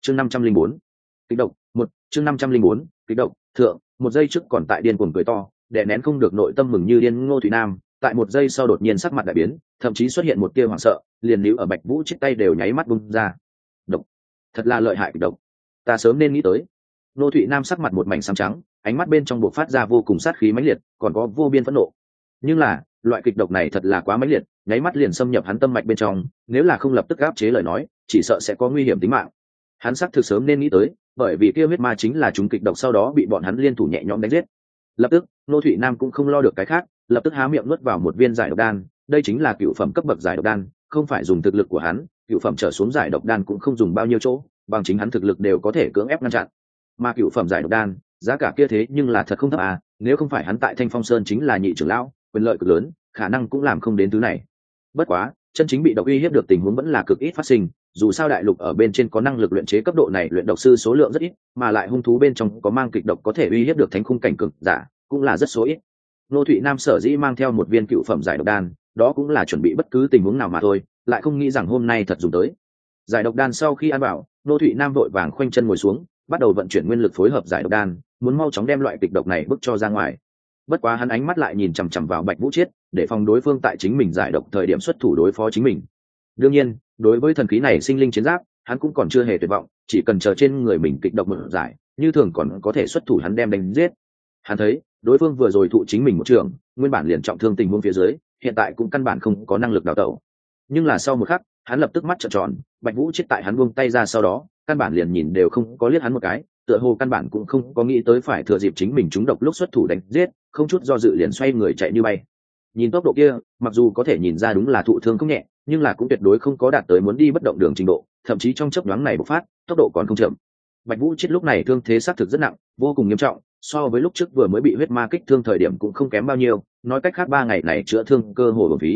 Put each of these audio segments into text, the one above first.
chương 504, kịch độc một chương 504, kịch độc thượng. Một giây trước còn tại điên cuồng cười to, đè nén không được nội tâm mừng như điên Ngô Thụy Nam, tại một giây sau đột nhiên sắc mặt đại biến, thậm chí xuất hiện một tia hoảng sợ, liền níu ở Bạch Vũ chết tay đều nháy mắt bung ra. Độc, thật là lợi hại kịch độc, ta sớm nên nghĩ tới. Ngô Thụy Nam sắc mặt một mảnh xám trắng, ánh mắt bên trong bộc phát ra vô cùng sát khí mãnh liệt, còn có vô biên phẫn nộ. Nhưng là loại kịch độc này thật là quá mãnh liệt, nháy mắt liền xâm nhập hắn tâm mạch bên trong, nếu là không lập tức áp chế lời nói, chỉ sợ sẽ có nguy hiểm tính mạng. Hắn xác thực sớm nên nghĩ tới, bởi vì kia huyết ma chính là chúng kịch độc sau đó bị bọn hắn liên thủ nhẹ nhõm đánh giết. Lập tức Ngô Thụy Nam cũng không lo được cái khác, lập tức há miệng nuốt vào một viên giải độc đan. Đây chính là cựu phẩm cấp bậc giải độc đan, không phải dùng thực lực của hắn, cựu phẩm trở xuống giải độc đan cũng không dùng bao nhiêu chỗ, bằng chính hắn thực lực đều có thể cưỡng ép ngăn chặn. Mà cựu phẩm giải độc đan giá cả kia thế nhưng là thật không thấp à, nếu không phải hắn tại Thanh Phong Sơn chính là nhị trưởng lão, quyền lợi cực lớn, khả năng cũng làm không đến thứ này. Bất quá chân chính bị độc uy hiếp được tình huống vẫn là cực ít phát sinh, dù sao đại lục ở bên trên có năng lực luyện chế cấp độ này luyện độc sư số lượng rất ít, mà lại hung thú bên trong có mang kịch độc có thể uy hiếp được thánh khung cảnh cực giả cũng là rất số ít. Ngô Thụy Nam sở dĩ mang theo một viên cựu phẩm giải độc đan, đó cũng là chuẩn bị bất cứ tình huống nào mà thôi, lại không nghĩ rằng hôm nay thật dùng tới. Giải độc đan sau khi ăn vào, Ngô Thụy Nam vội vàng khoanh chân ngồi xuống, bắt đầu vận chuyển nguyên lực phối hợp giải độc đan, muốn mau chóng đem loại kịch độc này bức cho ra ngoài. Bất quá hắn ánh mắt lại nhìn chằm chằm vào Bạch Vũ Chiết, để phòng đối phương tại chính mình giải độc thời điểm xuất thủ đối phó chính mình. Đương nhiên, đối với thần khí này sinh linh chiến giáp, hắn cũng còn chưa hề tuyệt vọng, chỉ cần chờ trên người mình kịch độc một giải, như thường còn có thể xuất thủ hắn đem đánh giết. Hắn thấy, đối phương vừa rồi thụ chính mình một trường, nguyên bản liền trọng thương tình huống phía dưới, hiện tại cũng căn bản không có năng lực đào tẩu. Nhưng là sau một khắc, hắn lập tức mắt trợn tròn, Bạch Vũ Chiết tại hắn buông tay ra sau đó, căn bản liền nhìn đều không có liếc hắn một cái, tựa hồ căn bản cũng không có nghĩ tới phải thừa dịp chính mình trúng độc lúc xuất thủ đánh giết, không chút do dự liền xoay người chạy như bay. Nhìn tốc độ kia, mặc dù có thể nhìn ra đúng là thụ thương không nhẹ, nhưng là cũng tuyệt đối không có đạt tới muốn đi bất động đường trình độ, thậm chí trong chớp nhoáng này bộc phát, tốc độ còn không chậm. Bạch Vũ Chiết lúc này thương thế xác thực rất nặng, vô cùng nghiêm trọng, so với lúc trước vừa mới bị huyết ma kích thương thời điểm cũng không kém bao nhiêu, nói cách khác 3 ngày này chữa thương cơ hồ uổng phí.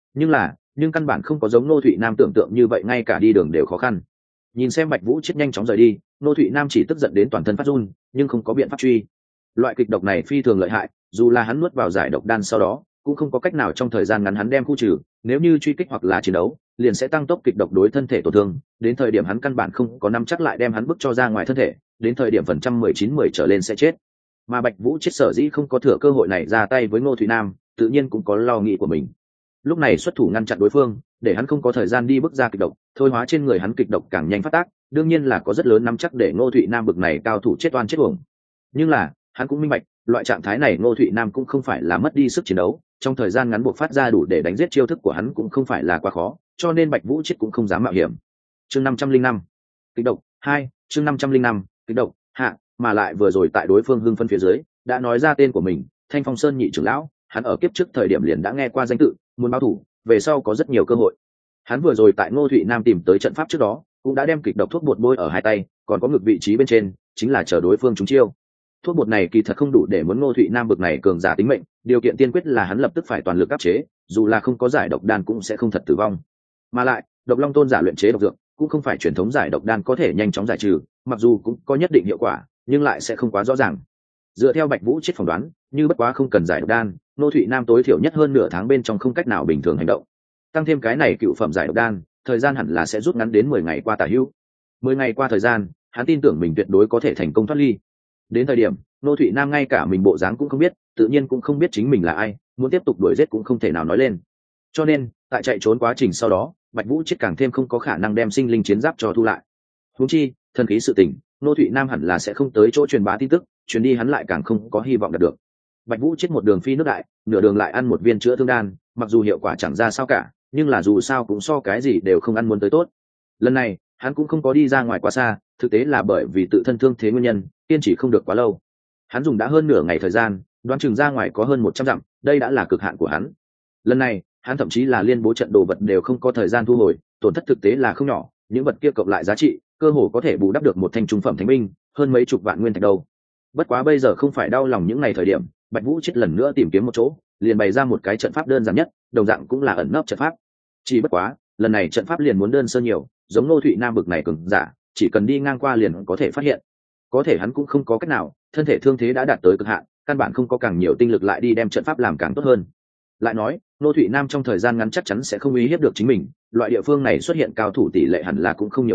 Nhưng căn bản không có giống Ngô Thụy Nam tưởng tượng như vậy, ngay cả đi đường đều khó khăn. Nhìn xem Bạch Vũ Chiết nhanh chóng rời đi, Ngô Thụy Nam chỉ tức giận đến toàn thân phát run, nhưng không có biện pháp truy. Loại kịch độc này phi thường lợi hại, dù là hắn nuốt vào giải độc đan sau đó, cũng không có cách nào trong thời gian ngắn hắn đem khu trừ, nếu như truy kích hoặc là chiến đấu, liền sẽ tăng tốc kịch độc đối thân thể tổn thương, đến thời điểm hắn căn bản không có nắm chắc lại đem hắn bức cho ra ngoài thân thể, đến thời điểm phần trăm 19-10 trở lên sẽ chết. Mà Bạch Vũ Chiết sở dĩ không có thừa cơ hội này ra tay với Ngô Thụy Nam, tự nhiên cũng có lo nghĩ của mình. Lúc này xuất thủ ngăn chặn đối phương, để hắn không có thời gian đi bức ra kịch độc, thôi hóa trên người hắn kịch độc càng nhanh phát tác, đương nhiên là có rất lớn nắm chắc để Ngô Thụy Nam bực này cao thủ chết oan chết uổng. Nhưng là hắn cũng minh bạch, loại trạng thái này Ngô Thụy Nam cũng không phải là mất đi sức chiến đấu, trong thời gian ngắn buộc phát ra đủ để đánh giết chiêu thức của hắn cũng không phải là quá khó, cho nên Bạch Vũ Chiết cũng không dám mạo hiểm. Chương 505, kịch độc 2, chương 505, kịch độc hạ, mà lại vừa rồi tại đối phương hưng phân phía dưới, đã nói ra tên của mình, Thanh Phong Sơn nhị trưởng lão, hắn ở kiếp trước thời điểm liền đã nghe qua danh tự, muốn báo thủ, về sau có rất nhiều cơ hội. Hắn vừa rồi tại Ngô Thụy Nam tìm tới trận pháp trước đó, cũng đã đem kịch độc thuốc bột bôi ở hai tay, còn có ngực vị trí bên trên, chính là chờ đối phương trúng chiêu. Thuốc bột này kỳ thật không đủ để muốn Ngô Thụy Nam bực này cường giả tính mệnh, điều kiện tiên quyết là hắn lập tức phải toàn lực áp chế, dù là không có giải độc đan cũng sẽ không thật tử vong. Mà lại, Độc Long Tôn giả luyện chế độc dược, cũng không phải truyền thống giải độc đan có thể nhanh chóng giải trừ, mặc dù cũng có nhất định hiệu quả, nhưng lại sẽ không quá rõ ràng. Dựa theo Bạch Vũ Chiết phỏng đoán, như bất quá không cần giải độc đan, Ngô Thụy Nam tối thiểu nhất hơn nửa tháng bên trong không cách nào bình thường hành động. Tăng thêm cái này cựu phẩm giải độc đan, thời gian hẳn là sẽ rút ngắn đến 10 ngày qua tả hữu. 10 ngày qua thời gian, hắn tin tưởng mình tuyệt đối có thể thành công thoát ly. Đến thời điểm, Ngô Thụy Nam ngay cả mình bộ dáng cũng không biết, tự nhiên cũng không biết chính mình là ai, muốn tiếp tục đuổi giết cũng không thể nào nói lên. Cho nên, tại chạy trốn quá trình sau đó, Bạch Vũ Chiết càng thêm không có khả năng đem sinh linh chiến giáp cho thu lại. Huống chi, thần khí sự tình, Ngô Thụy Nam hẳn là sẽ không tới chỗ truyền bá tin tức, chuyến đi hắn lại càng không có hy vọng đạt được. Bạch Vũ Chiết một đường phi nước đại, nửa đường lại ăn một viên chữa thương đan, mặc dù hiệu quả chẳng ra sao cả, nhưng là dù sao cũng so cái gì đều không ăn muốn tới tốt. Lần này, hắn cũng không có đi ra ngoài quá xa, thực tế là bởi vì tự thân thương thế nguyên nhân, kiên trì không được quá lâu. Hắn dùng đã hơn nửa ngày thời gian, đoán chừng ra ngoài có hơn 100 dặm, đây đã là cực hạn của hắn. Lần này, hắn thậm chí là liên bố trận đồ vật đều không có thời gian thu hồi, tổn thất thực tế là không nhỏ, những vật kia cộng lại giá trị, cơ hồ có thể bù đắp được một thanh trung phẩm thánh binh, hơn mấy chục vạn nguyên thạch đâu. Bất quá bây giờ không phải đau lòng những ngày thời điểm, Bạch Vũ Chiết lần nữa tìm kiếm một chỗ, liền bày ra một cái trận pháp đơn giản nhất, đồng dạng cũng là ẩn nấp trận pháp. Chỉ bất quá, lần này trận pháp liền muốn đơn sơ nhiều, giống Ngô Thụy Nam bực này cường giả, chỉ cần đi ngang qua liền có thể phát hiện. Có thể hắn cũng không có cách nào, thân thể thương thế đã đạt tới cực hạn, căn bản không có càng nhiều tinh lực lại đi đem trận pháp làm càng tốt hơn. Lại nói, Ngô Thụy Nam trong thời gian ngắn chắc chắn sẽ không uy hiếp được chính mình, loại địa phương này xuất hiện cao thủ tỷ lệ hẳn là cũng không nhiều lắm,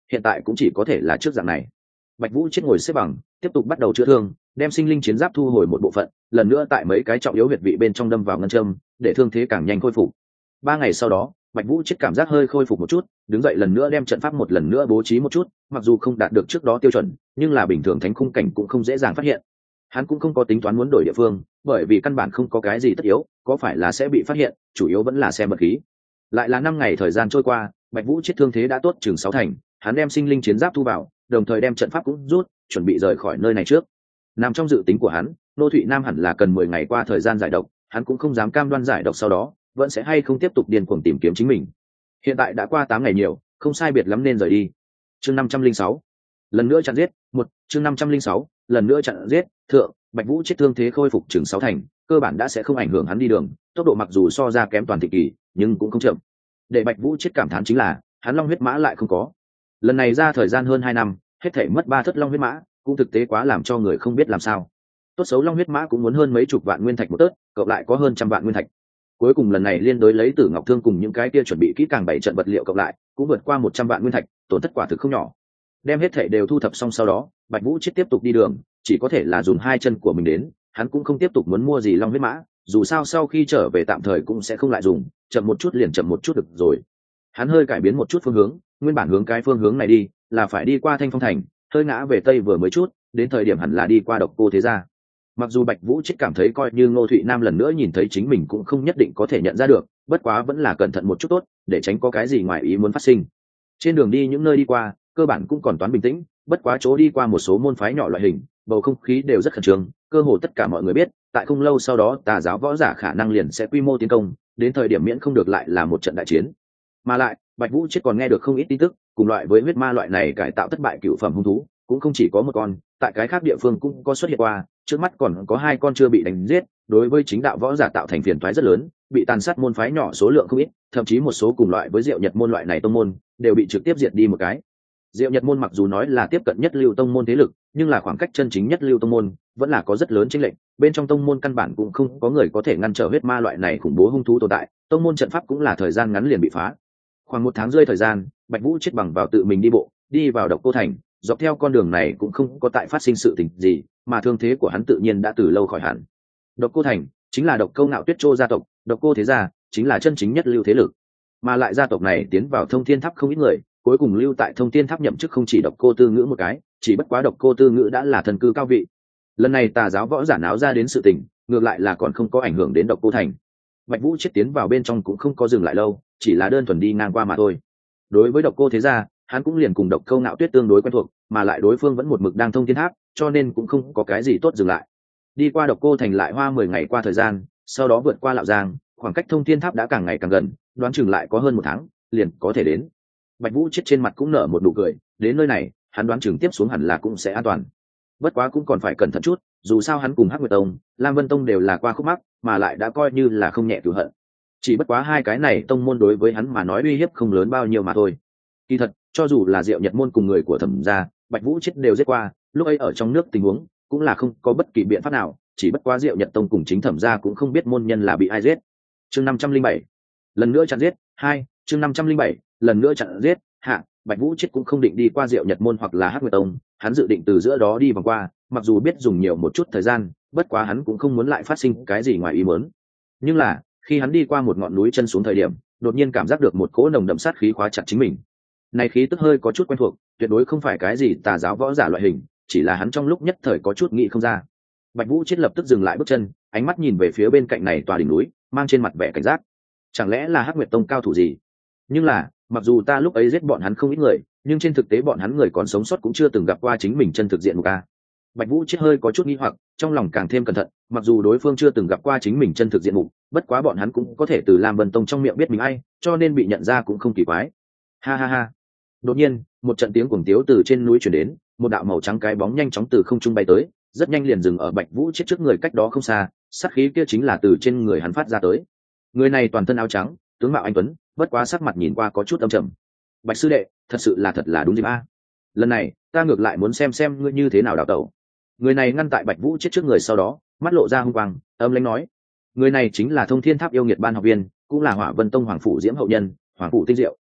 hiện tại cũng chỉ có thể là trước dạng này. Bạch Vũ Chết ngồi xếp bằng, tiếp tục bắt đầu chữa thương, đem sinh linh chiến giáp thu hồi một bộ phận, lần nữa tại mấy cái trọng yếu huyệt vị bên trong đâm vào ngân châm, để thương thế càng nhanh khôi phục. 3 ngày sau đó, Bạch Vũ Chết cảm giác hơi khôi phục một chút, đứng dậy lần nữa đem trận pháp một lần nữa bố trí một chút, mặc dù không đạt được trước đó tiêu chuẩn, nhưng là bình thường thánh khung cảnh cũng không dễ dàng phát hiện. Hắn cũng không có tính toán muốn đổi địa phương, bởi vì căn bản không có cái gì tất yếu, có phải là sẽ bị phát hiện, chủ yếu vẫn là xem vật khí. Lại là 5 ngày thời gian trôi qua, Bạch Vũ Chết thương thế đã tốt chừng 6 thành, hắn đem sinh linh chiến giáp thu vào, đồng thời đem trận pháp cũng rút, chuẩn bị rời khỏi nơi này trước. Nằm trong dự tính của hắn, Nô Thụy Nam hẳn là cần 10 ngày qua thời gian giải độc, hắn cũng không dám cam đoan giải độc sau đó vẫn sẽ hay không tiếp tục điên cuồng tìm kiếm chính mình. Hiện tại đã qua 8 ngày nhiều, không sai biệt lắm nên rời đi. Chương 506, lần nữa chặn giết. Chương 506, lần nữa chặn giết. Thượng, Bạch Vũ Chết thương thế khôi phục chừng 6 thành, cơ bản đã sẽ không ảnh hưởng hắn đi đường, tốc độ mặc dù so ra kém toàn thị kỳ, nhưng cũng không chậm. Để Bạch Vũ Chết cảm thán chính là, hắn long huyết mã lại không có. Lần này ra thời gian hơn 2 năm, hết thảy mất 3 thất long huyết mã, cũng thực tế quá làm cho người không biết làm sao. Tốt xấu long huyết mã cũng muốn hơn mấy chục vạn nguyên thạch một tớt, cộng lại có hơn trăm vạn nguyên thạch. Cuối cùng lần này liên đối lấy Tử Ngọc Thương cùng những cái kia chuẩn bị kỹ càng 7 trận vật liệu cộng lại, cũng vượt qua 100 vạn nguyên thạch, tổn thất quả thực không nhỏ. Đem hết thảy đều thu thập xong sau đó, Bạch Vũ Chết tiếp tục đi đường, chỉ có thể là dùng 2 chân của mình đến, hắn cũng không tiếp tục muốn mua gì long huyết mã, dù sao sau khi trở về tạm thời cũng sẽ không lại dùng, chậm một chút liền chậm một chút được rồi. Hắn hơi cải biến một chút phương hướng, nguyên bản hướng cái phương hướng này đi, là phải đi qua Thanh Phong thành, hơi ngã về tây vừa mới chút, đến thời điểm hẳn là đi qua Độc Cô thế gia. Mặc dù Bạch Vũ Chết cảm thấy coi như Ngô Thụy Nam lần nữa nhìn thấy chính mình cũng không nhất định có thể nhận ra được, bất quá vẫn là cẩn thận một chút tốt, để tránh có cái gì ngoài ý muốn phát sinh. Trên đường đi những nơi đi qua, cơ bản cũng còn toán bình tĩnh, bất quá chỗ đi qua một số môn phái nhỏ loại hình, bầu không khí đều rất khẩn trương, cơ hồ tất cả mọi người biết, tại không lâu sau đó Tà giáo võ giả khả năng liền sẽ quy mô tiến công, đến thời điểm miễn không được lại là một trận đại chiến. Mà lại, Bạch Vũ Chết còn nghe được không ít tin tức, cùng loại với huyết ma loại này cải tạo thất bại cựu phẩm hung thú, cũng không chỉ có một con, tại cái khác địa phương cũng có xuất hiện qua, trước mắt còn có 2 con chưa bị đánh giết, đối với chính đạo võ giả tạo thành phiền toái rất lớn, bị tàn sát môn phái nhỏ số lượng không ít, thậm chí một số cùng loại với Diệu Nhật môn loại này tông môn, đều bị trực tiếp diệt đi một cái. Diệu Nhật môn mặc dù nói là tiếp cận nhất lưu tông môn thế lực, nhưng là khoảng cách chân chính nhất lưu tông môn vẫn là có rất lớn chênh lệch, bên trong tông môn căn bản cũng không có người có thể ngăn trở huyết ma loại này khủng bố hung thú tồn tại, tông môn trận pháp cũng là thời gian ngắn liền bị phá. Khoảng 1 tháng rơi thời gian, Bạch Vũ Chết bằng vào tự mình đi bộ, đi vào Độc Cô thành, dọc theo con đường này cũng không có tại phát sinh sự tình gì, mà thương thế của hắn tự nhiên đã từ lâu khỏi hẳn. Độc Cô thành chính là Độc Câu Ngạo Tuyết Trô gia tộc, Độc Cô thế gia chính là chân chính nhất lưu thế lực, mà lại gia tộc này tiến vào Thông Thiên Tháp không ít người, cuối cùng lưu tại Thông Thiên Tháp nhậm chức không chỉ Độc Cô Tư Ngữ một cái, chỉ bất quá Độc Cô Tư Ngữ đã là thần cư cao vị. Lần này Tà giáo võ giả náo ra đến sự tình, ngược lại là còn không có ảnh hưởng đến Độc Cô thành. Bạch Vũ Chết tiến vào bên trong cũng không có dừng lại lâu, chỉ là đơn thuần đi ngang qua mà thôi. Đối với Độc Cô thế gia, hắn cũng liền cùng Độc Câu Ngạo Tuyết tương đối quen thuộc, mà lại đối phương vẫn một mực đang Thông Thiên Tháp, cho nên cũng không có cái gì tốt dừng lại. Đi qua Độc Cô thành lại hoa 10 ngày qua thời gian, sau đó vượt qua Lạo Giang, khoảng cách Thông Thiên Tháp đã càng ngày càng gần, đoán chừng lại có hơn 1 tháng, liền có thể đến. Bạch Vũ Chết trên mặt cũng nở một nụ cười, đến nơi này, hắn đoán chừng tiếp xuống hẳn là cũng sẽ an toàn. Bất quá cũng còn phải cẩn thận chút, dù sao hắn cùng Hắc Nguyệt Tông, Lam Vân Tông đều là qua khúc mắc, mà lại đã coi như là không nhẹ cửu hận. Chỉ bất quá 2 cái này tông môn đối với hắn mà nói uy hiếp không lớn bao nhiêu mà thôi. Kỳ thật, cho dù là Diệu Nhật môn cùng người của Thẩm gia, Bạch Vũ Chết đều giết qua, lúc ấy ở trong nước tình huống cũng là không có bất kỳ biện pháp nào, chỉ bất quá Diệu Nhật tông cùng chính Thẩm gia cũng không biết môn nhân là bị ai giết. Chương 507, lần nữa chặn giết. 2, chương 507, lần nữa chặn giết. Hạ, Bạch Vũ Chết cũng không định đi qua Diệu Nhật môn hoặc là Hắc Nguyệt tông, hắn dự định từ giữa đó đi vòng qua, mặc dù biết dùng nhiều một chút thời gian, bất quá hắn cũng không muốn lại phát sinh cái gì ngoài ý muốn. Nhưng là, khi hắn đi qua một ngọn núi chân xuống thời điểm, đột nhiên cảm giác được một cỗ nồng đậm sát khí khóa chặt chính mình. Này khí tức hơi có chút quen thuộc, tuyệt đối không phải cái gì tà giáo võ giả loại hình, chỉ là hắn trong lúc nhất thời có chút nghĩ không ra. Bạch Vũ Chết lập tức dừng lại bước chân, ánh mắt nhìn về phía bên cạnh này tòa đỉnh núi, mang trên mặt vẻ cảnh giác. Chẳng lẽ là Hắc Nguyệt tông cao thủ gì? Nhưng là, mặc dù ta lúc ấy giết bọn hắn không ít người, nhưng trên thực tế bọn hắn người còn sống sót cũng chưa từng gặp qua chính mình chân thực diện mục a. Bạch Vũ Chết hơi có chút nghi hoặc, trong lòng càng thêm cẩn thận, mặc dù đối phương chưa từng gặp qua chính mình chân thực diện mục, bất quá bọn hắn cũng có thể từ Lam Vân Tông trong miệng biết mình ai, cho nên bị nhận ra cũng không kỳ quái. Ha ha ha. Đột nhiên, một trận tiếng cuồng tiếu từ trên núi truyền đến, một đạo màu trắng cái bóng nhanh chóng từ không trung bay tới, rất nhanh liền dừng ở Bạch Vũ Chết trước người cách đó không xa, sát khí kia chính là từ trên người hắn phát ra tới. Người này toàn thân áo trắng, tướng mạo anh tuấn, bất quá sắc mặt nhìn qua có chút âm trầm. Bạch sư đệ, thật sự là đúng dịp a. Lần này, ta ngược lại muốn xem ngươi như thế nào đào tẩu. Người này ngăn tại Bạch Vũ Chết trước người sau đó, mắt lộ ra hung quang, âm lãnh nói: người này chính là Thông Thiên Tháp yêu nghiệt ban học viên, cũng là Hỏa Vân Tông Hoàng phủ Diễm hậu nhân, Hoàng phủ Tinh Diệu.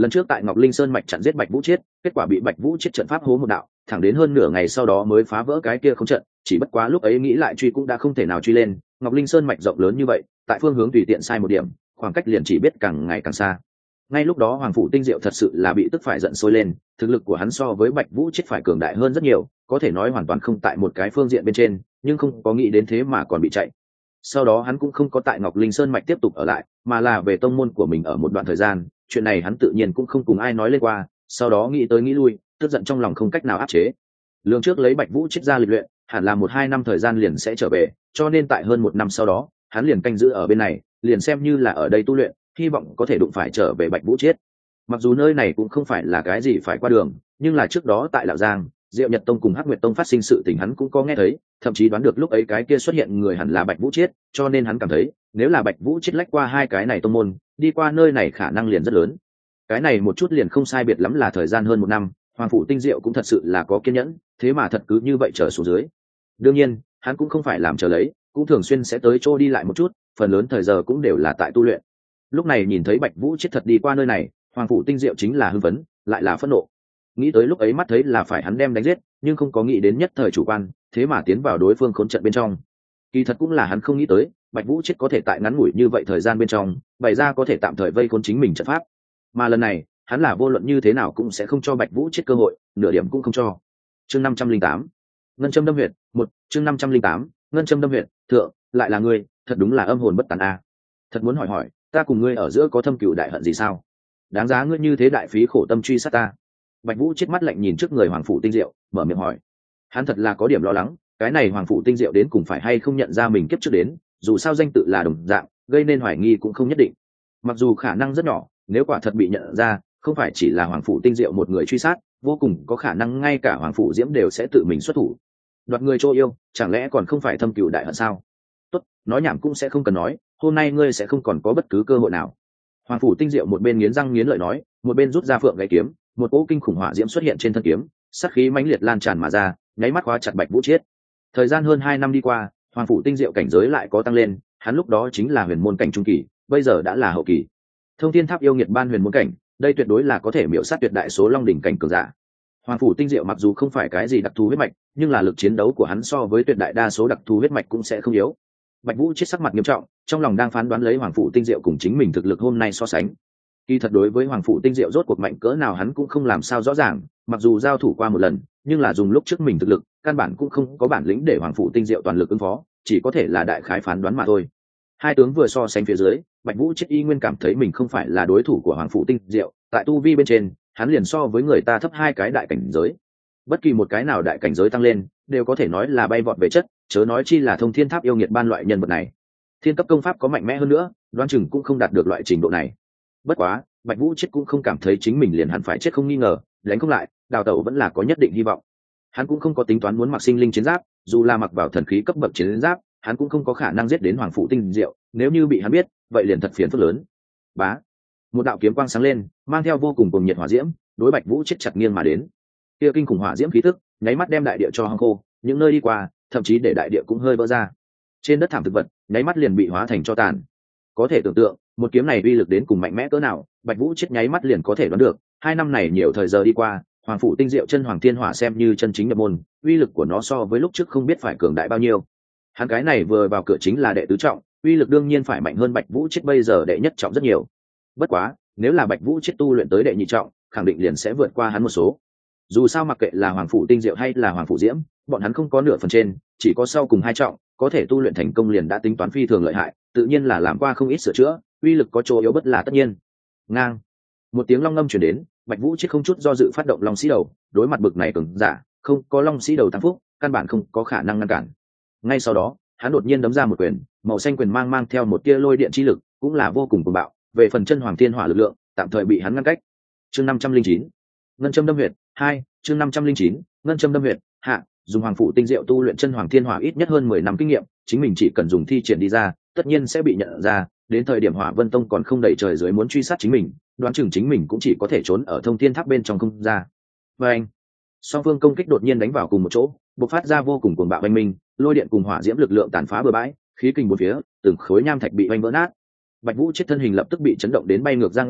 lần trước tại Ngọc Linh Sơn mạch chặn giết Bạch Vũ Chiết, kết quả bị Bạch Vũ Chiết trận pháp hố một đạo, thẳng đến hơn nửa ngày sau đó mới phá vỡ cái kia không trận, chỉ bất quá lúc ấy nghĩ lại truy cũng đã không thể nào truy lên, Ngọc Linh Sơn mạch rộng lớn như vậy, tại phương hướng tùy tiện sai một điểm, khoảng cách liền chỉ biết càng ngày càng xa. Ngay lúc đó Hoàng phủ Tinh Diệu thật sự là bị tức phải giận sôi lên, thực lực của hắn so với Bạch Vũ Chiết phải cường đại hơn rất nhiều, có thể nói hoàn toàn không tại một cái phương diện bên trên, nhưng không có nghĩ đến thế mà còn bị chạy. Sau đó hắn cũng không có tại Ngọc Linh Sơn mạch tiếp tục ở lại, mà là về tông môn của mình ở một đoạn thời gian, chuyện này hắn tự nhiên cũng không cùng ai nói lên qua, sau đó nghĩ tới nghĩ lui, tức giận trong lòng không cách nào áp chế. Lương trước lấy Bạch Vũ Chiết ra lịch luyện, hẳn là 1-2 năm thời gian liền sẽ trở về, cho nên tại hơn 1 năm sau đó, hắn liền canh giữ ở bên này, liền xem như là ở đây tu luyện, hy vọng có thể đụng phải trở về Bạch Vũ Chiết. Mặc dù nơi này cũng không phải là cái gì phải qua đường, nhưng là trước đó tại Lão Giang, Diệu Nhật Tông cùng Hắc Nguyệt Tông phát sinh sự tình hắn cũng có nghe thấy, thậm chí đoán được lúc ấy cái kia xuất hiện người hẳn là Bạch Vũ Chiết, cho nên hắn cảm thấy, nếu là Bạch Vũ Chiết lách qua hai cái này tông môn, đi qua nơi này khả năng liền rất lớn. Cái này một chút liền không sai biệt lắm là thời gian hơn 1 năm, Hoàng phủ Tinh Diệu cũng thật sự là có kiên nhẫn, thế mà thật cứ như vậy trở xuống dưới. Đương nhiên, hắn cũng không phải làm chờ lấy, cũng thường xuyên sẽ tới chỗ đi lại một chút, phần lớn thời giờ cũng đều là tại tu luyện. Lúc này nhìn thấy Bạch Vũ Chiết thật đi qua nơi này, Hoàng phủ Tinh Diệu chính là hưng phấn, lại là phẫn nộ. Nghĩ tới lúc ấy mắt thấy là phải hắn đem đánh giết, nhưng không có nghĩ đến nhất thời chủ quan, thế mà tiến vào đối phương khốn trận bên trong. Kỳ thật cũng là hắn không nghĩ tới, Bạch Vũ Chiết có thể tại ngắn ngủi như vậy thời gian bên trong, bày ra có thể tạm thời vây khốn chính mình trận pháp. Mà lần này, hắn là vô luận như thế nào cũng sẽ không cho Bạch Vũ Chiết cơ hội, nửa điểm cũng không cho. Chương 508, Ngân châm đâm huyệt, 1, chương 508, Ngân châm đâm huyệt, thượng, lại là ngươi, thật đúng là âm hồn bất tán a. Thật muốn hỏi, ta cùng ngươi ở giữa có thâm cừu đại hận gì sao? Đáng giá ngươi như thế đại phí khổ tâm truy sát ta. Bạch Vũ Chiết mắt lạnh nhìn trước người Hoàng phủ Tinh Diệu, mở miệng hỏi. Hắn thật là có điểm lo lắng, cái này Hoàng phủ Tinh Diệu đến cùng phải hay không nhận ra mình kiếp trước đến, dù sao danh tự là đồng dạng, gây nên hoài nghi cũng không nhất định. Mặc dù khả năng rất nhỏ, nếu quả thật bị nhận ra, không phải chỉ là Hoàng phủ Tinh Diệu một người truy sát, vô cùng có khả năng ngay cả Hoàng phủ Diễm đều sẽ tự mình xuất thủ. Đoạt người chỗ yêu, chẳng lẽ còn không phải thâm cừu đại hận sao? Tốt, nói nhảm cũng sẽ không cần nói, hôm nay ngươi sẽ không còn có bất cứ cơ hội nào. Hoàng phủ Tinh Diệu một bên nghiến răng nghiến lợi nói, một bên rút ra phượng gáy kiếm, một cỗ kinh khủng hỏa diễm xuất hiện trên thân kiếm, sát khí mãnh liệt lan tràn mà ra, nháy mắt khóa chặt Bạch Vũ Chiết. Thời gian hơn 2 năm đi qua, Hoàng phủ Tinh Diệu cảnh giới lại có tăng lên, hắn lúc đó chính là huyền môn cảnh trung kỳ, bây giờ đã là hậu kỳ. Thông Thiên Tháp yêu nghiệt ban huyền môn cảnh, đây tuyệt đối là có thể miểu sát tuyệt đại số long đỉnh cảnh cường giả. Hoàng phủ Tinh Diệu mặc dù không phải cái gì đặc thù huyết mạch, nhưng là lực chiến đấu của hắn so với tuyệt đại đa số đặc thù huyết mạch cũng sẽ không yếu. Bạch Vũ Chiết sắc mặt nghiêm trọng, trong lòng đang phán đoán lấy Hoàng phủ Tinh Diệu cùng chính mình thực lực hôm nay so sánh. Kỳ thật đối với Hoàng phủ Tinh Diệu rốt cuộc mạnh cỡ nào hắn cũng không làm sao rõ ràng, mặc dù giao thủ qua một lần, nhưng là dùng lúc trước mình thực lực, căn bản cũng không có bản lĩnh để Hoàng phủ Tinh Diệu toàn lực ứng phó, chỉ có thể là đại khái phán đoán mà thôi. Hai tướng vừa so sánh phía dưới, Bạch Vũ Chiết y nguyên cảm thấy mình không phải là đối thủ của Hoàng phủ Tinh Diệu, tại tu vi bên trên, hắn liền so với người ta thấp 2 cái đại cảnh giới. Bất kỳ một cái nào đại cảnh giới tăng lên, đều có thể nói là bay vọt về chất, chớ nói chi là Thông Thiên Tháp yêu nghiệt ban loại nhân vật này. Thiên cấp công pháp có mạnh mẽ hơn nữa, đoán chừng cũng không đạt được loại trình độ này. Bất quá, Bạch Vũ Chiết cũng không cảm thấy chính mình liền hẳn phải chết không nghi ngờ, đánh không lại, đào tẩu vẫn là có nhất định hy vọng. Hắn cũng không có tính toán muốn mặc sinh linh chiến giáp, dù là mặc vào thần khí cấp bậc chiến giáp, hắn cũng không có khả năng giết đến Hoàng phủ Tinh Diệu, nếu như bị hắn biết, vậy liền thật phiền phức lớn. Bá, một đạo kiếm quang sáng lên, mang theo vô cùng cuồng nhiệt hỏa diễm, đối Bạch Vũ Chiết chặt nghiêng mà đến. Kia kinh khủng hỏa diễm khí tức, nháy mắt đem đại địa cho hong khô, những nơi đi qua, thậm chí để đại địa cũng hơi vỡ ra. Trên đất thảm thực vật, nháy mắt liền bị hóa thành tro tàn. Có thể tưởng tượng, một kiếm này uy lực đến cùng mạnh mẽ cỡ nào, Bạch Vũ Chiết nháy mắt liền có thể đoán được. 2 năm này nhiều thời giờ đi qua, Hoàng phủ Tinh Diệu chân Hoàng Thiên Hỏa xem như chân chính nhập môn, uy lực của nó so với lúc trước không biết phải cường đại bao nhiêu. Hắn cái này vừa vào cửa chính là đệ tứ trọng, uy lực đương nhiên phải mạnh hơn Bạch Vũ Chiết bây giờ đệ nhất trọng rất nhiều. Bất quá, nếu là Bạch Vũ Chiết tu luyện tới đệ nhị trọng, khẳng định liền sẽ vượt qua hắn một số. Dù sao mặc kệ là Hoàng phủ Tinh Diệu hay là Hoàng phủ Diễm, bọn hắn không có nửa phần trên, chỉ có sau cùng 2 trọng, có thể tu luyện thành công liền đã tính toán phi thường lợi hại, tự nhiên là làm qua không ít sửa chữa, uy lực có chỗ yếu bất là tất nhiên. Ngang, một tiếng long ngâm truyền đến, Bạch Vũ Chiết không chút do dự phát động long sĩ đầu, đối mặt bực này cường giả, không có long sĩ đầu tăng phúc, căn bản không có khả năng ngăn cản. Ngay sau đó, hắn đột nhiên đấm ra một quyền, màu xanh quyền mang theo một tia lôi điện chi lực, cũng là vô cùng cuồng bạo, về phần chân Hoàng Thiên Hỏa lực lượng, tạm thời bị hắn ngăn cách. Chương 509, Ngân châm đâm huyệt 2, chương 509, Ngân châm đâm huyệt hạ, dùng Hoàng phủ Tinh Diệu tu luyện chân Hoàng Thiên Hỏa ít nhất hơn 10 năm kinh nghiệm, chính mình chỉ cần dùng thi triển đi ra, tất nhiên sẽ bị nhận ra, đến thời điểm Hỏa Vân Tông còn không đẩy trời dưới muốn truy sát chính mình, đoán chừng chính mình cũng chỉ có thể trốn ở Thông Thiên Tháp bên trong không ra. Và anh, song phương công kích đột nhiên đánh vào cùng một chỗ, bộc phát ra vô cùng cuồng bạo oanh minh, lôi điện cùng hỏa diễm lực lượng tàn phá bừa bãi, khí kình bốn phía, từng khối nham thạch bị oanh vỡ nát. Bạch Vũ Chiết thân hình lập tức bị chấn động đến bay ngược ra ngoài,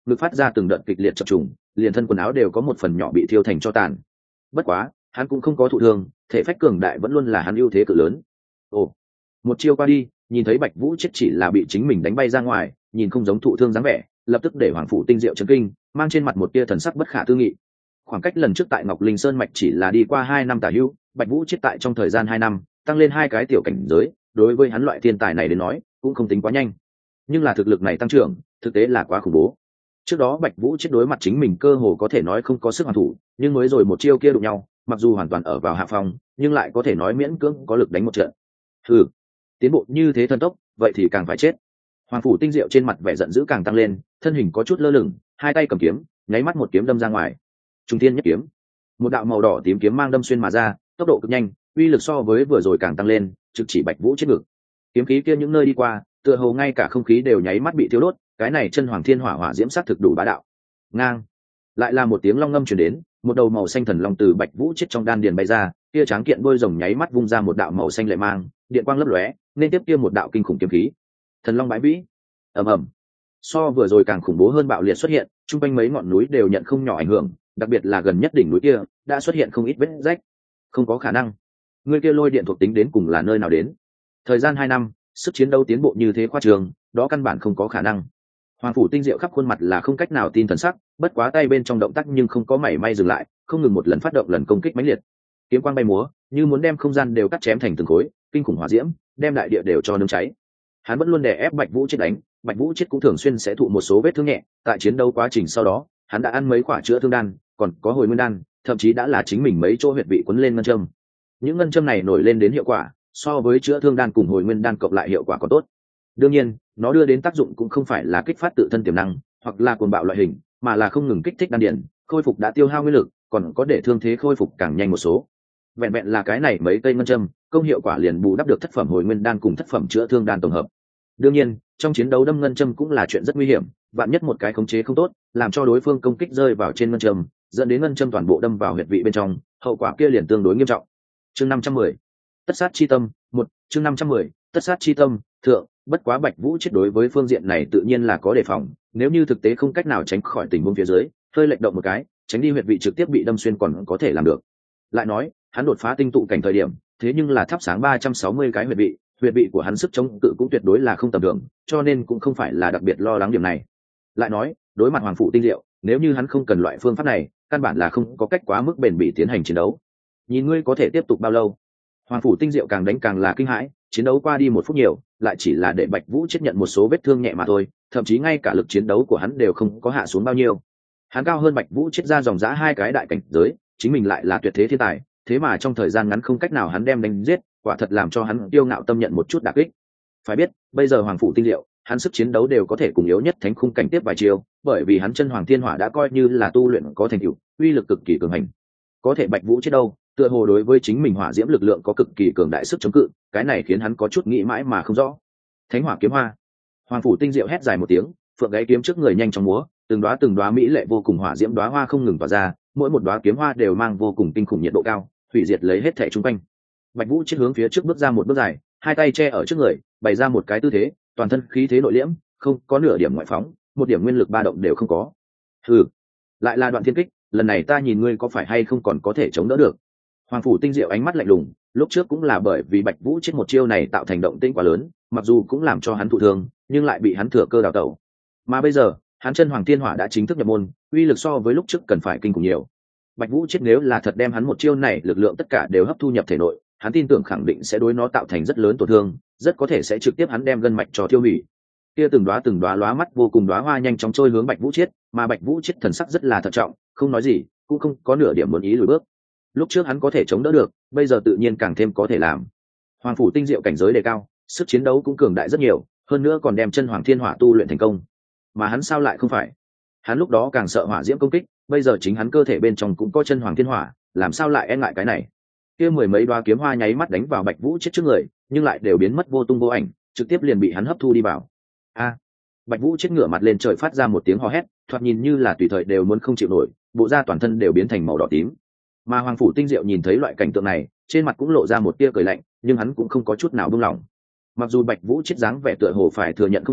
ngực phát ra từng đợt kịch liệt chập trùng, liền thân quần áo đều có một phần nhỏ bị thiêu thành cho tàn. Bất quá hắn cũng không có thụ thương, thể phách cường đại vẫn luôn là hắn ưu thế cự lớn. Ồ, một chiêu qua đi, nhìn thấy Bạch Vũ chết chỉ là bị chính mình đánh bay ra ngoài, nhìn không giống thụ thương dáng vẻ, lập tức để Hoàng Phủ Tinh Diệu chấn kinh, mang trên mặt một tia thần sắc bất khả tư nghị. Khoảng cách lần trước tại Ngọc Linh Sơn mạch chỉ là đi qua 2 năm tả hữu, Bạch Vũ chết tại trong thời gian 2 năm, tăng lên 2 cái tiểu cảnh giới, đối với hắn loại thiên tài này đến nói, cũng không tính quá nhanh. Nhưng là thực lực này tăng trưởng, thực tế là quá khủng bố. Trước đó Bạch Vũ chết đối mặt chính mình cơ hồ có thể nói không có sức hoàn thủ, nhưng mới rồi một chiêu kia đụng nhau, mặc dù hoàn toàn ở vào hạ phòng, nhưng lại có thể nói miễn cưỡng có lực đánh một trận. Hừ, tiến bộ như thế thần tốc, vậy thì càng phải chết. Hoàng Phủ Tinh Diệu trên mặt vẻ giận dữ càng tăng lên, thân hình có chút lơ lửng, hai tay cầm kiếm, nháy mắt một kiếm đâm ra ngoài. Trung thiên nhất kiếm, một đạo màu đỏ tím kiếm mang đâm xuyên mà ra, tốc độ cực nhanh, uy lực so với vừa rồi càng tăng lên, trực chỉ Bạch Vũ chết ngực. Kiếm khí kia những nơi đi qua, tựa hồ ngay cả không khí đều nháy mắt bị thiêu đốt, cái này chân hoàng thiên hỏa hỏa diễm sắc thực đủ bá đạo. Ngang, lại là một tiếng long ngâm truyền đến, một đầu màu xanh thần long từ Bạch Vũ chết trong đan điền bay ra, kia tráng kiện đôi rồng nháy mắt vung ra một đạo màu xanh lệ mang, điện quang lấp lóe, nên tiếp kia một đạo kinh khủng kiếm khí. Thần long bãi vĩ, ầm ầm. So vừa rồi càng khủng bố hơn bạo liệt xuất hiện, trung quanh mấy ngọn núi đều nhận không nhỏ ảnh hưởng, đặc biệt là gần nhất đỉnh núi kia đã xuất hiện không ít vết rách. Không có khả năng, người kia lôi điện thuộc tính đến cùng là nơi nào đến? Thời gian 2 năm, sức chiến đấu tiến bộ như thế khoa trương, đó căn bản không có khả năng. Hoàng Phủ Tinh Diệu khắp khuôn mặt là không cách nào tin thần sắc, bất quá tay bên trong động tác nhưng không có mảy may dừng lại, không ngừng một lần phát động lần công kích mãnh liệt. Kiếm quang bay múa, như muốn đem không gian đều cắt chém thành từng khối, kinh khủng hỏa diễm, đem đại địa đều cho nướng cháy. Hắn vẫn luôn đè ép Bạch Vũ chết đánh, Bạch Vũ chết cũng thường xuyên sẽ thụ một số vết thương nhẹ, tại chiến đấu quá trình sau đó, hắn đã ăn mấy quả chữa thương đan, còn có hồi nguyên đan, thậm chí đã là chính mình mấy chỗ huyệt vị quấn lên ngân châm. Những ngân châm này nổi lên đến hiệu quả, so với chữa thương đan cùng hồi nguyên đan cộng lại hiệu quả còn tốt. Đương nhiên, nó đưa đến tác dụng cũng không phải là kích phát tự thân tiềm năng, hoặc là cuồng bạo loại hình, mà là không ngừng kích thích đan điền, khôi phục đã tiêu hao nguyên lực, còn có để thương thế khôi phục càng nhanh một số. Vẹn vẹn là cái này mấy cây ngân châm, công hiệu quả liền bù đắp được thất phẩm hồi nguyên đan cùng thất phẩm chữa thương đan tổng hợp. Đương nhiên, trong chiến đấu đâm ngân châm cũng là chuyện rất nguy hiểm, vạn nhất một cái khống chế không tốt, làm cho đối phương công kích rơi vào trên ngân châm, dẫn đến ngân châm toàn bộ đâm vào huyệt vị bên trong, hậu quả kia liền tương đối nghiêm trọng. Chương 510, tất sát chi tâm, 1, chương 510, tất sát chi tâm, thượng, bất quá Bạch Vũ chết đối với phương diện này tự nhiên là có đề phòng, nếu như thực tế không cách nào tránh khỏi tình huống phía dưới, hơi lệch động một cái, tránh đi huyệt vị trực tiếp bị đâm xuyên còn có thể làm được. Lại nói, hắn đột phá tinh tụ cảnh thời điểm, thế nhưng là thắp sáng 360 cái huyệt vị của hắn sức chống cự cũng tuyệt đối là không tầm thường, cho nên cũng không phải là đặc biệt lo lắng điểm này. Lại nói, đối mặt Hoàng Phủ Tinh Diệu, nếu như hắn không cần loại phương pháp này, căn bản là không có cách quá mức bền bỉ tiến hành chiến đấu. Nhìn ngươi có thể tiếp tục bao lâu? Hoàng Phủ Tinh Diệu càng đánh càng là kinh hãi, chiến đấu qua đi 1 phút nhiều, lại chỉ là để Bạch Vũ chết nhận một số vết thương nhẹ mà thôi, thậm chí ngay cả lực chiến đấu của hắn đều không có hạ xuống bao nhiêu. Hắn cao hơn Bạch Vũ chết ra dòng dã 2 cái đại cảnh giới, chính mình lại là tuyệt thế thiên tài, thế mà trong thời gian ngắn không cách nào hắn đem đánh giết, quả thật làm cho hắn kiêu ngạo tâm nhận một chút đả kích. Phải biết, bây giờ Hoàng Phủ Tinh Diệu, hắn sức chiến đấu đều có thể cùng yếu nhất thánh khung cảnh tiếp vài chiều, bởi vì hắn chân hoàng thiên hỏa đã coi như là tu luyện có thành tựu, uy lực cực kỳ cường hành. Có thể Bạch Vũ chết đâu, tựa hồ đối với chính mình hỏa diễm lực lượng có cực kỳ cường đại sức chống cự, cái này khiến hắn có chút nghĩ mãi mà không rõ. Thánh hỏa kiếm hoa. Hoàng Phủ Tinh Diệu hét dài một tiếng, phượng gáy kiếm trước người nhanh chóng múa, từng đóa mỹ lệ vô cùng hỏa diễm đóa hoa không ngừng tỏa ra, mỗi một đóa kiếm hoa đều mang vô cùng kinh khủng nhiệt độ cao, hủy diệt lấy hết thảy xung quanh. Bạch Vũ chết hướng phía trước bước ra một bước dài, hai tay che ở trước người, bày ra một cái tư thế, toàn thân khí thế nội liễm, không có nửa điểm ngoại phóng, một điểm nguyên lực ba động đều không có. Hừ, lại là đoạn thiên kích, lần này ta nhìn ngươi có phải hay không còn có thể chống đỡ được. Hoàng Phủ Tinh Diệu ánh mắt lạnh lùng, lúc trước cũng là bởi vì Bạch Vũ chết một chiêu này tạo thành động tĩnh quá lớn, mặc dù cũng làm cho hắn thụ thương, nhưng lại bị hắn thừa cơ đào tẩu. Mà bây giờ, hắn chân hoàng thiên hỏa đã chính thức nhập môn, uy lực so với lúc trước cần phải kinh khủng nhiều. Bạch Vũ chết nếu là thật đem hắn một chiêu này lực lượng tất cả đều hấp thu nhập thể nội, hắn tin tưởng khẳng định sẽ đối nó tạo thành rất lớn tổn thương, rất có thể sẽ trực tiếp hắn đem gân mạch cho tiêu hủy. Kia từng đóa lóa mắt vô cùng đóa hoa nhanh chóng trôi hướng Bạch Vũ chết, mà Bạch Vũ chết thần sắc rất là thận trọng, không nói gì, cũng không có nửa điểm muốn ý lùi bước. Lúc trước hắn có thể chống đỡ được, bây giờ tự nhiên càng thêm có thể làm. Hoàng Phủ Tinh Diệu cảnh giới đề cao, sức chiến đấu cũng cường đại rất nhiều, hơn nữa còn đem chân hoàng thiên hỏa tu luyện thành công. Mà hắn sao lại không phải? Hắn lúc đó càng sợ hỏa diễm công kích, bây giờ chính hắn cơ thể bên trong cũng có chân hoàng thiên hỏa, làm sao lại e ngại cái này? Kia mười mấy đóa kiếm hoa nháy mắt đánh vào Bạch Vũ chết trước người, nhưng lại đều biến mất vô tung vô ảnh, trực tiếp liền bị hắn hấp thu đi vào. A! Bạch Vũ chết ngửa mặt lên trời phát ra một tiếng hò hét, thoạt nhìn như là tùy thời đều muốn không chịu nổi, bộ da toàn thân đều biến thành màu đỏ tím. Mà Hoàng Phủ Tinh Diệu nhìn thấy loại cảnh tượng này, trên mặt cũng lộ ra một tia cười lạnh, nhưng hắn cũng không có chút nào buông lỏng. Mặc dù Bạch Vũ chết dáng vẻ tựa hồ phải thừa nhận không ngừng,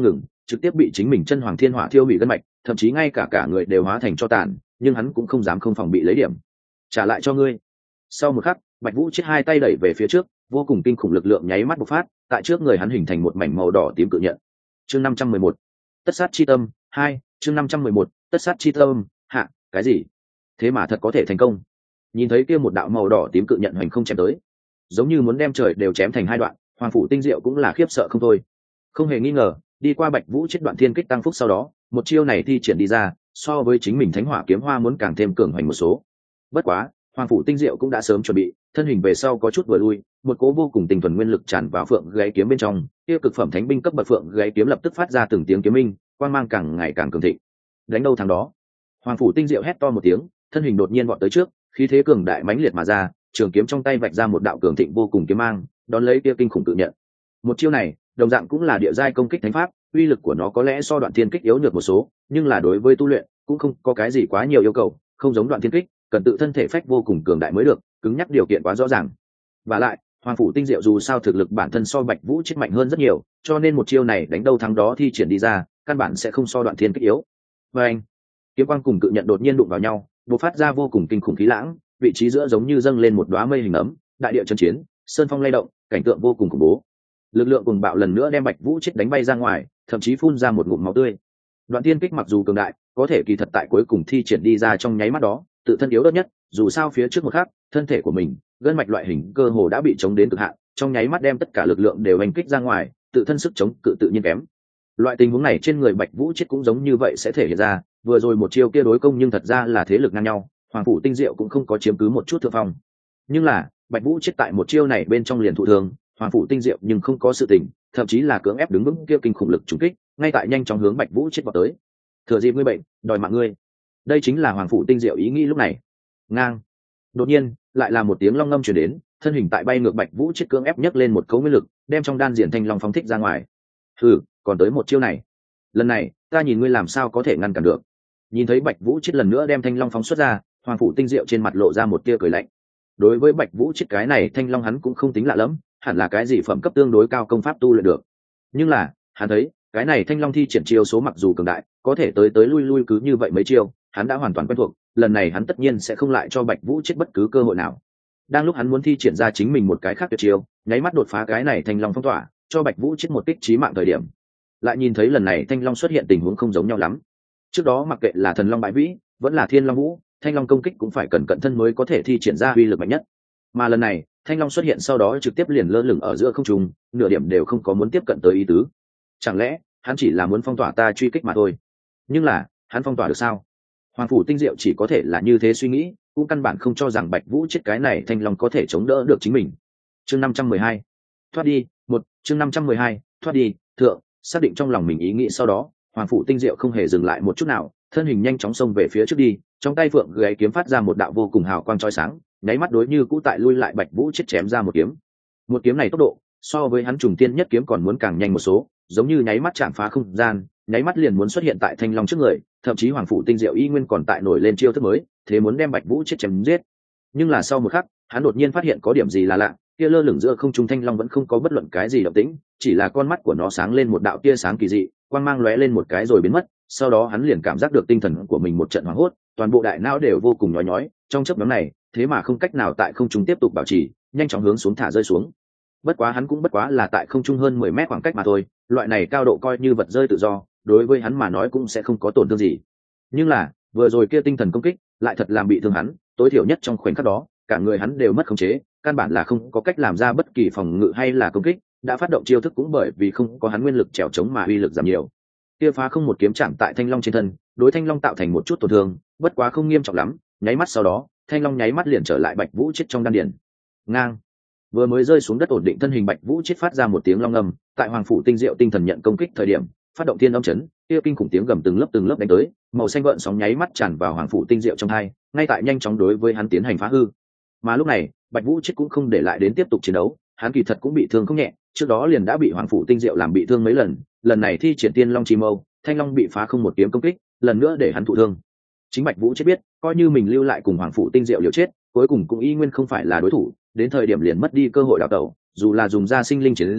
trực tiếp bị chính mình chân hoàng thiên hỏa thiêu hủy gân mạch, thậm chí ngay cả người đều hóa thành cho tàn, nhưng hắn cũng không dám không phòng bị lấy điểm. Trả lại cho ngươi. Sau một khắc, Bạch Vũ chết hai tay đẩy về phía trước, vô cùng kinh khủng lực lượng nháy mắt bộc phát, tại trước người hắn hình thành một mảnh màu đỏ tím cự nhận. Chương 511. Tất sát chi tâm 2, chương 511. Tất sát chi tâm, hạ, cái gì? Thế mà thật có thể thành công. Nhìn thấy kia một đạo màu đỏ tím cự nhận hoành không chém tới, giống như muốn đem trời đều chém thành hai đoạn, Hoàng phủ Tinh Diệu cũng là khiếp sợ không thôi. Không hề nghi ngờ, đi qua Bạch Vũ chết đoạn thiên kích tăng phúc sau đó, một chiêu này thi triển đi ra, so với chính mình Thánh Hỏa kiếm hoa muốn càng thêm cường hoành một số. Bất quá, Hoàng phủ Tinh Diệu cũng đã sớm chuẩn bị, thân hình về sau có chút vừa lui, một cỗ vô cùng tinh thuần nguyên lực tràn vào phượng gáy kiếm bên trong, kia cực phẩm thánh binh cấp bậc phượng gáy kiếm lập tức phát ra từng tiếng kiếm minh, quang mang càng ngày càng cường thịnh. Đánh đâu thắng đó. Hoàng phủ Tinh Diệu hét to một tiếng, thân hình đột nhiên vọt tới trước, khí thế cường đại mãnh liệt mà ra, trường kiếm trong tay vạch ra một đạo cường thịnh vô cùng kiếm mang, đón lấy kia kinh khủng tự nhận. Một chiêu này, đồng dạng cũng là địa giai công kích thánh pháp, uy lực của nó có lẽ so đoạn thiên kích yếu nhược một số, nhưng là đối với tu luyện cũng không có cái gì quá nhiều yêu cầu, không giống đoạn thiên kích, cần tự thân thể phách vô cùng cường đại mới được, cứng nhắc điều kiện quá rõ ràng. Và lại, Hoàng phủ Tinh Diệu dù sao thực lực bản thân so Bạch Vũ chết mạnh hơn rất nhiều, cho nên một chiêu này đánh đâu thắng đó thi triển đi ra, căn bản sẽ không so đoạn thiên kích yếu. Và anh, kiếm quang cùng cự nhận đột nhiên đụng vào nhau, bộc phát ra vô cùng kinh khủng khí lãng, vị trí giữa giống như dâng lên một đóa mây hình ấm, đại địa chấn chiến, sơn phong lay động, cảnh tượng vô cùng khủng bố. Lực lượng cùng bạo lần nữa đem Bạch Vũ chết đánh bay ra ngoài, thậm chí phun ra một ngụm máu tươi. Đoạn thiên kích mặc dù cường đại, có thể kỳ thật tại cuối cùng thi triển đi ra trong nháy mắt đó, tự thân yếu ớt nhất, dù sao phía trước một khắc, thân thể của mình, gân mạch loại hình cơ hồ đã bị chống đến cực hạn, trong nháy mắt đem tất cả lực lượng đều hành kích ra ngoài, tự thân sức chống cự tự nhiên kém. Loại tình huống này trên người Bạch Vũ chết cũng giống như vậy sẽ thể hiện ra, vừa rồi một chiêu kia đối công nhưng thật ra là thế lực ngang nhau, Hoàng phủ Tinh Diệu cũng không có chiếm cứ một chút thượng phong. Nhưng là, Bạch Vũ chết tại một chiêu này bên trong liền thụ thương, Hoàng phủ Tinh Diệu nhưng không có sự tình, thậm chí là cưỡng ép đứng vững kia kinh khủng lực trùng kích, ngay tại nhanh chóng hướng Bạch Vũ chết vào tới. Thừa dịp ngươi bệnh, đòi mạng ngươi. Đây chính là Hoàng phủ Tinh Diệu ý nghĩ lúc này. Ngang. Đột nhiên, lại là một tiếng long ngâm truyền đến, thân hình tại bay ngược Bạch Vũ chết cưỡng ép nhấc lên một cấu nguyên lực, đem trong đan điển thanh long phóng thích ra ngoài. Hừ, còn tới một chiêu này. Lần này, ta nhìn ngươi làm sao có thể ngăn cản được. Nhìn thấy Bạch Vũ chết lần nữa đem thanh long phóng xuất ra, Hoàng phủ Tinh Diệu trên mặt lộ ra một tia cười lạnh. Đối với Bạch Vũ chết cái này thanh long hắn cũng không tính lạ lắm, hẳn là cái gì phẩm cấp tương đối cao công pháp tu luyện được. Nhưng là, hắn thấy, cái này thanh long thi triển chiêu số mặc dù cường đại, có thể tới lui lui cứ như vậy mấy chiêu, hắn đã hoàn toàn quen thuộc, lần này hắn tất nhiên sẽ không lại cho Bạch Vũ chết bất cứ cơ hội nào. Đang lúc hắn muốn thi triển ra chính mình một cái khác tuyệt chiêu, nháy mắt đột phá cái này thanh long phong tỏa, cho Bạch Vũ chết một kích chí mạng thời điểm, lại nhìn thấy lần này thanh long xuất hiện tình huống không giống nhau lắm. Trước đó mặc kệ là thần long bãi vĩ, vẫn là thiên long vũ, thanh long công kích cũng phải cần cận thân mới có thể thi triển ra uy lực mạnh nhất. Mà lần này, thanh long xuất hiện sau đó trực tiếp liền lơ lửng ở giữa không trung, nửa điểm đều không có muốn tiếp cận tới ý tứ. Chẳng lẽ hắn chỉ là muốn phong tỏa ta truy kích mà thôi? Nhưng là, hắn phong tỏa được sao? Hoàng phủ Tinh Diệu chỉ có thể là như thế suy nghĩ, cũng căn bản không cho rằng Bạch Vũ chết cái này thanh long có thể chống đỡ được chính mình. Chương 512. Thoát đi, chương 512, thoát đi, thượng, xác định trong lòng mình ý nghĩ sau đó, Hoàng phủ Tinh Diệu không hề dừng lại một chút nào, thân hình nhanh chóng xông về phía trước đi, trong tay phượng gáy kiếm phát ra một đạo vô cùng hào quang chói sáng, nháy mắt đối như cũ tại lui lại Bạch Vũ chết chém ra một kiếm. Một kiếm này tốc độ, so với hắn trùng tiên nhất kiếm còn muốn càng nhanh một số, giống như nháy mắt chạm phá không gian, nháy mắt liền muốn xuất hiện tại thanh long trước người, thậm chí Hoàng phủ Tinh Diệu y nguyên còn tại nổi lên chiêu thức mới, thế muốn đem Bạch Vũ chết chém giết. Nhưng là sau một khắc, hắn đột nhiên phát hiện có điểm gì là lạ, kia lơ lửng giữa không trung thanh long vẫn không có bất luận cái gì động tĩnh, chỉ là con mắt của nó sáng lên một đạo tia sáng kỳ dị, quang mang lóe lên một cái rồi biến mất. Sau đó hắn liền cảm giác được tinh thần của mình một trận hoảng hốt, toàn bộ đại não đều vô cùng nhói nhói, trong chớp nhoáng này, thế mà không cách nào tại không trung tiếp tục bảo trì, nhanh chóng hướng xuống thả rơi xuống. Bất quá hắn cũng bất quá là tại không trung hơn 10 mét khoảng cách mà thôi, loại này cao độ coi như vật rơi tự do, đối với hắn mà nói cũng sẽ không có tổn thương gì. Nhưng là, vừa rồi kia tinh thần công kích, lại thật làm bị thương hắn, tối thiểu nhất trong khoảnh khắc đó, cả người hắn đều mất khống chế, căn bản là không có cách làm ra bất kỳ phòng ngự hay là công kích, đã phát động chiêu thức cũng bởi vì không có hắn nguyên lực trèo chống mà uy lực giảm nhiều. Kia phá không một kiếm chạm tại thanh long trên thân, đối thanh long tạo thành một chút tổn thương, bất quá không nghiêm trọng lắm, nháy mắt sau đó, thanh long nháy mắt liền trở lại Bạch Vũ chết trong đan điền. Ngang. Vừa mới rơi xuống đất ổn định thân hình Bạch Vũ chết phát ra một tiếng long ngâm, tại Hoàng phủ Tinh Diệu tinh thần nhận công kích thời điểm, phát động thiên âm chấn, kia kinh khủng tiếng gầm từng lớp đánh tới, màu xanh gợn sóng nháy mắt tràn vào Hoàng phủ Tinh Diệu trong hai, ngay tại nhanh chóng đối với hắn tiến hành phá hư. Mà lúc này, Bạch Vũ chết cũng không để lại đến tiếp tục chiến đấu, hắn kỳ thật cũng bị thương không nhẹ, trước đó liền đã bị Hoàng phủ Tinh Diệu làm bị thương mấy lần, lần này thi triển Tiên Long Chi Mâu, thanh long bị phá không một kiếm công kích, lần nữa để hắn thụ thương. Chính Bạch Vũ chết biết, coi như mình lưu lại cùng Hoàng phủ Tinh Diệu liều chết, cuối cùng cũng y nguyên không phải là đối thủ, đến thời điểm liền mất đi cơ hội đào tẩu, dù là dùng ra sinh linh chiến giáp,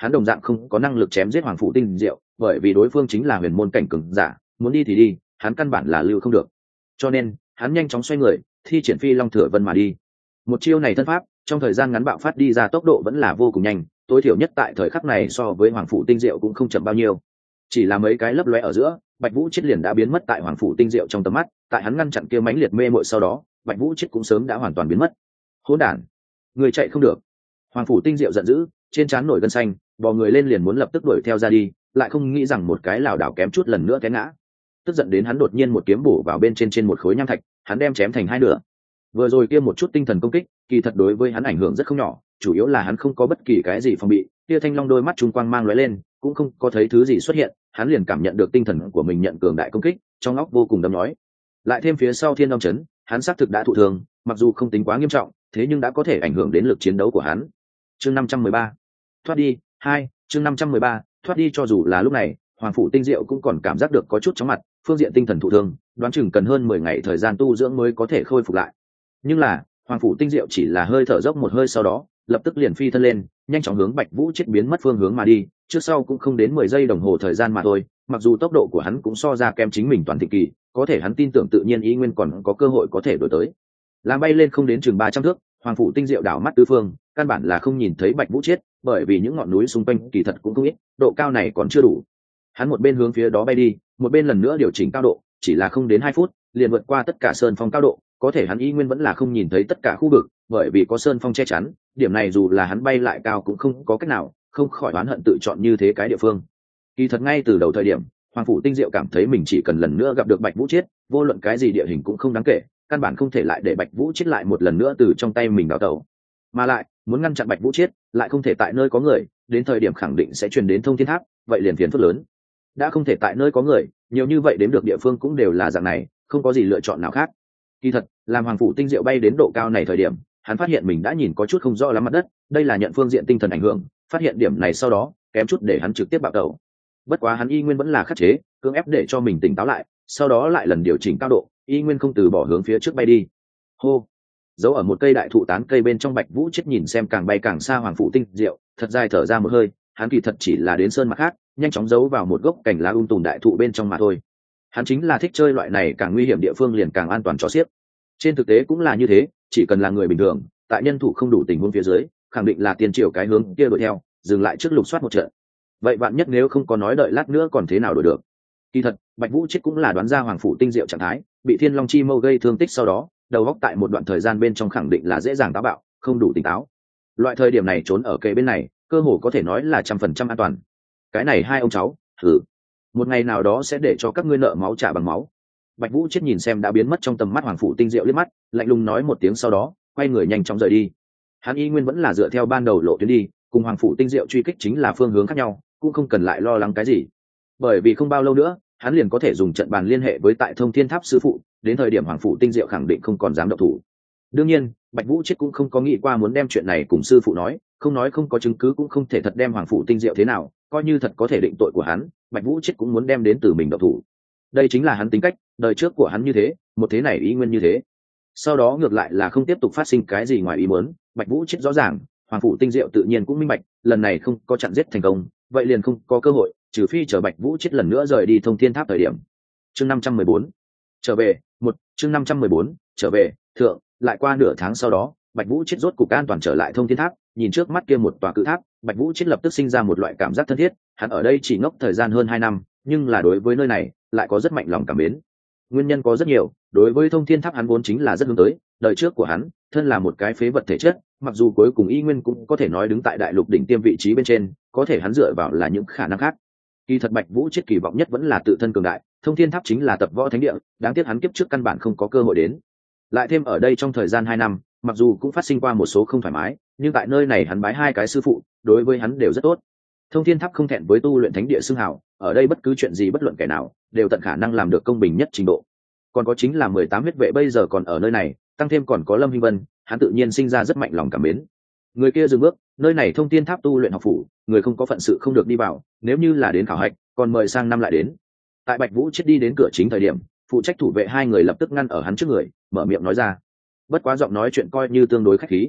hắn đồng dạng không có năng lực chém giết Hoàng Phủ Tinh Diệu, bởi vì đối phương chính là huyền môn cảnh cường giả, muốn đi thì đi, hắn căn bản là lưu không được. Cho nên hắn nhanh chóng xoay người, thi triển Phi Long Thừa Vân mà đi. Một chiêu này thân pháp trong thời gian ngắn bạo phát đi ra tốc độ vẫn là vô cùng nhanh, tối thiểu nhất tại thời khắc này so với Hoàng Phủ Tinh Diệu cũng không chậm bao nhiêu. Chỉ là mấy cái lấp lóe ở giữa, Bạch Vũ Chiết liền đã biến mất tại Hoàng Phủ Tinh Diệu trong tầm mắt, tại hắn ngăn chặn kia mãnh liệt mê muội sau đó, Bạch Vũ Chiết cũng sớm đã hoàn toàn biến mất. Hỗn đản, người chạy không được! Hoàng Phủ Tinh Diệu giận dữ, trên trán nổi gân xanh, bò người lên liền muốn lập tức đuổi theo ra đi, lại không nghĩ rằng một cái lảo đảo kém chút lần nữa té ngã. Tức giận đến hắn đột nhiên một kiếm bổ vào bên trên một khối nham thạch, hắn đem chém thành hai nửa. Vừa rồi kia một chút tinh thần công kích, kỳ thật đối với hắn ảnh hưởng rất không nhỏ, chủ yếu là hắn không có bất kỳ cái gì phòng bị, kia thanh long đôi mắt trung quang mang lóe lên, cũng không có thấy thứ gì xuất hiện, hắn liền cảm nhận được tinh thần của mình nhận cường đại công kích, trong óc vô cùng đâm nhói. Lại thêm phía sau Thiên Long chấn, hắn xác thực đã thụ thương, mặc dù không tính quá nghiêm trọng, thế nhưng đã có thể ảnh hưởng đến lực chiến đấu của hắn. Chương 513. Thoát đi, 2, chương 513, thoát đi. Cho dù là lúc này, Hoàng Phủ Tinh Diệu cũng còn cảm giác được có chút chóng mặt, phương diện tinh thần thụ thương, đoán chừng cần hơn 10 ngày thời gian tu dưỡng mới có thể khôi phục lại. Nhưng là, Hoàng Phủ Tinh Diệu chỉ là hơi thở dốc một hơi sau đó, lập tức liền phi thân lên, nhanh chóng hướng Bạch Vũ Chiết biến mất phương hướng mà đi, trước sau cũng không đến 10 giây đồng hồ thời gian mà thôi, mặc dù tốc độ của hắn cũng so ra kém chính mình toàn thịnh kỳ, có thể hắn tin tưởng tự nhiên ý nguyên còn có cơ hội có thể đuổi tới. Làm bay lên không đến chừng 300 thước, Hoàng Phủ Tinh Diệu đảo mắt tứ phương, căn bản là không nhìn thấy Bạch Vũ Chiết, bởi vì những ngọn núi xung quanh kỳ thật cũng không ít, độ cao này còn chưa đủ. Hắn một bên hướng phía đó bay đi, một bên lần nữa điều chỉnh cao độ, chỉ là không đến 2 phút, liền vượt qua tất cả sơn phong cao độ, có thể hắn y nguyên vẫn là không nhìn thấy tất cả khu vực, bởi vì có sơn phong che chắn, điểm này dù là hắn bay lại cao cũng không có cách nào, không khỏi oán hận tự chọn như thế cái địa phương. Kỳ thật ngay từ đầu thời điểm, Hoàng Phủ Tinh Diệu cảm thấy mình chỉ cần lần nữa gặp được Bạch Vũ Chiết, vô luận cái gì địa hình cũng không đáng kể, căn bản không thể lại để Bạch Vũ Chiết lại một lần nữa từ trong tay mình đào tẩu. Mà lại, muốn ngăn chặn Bạch Vũ Chiết, lại không thể tại nơi có người, đến thời điểm khẳng định sẽ truyền đến Thông Thiên Tháp, vậy liền phiền phức lớn. Đã không thể tại nơi có người, nhiều như vậy đến được địa phương cũng đều là dạng này, không có gì lựa chọn nào khác. Kỳ thật, làm Hoàng Phủ Tinh Diệu bay đến độ cao này thời điểm, hắn phát hiện mình đã nhìn có chút không rõ lắm mặt đất, đây là nhận phương diện tinh thần ảnh hưởng, phát hiện điểm này sau đó, kém chút để hắn trực tiếp bạo tẩu. Bất quá hắn y nguyên vẫn là khắc chế, cưỡng ép để cho mình tỉnh táo lại, sau đó lại lần điều chỉnh cao độ, y nguyên không từ bỏ hướng phía trước bay đi. Hô, giấu ở một cây đại thụ tán cây bên trong Bạch Vũ Chiết nhìn xem càng bay càng xa Hoàng Phủ Tinh Diệu, thật dài thở ra một hơi, hắn kỳ thật chỉ là đến sơn mặt khác, nhanh chóng giấu vào một gốc cành lá tùm đại thụ bên trong mà thôi. Hắn chính là thích chơi loại này càng nguy hiểm địa phương liền càng an toàn cho xiếc. Trên thực tế cũng là như thế, chỉ cần là người bình thường, tại nhân thủ không đủ tình huống phía dưới, khẳng định là tiền triệu cái hướng kia đuổi theo, dừng lại trước lục soát một trận. Vậy vạn nhất nếu không có nói đợi lát nữa còn thế nào đổi được. Kỳ thật, Bạch Vũ Chiết cũng là đoán ra Hoàng Phủ Tinh Diệu trạng thái, bị Thiên Long Chi Mâu gây thương tích sau đó, đầu óc tại một đoạn thời gian bên trong khẳng định là dễ dàng táo bạo, không đủ tỉnh táo. Loại thời điểm này trốn ở kề bên này, cơ hồ có thể nói là 100% an toàn. Cái này hai ông cháu, thử một ngày nào đó sẽ để cho các ngươi nợ máu trả bằng máu. Bạch Vũ Chiết nhìn xem đã biến mất trong tầm mắt Hoàng Phủ Tinh Diệu liếc mắt, lạnh lùng nói một tiếng sau đó, quay người nhanh chóng rời đi. Hắn y nguyên vẫn là dựa theo ban đầu lộ tuyến đi, cùng Hoàng Phủ Tinh Diệu truy kích chính là phương hướng khác nhau, cũng không cần lại lo lắng cái gì. Bởi vì không bao lâu nữa, hắn liền có thể dùng trận bàn liên hệ với tại Thông Thiên Tháp sư phụ, đến thời điểm Hoàng Phủ Tinh Diệu khẳng định không còn dám động thủ. Đương nhiên, Bạch Vũ Chiết cũng không có nghĩ qua muốn đem chuyện này cùng sư phụ nói không có chứng cứ cũng không thể thật đem Hoàng Phủ Tinh Diệu thế nào, coi như thật có thể định tội của hắn, Bạch Vũ Chiết cũng muốn đem đến từ mình động thủ. Đây chính là hắn tính cách, đời trước của hắn như thế, một thế này ý nguyên như thế. Sau đó ngược lại là không tiếp tục phát sinh cái gì ngoài ý muốn, Bạch Vũ Chiết rõ ràng, Hoàng Phủ Tinh Diệu tự nhiên cũng minh bạch, lần này không có chặn giết thành công, vậy liền không có cơ hội, trừ phi chờ Bạch Vũ Chiết lần nữa rời đi Thông Thiên Tháp thời điểm. Chương 514. Trở về, chương 514, trở về, thượng, lại qua nửa tháng sau đó, Bạch Vũ Chiết rốt cục an toàn trở lại Thông Thiên Tháp, nhìn trước mắt kia một tòa cự tháp, Bạch Vũ Chiết lập tức sinh ra một loại cảm giác thân thiết, hắn ở đây chỉ ngốc thời gian hơn 2 năm, nhưng là đối với nơi này, lại có rất mạnh lòng cảm mến. Nguyên nhân có rất nhiều, đối với Thông Thiên Tháp hắn vốn chính là rất hướng tới, đời trước của hắn, thân là một cái phế vật thể chất, mặc dù cuối cùng y nguyên cũng có thể nói đứng tại đại lục đỉnh tiêm vị trí bên trên, có thể hắn dựa vào là những khả năng khác. Kỳ thật Bạch Vũ Chiết kỳ vọng nhất vẫn là tự thân cường đại, Thông Thiên Tháp chính là tập võ thánh địa, đáng tiếc hắn kiếp trước căn bản không có cơ hội đến. Lại thêm ở đây trong thời gian 2 năm, mặc dù cũng phát sinh qua một số không thoải mái, nhưng tại nơi này hắn bái 2 cái sư phụ, đối với hắn đều rất tốt. Thông Thiên Tháp không thẹn với tu luyện thánh địa xưng hào, ở đây bất cứ chuyện gì bất luận kẻ nào, đều tận khả năng làm được công bình nhất trình độ. Còn có chính là 18 huyết vệ bây giờ còn ở nơi này, tăng thêm còn có Lâm Hinh Vân, hắn tự nhiên sinh ra rất mạnh lòng cảm mến. Người kia dừng bước, nơi này Thông Thiên Tháp tu luyện học phủ, người không có phận sự không được đi vào, nếu như là đến khảo hạch, còn mời sang năm lại đến. Tại Bạch Vũ Chiết đi đến cửa chính thời điểm, phụ trách thủ vệ 2 người lập tức ngăn ở hắn trước người, mở miệng nói ra. Bất quá giọng nói chuyện coi như tương đối khách khí.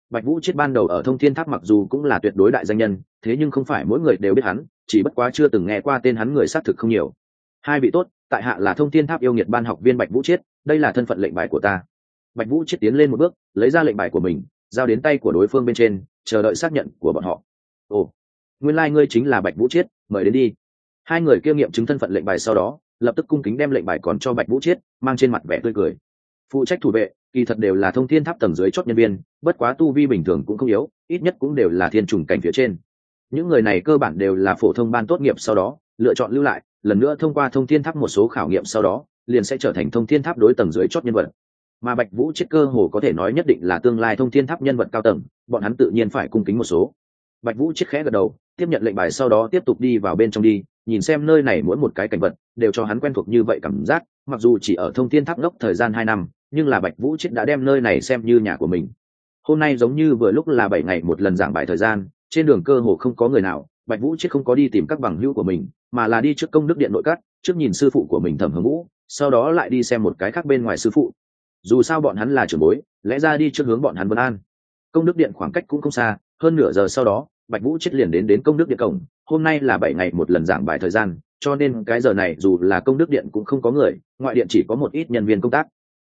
Bạch Vũ Chiết ban đầu ở Thông Thiên Tháp mặc dù cũng là tuyệt đối đại danh nhân, thế nhưng không phải mỗi người đều biết hắn, chỉ bất quá chưa từng nghe qua tên hắn người xác thực không nhiều. Hai vị tốt, tại hạ là Thông Thiên Tháp yêu nghiệt ban học viên Bạch Vũ Chiết, đây là thân phận lệnh bài của ta. Bạch Vũ Chiết tiến lên một bước, lấy ra lệnh bài của mình, giao đến tay của đối phương bên trên, chờ đợi xác nhận của bọn họ. Ồ, nguyên lai ngươi chính là Bạch Vũ Chiết, mời đến đi. Hai người kia nghiệm chứng thân phận lệnh bài sau đó, lập tức cung kính đem lệnh bài còn cho Bạch Vũ Chiết, mang trên mặt vẻ tươi cười. Phụ trách thủ vệ, kỳ thật đều là Thông Thiên Tháp tầng dưới chót nhân viên, bất quá tu vi bình thường cũng không yếu, ít nhất cũng đều là thiên trùng cảnh phía trên. Những người này cơ bản đều là phổ thông ban tốt nghiệp sau đó lựa chọn lưu lại, lần nữa thông qua Thông Thiên Tháp một số khảo nghiệm sau đó, liền sẽ trở thành Thông Thiên Tháp đối tầng dưới chót nhân vật. Mà Bạch Vũ Chiết cơ hồ có thể nói nhất định là tương lai Thông Thiên Tháp nhân vật cao tầng, bọn hắn tự nhiên phải cung kính một số. Bạch Vũ Chiết khẽ gật đầu, tiếp nhận lệnh bài sau đó tiếp tục đi vào bên trong đi, nhìn xem nơi này mỗi một cái cảnh vật đều cho hắn quen thuộc như vậy cảm giác, mặc dù chỉ ở Thông Thiên Tháp ngốc thời gian 2 năm, nhưng là Bạch Vũ Chiết đã đem nơi này xem như nhà của mình. Hôm nay giống như vừa lúc là 7 ngày một lần giảng bài thời gian, trên đường cơ hồ không có người nào, Bạch Vũ Chiết không có đi tìm các bằng hữu của mình, mà là đi trước công đức điện nội các, trước nhìn sư phụ của mình Thẩm Hồng Vũ, sau đó lại đi xem một cái khác bên ngoài sư phụ. Dù sao bọn hắn là trưởng bối, lẽ ra đi trước hướng bọn hắn vân an. Công đức điện khoảng cách cũng không xa, hơn nửa giờ sau đó, Bạch Vũ Chiết liền đến công đức điện cổng. Hôm nay là 7 ngày một lần giảng bài thời gian, cho nên cái giờ này dù là công đức điện cũng không có người, ngoại điện chỉ có một ít nhân viên công tác.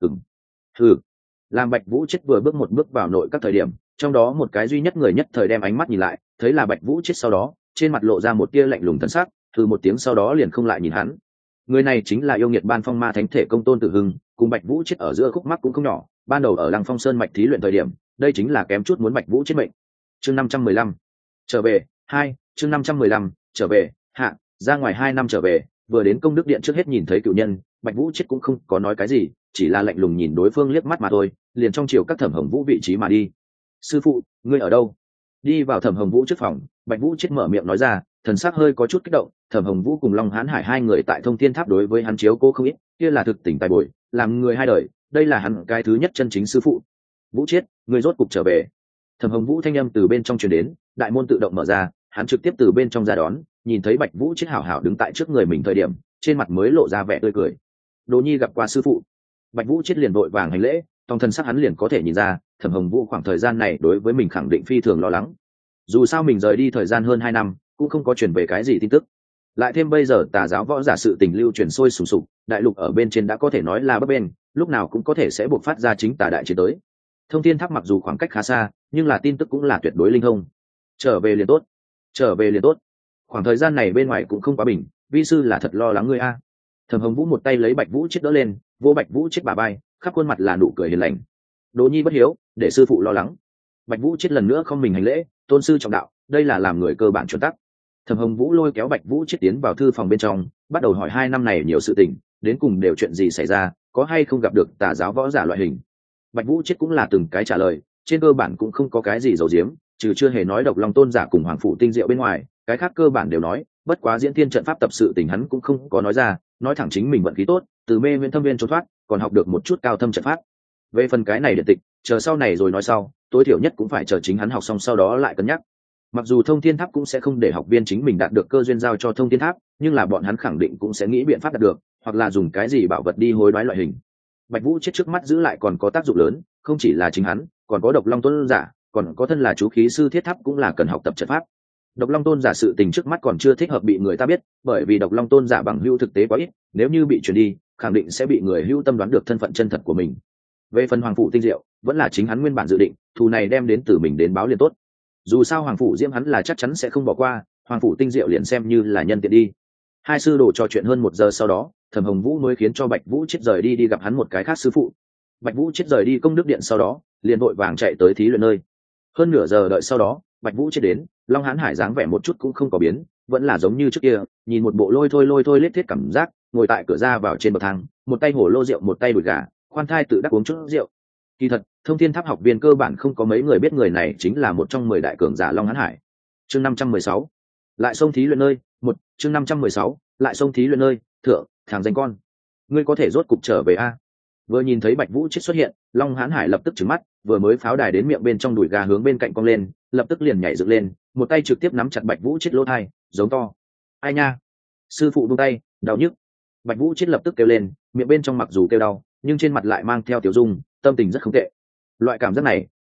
Làm Bạch Vũ Chiết vừa bước một bước vào nội các thời điểm, trong đó một cái duy nhất người nhất thời đem ánh mắt nhìn lại, thấy là Bạch Vũ Chiết sau đó, trên mặt lộ ra một tia lạnh lùng thần sắc, một tiếng sau đó liền không lại nhìn hắn. Người này chính là yêu nghiệt ban phong ma thánh thể công tôn Tử Hưng, cùng Bạch Vũ Chiết ở giữa khúc mắc cũng không nhỏ, ban đầu ở Lăng Phong Sơn mạch thí luyện thời điểm, đây chính là kém chút muốn Bạch Vũ Chiết mệnh. Chương 515. Trở về, 2, chương 515, trở về, hạ, ra ngoài 2 năm trở về, vừa đến công đức điện trước hết nhìn thấy cựu nhân, Bạch Vũ Chiết cũng không có nói cái gì, chỉ là lạnh lùng nhìn đối phương liếc mắt mà thôi, liền trong chiều các Thẩm Hồng Vũ vị trí mà đi. Sư phụ, ngươi ở đâu? Đi vào Thẩm Hồng Vũ trước phòng, Bạch Vũ Chiết mở miệng nói ra, thần sắc hơi có chút kích động. Thẩm Hồng Vũ cùng Long Hán Hải hai người tại Thông Thiên Tháp đối với hắn chiếu cố không ít, kia là thực tình tài bồi, làm người hai đời, đây là hắn cái thứ nhất chân chính sư phụ. Vũ Chiết, ngươi rốt cục trở về. Thẩm Hồng Vũ thanh âm từ bên trong truyền đến, đại môn tự động mở ra, hắn trực tiếp từ bên trong ra đón, nhìn thấy Bạch Vũ Chiết hảo hảo đứng tại trước người mình thời điểm, trên mặt mới lộ ra vẻ tươi cười. Đỗ Nhi gặp qua sư phụ. Bạch Vũ Chiết liền vội vàng hành lễ, trong thân sắc hắn liền có thể nhìn ra, Thẩm Hồng Vũ khoảng thời gian này đối với mình khẳng định phi thường lo lắng. Dù sao mình rời đi thời gian hơn 2 năm, cũng không có truyền về cái gì tin tức. Lại thêm bây giờ tà giáo võ giả sự tình lưu truyền sôi sùng sục, đại lục ở bên trên đã có thể nói là bấp bênh, lúc nào cũng có thể sẽ buộc phát ra chính tà đại chiến tới. Thông Thiên Tháp mặc dù khoảng cách khá xa, nhưng là tin tức cũng là tuyệt đối linh thông. Trở về liền tốt, trở về liền tốt. Khoảng thời gian này bên ngoài cũng không quá bình, vi sư là thật lo lắng ngươi a. Thẩm Hồng Vũ một tay lấy Bạch Vũ Chiết đỡ lên, vô Bạch Vũ Chiết bả vai, khắp khuôn mặt là nụ cười hiền lành. Đỗ Nhi bất hiếu, để sư phụ lo lắng. Bạch Vũ Chiết lần nữa không mình hành lễ, tôn sư trọng đạo, đây là làm người cơ bản chuẩn tắc. Thẩm Hồng Vũ lôi kéo Bạch Vũ Chiết tiến vào thư phòng bên trong, bắt đầu hỏi 2 năm này nhiều sự tình, đến cùng đều chuyện gì xảy ra, có hay không gặp được tà giáo võ giả loại hình. Bạch Vũ Chiết cũng là từng cái trả lời, trên cơ bản cũng không có cái gì giấu giếm, trừ chưa hề nói Độc Long Tôn giả cùng Hoàng phủ Tinh Diệu bên ngoài, cái khác cơ bản đều nói, bất quá diễn thiên trận pháp tập sự tình hắn cũng không có nói ra, nói thẳng chính mình vận khí tốt, từ mê nguyên thâm viên trốn thoát, còn học được một chút cao thâm trận pháp. Về phần cái này điện tịch, chờ sau này rồi nói sau, tối thiểu nhất cũng phải chờ chính hắn học xong sau đó lại cân nhắc. Mặc dù Thông Thiên Tháp cũng sẽ không để học viên chính mình đạt được cơ duyên giao cho Thông Thiên Tháp, nhưng là bọn hắn khẳng định cũng sẽ nghĩ biện pháp đạt được, hoặc là dùng cái gì bảo vật đi hối đoái loại hình. Bạch Vũ Chiết trước mắt giữ lại còn có tác dụng lớn, không chỉ là chính hắn, còn có Độc Long Tôn giả, còn có thân là chú khí sư Thiết Tháp cũng là cần học tập trận pháp. Độc Long Tôn giả sự tình trước mắt còn chưa thích hợp bị người ta biết, bởi vì Độc Long Tôn giả bằng hữu thực tế quá ít, nếu như bị truyền đi, khẳng định sẽ bị người hữu tâm đoán được thân phận chân thật của mình. Về phần Hoàng phủ Tinh Diệu, vẫn là chính hắn nguyên bản dự định, thù này đem đến từ mình đến báo liền tốt. Dù sao Hoàng phủ Diễm hắn là chắc chắn sẽ không bỏ qua, Hoàng phủ Tinh Diệu liền xem như là nhân tiện đi. Hai sư đồ trò chuyện hơn 1 giờ sau đó, Thẩm Hồng Vũ mới khiến cho Bạch Vũ Chiết rời đi gặp hắn một cái khác sư phụ. Bạch Vũ Chiết rời đi công đức điện sau đó, liền vội vàng chạy tới thí luyện nơi. Hơn nửa giờ đợi sau đó, Bạch Vũ Chiết đến, Long Hán Hải dáng vẻ một chút cũng không có biến, vẫn là giống như trước kia, nhìn một bộ lôi thôi lết thiết cảm giác, ngồi tại cửa ra vào trên bậc thang, một tay hổ lô rượu một tay đùi gà, khoan thai tự đắc uống chút rượu. Kỳ thật, Thông Thiên Tháp học viên cơ bản không có mấy người biết người này chính là một trong 10 đại cường giả Long Hán Hải. Chương 516. Lại sông thí luyện nơi, chương 516, lại sông thí luyện nơi, thượng, thằng danh con. Ngươi có thể rốt cục trở về a? Vừa nhìn thấy Bạch Vũ Chiết xuất hiện, Long Hán Hải lập tức trừng mắt, vừa mới pháo đài đến miệng bên trong đùi gà hướng bên cạnh cong lên, lập tức liền nhảy dựng lên, một tay trực tiếp nắm chặt Bạch Vũ Chiết lỗ tai, giống to. Ai nha? Sư phụ buông tay, đau nhức. Bạch Vũ Chiết lập tức kêu lên, miệng bên trong mặc dù kêu đau, nhưng trên mặt lại mang theo tiểu dung, tâm tình rất không tệ. Loại cảm giác này,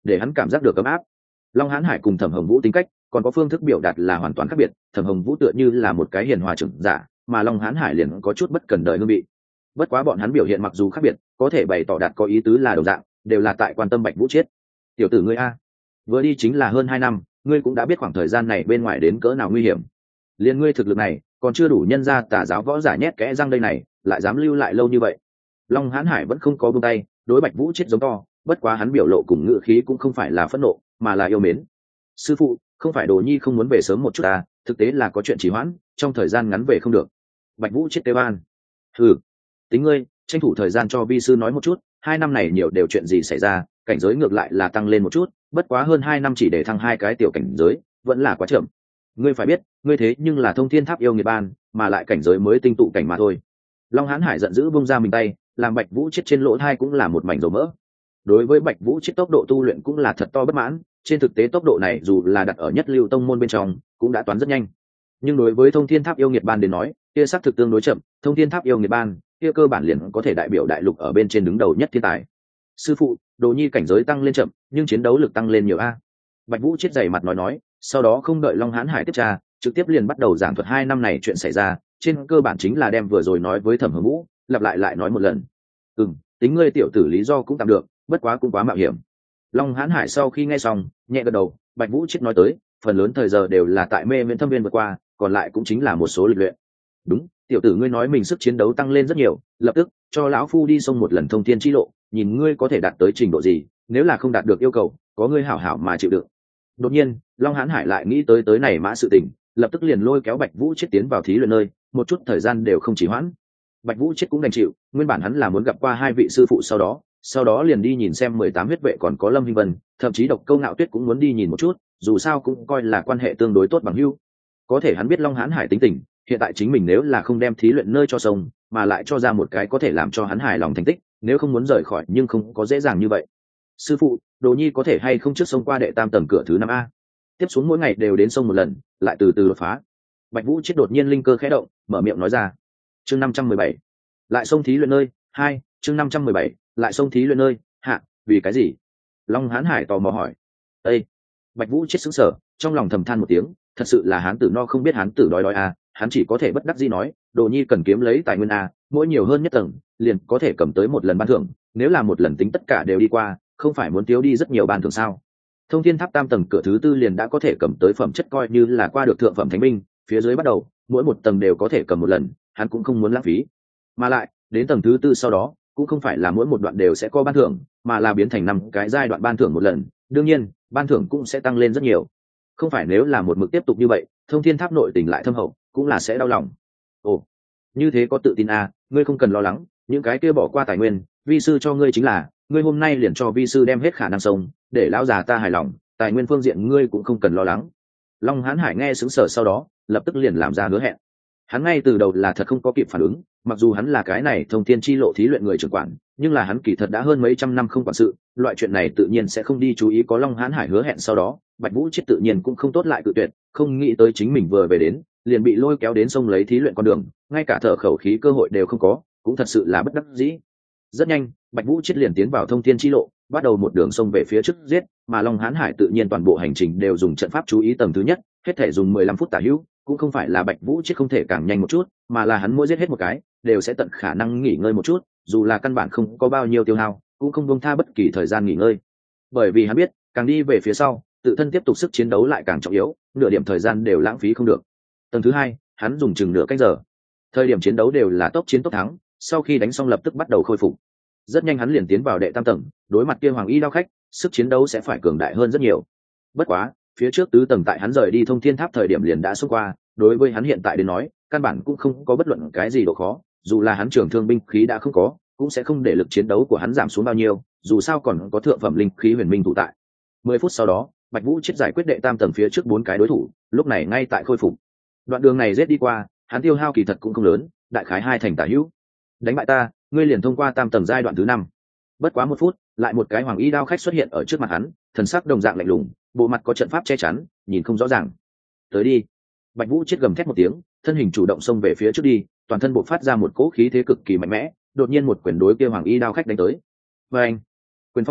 để hắn cảm giác được ấm áp. Long Hán Hải cùng Thẩm Hồng Vũ tính cách còn có phương thức biểu đạt là hoàn toàn khác biệt. Thẩm Hồng Vũ tựa như là một cái hiền hòa trưởng giả, mà Long Hán Hải liền có chút bất cần đời hương vị. Bất quá bọn hắn biểu hiện mặc dù khác biệt, có thể bày tỏ đạt có ý tứ là đồng dạng, đều là tại quan tâm Bạch Vũ Chiết. Tiểu tử ngươi a, vừa đi chính là hơn 2 năm, ngươi cũng đã biết khoảng thời gian này bên ngoài đến cỡ nào nguy hiểm. Liên ngươi thực lực này, còn chưa đủ nhân ra tà giáo võ giả nhét kẽ răng đây này, lại dám lưu lại lâu như vậy. Long Hán Hải vẫn không có buông tay, đối Bạch Vũ Chiết giống to, bất quá hắn biểu lộ cùng ngữ khí cũng không phải là phẫn nộ, mà là yêu mến. Sư phụ, không phải Đồ Nhi không muốn về sớm một chút à, thực tế là có chuyện trì hoãn, trong thời gian ngắn về không được. Bạch Vũ Chiết kêu an. Ừ, tính ngươi, tranh thủ thời gian cho vi sư nói một chút, 2 năm này nhiều đều chuyện gì xảy ra, cảnh giới ngược lại là tăng lên một chút, bất quá hơn 2 năm chỉ để thăng 2 cái tiểu cảnh giới, vẫn là quá chậm. Ngươi phải biết, ngươi thế nhưng là Thông Thiên Tháp yêu nghiệt ban, mà lại cảnh giới mới tinh tụ cảnh mà thôi. Long Hán Hải giận dữ bung ra mình tay, làm Bạch Vũ Chiết trên lỗ tai cũng là một mảnh dầu mỡ. Đối với Bạch Vũ Chiết tốc độ tu luyện cũng là thật to bất mãn, trên thực tế tốc độ này dù là đặt ở nhất lưu tông môn bên trong, cũng đã toán rất nhanh. Nhưng đối với Thông Thiên Tháp yêu nghiệt ban đến nói, kia xác thực tương đối chậm, Thông Thiên Tháp yêu nghiệt ban, kia cơ bản liền có thể đại biểu đại lục ở bên trên đứng đầu nhất thiên tài. Sư phụ, Đồ Nhi cảnh giới tăng lên chậm, nhưng chiến đấu lực tăng lên nhiều a. Bạch Vũ Chiết dày mặt nói, sau đó không đợi Long Hán Hải tiếp tra, trực tiếp liền bắt đầu giảng thuật 2 năm này chuyện xảy ra, trên cơ bản chính là đem vừa rồi nói với Thẩm Hồng Vũ, lặp lại nói một lần. Tính ngươi tiểu tử lý do cũng tạm được, bất quá cũng quá mạo hiểm. Long Hán Hải sau khi nghe xong, nhẹ gật đầu. Bạch Vũ Chiết nói tới, phần lớn thời giờ đều là tại mê miễn thâm viên vượt qua, còn lại cũng chính là một số lịch luyện. Đúng, tiểu tử ngươi nói mình sức chiến đấu tăng lên rất nhiều, lập tức cho lão phu đi xông một lần thông thiên chi lộ, nhìn ngươi có thể đạt tới trình độ gì, nếu là không đạt được yêu cầu, có ngươi hảo hảo mà chịu đựng. Đột nhiên, Long Hán Hải lại nghĩ tới này mã sự tình, lập tức liền lôi kéo Bạch Vũ Chiết tiến vào thí luyện nơi, một chút thời gian đều không chỉ hoãn. Bạch Vũ Chiết cũng đành chịu, nguyên bản hắn là muốn gặp qua 2 vị sư phụ sau đó liền đi nhìn xem 18 huyết vệ còn có Lâm Hinh Vân, thậm chí Độc Câu Ngạo Tuyết cũng muốn đi nhìn một chút, dù sao cũng coi là quan hệ tương đối tốt bằng hữu. Có thể hắn biết Long Hán Hải tính tình, hiện tại chính mình nếu là không đem thí luyện nơi cho xong, mà lại cho ra một cái có thể làm cho hắn hài lòng thành tích, nếu không muốn rời khỏi nhưng không có dễ dàng như vậy. Sư phụ, Đồ Nhi có thể hay không trước sông qua đệ tam tầng cửa thứ 5A? Tiếp xuống mỗi ngày đều đến sông một lần, lại từ từ đột phá. Bạch Vũ Chiết đột nhiên linh cơ khẽ động, mở miệng nói ra. Chương 517. Lại sông thí luyện nơi 2, chương 517, lại sông thí luyện nơi hạ, vì cái gì? Long Hán Hải tò mò hỏi. Ê! Bạch Vũ Chiết sững sờ, trong lòng thầm than một tiếng, thật sự là hán tử no không biết hán tử đói à, hắn chỉ có thể bất đắc dĩ nói, Đồ Nhi cần kiếm lấy tài nguyên à, mỗi nhiều hơn nhất tầng, liền có thể cầm tới một lần ban thưởng, nếu là một lần tính tất cả đều đi qua, không phải muốn thiếu đi rất nhiều ban thưởng sao? Thông Thiên Tháp tam tầng cửa thứ 4 liền đã có thể cầm tới phẩm chất coi như là qua được thượng phẩm thánh binh, phía dưới bắt đầu, mỗi một tầng đều có thể cầm một lần, hắn cũng không muốn lãng phí. Mà lại, đến tầng thứ 4 sau đó, cũng không phải là mỗi một đoạn đều sẽ có ban thưởng, mà là biến thành 5 cái giai đoạn ban thưởng một lần, đương nhiên, ban thưởng cũng sẽ tăng lên rất nhiều. Không phải nếu là một mực tiếp tục như vậy, Thông Thiên Tháp nội tình lại thâm hậu, cũng là sẽ đau lòng. Ồ, như thế có tự tin à, ngươi không cần lo lắng, những cái kia bỏ qua tài nguyên, vi sư cho ngươi chính là, ngươi hôm nay liền cho vi sư đem hết khả năng sông, để lão già ta hài lòng, tài nguyên phương diện ngươi cũng không cần lo lắng. Long Hán Hải nghe sững sờ sau đó, lập tức liền làm ra hứa hẹn. Hắn ngay từ đầu là thật không có kịp phản ứng, mặc dù hắn là cái này thông thiên chi lộ thí luyện người trưởng quản, nhưng là hắn kỳ thật đã hơn mấy trăm năm không quản sự, loại chuyện này tự nhiên sẽ không đi chú ý. Có Long Hán Hải hứa hẹn sau đó, Bạch Vũ Chiết tự nhiên cũng không tốt lại cự tuyệt, không nghĩ tới chính mình vừa về đến, liền bị lôi kéo đến sông lấy thí luyện con đường, ngay cả thở khẩu khí cơ hội đều không có, cũng thật sự là bất đắc dĩ. Rất nhanh, Bạch Vũ Chiết liền tiến vào thông thiên chi lộ, bắt đầu một đường sông về phía trước giết, mà Long Hán Hải tự nhiên toàn bộ hành trình đều dùng trận pháp chú ý tầng thứ nhất, hết thể dùng 15 phút tả hữu, cũng không phải là Bạch Vũ Chiết không thể càng nhanh một chút, mà là hắn mỗi giết hết một cái, đều sẽ tận khả năng nghỉ ngơi một chút, dù là căn bản không có bao nhiêu tiêu hao, cũng không buông tha bất kỳ thời gian nghỉ ngơi. Bởi vì hắn biết, càng đi về phía sau, tự thân tiếp tục sức chiến đấu lại càng trọng yếu, nửa điểm thời gian đều lãng phí không được. Tầng thứ 2, hắn dùng chừng nửa canh giờ. Thời điểm chiến đấu đều là tốc chiến tốc thắng, sau khi đánh xong lập tức bắt đầu khôi phục. Rất nhanh hắn liền tiến vào đệ tam tầng, đối mặt kia Hoàng Y Đao khách, sức chiến đấu sẽ phải cường đại hơn rất nhiều. Bất quá, phía trước tứ tầng tại hắn rời đi Thông Thiên Tháp thời điểm liền đã xông qua, đối với hắn hiện tại đến nói, căn bản cũng không có bất luận cái gì độ khó, dù là hắn trường thương binh khí đã không có, cũng sẽ không để lực chiến đấu của hắn giảm xuống bao nhiêu, dù sao còn có thượng phẩm linh khí huyền minh tụ tại. 10 phút sau đó, Bạch Vũ Chiết giải quyết đệ tam tầng phía trước 4 cái đối thủ, lúc này ngay tại khôi phục. Đoạn đường này giết đi qua, hắn tiêu hao kỳ thật cũng không lớn, đại khái 2 thành tả hữu. Đánh bại ta, ngươi liền thông qua tam tầng giai đoạn thứ 5. Bất quá 1 phút, lại một cái Hoàng Y Đao khách xuất hiện ở trước mặt hắn, thần sắc đồng dạng lạnh lùng, bộ mặt có trận pháp che chắn, nhìn không rõ ràng. Tới đi. Bạch Vũ Chiết gầm thét một tiếng, thân hình chủ động xông về phía trước đi, toàn thân bộc phát ra một cỗ khí thế cực kỳ mạnh mẽ, đột nhiên một quyền đối kia Hoàng Y Đao khách đánh tới. Oeng! Quyền phong chấn động,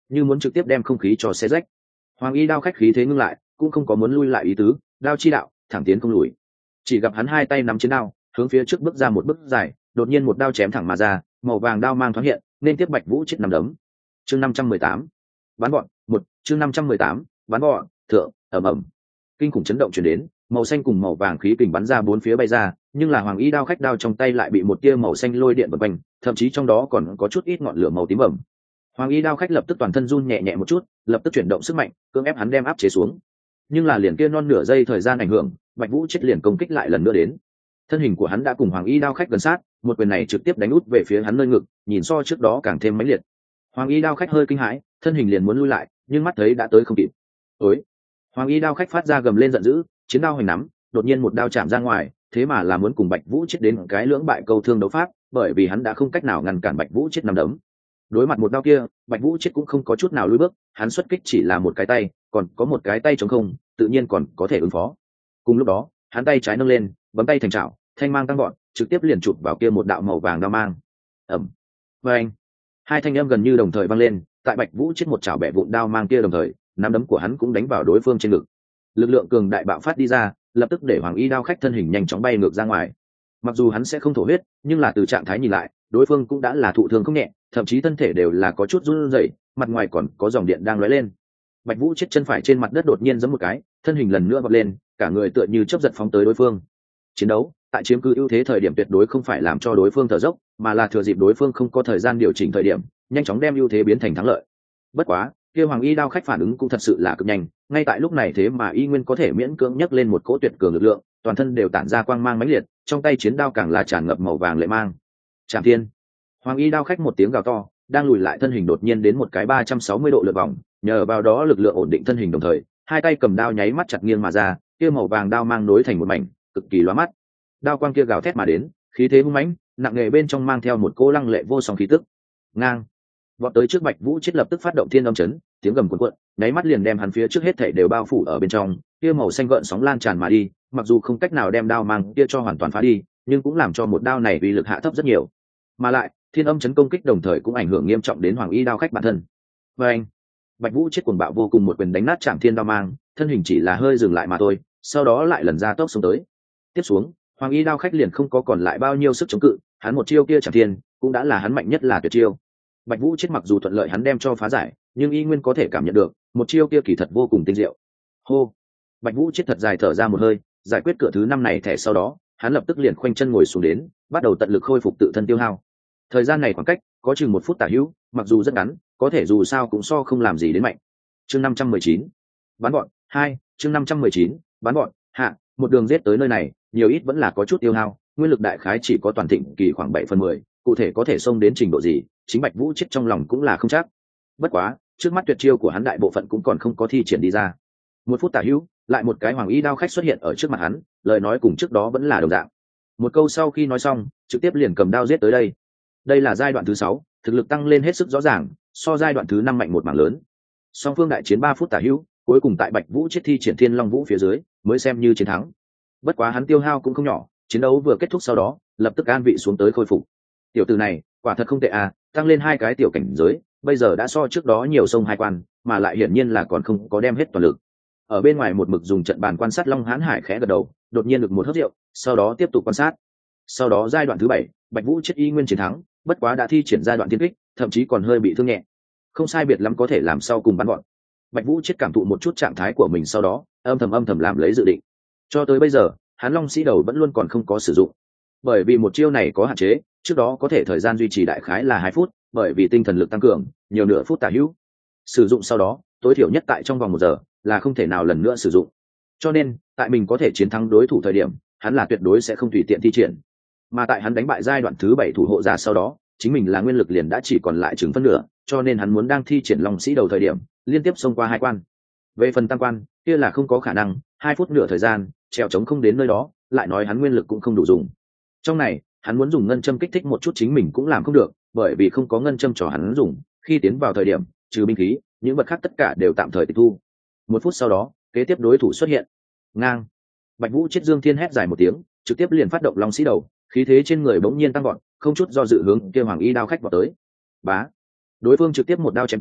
như muốn trực tiếp đem không khí cho xé rách. Hoàng y đao khách khí thế ngưng lại, cũng không có muốn lui lại ý tứ, đao chi đạo thẳng tiến không lùi. Chỉ gặp hắn hai tay nắm chiến đao, hướng phía trước bước ra một bước dài, đột nhiên một đao chém thẳng mà ra, màu vàng đao mang thoáng hiện, nên tiếp Bạch Vũ chết nằm đấm. Chương 518, bắn gọn. Chương 518, bắn gọn. Thượng, ầm ầm. Kinh khủng chấn động truyền đến, màu xanh cùng màu vàng khí kình bắn ra bốn phía bay ra, nhưng là Hoàng y đao khách đao trong tay lại bị một tia màu xanh lôi điện vần quanh, thậm chí trong đó còn có chút ít ngọn lửa màu tím bầm. Hoàng y đao khách lập tức toàn thân run nhẹ nhẹ một chút, lập tức chuyển động sức mạnh, cưỡng ép hắn đem áp chế xuống. Nhưng là liền kia non nửa giây thời gian ảnh hưởng, Bạch Vũ chết liền công kích lại lần nữa đến. Thân hình của hắn đã cùng Hoàng y đao khách gần sát, một quyền này trực tiếp đánh út về phía hắn nơi ngực, nhìn so trước đó càng thêm mãnh liệt. Hoàng y đao khách hơi kinh hãi, thân hình liền muốn lui lại, nhưng mắt thấy đã tới không kịp. Ối! Hoàng y đao khách phát ra gầm lên giận dữ, chiến đao hoành nắm, đột nhiên một đao chạm ra ngoài, thế mà là muốn cùng Bạch Vũ chết đến cái lưỡng bại câu thương đấu pháp, bởi vì hắn đã không cách nào ngăn cản Bạch Vũ chết nắm đấm. Đối mặt một đao kia, Bạch Vũ chết cũng không có chút nào lùi bước, hắn xuất kích chỉ là một cái tay, còn có một cái tay trống không, tự nhiên còn có thể ứng phó. Cùng lúc đó, hắn tay trái nâng lên, bấm tay thành chảo, thanh mang tăng gọn, trực tiếp liền chụp vào kia một đạo màu vàng đao mang. Ầm. Oeng. Hai thanh âm gần như đồng thời vang lên, tại Bạch Vũ chết một chảo bẻ vụn đao mang kia đồng thời, nắm đấm của hắn cũng đánh vào đối phương trên ngực. Lực lượng cường đại bạo phát đi ra, lập tức để Hoàng y đao khách thân hình nhanh chóng bay ngược ra ngoài. Mặc dù hắn sẽ không thổ huyết, nhưng là từ trạng thái nhìn lại, đối phương cũng đã là thụ thương không nhẹ, thậm chí thân thể đều là có chút run rẩy, mặt ngoài còn có dòng điện đang lóe lên. Bạch Vũ chết chân phải trên mặt đất đột nhiên giẫm một cái, thân hình lần nữa vọt lên, cả người tựa như chớp giật phóng tới đối phương. Chiến đấu, tại chiếm cứ ưu thế thời điểm tuyệt đối không phải làm cho đối phương thở dốc, mà là thừa dịp đối phương không có thời gian điều chỉnh thời điểm, nhanh chóng đem ưu thế biến thành thắng lợi. Bất quá, kia Hoàng y đao khách phản ứng cũng thật sự là cực nhanh, ngay tại lúc này thế mà y nguyên có thể miễn cưỡng nhấc lên một cỗ tuyệt cường lực lượng, toàn thân đều tản ra quang mang mãnh liệt, trong tay chiến đao càng là tràn ngập màu vàng lệ mang. Trảm thiên! Hoàng y đao khách một tiếng gào to, đang lùi lại thân hình đột nhiên đến một cái 360 độ lượn vòng, nhờ vào đó lực lượng ổn định thân hình đồng thời, hai tay cầm đao nháy mắt chặt nghiêng mà ra, kia màu vàng đao mang nối thành một mảnh, cực kỳ lóa mắt. Đao quang kia gào thét mà đến, khí thế hung mãnh, nặng nề bên trong mang theo một cỗ lăng lệ vô song khí tức. Ngang! Vọt tới trước Bạch Vũ chết lập tức phát động thiên âm chấn, tiếng gầm cuồn cuộn, nháy mắt liền đem hắn phía trước hết thảy đều bao phủ ở bên trong, kia màu xanh gợn sóng lan tràn mà đi, mặc dù không cách nào đem đao mang kia cho hoàn toàn phá đi, nhưng cũng làm cho một đao này uy lực hạ thấp rất nhiều. Mà lại, thiên âm chấn công kích đồng thời cũng ảnh hưởng nghiêm trọng đến Hoàng y đao khách bản thân. Và anh, Bạch Vũ chết cuồng bạo vô cùng một quyền đánh nát Trảm Thiên đao mang, thân hình chỉ là hơi dừng lại mà thôi, sau đó lại lần ra tốc xuống tới. Tiếp xuống, Hoàng y đao khách liền không có còn lại bao nhiêu sức chống cự, hắn một chiêu kia Trảm Thiên cũng đã là hắn mạnh nhất là tuyệt chiêu. Bạch Vũ chết mặc dù thuận lợi hắn đem cho phá giải, nhưng y nguyên có thể cảm nhận được một chiêu kia kỳ thật vô cùng tinh diệu. Hô! Bạch Vũ chết thật dài thở ra một hơi, giải quyết cửa thứ 5 này thẻ sau đó, hắn lập tức liền khoanh chân ngồi xuống đến, bắt đầu tận lực khôi phục tự thân tiêu hao. Thời gian này khoảng cách có chừng 1 phút tả hữu, mặc dù rất ngắn, có thể dù sao cũng so không làm gì đến mạnh. Chương 519, bắn gọn. 2, chương 519, bắn gọn. Hạ, một đường giết tới nơi này, nhiều ít vẫn là có chút tiêu hao, nguyên lực đại khái chỉ có toàn thịnh kỳ khoảng 7/10, cụ thể có thể xông đến trình độ gì, chính Bạch Vũ chết trong lòng cũng là không chắc. Bất quá, trước mắt tuyệt chiêu của hắn đại bộ phận cũng còn không có thi triển đi ra. 1 phút tả hữu, lại một cái Hoàng y đao khách xuất hiện ở trước mặt hắn, lời nói cùng trước đó vẫn là đồng dạng. Một câu sau khi nói xong, trực tiếp liền cầm đao giết tới đây. Đây là giai đoạn thứ 6, thực lực tăng lên hết sức rõ ràng, so giai đoạn thứ 5 mạnh một mảng lớn. Song phương đại chiến 3 phút tả hữu, cuối cùng tại Bạch Vũ chết thi triển Thiên Long Vũ phía dưới, mới xem như chiến thắng. Bất quá hắn tiêu hao cũng không nhỏ, chiến đấu vừa kết thúc sau đó, lập tức an vị xuống tới khôi phục. Tiểu tử này, quả thật không tệ à, tăng lên 2 cái tiểu cảnh giới, bây giờ đã so trước đó nhiều sông 2 quan, mà lại hiển nhiên là còn không có đem hết toàn lực. Ở bên ngoài một mực dùng trận bàn quan sát Long Hán Hải khẽ gật đầu, đột nhiên được một hớp rượu, sau đó tiếp tục quan sát. Sau đó giai đoạn thứ 7, Bạch Vũ chết y nguyên chiến thắng, bất quá đã thi triển giai đoạn thiên kích, thậm chí còn hơi bị thương nhẹ. Không sai biệt lắm có thể làm sau cùng bắn gọn. Bạch Vũ chết cảm thụ một chút trạng thái của mình sau đó, âm thầm làm lấy dự định. Cho tới bây giờ, hắn Long Sĩ Đầu vẫn luôn còn không có sử dụng. Bởi vì một chiêu này có hạn chế, trước đó có thể thời gian duy trì đại khái là 2 phút, bởi vì tinh thần lực tăng cường, nhiều nửa phút tả hữu. Sử dụng sau đó, tối thiểu nhất tại trong vòng 1 giờ, là không thể nào lần nữa sử dụng. Cho nên, tại mình có thể chiến thắng đối thủ thời điểm, hắn là tuyệt đối sẽ không tùy tiện thi triển. Mà tại hắn đánh bại giai đoạn thứ 7 thủ hộ giả sau đó, chính mình là nguyên lực liền đã chỉ còn lại chừng phân nửa, cho nên hắn muốn đang thi triển Long Sĩ Đầu thời điểm, liên tiếp xông qua 2 quan. Về phần tăng quan, kia là không có khả năng, 2 phút nửa thời gian, trèo trống không đến nơi đó, lại nói hắn nguyên lực cũng không đủ dùng. Trong này, hắn muốn dùng ngân châm kích thích một chút chính mình cũng làm không được, bởi vì không có ngân châm cho hắn dùng, khi tiến vào thời điểm, trừ binh khí, những vật khác tất cả đều tạm thời tịch thu. 1 phút sau đó, kế tiếp đối thủ xuất hiện. Ngang. Bạch Vũ chết dương thiên hét dài một tiếng, trực tiếp liền phát động Long Sĩ Đầu, khí thế trên người bỗng nhiên tăng vọt, không chút do dự hướng kia Hoàng y đao khách vọt tới. Bá. Đối phương trực tiếp một đao chém tới,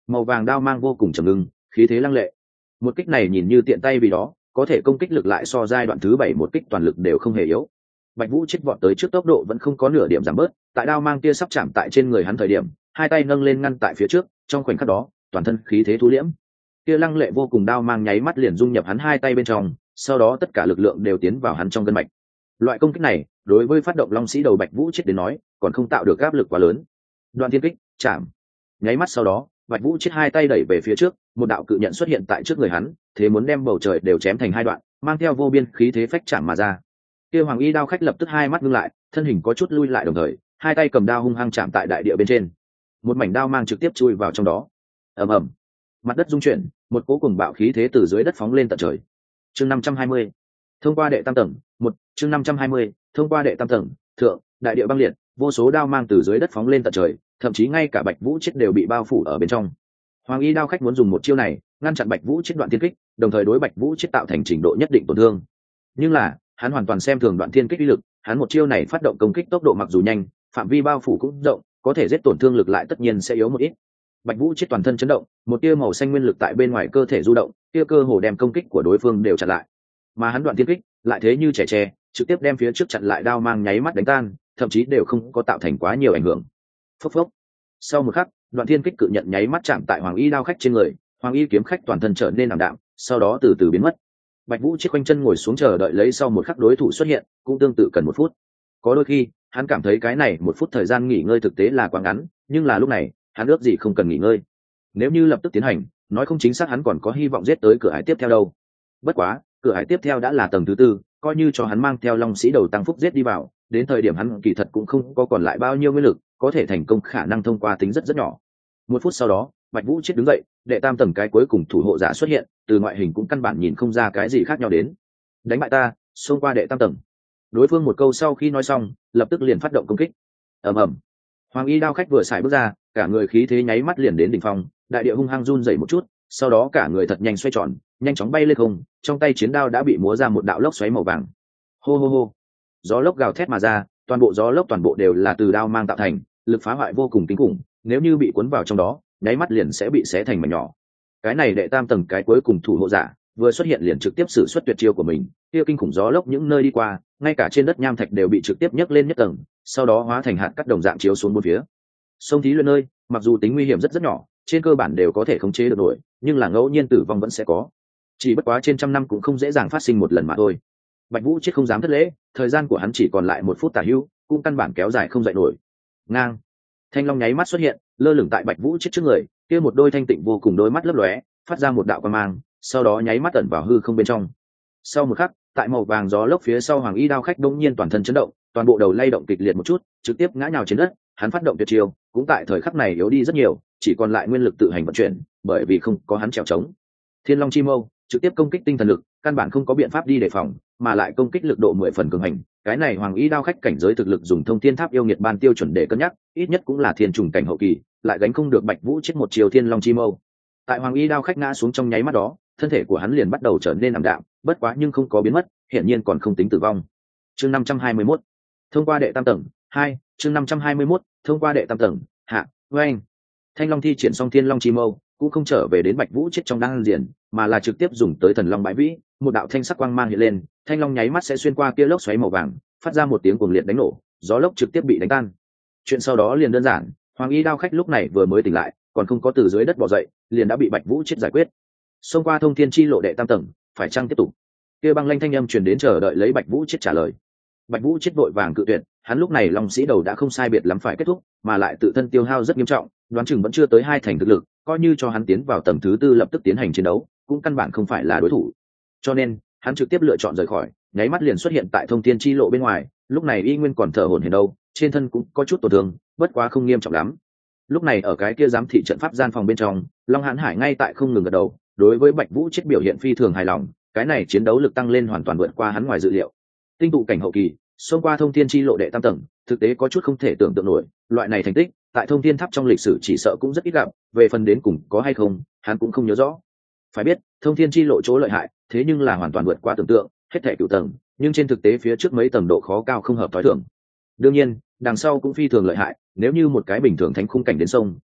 màu vàng đao mang vô cùng trầm ngưng, khí thế lăng lệ. Một kích này nhìn như tiện tay vì đó, có thể công kích lực lại so giai đoạn thứ 7 một kích toàn lực đều không hề yếu. Bạch Vũ chết vọt tới trước, tốc độ vẫn không có nửa điểm giảm bớt, tại đao mang kia sắp chạm tại trên người hắn thời điểm, hai tay nâng lên ngăn tại phía trước, trong khoảnh khắc đó, toàn thân khí thế thu liễm. Kia lăng lệ vô cùng đao mang nháy mắt liền dung nhập hắn hai tay bên trong, sau đó tất cả lực lượng đều tiến vào hắn trong gân mạch. Loại công kích này, đối với phát động long sĩ đầu Bạch Vũ chết đến nói, còn không tạo được áp lực quá lớn. Đoạn thiên kích, chạm. Nháy mắt sau đó, Bạch Vũ chết hai tay đẩy về phía trước, một đạo cự nhận xuất hiện tại trước người hắn, thế muốn đem bầu trời đều chém thành hai đoạn, mang theo vô biên khí thế phách chạm mà ra. Kia Hoàng Y đao khách lập tức hai mắt ngưng lại, thân hình có chút lui lại, đồng thời hai tay cầm đao hung hăng chạm tại đại địa bên trên. Một mảnh đao mang trực tiếp chui vào trong đó. Ầm ầm, mặt đất rung chuyển, một cỗ cùng bạo khí thế từ dưới đất phóng lên tận trời. Chương 520. Thông qua đệ tam tầng, chương 520, thông qua đệ tam tầng, thượng, đại địa băng liệt, vô số đao mang từ dưới đất phóng lên tận trời, thậm chí ngay cả Bạch Vũ chết đều bị bao phủ ở bên trong. Hoàng Y đao khách muốn dùng một chiêu này ngăn chặn Bạch Vũ chết đoạn thiên kích, đồng thời đối Bạch Vũ chết tạo thành trình độ nhất định tổn thương. Nhưng là, hắn hoàn toàn xem thường đoạn thiên kích uy lực, hắn một chiêu này phát động công kích tốc độ mặc dù nhanh, phạm vi bao phủ cũng rộng, có thể giết tổn thương lực lại tất nhiên sẽ yếu một ít. Bạch Vũ chết toàn thân chấn động, một tia màu xanh nguyên lực tại bên ngoài cơ thể du động, tia cơ hồ đem công kích của đối phương đều chặn lại. Mà hắn đoạn thiên kích lại thế như trẻ tre, trực tiếp đem phía trước chặn lại đao mang nháy mắt đánh tan, thậm chí đều không có tạo thành quá nhiều ảnh hưởng. Phốc phốc. Sau một khắc, đoạn thiên kích cự nhận nháy mắt chạm tại Hoàng Y đao khách trên người, Hoàng Y kiếm khách toàn thân trở nên ảm đạm, sau đó từ từ biến mất. Bạch Vũ chết quanh chân ngồi xuống chờ đợi lấy sau một khắc đối thủ xuất hiện, cũng tương tự cần 1 phút. Có đôi khi, hắn cảm thấy cái này 1 phút thời gian nghỉ ngơi thực tế là quá ngắn, nhưng là lúc này, hắn ước gì không cần nghỉ ngơi. Nếu như lập tức tiến hành, nói không chính xác hắn còn có hy vọng giết tới cửa ải tiếp theo đâu. Bất quá, cửa ải tiếp theo đã là tầng thứ 4, coi như cho hắn mang theo long sĩ đầu tăng phúc giết đi vào, đến thời điểm hắn kỳ thật cũng không có còn lại bao nhiêu nguyên lực, có thể thành công khả năng thông qua tính rất nhỏ. 1 phút sau đó, Bạch Vũ chết đứng dậy, đệ tam tầng cái cuối cùng thủ hộ giả xuất hiện, từ ngoại hình cũng căn bản nhìn không ra cái gì khác nhau đến. Đánh bại ta, xông qua đệ tam tầng. Đối phương một câu sau khi nói xong, lập tức liền phát động công kích. Ầm ầm. Hoàng Y đao khách vừa xài bước ra, cả người khí thế nháy mắt liền đến đỉnh phong, đại địa hung hăng run rẩy một chút, sau đó cả người thật nhanh xoay tròn, nhanh chóng bay lên không, trong tay chiến đao đã bị múa ra một đạo lốc xoáy màu vàng. Hô hô hô. Gió lốc gào thét mà ra, toàn bộ gió lốc toàn bộ đều là từ đao mang tạo thành, lực phá hoại vô cùng kinh khủng, nếu như bị cuốn vào trong đó, nháy mắt liền sẽ bị xé thành mảnh nhỏ. Cái này đệ tam tầng cái cuối cùng thủ hộ giả, vừa xuất hiện liền trực tiếp sử xuất tuyệt chiêu của mình, kia kinh khủng gió lốc những nơi đi qua, ngay cả trên đất nham thạch đều bị trực tiếp nhấc lên nhất tầng, sau đó hóa thành hạt cát đồng dạng chiếu xuống bốn phía. Sông thí luyện nơi, mặc dù tính nguy hiểm rất nhỏ, trên cơ bản đều có thể khống chế được nổi, nhưng là ngẫu nhiên tử vong vẫn sẽ có. Chỉ bất quá trên trăm năm cũng không dễ dàng phát sinh một lần mà thôi. Bạch Vũ chết không dám thất lễ, thời gian của hắn chỉ còn lại 1 phút tả hữu, cũng căn bản kéo dài không dậy nổi. Ngang. Thanh long nháy mắt xuất hiện, lơ lửng tại Bạch Vũ chết trước người, kia một đôi thanh tịnh vô cùng đôi mắt lấp lóe, phát ra một đạo quang mang, sau đó nháy mắt ẩn vào hư không bên trong. Sau một khắc, tại màu vàng gió lốc phía sau Hoàng Y đao khách đống nhiên toàn thân chấn động, toàn bộ đầu lay động kịch liệt một chút, trực tiếp ngã nhào trên đất, hắn phát động tuyệt chiêu, cũng tại thời khắc này yếu đi rất nhiều, chỉ còn lại nguyên lực tự hành vận chuyển, bởi vì không có hắn trèo trống. Thiên Long chi mâu trực tiếp công kích tinh thần lực, căn bản không có biện pháp đi đề phòng, mà lại công kích lực độ 10 phần cường hành. Cái này Hoàng Y đao khách cảnh giới thực lực dùng Thông Thiên Tháp yêu nghiệt ban tiêu chuẩn để cân nhắc, ít nhất cũng là thiên trùng cảnh hậu kỳ, lại gánh không được Bạch Vũ chết một chiều Thiên Long chi mâu. Tại Hoàng Y đao khách ngã xuống trong nháy mắt đó, thân thể của hắn liền bắt đầu trở nên ảm đạm, bất quá nhưng không có biến mất, hiển nhiên còn không tính tử vong. Chương 521. Thông qua đệ tam tầng, 2, chương 521, thông qua đệ tam tầng, hạ, oeng. Thanh Long thi triển xong Thiên Long chi mâu, cũng không trở về đến Bạch Vũ chết trong đan điền, mà là trực tiếp dùng tới Thần Long bãi vĩ, một đạo thanh sắc quang mang hiện lên, thanh long nháy mắt sẽ xuyên qua kia lốc xoáy màu vàng, phát ra một tiếng cuồng liệt đánh nổ, gió lốc trực tiếp bị đánh tan. Chuyện sau đó liền đơn giản, Hoàng Y đao khách lúc này vừa mới tỉnh lại, còn không có từ dưới đất bò dậy, liền đã bị Bạch Vũ chết giải quyết. Xông qua Thông Thiên chi lộ đệ tam tầng, phải chăng tiếp tục? Kia băng lanh thanh âm truyền đến chờ đợi lấy Bạch Vũ chết trả lời. Bạch Vũ chết vội vàng cự tuyệt, hắn lúc này long sĩ đầu đã không sai biệt lắm phải kết thúc, mà lại tự thân tiêu hao rất nghiêm trọng, đoán chừng vẫn chưa tới 2 thành thực lực, coi như cho hắn tiến vào tầng thứ 4 lập tức tiến hành chiến đấu, cũng căn bản không phải là đối thủ. Cho nên, hắn trực tiếp lựa chọn rời khỏi, nháy mắt liền xuất hiện tại Thông Thiên chi lộ bên ngoài, lúc này y nguyên còn thở hổn hển đâu, trên thân cũng có chút tổn thương, bất quá không nghiêm trọng lắm. Lúc này ở cái kia giám thị trận pháp gian phòng bên trong, Long Hán Hải ngay tại không ngừng gật đầu, đối với Bạch Vũ chết biểu hiện phi thường hài lòng, cái này chiến đấu lực tăng lên hoàn toàn vượt qua hắn ngoài dự liệu. Tinh tụ cảnh hậu kỳ, xông qua Thông Thiên chi lộ đệ tam tầng, thực tế có chút không thể tưởng tượng nổi, loại này thành tích, tại Thông Thiên Tháp trong lịch sử chỉ sợ cũng rất ít gặp, về phần đến cùng có hay không, hắn cũng không nhớ rõ. Phải biết, Thông Thiên chi lộ chỗ lợi hại, thế nhưng là hoàn toàn vượt qua tưởng tượng, hết thảy cửu tầng, nhưng trên thực tế phía trước mấy tầng độ khó cao không hợp thói thường. Đương nhiên, đằng sau cũng phi thường lợi hại, nếu như một cái bình thường thánh khung cảnh đến sông,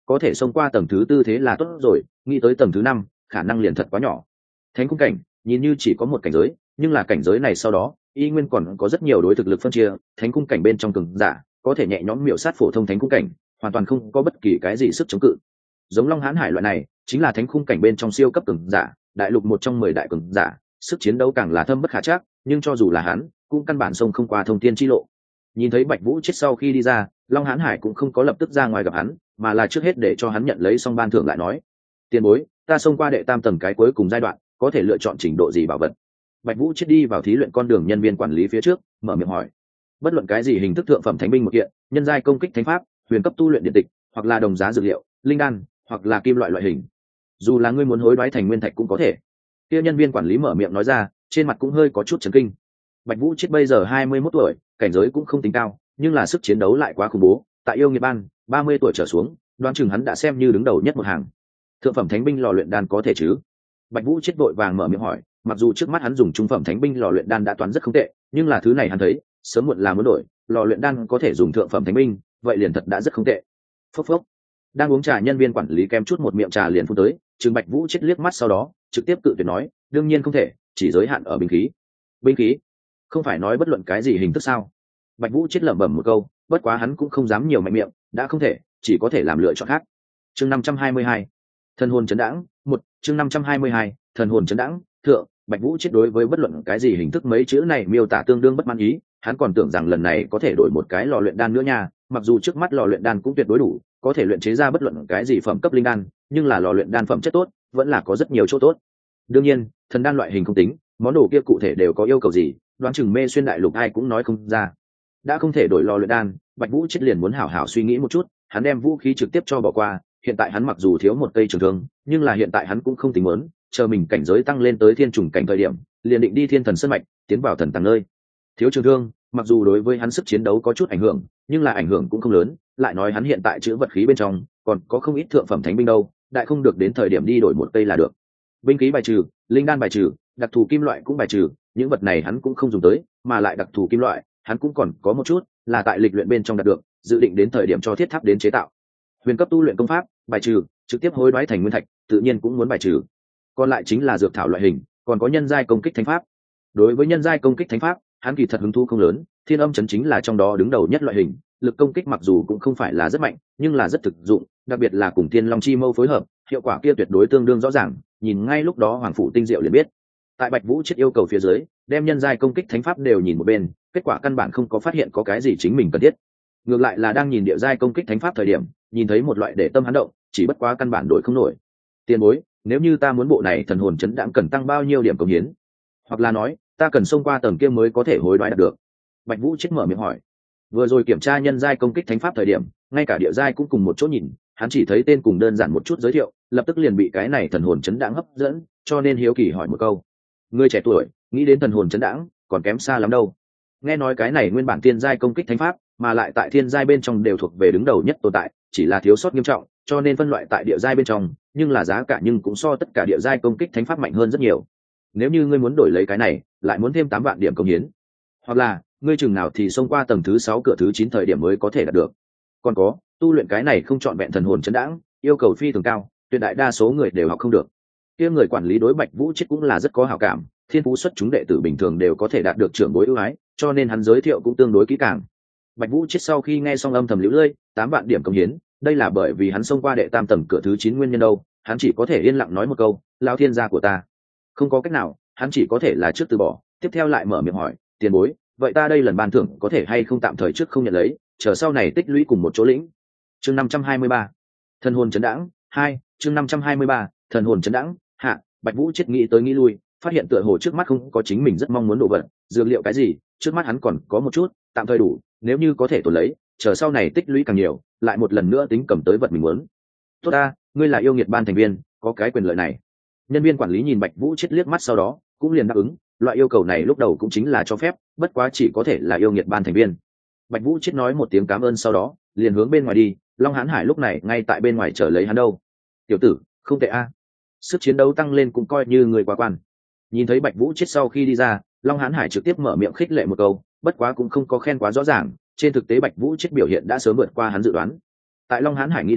có thể xông qua tầng thứ tư thế là tốt rồi, nghĩ tới tầng thứ năm khả năng liền thật quá nhỏ. Thánh cung cảnh nhìn như chỉ có một cảnh giới, nhưng là cảnh giới này sau đó y nguyên còn có rất nhiều đối thực lực phân chia. Thánh cung cảnh bên trong cường giả có thể nhẹ nhõm miểu sát phổ thông thánh cung cảnh, hoàn toàn không có bất kỳ cái gì sức chống cự. Giống Long Hán Hải loại này chính là thánh cung cảnh bên trong siêu cấp cường giả, đại lục một trong 10 đại cường giả, sức chiến đấu càng là thâm bất khả trắc, nhưng cho dù là hắn cũng căn bản xông không qua thông tiên chi lộ. Nhìn thấy Bạch Vũ chết sau khi đi ra, Long Hán Hải cũng không có lập tức ra ngoài gặp hắn, mà là trước hết để cho hắn nhận lấy xong ban thưởng lại nói: tiền bối, ta xông qua đệ tam tầng cái cuối cùng giai đoạn, có thể lựa chọn trình độ gì bảo vật? Bạch Vũ chết đi vào thí luyện con đường nhân viên quản lý phía trước, mở miệng hỏi. Bất luận cái gì hình thức thượng phẩm thánh binh một kiện, nhân giai công kích thánh pháp, huyền cấp tu luyện điện tịch, hoặc là đồng giá dược liệu, linh đan, hoặc là kim loại loại hình. Dù là ngươi muốn hối đoái thành nguyên thạch cũng có thể. Kia nhân viên quản lý mở miệng nói ra, trên mặt cũng hơi có chút chấn kinh. Bạch Vũ chết bây giờ 21 tuổi, cảnh giới cũng không tính cao, nhưng là sức chiến đấu lại quá khủng bố. Tại yêu nghiệt ban, 30 tuổi trở xuống, đoán chừng hắn đã xem như đứng đầu nhất một hàng. Thượng phẩm thánh binh lò luyện đan có thể chứ? Bạch Vũ chết vội vàng mở miệng hỏi, mặc dù trước mắt hắn dùng trung phẩm thánh binh lò luyện đan đã toán rất không tệ, nhưng là thứ này hắn thấy, sớm muộn là muốn đổi, lò luyện đan có thể dùng thượng phẩm thánh binh, vậy liền thật đã rất không tệ. Phốc phốc. Đang uống trà nhân viên quản lý kém chút một miệng trà liền phun tới, Trừng Bạch Vũ chết liếc mắt sau đó, trực tiếp cự tuyệt nói, đương nhiên không thể, chỉ giới hạn ở binh khí. Binh khí? Không phải nói bất luận cái gì hình thức sao? Bạch Vũ chết lẩm bẩm một câu, bất quá hắn cũng không dám nhiều mạnh miệng, đã không thể, chỉ có thể làm lựa chọn khác. Chương 522. Thần hồn chấn đãng, một. Chương 522. Thần hồn chấn đãng, thượng. Bạch Vũ chết đối với bất luận cái gì hình thức mấy chữ này miêu tả tương đương bất mãn ý, hắn còn tưởng rằng lần này có thể đổi một cái lò luyện đan nữa nha, mặc dù trước mắt lò luyện đan cũng tuyệt đối đủ, có thể luyện chế ra bất luận cái gì phẩm cấp linh đan, nhưng là lò luyện đan phẩm chất tốt, vẫn là có rất nhiều chỗ tốt. Đương nhiên, thần đan loại hình không tính, món đồ kia cụ thể đều có yêu cầu gì, đoán chừng Mê Xuyên đại lục ai cũng nói không ra. Đã không thể đổi lò luyện đan, Bạch Vũ chết liền muốn hảo hảo suy nghĩ một chút, hắn đem vũ khí trực tiếp cho bỏ qua, hiện tại hắn mặc dù thiếu một cây trường thương, nhưng là hiện tại hắn cũng không tính muốn, chờ mình cảnh giới tăng lên tới thiên trùng cảnh thời điểm, liền định đi thiên thần sơn mạch, tiến vào thần tàng nơi. Thiếu trường thương, mặc dù đối với hắn sức chiến đấu có chút ảnh hưởng, nhưng là ảnh hưởng cũng không lớn, lại nói hắn hiện tại chứa vật khí bên trong còn có không ít thượng phẩm thánh binh đâu, đại không được đến thời điểm đi đổi một cây là được. Binh khí bài trừ, linh đan bài trừ, đặc thù kim loại cũng bài trừ, những vật này hắn cũng không dùng tới, mà lại đặc thù kim loại, hắn cũng còn có một chút, là tại lịch luyện bên trong đạt được, dự định đến thời điểm cho thiết tháp đến chế tạo. Huyền cấp tu luyện công pháp, bài trừ, trực tiếp hối đoái thành nguyên thạch, tự nhiên cũng muốn bài trừ. Còn lại chính là dược thảo loại hình, còn có nhân giai công kích thánh pháp. Đối với nhân giai công kích thánh pháp, hắn kỳ thật hứng thú không lớn, Thiên Âm Chấn chính là trong đó đứng đầu nhất loại hình, lực công kích mặc dù cũng không phải là rất mạnh, nhưng là rất thực dụng, đặc biệt là cùng Thiên Long Chi Mâu phối hợp, hiệu quả kia tuyệt đối tương đương rõ ràng, nhìn ngay lúc đó Hoàng phủ tinh diệu liền biết. Tại Bạch Vũ chết yêu cầu phía dưới, đem nhân giai công kích thánh pháp đều nhìn một bên, kết quả căn bản không có phát hiện có cái gì chính mình cần thiết. Ngược lại là đang nhìn địa giai công kích thánh pháp thời điểm, nhìn thấy một loại để tâm hắn động, chỉ bất quá căn bản đổi không nổi. Tiền bối, nếu như ta muốn bộ này thần hồn chấn đãng cần tăng bao nhiêu điểm công hiến? Hoặc là nói, ta cần xông qua tầng kia mới có thể hối đoái đạt được. Bạch Vũ chết mở miệng hỏi. Vừa rồi kiểm tra nhân giai công kích thánh pháp thời điểm, ngay cả địa giai cũng cùng một chỗ nhìn, hắn chỉ thấy tên cùng đơn giản một chút giới thiệu, lập tức liền bị cái này thần hồn chấn đãng hấp dẫn, cho nên hiếu kỳ hỏi một câu. Ngươi trẻ tuổi, nghĩ đến thần hồn chấn đãng, còn kém xa lắm đâu. Nghe nói cái này nguyên bản thiên giai công kích thánh pháp, mà lại tại thiên giai bên trong đều thuộc về đứng đầu nhất tồn tại, chỉ là thiếu sót nghiêm trọng, cho nên phân loại tại địa giai bên trong, nhưng là giá cả nhưng cũng so tất cả địa giai công kích thánh pháp mạnh hơn rất nhiều. Nếu như ngươi muốn đổi lấy cái này, lại muốn thêm 8 vạn điểm công hiến. Hoặc là, ngươi chừng nào thì xông qua tầng thứ 6 cửa thứ 9 thời điểm mới có thể đạt được. Còn có, tu luyện cái này không chọn vẹn thần hồn chấn đãng, yêu cầu phi thường cao, tuyệt đại đa số người đều học không được. Kia người quản lý đối Bạch Vũ chết cũng là rất có hảo cảm, thiên phú xuất chúng đệ tử bình thường đều có thể đạt được trưởng bối ưu ái, cho nên hắn giới thiệu cũng tương đối kỹ càng. Bạch Vũ chết sau khi nghe xong âm thầm liễu lơi, 8 vạn điểm công hiến, đây là bởi vì hắn xông qua đệ tam tầng cửa thứ 9 nguyên nhân đâu, hắn chỉ có thể yên lặng nói một câu, lão thiên gia của ta. Không có cách nào, hắn chỉ có thể là trước từ bỏ, tiếp theo lại mở miệng hỏi, tiền bối, vậy ta đây lần ban thưởng có thể hay không tạm thời trước không nhận lấy, chờ sau này tích lũy cùng một chỗ lĩnh. Chương 523. Thần hồn chấn đãng, 2. Chương 523. Thần hồn chấn đãng, hạ. Bạch Vũ chết nghĩ tới nghĩ lui, phát hiện tựa hồ trước mắt không có chính mình rất mong muốn đồ vật, dược liệu cái gì, trước mắt hắn còn có một chút, tạm thời đủ, nếu như có thể tồn lấy, chờ sau này tích lũy càng nhiều, lại một lần nữa tính cầm tới vật mình muốn. Tốt ta, ngươi là yêu nghiệt ban thành viên, có cái quyền lợi này. Nhân viên quản lý nhìn Bạch Vũ chết liếc mắt sau đó, cũng liền đáp ứng, loại yêu cầu này lúc đầu cũng chính là cho phép, bất quá chỉ có thể là yêu nghiệt ban thành viên. Bạch Vũ chết nói một tiếng cảm ơn sau đó, liền hướng bên ngoài đi, Long Hán Hải lúc này ngay tại bên ngoài chờ lấy hắn đâu. Tiểu tử, không tệ a. Sức chiến đấu tăng lên cũng coi như người quá quan. Nhìn thấy Bạch Vũ chết sau khi đi ra, Long Hán Hải trực tiếp mở miệng khích lệ một câu, bất quá cũng không có khen quá rõ ràng, trên thực tế Bạch Vũ chết biểu hiện đã sớm vượt qua hắn dự đoán. Tại Long Hán Hải nghĩ đến,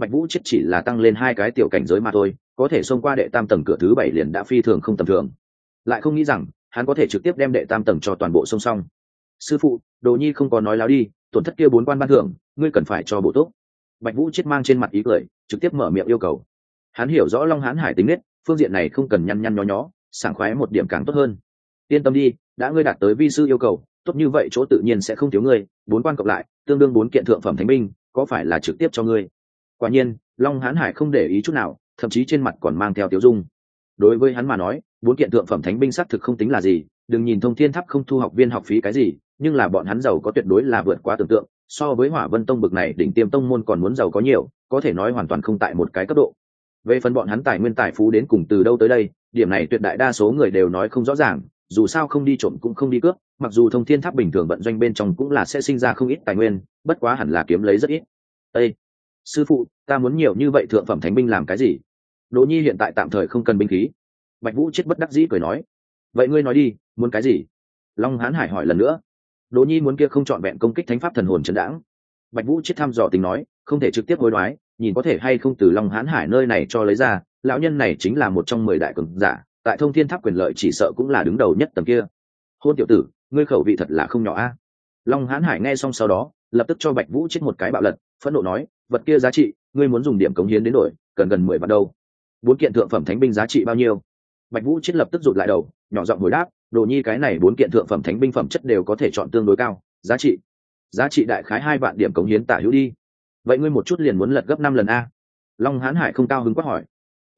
Bạch Vũ chết chỉ là tăng lên 2 cái tiểu cảnh giới mà thôi, có thể xông qua đệ tam tầng cửa thứ 7 liền đã phi thường không tầm thường. Lại không nghĩ rằng hắn có thể trực tiếp đem đệ tam tầng cho toàn bộ xông xong. Sư phụ, Đồ Nhi không có nói láo đi, tổn thất kia 4 quan ban thưởng, ngươi cần phải cho bổ túc. Bạch Vũ chết mang trên mặt ý cười, trực tiếp mở miệng yêu cầu. Hắn hiểu rõ Long Hán Hải tính nết, phương diện này không cần nhăn nhăn nhó nhó, sảng khoái một điểm càng tốt hơn. Yên tâm đi, đã ngươi đạt tới vi sư yêu cầu, tốt như vậy chỗ tự nhiên sẽ không thiếu ngươi, 4 quan cộng lại, tương đương 4 kiện thượng phẩm thánh binh, có phải là trực tiếp cho ngươi? Quả nhiên, Long Hán Hải không để ý chút nào, thậm chí trên mặt còn mang theo tiêu dung. Đối với hắn mà nói, 4 kiện thượng phẩm thánh binh xác thực không tính là gì, đừng nhìn Thông Thiên Tháp không thu học viên học phí cái gì, nhưng là bọn hắn giàu có tuyệt đối là vượt quá tưởng tượng, so với Hỏa Vân Tông bực này đỉnh tiêm tông môn còn muốn giàu có nhiều, có thể nói hoàn toàn không tại một cái cấp độ. Về phần bọn hắn tài nguyên tài phú đến cùng từ đâu tới đây, điểm này tuyệt đại đa số người đều nói không rõ ràng, dù sao không đi trộm cũng không đi cướp, mặc dù Thông Thiên Tháp bình thường vận doanh bên trong cũng là sẽ sinh ra không ít tài nguyên, bất quá hẳn là kiếm lấy rất ít. Ê, sư phụ, ta muốn nhiều như vậy thượng phẩm thánh binh làm cái gì? Đỗ Nhi hiện tại tạm thời không cần binh khí. Bạch Vũ chết bất đắc dĩ cười nói. Vậy ngươi nói đi, muốn cái gì? Long Hán Hải hỏi lần nữa. Đỗ Nhi muốn kia không chọn vẹn công kích thánh pháp thần hồn chấn đãng. Bạch Vũ chết thăm dò tính nói, không thể trực tiếp hối đoái, nhìn có thể hay không từ Long Hán Hải nơi này cho lấy ra. Lão nhân này chính là một trong 10 đại cường giả, tại Thông Thiên Tháp quyền lợi chỉ sợ cũng là đứng đầu nhất tầng kia. Hôn tiểu tử, ngươi khẩu vị thật là không nhỏ a. Long Hán Hải nghe xong sau đó, lập tức cho Bạch Vũ chết một cái bạo lật, phẫn nộ nói, vật kia giá trị, ngươi muốn dùng điểm cống hiến đến đổi, cần gần 10 vạn đâu. 4 kiện thượng phẩm thánh binh giá trị bao nhiêu? Bạch Vũ chết lập tức rụt lại đầu, nhỏ giọng hồi đáp, Đồ Nhi cái này 4 kiện thượng phẩm thánh binh phẩm chất đều có thể chọn tương đối cao, giá trị đại khái 2 vạn điểm cống hiến tả hữu đi. Vậy ngươi một chút liền muốn lật gấp 5 lần a? Long Hán Hải không cao hứng quát hỏi.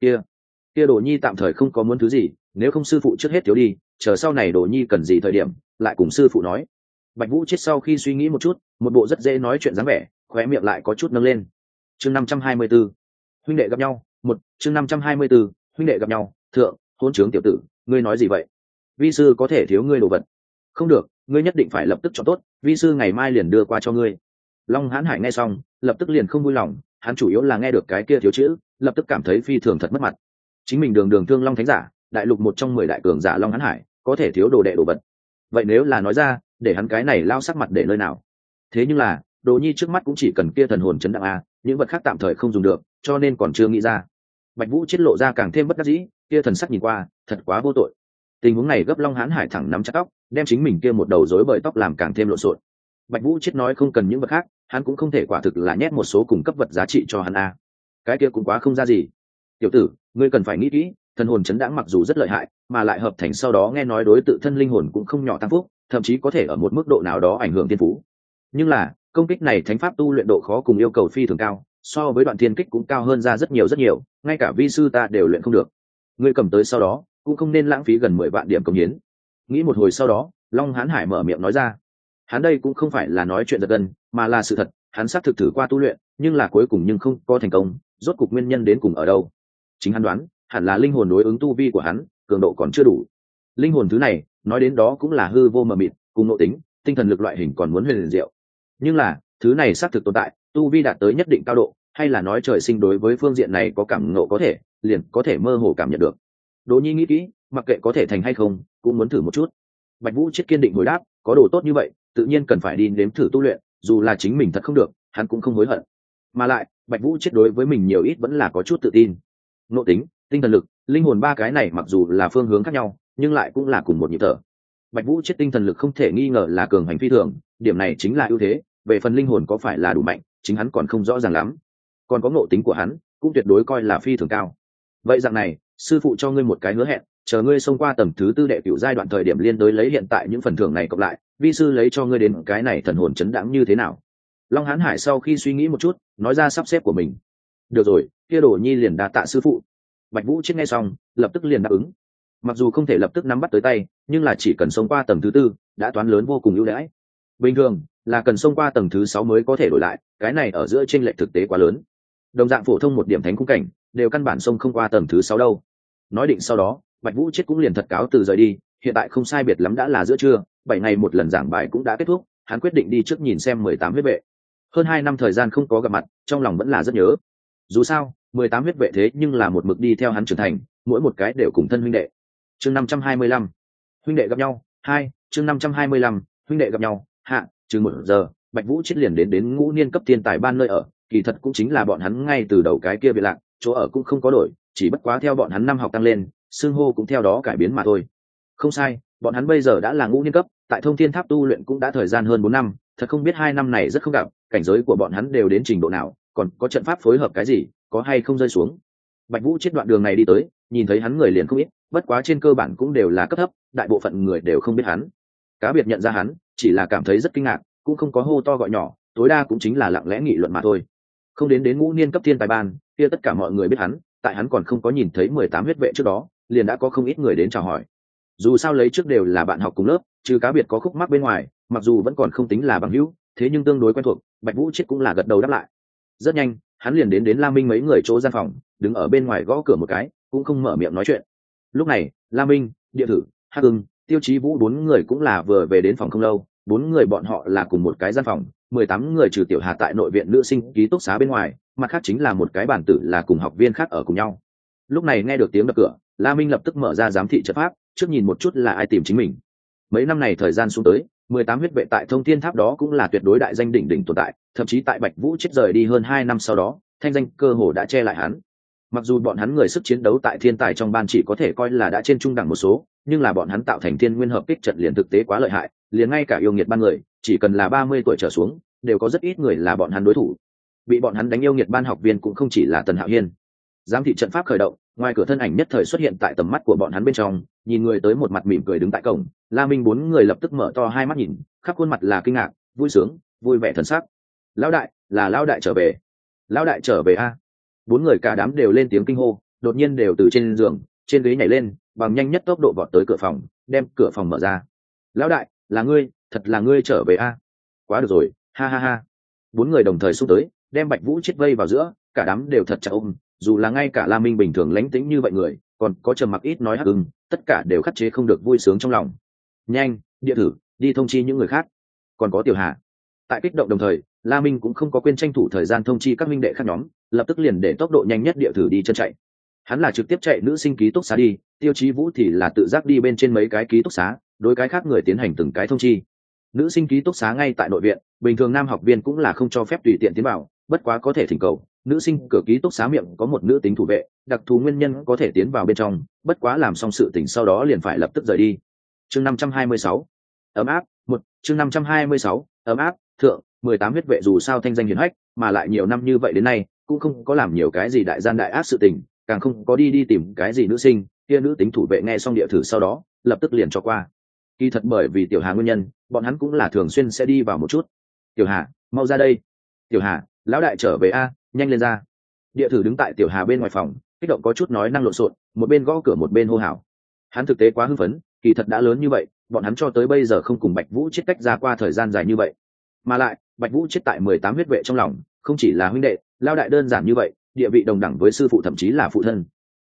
Kia Đồ Nhi tạm thời không có muốn thứ gì, nếu không sư phụ trước hết thiếu đi, chờ sau này Đồ Nhi cần gì thời điểm, lại cùng sư phụ nói. Bạch Vũ chết sau khi suy nghĩ một chút, một bộ rất dễ nói chuyện dáng vẻ, khóe miệng lại có chút nâng lên. Chương 524, huynh đệ gặp nhau. Chương 524, huynh đệ gặp nhau. Thượng, hôn trướng tiểu tử, ngươi nói gì vậy? Vi sư có thể thiếu ngươi đồ vật? Không được, ngươi nhất định phải lập tức chọn tốt, vi sư ngày mai liền đưa qua cho ngươi. Long Hán Hải nghe xong, lập tức liền không vui lòng, hắn chủ yếu là nghe được cái kia thiếu chữ, lập tức cảm thấy phi thường thật mất mặt. Chính mình đường đường thương Long Thánh giả, đại lục một trong 10 đại cường giả Long Hán Hải, có thể thiếu đồ đệ đồ vật. Vậy nếu là nói ra, để hắn cái này lao sắc mặt để nơi nào? Thế nhưng là, Đồ Nhi trước mắt cũng chỉ cần kia thần hồn chấn đặng a, những vật khác tạm thời không dùng được, cho nên còn chưa nghĩ ra. Bạch Vũ chết lộ ra càng thêm bất đắc dĩ, kia thần sắc nhìn qua, thật quá vô tội. Tình huống này gấp Long Hán Hải thẳng nắm chặt tóc, đem chính mình kia một đầu rối bời tóc làm càng thêm lộn xộn. Bạch Vũ chết nói không cần những vật khác, hắn cũng không thể quả thực là nhét một số cùng cấp vật giá trị cho hắn a. Cái kia cũng quá không ra gì. Tiểu tử, ngươi cần phải nghĩ kỹ, thần hồn chấn đãng mặc dù rất lợi hại, mà lại hợp thành sau đó nghe nói đối tự thân linh hồn cũng không nhỏ tăng phúc, thậm chí có thể ở một mức độ nào đó ảnh hưởng thiên phú. Nhưng là, công kích này thánh pháp tu luyện độ khó cùng yêu cầu phi thường cao, so với đoạn thiên kích cũng cao hơn ra rất nhiều, ngay cả vi sư ta đều luyện không được. Ngươi cầm tới sau đó, cũng không nên lãng phí gần 10 vạn điểm công hiến. Nghĩ một hồi sau đó, Long Hán Hải mở miệng nói ra. Hắn đây cũng không phải là nói chuyện giật gân, mà là sự thật, hắn xác thực thử qua tu luyện, nhưng là cuối cùng không có thành công, rốt cục nguyên nhân đến cùng ở đâu? Chính hắn đoán, hẳn là linh hồn đối ứng tu vi của hắn, cường độ còn chưa đủ. Linh hồn thứ này, nói đến đó cũng là hư vô mờ mịt, cùng nội tính, tinh thần lực loại hình còn muốn huyền diệu. Nhưng là, thứ này xác thực tồn tại, tu vi đạt tới nhất định cao độ, hay là nói trời sinh đối với phương diện này có cảm ngộ có thể, liền có thể mơ hồ cảm nhận được. Đỗ Nhi nghĩ kỹ, mặc kệ có thể thành hay không, cũng muốn thử một chút. Bạch Vũ chết kiên định hồi đáp, có đồ tốt như vậy, tự nhiên cần phải đi nếm thử tu luyện, dù là chính mình thật không được, hắn cũng không hối hận. Mà lại, Bạch Vũ chết đối với mình nhiều ít vẫn là có chút tự tin. Nội tính, tinh thần lực, linh hồn ba cái này mặc dù là phương hướng khác nhau, nhưng lại cũng là cùng một nhịp thở. Bạch Vũ chết tinh thần lực không thể nghi ngờ là cường hành phi thường, điểm này chính là ưu thế, về phần linh hồn có phải là đủ mạnh, chính hắn còn không rõ ràng lắm. Còn có ngộ tính của hắn, cũng tuyệt đối coi là phi thường cao. Vậy dạng này, sư phụ cho ngươi một cái hứa hẹn, chờ ngươi xông qua tầng thứ 4 đệ cửu giai đoạn thời điểm liên đối lấy hiện tại những phần thưởng này cộng lại, vi sư lấy cho ngươi đến cái này thần hồn chấn đãng như thế nào? Long Hán Hải sau khi suy nghĩ một chút, nói ra sắp xếp của mình. Được rồi, kia Đồ Nhi liền đa tạ sư phụ. Bạch Vũ chết nghe xong, lập tức liền đáp ứng. Mặc dù không thể lập tức nắm bắt tới tay, nhưng là chỉ cần xông qua tầng thứ 4, đã toán lớn vô cùng ưu đãi. Bình thường là cần xông qua tầng thứ 6 mới có thể đổi lại, cái này ở giữa chênh lệch thực tế quá lớn. Đồng dạng phổ thông một điểm thánh cung cảnh, đều căn bản xông không qua tầng thứ 6 đâu. Nói định sau đó, Bạch Vũ chết cũng liền thật cáo từ rời đi, hiện tại không sai biệt lắm đã là giữa trưa, 7 ngày một lần giảng bài cũng đã kết thúc, hắn quyết định đi trước nhìn xem 18 huyết vệ. Hơn 2 năm thời gian không có gặp mặt, trong lòng vẫn là rất nhớ. Dù sao, 18 huyết vệ thế nhưng là một mực đi theo hắn trưởng thành, mỗi một cái đều cùng thân huynh đệ. Chương 525, huynh đệ gặp nhau. 2, chương 525, huynh đệ gặp nhau. Hạ, chừng 1 giờ, Bạch Vũ chết liền đến Ngũ Niên cấp thiên tài ban nơi ở, kỳ thật cũng chính là bọn hắn ngay từ đầu cái kia bị lạc, chỗ ở cũng không có đổi, chỉ bất quá theo bọn hắn năm học tăng lên, xưng hô cũng theo đó cải biến mà thôi. Không sai, bọn hắn bây giờ đã là ngũ niên cấp, tại Thông Thiên Tháp tu luyện cũng đã thời gian hơn 4 năm, thật không biết 2 năm này rất không gặp, cảnh giới của bọn hắn đều đến trình độ nào, còn có trận pháp phối hợp cái gì, có hay không rơi xuống. Bạch Vũ chết đoạn đường này đi tới, nhìn thấy hắn người liền không ít, bất quá trên cơ bản cũng đều là cấp thấp, đại bộ phận người đều không biết hắn. Cá biệt nhận ra hắn, chỉ là cảm thấy rất kinh ngạc, cũng không có hô to gọi nhỏ, tối đa cũng chính là lặng lẽ nghị luận mà thôi. Không đến ngũ niên cấp thiên tài ban, kia tất cả mọi người biết hắn, tại hắn còn không có nhìn thấy 18 huyết vệ trước đó, liền đã có không ít người đến chào hỏi. Dù sao lấy trước đều là bạn học cùng lớp, trừ cá biệt có khúc mắc bên ngoài, mặc dù vẫn còn không tính là bằng hữu, thế nhưng tương đối quen thuộc, Bạch Vũ chết cũng là gật đầu đáp lại. Rất nhanh, hắn liền đến La Minh mấy người chỗ gian phòng, đứng ở bên ngoài gõ cửa một cái, cũng không mở miệng nói chuyện. Lúc này, La Minh, Địa Thử, Hắc Ưng, Tiêu Chí Vũ 4 người cũng là vừa về đến phòng không lâu, 4 người bọn họ là cùng một cái gian phòng, 18 người trừ Tiểu Hà tại nội viện nữ sinh ký túc xá bên ngoài, mặt khác chính là một cái bản tử là cùng học viên khác ở cùng nhau. Lúc này nghe được tiếng đập cửa, La Minh lập tức mở ra giám thị trận pháp, trước nhìn một chút là ai tìm chính mình. Mấy năm này thời gian xuống tới, 18 huyết vệ tại Thông Thiên Tháp đó cũng là tuyệt đối đại danh đỉnh đỉnh tồn tại, thậm chí tại Bạch Vũ chết rời đi hơn 2 năm sau đó, thanh danh cơ hồ đã che lại hắn. Mặc dù bọn hắn người sức chiến đấu tại thiên tài trong ban chỉ có thể coi là đã trên trung đẳng một số, nhưng là bọn hắn tạo thành thiên nguyên hợp kích trận liền thực tế quá lợi hại, liền ngay cả yêu nghiệt ban người, chỉ cần là 30 tuổi trở xuống, đều có rất ít người là bọn hắn đối thủ. Bị bọn hắn đánh yêu nghiệt ban học viên cũng không chỉ là Tần Hạo Hiên. Giám thị trận pháp khởi động, ngoài cửa thân ảnh nhất thời xuất hiện tại tầm mắt của bọn hắn bên trong, nhìn người tới một mặt mỉm cười đứng tại cổng, La Minh 4 người lập tức mở to hai mắt nhìn, khắp khuôn mặt là kinh ngạc, vui sướng, vui vẻ thần sắc. Lão đại, là lão đại trở về. Lão đại trở về a. 4 người cả đám đều lên tiếng kinh hô, đột nhiên đều từ trên giường, trên ghế nhảy lên, bằng nhanh nhất tốc độ vọt tới cửa phòng, đem cửa phòng mở ra. Lão đại, là ngươi, thật là ngươi trở về a. Quá được rồi, ha ha ha. 4 người đồng thời xung tới, đem Bạch Vũ chết vây vào giữa, cả đám đều thật chặt ôm, dù là ngay cả La Minh bình thường lánh tĩnh như vậy người, còn có trầm mặc ít nói Hắc Ưng, tất cả đều khắc chế không được vui sướng trong lòng. Nhanh, Địa Thử, đi thông chi những người khác. Còn có Tiểu Hà. Tại kích động đồng thời, La Minh cũng không có quên tranh thủ thời gian thông chi các minh đệ khác nhóm, lập tức liền để tốc độ nhanh nhất Địa Thử đi chân chạy. Hắn là trực tiếp chạy nữ sinh ký túc xá đi, Tiêu Chí Vũ thì là tự giác đi bên trên mấy cái ký túc xá, đối cái khác người tiến hành từng cái thông chi. Nữ sinh ký túc xá ngay tại nội viện, bình thường nam học viên cũng là không cho phép tùy tiện tiến vào, bất quá có thể thỉnh cầu. Nữ sinh cửa ký túc xá miệng có một nữ tính thủ vệ, đặc thù nguyên nhân có thể tiến vào bên trong, bất quá làm xong sự tình sau đó liền phải lập tức rời đi. Chương 526, ấm áp. Chương 526, ấm áp. Thượng, 18 huyết vệ dù sao thanh danh hiển hách, mà lại nhiều năm như vậy đến nay cũng không có làm nhiều cái gì đại gian đại ác sự tình, càng không có đi tìm cái gì nữ sinh. Kia nữ tính thủ vệ nghe xong Địa Thử sau đó, lập tức liền cho qua. Kỳ thật bởi vì Tiểu Hà nguyên nhân, bọn hắn cũng là thường xuyên sẽ đi vào một chút. Tiểu Hà, mau ra đây. Tiểu Hà, lão đại trở về a, nhanh lên ra. Địa Thử đứng tại Tiểu Hà bên ngoài phòng, kích động có chút nói năng lộn xộn, một bên gõ cửa một bên hô hào. Hắn thực tế quá hưng phấn, kỳ thật đã lớn như vậy, bọn hắn cho tới bây giờ không cùng Bạch Vũ chết cách ra qua thời gian dài như vậy. Mà lại, Bạch Vũ chết tại 18 huyết vệ trong lòng, không chỉ là huynh đệ, lão đại đơn giản như vậy, địa vị đồng đẳng với sư phụ thậm chí là phụ thân.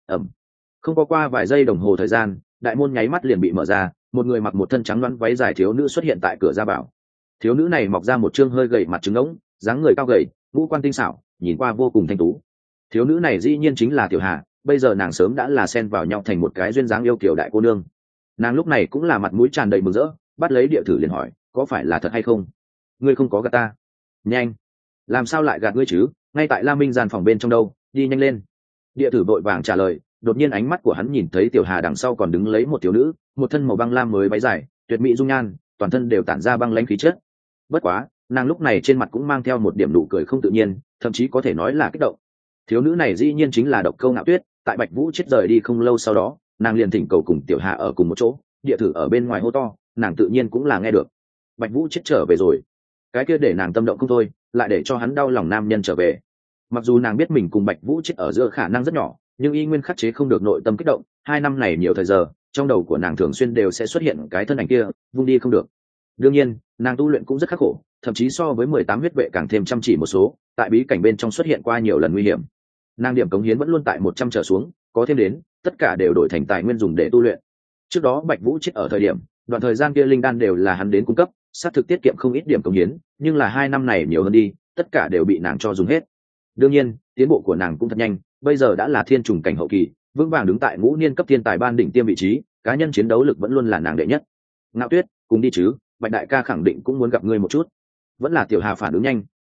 Không có qua vài giây đồng hồ thời gian, đại môn nháy mắt liền bị mở ra, một người mặc một thân trắng loãng váy dài thiếu nữ xuất hiện tại cửa ra vào. Thiếu nữ này mọc ra một trương hơi gầy mặt trứng ngỗng, dáng người cao gầy, ngũ quan tinh xảo, nhìn qua vô cùng thanh tú. Thiếu nữ này dĩ nhiên chính là Tiểu Hà, bây giờ nàng sớm đã là xen vào nhau thành một cái duyên dáng yêu kiều đại cô nương. Nàng lúc này cũng là mặt mũi tràn đầy mừng rỡ, bắt lấy Địa Thử liền hỏi, có phải là thật hay không? Ngươi không có gạt ta? Nhanh, làm sao lại gạt ngươi chứ? Ngay tại La Minh gian phòng bên trong đâu, đi nhanh lên. Địa Thử vội vàng trả lời, đột nhiên ánh mắt của hắn nhìn thấy Tiểu Hà đằng sau còn đứng lấy một thiếu nữ, một thân màu băng lam mới váy dài, tuyệt mỹ dung nhan, toàn thân đều tản ra băng lãnh khí chất. Bất quá, nàng lúc này trên mặt cũng mang theo một điểm nụ cười không tự nhiên, thậm chí có thể nói là kích động. Thiếu nữ này dĩ nhiên chính là Độc Câu Ngạo Tuyết, tại Bạch Vũ chết rời đi không lâu sau đó, nàng liền thỉnh cầu cùng Tiểu Hà ở cùng một chỗ. Địa Thử ở bên ngoài hô to, nàng tự nhiên cũng là nghe được. Bạch Vũ chết trở về rồi. Cái kia để nàng tâm động không thôi, lại để cho hắn đau lòng nam nhân trở về. Mặc dù nàng biết mình cùng Bạch Vũ chết ở giữa khả năng rất nhỏ, nhưng y nguyên khắc chế không được nội tâm kích động. 2 năm này nhiều thời giờ, trong đầu của nàng thường xuyên đều sẽ xuất hiện cái thân ảnh kia, vung đi không được. Đương nhiên, nàng tu luyện cũng rất khắc khổ, thậm chí so với 18 huyết vệ càng thêm chăm chỉ một số, tại bí cảnh bên trong xuất hiện qua nhiều lần nguy hiểm. Nàng điểm cống hiến vẫn luôn tại 100 trở xuống, có thêm đến, tất cả đều đổi thành tài nguyên dùng để tu luyện. Trước đó Bạch Vũ chết ở thời điểm, đoạn thời gian kia linh đan đều là hắn đến cung cấp, sát thực tiết kiệm không ít điểm cống hiến, nhưng là 2 năm này nhiều hơn đi, tất cả đều bị nàng cho dùng hết. Đương nhiên, tiến bộ của nàng cũng thật nhanh, bây giờ đã là thiên trùng cảnh hậu kỳ, vững vàng đứng tại ngũ niên cấp thiên tài ban đỉnh tiêm vị trí, cá nhân chiến đấu lực vẫn luôn là nàng đệ nhất. Ngạo Tuyết, cùng đi chứ, Bạch đại ca khẳng định cũng muốn gặp ngươi một chút. Vẫn là Tiểu Hà phản ứng nhanh,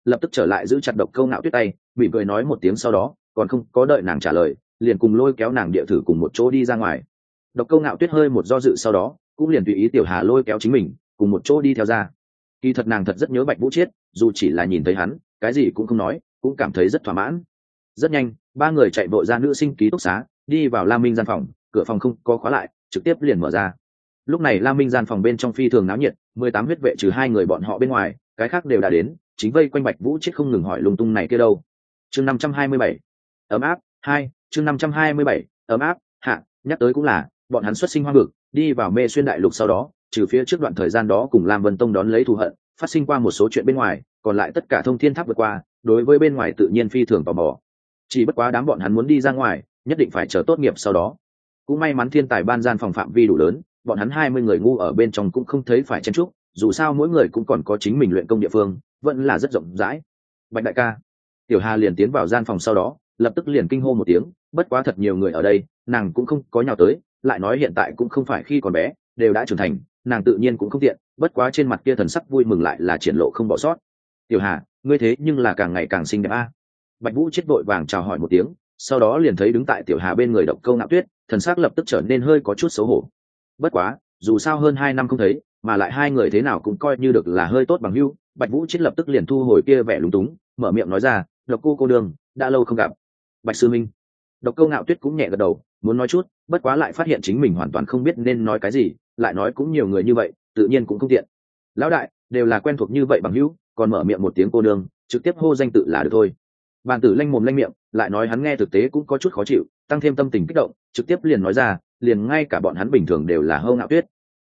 lập tức trở lại giữ chặt Độc Câu Ngạo Tuyết tay, mỉm cười nói một tiếng, sau đó còn không có đợi nàng trả lời, liền cùng lôi kéo nàng địa thử cùng một chỗ đi ra ngoài. Độc Câu Ngạo Tuyết hơi một do dự, sau đó cũng liền tùy ý Tiểu Hà lôi kéo chính mình cùng một chỗ đi theo ra. Kỳ thật nàng thật rất nhớ Bạch Vũ Chiết, dù chỉ là nhìn thấy hắn, cái gì cũng không nói, cũng cảm thấy rất thỏa mãn. Rất nhanh, ba người chạy vội ra nữ sinh ký túc xá, đi vào Lam Minh gian phòng, cửa phòng không có khóa lại, trực tiếp liền mở ra. Lúc này Lam Minh gian phòng bên trong phi thường náo nhiệt, 18 huyết vệ trừ hai người bọn họ bên ngoài, cái khác đều đã đến, chính vây quanh Bạch Vũ Chiết không ngừng hỏi lung tung này kia đâu. Chương 527. Ấm áp 2, chương 527, ấm áp hạ, nhắc tới cũng là, bọn hắn xuất sinh hoang vực, đi vào Mê Xuyên đại lục sau đó, trừ phía trước đoạn thời gian đó cùng Lam Vân Tông đón lấy thù hận, phát sinh qua một số chuyện bên ngoài, còn lại tất cả thông thiên tháp vượt qua, đối với bên ngoài tự nhiên phi thường tò mò. Chỉ bất quá đám bọn hắn muốn đi ra ngoài, nhất định phải chờ tốt nghiệp sau đó. Cũng may mắn thiên tài ban gian phòng phạm vi đủ lớn, bọn hắn 20 người ngu ở bên trong cũng không thấy phải chen chúc, dù sao mỗi người cũng còn có chính mình luyện công địa phương, vẫn là rất rộng rãi. Bạch đại ca. Tiểu Hà liền tiến vào gian phòng sau đó, lập tức liền kinh hô một tiếng, bất quá thật nhiều người ở đây, nàng cũng không có nhào tới, lại nói hiện tại cũng không phải khi còn bé, đều đã trưởng thành, nàng tự nhiên cũng không tiện, bất quá trên mặt kia thần sắc vui mừng lại là triển lộ không bỏ sót. Tiểu Hà, ngươi thế nhưng là càng ngày càng xinh đẹp a. Bạch Vũ Chiết vội vàng chào hỏi một tiếng, sau đó liền thấy đứng tại Tiểu Hà bên người Độc Câu Ngạo Tuyết, thần sắc lập tức trở nên hơi có chút xấu hổ. Bất quá, dù sao hơn 2 năm không thấy, mà lại hai người thế nào cũng coi như được là hơi tốt bằng hữu, Bạch Vũ Chiết lập tức liền thu hồi kia vẻ lúng túng, mở miệng nói ra, Độc cô đường, đã lâu không gặp. Bạch sư minh. Độc Câu Ngạo Tuyết cũng nhẹ gật đầu, muốn nói chút, bất quá lại phát hiện chính mình hoàn toàn không biết nên nói cái gì, lại nói cũng nhiều người như vậy, tự nhiên cũng không tiện. Lão đại, đều là quen thuộc như vậy bằng hữu, còn mở miệng một tiếng cô nương, trực tiếp hô danh tự là được thôi. Bàn tử lanh mồm lanh miệng, lại nói hắn nghe thực tế cũng có chút khó chịu, tăng thêm tâm tình kích động, trực tiếp liền nói ra, liền ngay cả bọn hắn bình thường đều là hô Ngạo Tuyết.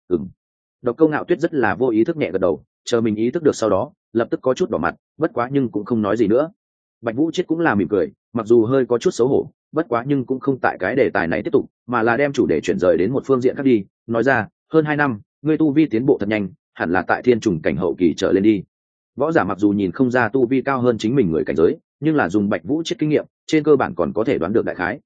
Độc Câu Ngạo Tuyết rất là vô ý thức nhẹ gật đầu, chờ mình ý thức được sau đó, lập tức có chút đỏ mặt, bất quá nhưng cũng không nói gì nữa. Bạch Vũ Chiết cũng là mỉm cười, mặc dù hơi có chút xấu hổ, bất quá nhưng cũng không tại cái đề tài này tiếp tục, mà là đem chủ đề chuyển rời đến một phương diện khác đi, nói ra, hơn 2 năm, ngươi tu vi tiến bộ thật nhanh, hẳn là tại thiên trùng cảnh hậu kỳ trở lên đi. Võ giả mặc dù nhìn không ra tu vi cao hơn chính mình người cảnh giới, nhưng là dùng Bạch Vũ Chiết kinh nghiệm, trên cơ bản còn có thể đoán được đại khái.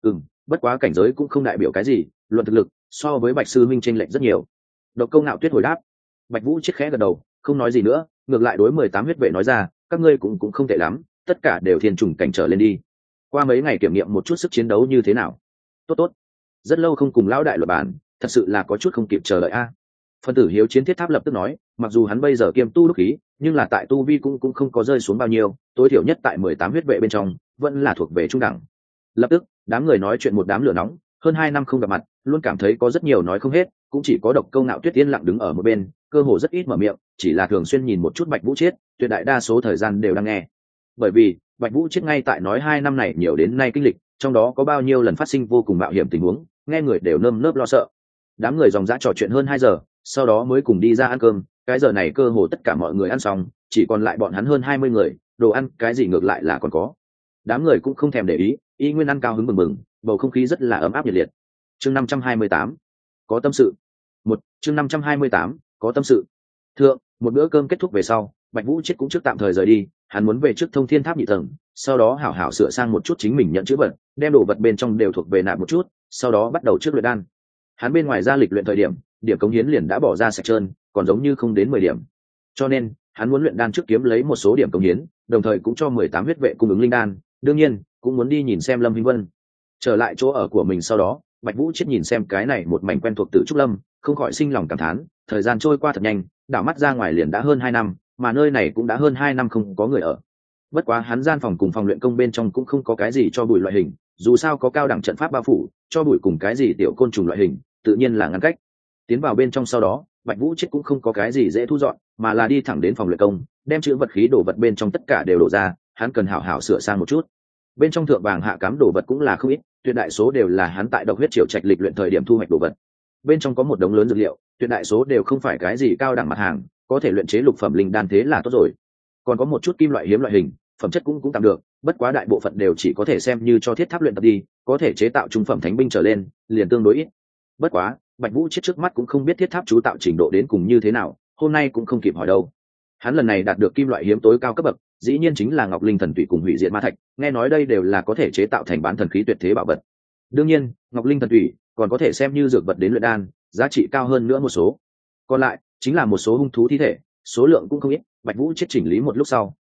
Bất quá cảnh giới cũng không đại biểu cái gì, luận thực lực, so với Bạch sư minh chênh lệch rất nhiều. Độc Câu Ngạo Tuyết hồi đáp. Bạch Vũ Chiết khẽ gật đầu, không nói gì nữa, ngược lại đối 18 huyết vệ nói ra, các ngươi cũng không tệ lắm, tất cả đều thiên trùng cảnh trở lên đi. Qua mấy ngày kiểm nghiệm một chút sức chiến đấu như thế nào. Tốt. Rất lâu không cùng lão đại luận bàn, thật sự là có chút không kịp chờ đợi a. Phân tử Hiếu Chiến Thiết Tháp lập tức nói, mặc dù hắn bây giờ kiêm tu đúc khí, nhưng là tại tu vi cũng không có rơi xuống bao nhiêu, tối thiểu nhất tại 18 huyết vệ bên trong, vẫn là thuộc về trung đẳng. Lập tức, đám người nói chuyện một đám lửa nóng, hơn 2 năm không gặp mặt, luôn cảm thấy có rất nhiều nói không hết, cũng chỉ có Độc Câu Ngạo Tuyết yên lặng đứng ở một bên, cơ hồ rất ít mở miệng, chỉ là thường xuyên nhìn một chút Bạch Vũ Chiết, tuyệt đại đa số thời gian đều đang nghe. Bởi vì, Bạch Vũ Chiết ngay tại nói 2 năm này nhiều đến nay kinh lịch, trong đó có bao nhiêu lần phát sinh vô cùng mạo hiểm tình huống, nghe người đều nơm nớp lo sợ. Đám người dòng dã trò chuyện hơn 2 giờ, sau đó mới cùng đi ra ăn cơm, cái giờ này cơ hồ tất cả mọi người ăn xong, chỉ còn lại bọn hắn hơn 20 người, đồ ăn cái gì ngược lại là còn có. Đám người cũng không thèm để ý, y nguyên ăn cao hứng bừng bừng, bầu không khí rất là ấm áp nhiệt liệt. Chương 528, có tâm sự. Chương 528, có tâm sự. Thượng, một bữa cơm kết thúc về sau, Bạch Vũ Chiết cũng trước tạm thời rời đi, hắn muốn về trước Thông Thiên Tháp nhị tầng, sau đó hảo hảo sửa sang một chút chính mình nhận chữ vật, đem đồ vật bên trong đều thuộc về nạp một chút, sau đó bắt đầu trước luyện đan. Hắn bên ngoài ra lịch luyện thời điểm, điểm cống hiến liền đã bỏ ra sạch trơn, còn giống như không đến 10 điểm. Cho nên, hắn muốn luyện đan trước kiếm lấy một số điểm cống hiến, đồng thời cũng cho 18 huyết vệ cung ứng linh đan, đương nhiên, cũng muốn đi nhìn xem Lâm Hinh Vân. Trở lại chỗ ở của mình sau đó, Bạch Vũ Chiết nhìn xem cái này một mảnh quen thuộc Tử Trúc Lâm, không khỏi sinh lòng cảm thán, thời gian trôi qua thật nhanh, đảo mắt ra ngoài liền đã hơn 2 năm, mà nơi này cũng đã hơn 2 năm không có người ở. Bất quá hắn gian phòng cùng phòng luyện công bên trong cũng không có cái gì cho bụi loại hình, dù sao có cao đẳng trận pháp bao phủ, cho bụi cùng cái gì tiểu côn trùng loại hình, tự nhiên là ngăn cách. Tiến vào bên trong sau đó, Bạch Vũ Chiết cũng không có cái gì dễ thu dọn, mà là đi thẳng đến phòng luyện công, đem chữ vật khí đồ vật bên trong tất cả đều đổ ra, hắn cần hảo hảo sửa sang một chút. Bên trong thượng vàng hạ cám đồ vật cũng là không ít, tuyệt đại số đều là hắn tại Độc Huyết Triều Trạch lịch luyện thời điểm thu hoạch đồ vật. Bên trong có một đống lớn dược liệu, tuyệt đại số đều không phải cái gì cao đẳng mặt hàng, có thể luyện chế lục phẩm linh đan thế là tốt rồi. Còn có một chút kim loại hiếm loại hình, phẩm chất cũng tạm được, bất quá đại bộ phận đều chỉ có thể xem như cho thiết tháp luyện tập đi, có thể chế tạo trung phẩm thánh binh trở lên, liền tương đối ít. Bất quá, Bạch Vũ Chiết trước mắt cũng không biết thiết tháp chú tạo trình độ đến cùng như thế nào, hôm nay cũng không kịp hỏi đâu. Hắn lần này đạt được kim loại hiếm tối cao cấp bậc, dĩ nhiên chính là Ngọc Linh Thần Tụy cùng Hủy Diệt Ma Thạch, nghe nói đây đều là có thể chế tạo thành bán thần khí tuyệt thế bảo vật. Đương nhiên, Ngọc Linh Thần Tụy còn có thể xem như dược vật đến luyện đan, giá trị cao hơn nữa một số. Còn lại chính là một số hung thú thi thể, số lượng cũng không ít. Bạch Vũ Chiết chỉnh lý một lúc sau,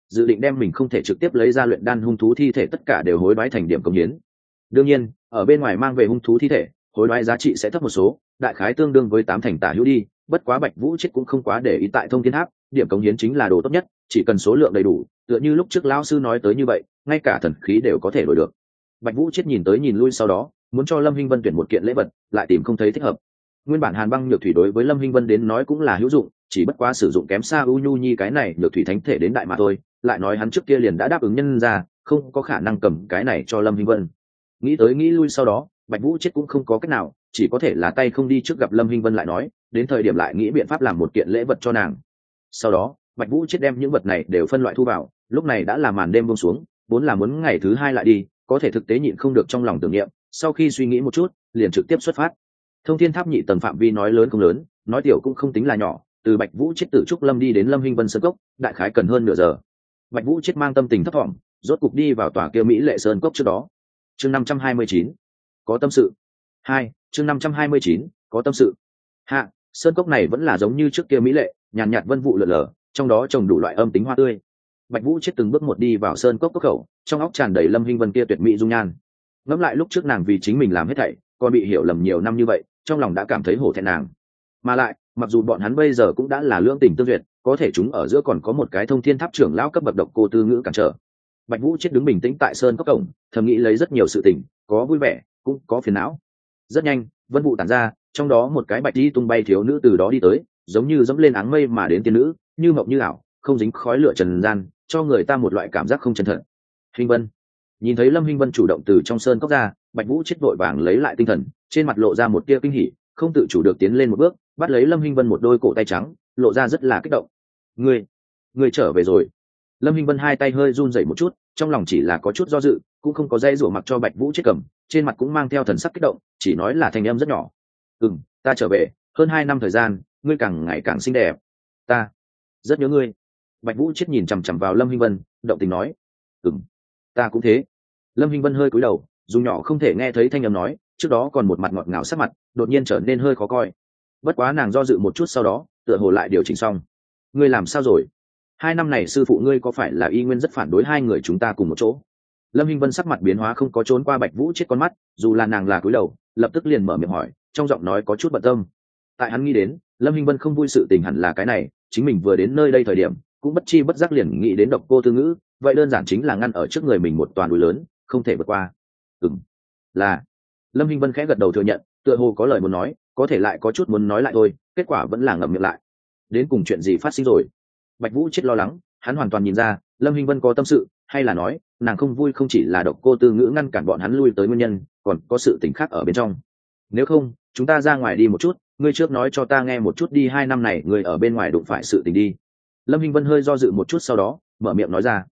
dự định đem mình không thể trực tiếp lấy ra luyện đan hung thú thi thể tất cả đều hối đoái thành điểm công hiến. Đương nhiên ở bên ngoài mang về hung thú thi thể hối đoái giá trị sẽ thấp một số, đại khái tương đương với 8 thành tả hữu đi, bất quá Bạch Vũ Chết cũng không quá để ý tại Thông Thiên Tháp, điểm cống hiến chính là đồ tốt nhất, chỉ cần số lượng đầy đủ, tựa như lúc trước lão sư nói tới như vậy, ngay cả thần khí đều có thể đổi được. Bạch Vũ Chết nhìn tới nhìn lui sau đó, muốn cho Lâm Hinh Vân tuyển một kiện lễ vật, lại tìm không thấy thích hợp. Nguyên bản Hàn Băng Nhược Thủy đối với Lâm Hinh Vân đến nói cũng là hữu dụng, chỉ bất quá sử dụng kém xa U Nhu Nhi cái này Nhược Thủy thánh thể đến đại mà thôi, lại nói hắn trước kia liền đã đáp ứng nhân ra, không có khả năng cầm cái này cho Lâm Hinh Vân. Nghĩ tới nghĩ lui sau đó, Bạch Vũ Chết cũng không có cách nào, chỉ có thể là tay không đi trước gặp Lâm Hinh Vân lại nói, đến thời điểm lại nghĩ biện pháp làm một kiện lễ vật cho nàng. Sau đó Bạch Vũ Chết đem những vật này đều phân loại thu vào, lúc này đã là màn đêm buông xuống, vốn là muốn ngày thứ hai lại đi, có thể thực tế nhịn không được trong lòng tưởng niệm, sau khi suy nghĩ một chút liền trực tiếp xuất phát. Thông Thiên Tháp nhị tầng phạm vi nói lớn không lớn, nói tiểu cũng không tính là nhỏ, từ Bạch Vũ Chết tự trúc lâm đi đến Lâm Hinh Vân sơn cốc đại khái cần hơn nửa giờ. Bạch Vũ Chết mang tâm tình thấp thỏm, rốt cục đi vào tòa kia mỹ lệ sơn cốc trước đó. Chương 529 có tâm sự. Chương 529 có tâm sự. Hạ, sơn cốc này vẫn là giống như trước kia mỹ lệ, nhàn nhạt vân vụ lượn lờ, trong đó trồng đủ loại âm tính hoa tươi. Bạch Vũ Chết từng bước một đi vào sơn cốc cốc khẩu, trong óc tràn đầy Lâm Hinh Vân kia tuyệt mỹ dung nhan. Ngẫm lại lúc trước nàng vì chính mình làm hết thảy, còn bị hiểu lầm nhiều năm như vậy, trong lòng đã cảm thấy hổ thẹn nàng. Mà lại, mặc dù bọn hắn bây giờ cũng đã là lưỡng tình tương duyệt, có thể chúng ở giữa còn có một cái Thông Thiên Tháp trưởng lão cấp bậc độc cô Tư Ngữ cản trở. Bạch Vũ Chết đứng bình tĩnh tại sơn cốc cổng, thầm nghĩ lấy rất nhiều sự tình, có vui vẻ, cũng có phiền não. Rất nhanh, vân vụ tản ra, trong đó một cái bạch y tung bay thiếu nữ từ đó đi tới, giống như dẫm lên áng mây mà đến tiên nữ, như mộng như ảo, không dính khói lửa trần gian, cho người ta một loại cảm giác không chân thật. Hinh Vân nhìn thấy Lâm Hinh Vân chủ động từ trong sơn cốc ra, Bạch Vũ Chết vội vàng lấy lại tinh thần, trên mặt lộ ra một tia kinh hỉ, không tự chủ được tiến lên một bước, bắt lấy Lâm Hinh Vân một đôi cổ tay trắng, lộ ra rất là kích động. Ngươi trở về rồi. Lâm Hinh Vân hai tay hơi run rẩy một chút, trong lòng chỉ là có chút do dự, cũng không có dây rủa mặc cho Bạch Vũ Chết cầm, trên mặt cũng mang theo thần sắc kích động, chỉ nói là thanh âm rất nhỏ. Ta trở về, hơn 2 năm thời gian, ngươi càng ngày càng xinh đẹp. Ta rất nhớ ngươi. Bạch Vũ Chết nhìn chằm chằm vào Lâm Hinh Vân, động tình nói. Ta cũng thế. Lâm Hinh Vân hơi cúi đầu, dùng nhỏ không thể nghe thấy thanh âm nói, trước đó còn một mặt ngọt ngào sắc mặt, đột nhiên trở nên hơi khó coi. Bất quá nàng do dự một chút sau đó, tựa hồ lại điều chỉnh xong. Ngươi làm sao rồi? 2 năm này sư phụ ngươi có phải là y nguyên rất phản đối hai người chúng ta cùng một chỗ? Lâm Hinh Vân sắc mặt biến hóa không có trốn qua Bạch Vũ Chết con mắt, dù là nàng là cúi đầu, lập tức liền mở miệng hỏi, trong giọng nói có chút bận tâm. Tại hắn nghĩ đến, Lâm Hinh Vân không vui sự tình hẳn là cái này, chính mình vừa đến nơi đây thời điểm, cũng bất chi bất giác liền nghĩ đến độc cô Tư Ngữ, vậy đơn giản chính là ngăn ở trước người mình một toàn núi lớn, không thể vượt qua. Là. Lâm Hinh Vân khẽ gật đầu thừa nhận, tựa hồ có lời muốn nói, có thể lại có chút muốn nói lại thôi, kết quả vẫn là ngậm miệng lại. Đến cùng chuyện gì phát sinh rồi? Bạch Vũ Chết lo lắng, hắn hoàn toàn nhìn ra, Lâm Hinh Vân có tâm sự, hay là nói, nàng không vui không chỉ là độc cô Tư Ngữ ngăn cản bọn hắn lui tới nguyên nhân, còn có sự tình khác ở bên trong. Nếu không, chúng ta ra ngoài đi một chút, ngươi trước nói cho ta nghe một chút đi, 2 năm này ngươi ở bên ngoài đụng phải sự tình đi. Lâm Hinh Vân hơi do dự một chút sau đó, mở miệng nói ra.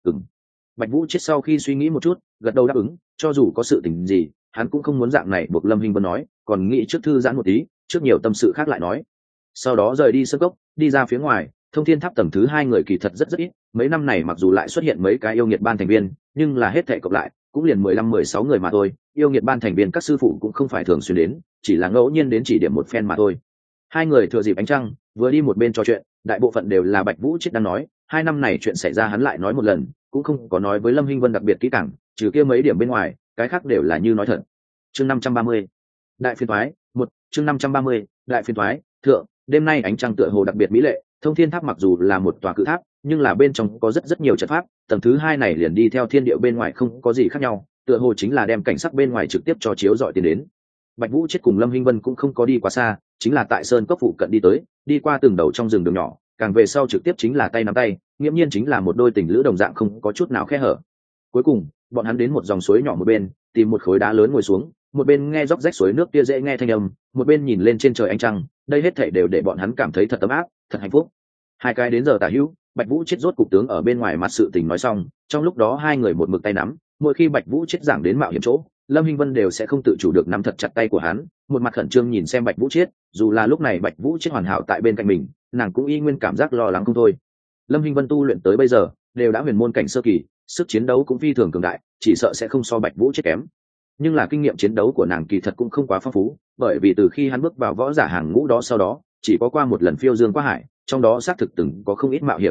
Bạch Vũ Chết sau khi suy nghĩ một chút, gật đầu đáp ứng, cho dù có sự tình gì, hắn cũng không muốn dạng này buộc Lâm Hinh Vân nói, còn nghĩ trước thư giãn một tí, trước nhiều tâm sự khác lại nói. Sau đó rời đi sơn cốc, đi ra phía ngoài, Thông Thiên Tháp tầng thứ 2 người kỳ thật rất ít, mấy năm này mặc dù lại xuất hiện mấy cái yêu nghiệt ban thành viên, nhưng là hết thảy cộng lại, cũng liền 15-16 người mà thôi, yêu nghiệt ban thành viên các sư phụ cũng không phải thường xuyên đến, chỉ là ngẫu nhiên đến chỉ điểm một phen mà thôi. Hai người thừa dịp ánh trăng, vừa đi một bên trò chuyện, đại bộ phận đều là Bạch Vũ Chết đang nói, 2 năm này chuyện xảy ra hắn lại nói một lần, cũng không có nói với Lâm Hinh Vân đặc biệt kỹ càng, trừ kia mấy điểm bên ngoài, cái khác đều là như nói thật. Chương 530 Đại phiên toái, chương 530 Đại phiên toái, thượng, đêm nay ánh trăng tựa hồ đặc biệt mỹ lệ, Thông Thiên Tháp mặc dù là một tòa cự tháp, nhưng là bên trong có rất nhiều trận pháp, tầng thứ 2 này liền đi theo thiên địa bên ngoài không có gì khác nhau, tựa hồ chính là đem cảnh sắc bên ngoài trực tiếp cho chiếu rọi tiến đến. Bạch Vũ Chết cùng Lâm Hinh Vân cũng không có đi quá xa, chính là tại sơn cốc phụ cận đi tới, đi qua từng đầu trong rừng đường nhỏ, càng về sau trực tiếp chính là tay nắm tay, nghiễm nhiên chính là một đôi tình lữ đồng dạng không có chút nào khe hở. Cuối cùng, bọn hắn đến một dòng suối nhỏ một bên, tìm một khối đá lớn ngồi xuống, một bên nghe róc rách suối nước kia dễ nghe thanh âm, một bên nhìn lên trên trời ánh trăng, đây hết thảy đều để bọn hắn cảm thấy thật ấm áp, thật hạnh phúc. Hai cái đến giờ tả hữu, Bạch Vũ Chết rốt cục tướng ở bên ngoài mặt sự tình nói xong, trong lúc đó hai người một mực tay nắm, mỗi khi Bạch Vũ Chết giảng đến mạo hiểm chỗ, Lâm Hinh Vân đều sẽ không tự chủ được nắm thật chặt tay của hắn, một mặt khẩn trương nhìn xem Bạch Vũ Chết, dù là lúc này Bạch Vũ Chết hoàn hảo tại bên cạnh mình, nàng cũng y nguyên cảm giác lo lắng không thôi. Lâm Hinh Vân tu luyện tới bây giờ, đều đã huyền môn cảnh sơ kỳ, sức chiến đấu cũng phi thường cường đại, chỉ sợ sẽ không so Bạch Vũ Chết kém. Nhưng là kinh nghiệm chiến đấu của nàng kỳ thật cũng không quá phong phú, bởi vì từ khi hắn bước vào võ giả hàng ngũ đó sau đó, chỉ có qua một lần phiêu dương qua hải, trong đó xác thực từng có không ít mạo hiểm kinh lịch,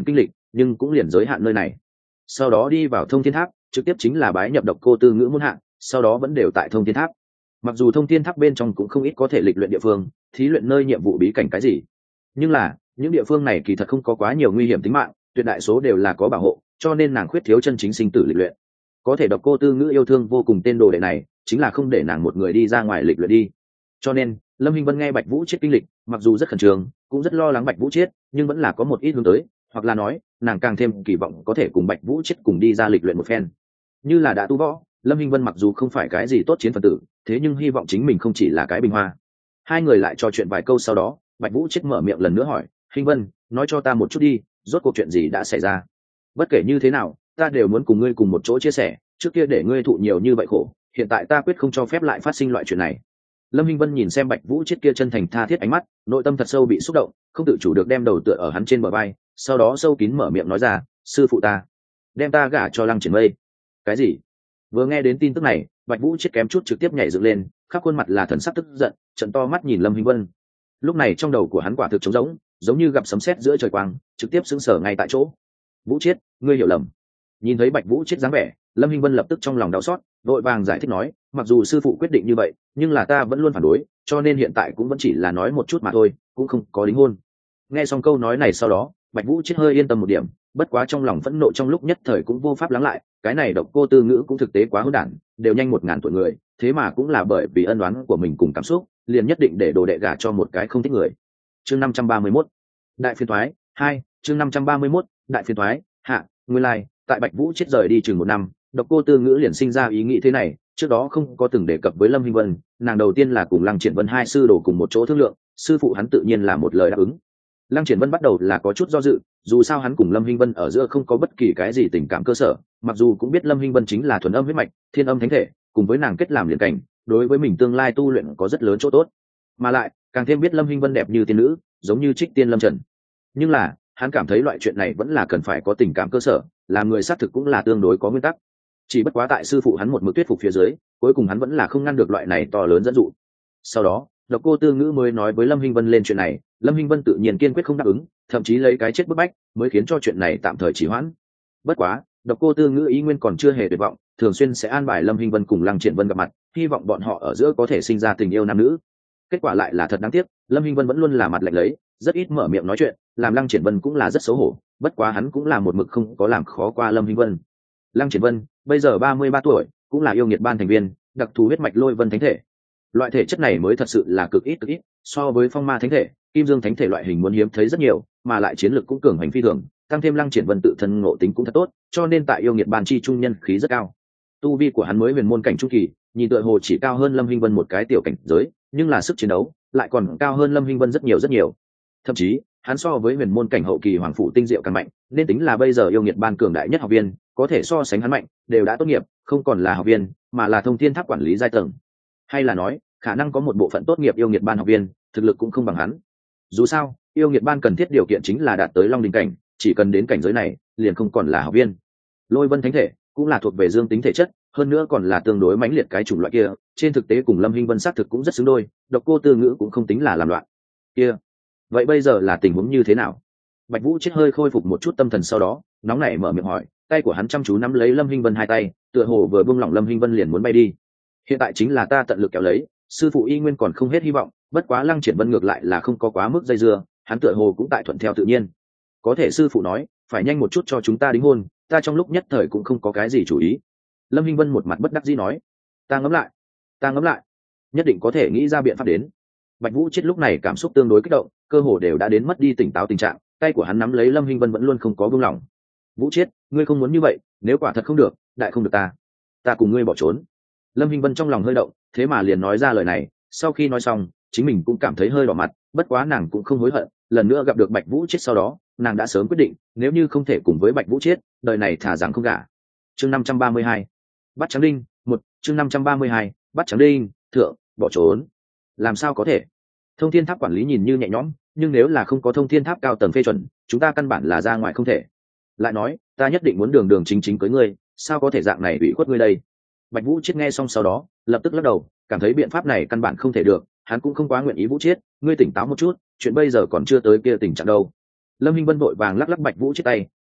nhưng cũng liền giới hạn nơi này. Sau đó đi vào Thông Thiên Tháp, trực tiếp chính là bái nhập Độc Cô Tư Ngữ môn hạ, sau đó vẫn đều tại Thông Thiên Tháp. Mặc dù Thông Thiên Tháp bên trong cũng không ít có thể lịch luyện địa phương, thí luyện nơi nhiệm vụ bí cảnh cái gì, nhưng là những địa phương này kỳ thật không có quá nhiều nguy hiểm tính mạng, tuyệt đại số đều là có bảo hộ, cho nên nàng khuyết thiếu chân chính sinh tử lịch luyện. Có thể Độc Cô Tư Ngữ yêu thương vô cùng tên đồ đệ này, chính là không để nàng một người đi ra ngoài lịch luyện đi. Cho nên Lâm Hinh Vân nghe Bạch Vũ Chiết kinh lịch, mặc dù rất khẩn trương, cũng rất lo lắng Bạch Vũ Chiết, nhưng vẫn là có một ít hướng tới, hoặc là nói nàng càng thêm kỳ vọng có thể cùng Bạch Vũ Chiết cùng đi ra lịch luyện một phen. Như là đã tu võ, Lâm Hinh Vân mặc dù không phải cái gì tốt chiến phần tử, thế nhưng hy vọng chính mình không chỉ là cái bình hoa. Hai người lại trò chuyện vài câu sau đó, Bạch Vũ Chiết mở miệng lần nữa hỏi, Hinh Vân, nói cho ta một chút đi, rốt cuộc chuyện gì đã xảy ra? Bất kể như thế nào, ta đều muốn cùng ngươi cùng một chỗ chia sẻ, trước kia để ngươi thụ nhiều như vậy khổ, hiện tại ta quyết không cho phép lại phát sinh loại chuyện này. Lâm Hinh Vân nhìn xem Bạch Vũ Chiết kia chân thành tha thiết ánh mắt, nội tâm thật sâu bị xúc động, không tự chủ được đem đầu tựa ở hắn trên bờ vai, sau đó sâu kín mở miệng nói ra, sư phụ ta đem ta gả cho Lăng Triển Mây. Cái gì? Vừa nghe đến tin tức này, Bạch Vũ Chiết kém chút trực tiếp nhảy dựng lên, khắp khuôn mặt là thần sắc tức giận, trợn to mắt nhìn Lâm Hinh Vân. Lúc này trong đầu của hắn quả thực trống rỗng, giống như gặp sấm sét giữa trời quang, trực tiếp sững sờ ngay tại chỗ. Vũ Chiết, ngươi hiểu lầm. Nhìn thấy Bạch Vũ Chiết dáng vẻ, Lâm Hinh Vân lập tức trong lòng đau xót, vội vàng giải thích nói, mặc dù sư phụ quyết định như vậy, nhưng là ta vẫn luôn phản đối, cho nên hiện tại cũng vẫn chỉ là nói một chút mà thôi, cũng không có đính hôn. Nghe xong câu nói này sau đó, Bạch Vũ Chiết hơi yên tâm một điểm, bất quá trong lòng phẫn nộ trong lúc nhất thời cũng vô pháp lắng lại, cái này Độc Cô Tư Ngữ cũng thực tế quá hỗn đản, đều nhanh 1000 tuổi người, thế mà cũng là bởi vì ân oán của mình cùng cảm xúc, liền nhất định để đồ đệ gả cho một cái không thích người. Chương 531, Đại phiên toái 2, chương 531, Đại phiên toái hạ, nguyên lai, tại Bạch Vũ Chiết rời đi chừng 1 năm, Độc Cô Tư Ngữ liền sinh ra ý nghĩ thế này, trước đó không có từng đề cập với Lâm Hinh Vân, nàng đầu tiên là cùng Lăng Triển Vân hai sư đồ cùng một chỗ thương lượng, sư phụ hắn tự nhiên là một lời đáp ứng. Lăng Triển Vân bắt đầu là có chút do dự, dù sao hắn cùng Lâm Hinh Vân ở giữa không có bất kỳ cái gì tình cảm cơ sở, mặc dù cũng biết Lâm Hinh Vân chính là thuần âm huyết mạch, thiên âm thánh thể, cùng với nàng kết làm liền cảnh, đối với mình tương lai tu luyện có rất lớn chỗ tốt. Mà lại, càng thêm biết Lâm Hinh Vân đẹp như tiên nữ, giống như Trích Tiên Lâm Trần. Nhưng là, hắn cảm thấy loại chuyện này vẫn là cần phải có tình cảm cơ sở, làm người xác thực cũng là tương đối có nguyên tắc. Chỉ bất quá tại sư phụ hắn một mực thuyết phục phía dưới, cuối cùng hắn vẫn là không ngăn được loại này to lớn dẫn dụ. Sau đó, Độc Cô Tư Ngữ mới nói với Lâm Hinh Vân lên chuyện này, Lâm Hinh Vân tự nhiên kiên quyết không đáp ứng, thậm chí lấy cái chết bức bách, mới khiến cho chuyện này tạm thời trì hoãn. Bất quá, Độc Cô Tư Ngữ ý nguyên còn chưa hề tuyệt vọng, thường xuyên sẽ an bài Lâm Hinh Vân cùng Lăng Triển Vân gặp mặt, hy vọng bọn họ ở giữa có thể sinh ra tình yêu nam nữ. Kết quả lại là thật đáng tiếc, Lâm Hinh Vân vẫn luôn là mặt lạnh lấy, rất ít mở miệng nói chuyện, làm Lăng Triển Vân cũng là rất xấu hổ, bất quá hắn cũng là một mực không có làm khó qua Lâm Hinh Vân. Lăng Triển Vân, bây giờ 33 tuổi, cũng là yêu nghiệt ban thành viên, đặc thù huyết mạch Lôi Vân thánh thể. Loại thể chất này mới thật sự là cực ít, so với Phong Ma thánh thể, Kim Dương thánh thể loại hình muốn hiếm thấy rất nhiều, mà lại chiến lược cũng cường hành phi thường, tăng thêm Lăng Triển Vân tự thân ngộ tính cũng thật tốt, cho nên tại yêu nghiệt ban chi trung nhân khí rất cao. Tu vi của hắn mới huyền môn cảnh trung kỳ, nhìn tựa hồ chỉ cao hơn Lâm Hinh Vân một cái tiểu cảnh giới, nhưng là sức chiến đấu lại còn cao hơn Lâm Hinh Vân rất nhiều rất nhiều. Thậm chí, hắn so với huyền môn cảnh hậu kỳ hoàng phủ tinh diệu càng mạnh, nên tính là bây giờ yêu nghiệt ban cường đại nhất học viên, có thể so sánh hắn mạnh, đều đã tốt nghiệp, không còn là học viên, mà là Thông Thiên Tháp quản lý giai tầng. Hay là nói, khả năng có một bộ phận tốt nghiệp yêu nghiệt ban học viên, thực lực cũng không bằng hắn. Dù sao, yêu nghiệt ban cần thiết điều kiện chính là đạt tới Long đỉnh cảnh, chỉ cần đến cảnh giới này, liền không còn là học viên. Lôi Vân thánh thể cũng là thuộc về dương tính thể chất, hơn nữa còn là tương đối mãnh liệt cái chủng loại kia, trên thực tế cùng Lâm Hinh Vân xác thực cũng rất xứng đôi, Độc Cô Tư Ngữ cũng không tính là làm loạn. Kia, vậy bây giờ là tình huống như thế nào? Bạch Vũ Chiết hơi khôi phục một chút tâm thần sau đó, nóng nảy mở miệng hỏi, tay của hắn chăm chú nắm lấy Lâm Hinh Vân hai tay, tựa hồ vừa buông lỏng Lâm Hinh Vân liền muốn bay đi. Hiện tại chính là ta tận lực kéo lấy, sư phụ y nguyên còn không hết hy vọng, bất quá Lăng Triển Vân ngược lại là không có quá mức dây dưa, hắn tựa hồ cũng tại thuận theo tự nhiên. Có thể sư phụ nói, phải nhanh một chút cho chúng ta đính hôn, ta trong lúc nhất thời cũng không có cái gì chủ ý. Lâm Hinh Vân một mặt bất đắc dĩ nói, ta ngẫm lại, nhất định có thể nghĩ ra biện pháp đến. Bạch Vũ Chiết lúc này cảm xúc tương đối kích động, cơ hồ đều đã đến mất đi tỉnh táo tình trạng, tay của hắn nắm lấy Lâm Hinh Vân vẫn luôn không có buông lỏng. Vũ Chiết, ngươi không muốn như vậy, nếu quả thật không được, đại không được ta cùng ngươi bỏ trốn. Lâm Hinh Vân trong lòng hơi động, thế mà liền nói ra lời này, sau khi nói xong, chính mình cũng cảm thấy hơi đỏ mặt, bất quá nàng cũng không hối hận, lần nữa gặp được Bạch Vũ Chiết sau đó, nàng đã sớm quyết định, nếu như không thể cùng với Bạch Vũ Chiết, đời này thả rằng không gả. Chương 532, Bắt Trắng Đinh, 1, chương 532, Bắt Trắng Đinh, thượng, bỏ trốn. Làm sao có thể? Thông Thiên Tháp quản lý nhìn như nhẹ nhõm, nhưng nếu là không có Thông Thiên Tháp cao tầng phê chuẩn, chúng ta căn bản là ra ngoài không thể. Lại nói, ta nhất định muốn đường đường chính chính cưới ngươi, sao có thể dạng này ủy khuất ngươi đây? Bạch Vũ Chiết nghe xong sau đó, lập tức lắc đầu, cảm thấy biện pháp này căn bản không thể được, hắn cũng không quá nguyện ý. Vũ Chiết, ngươi tỉnh táo một chút, chuyện bây giờ còn chưa tới kia tình trạng đâu. Lâm Hinh Vân vội vàng lắc lắc Bạch Vũ Chiết tay,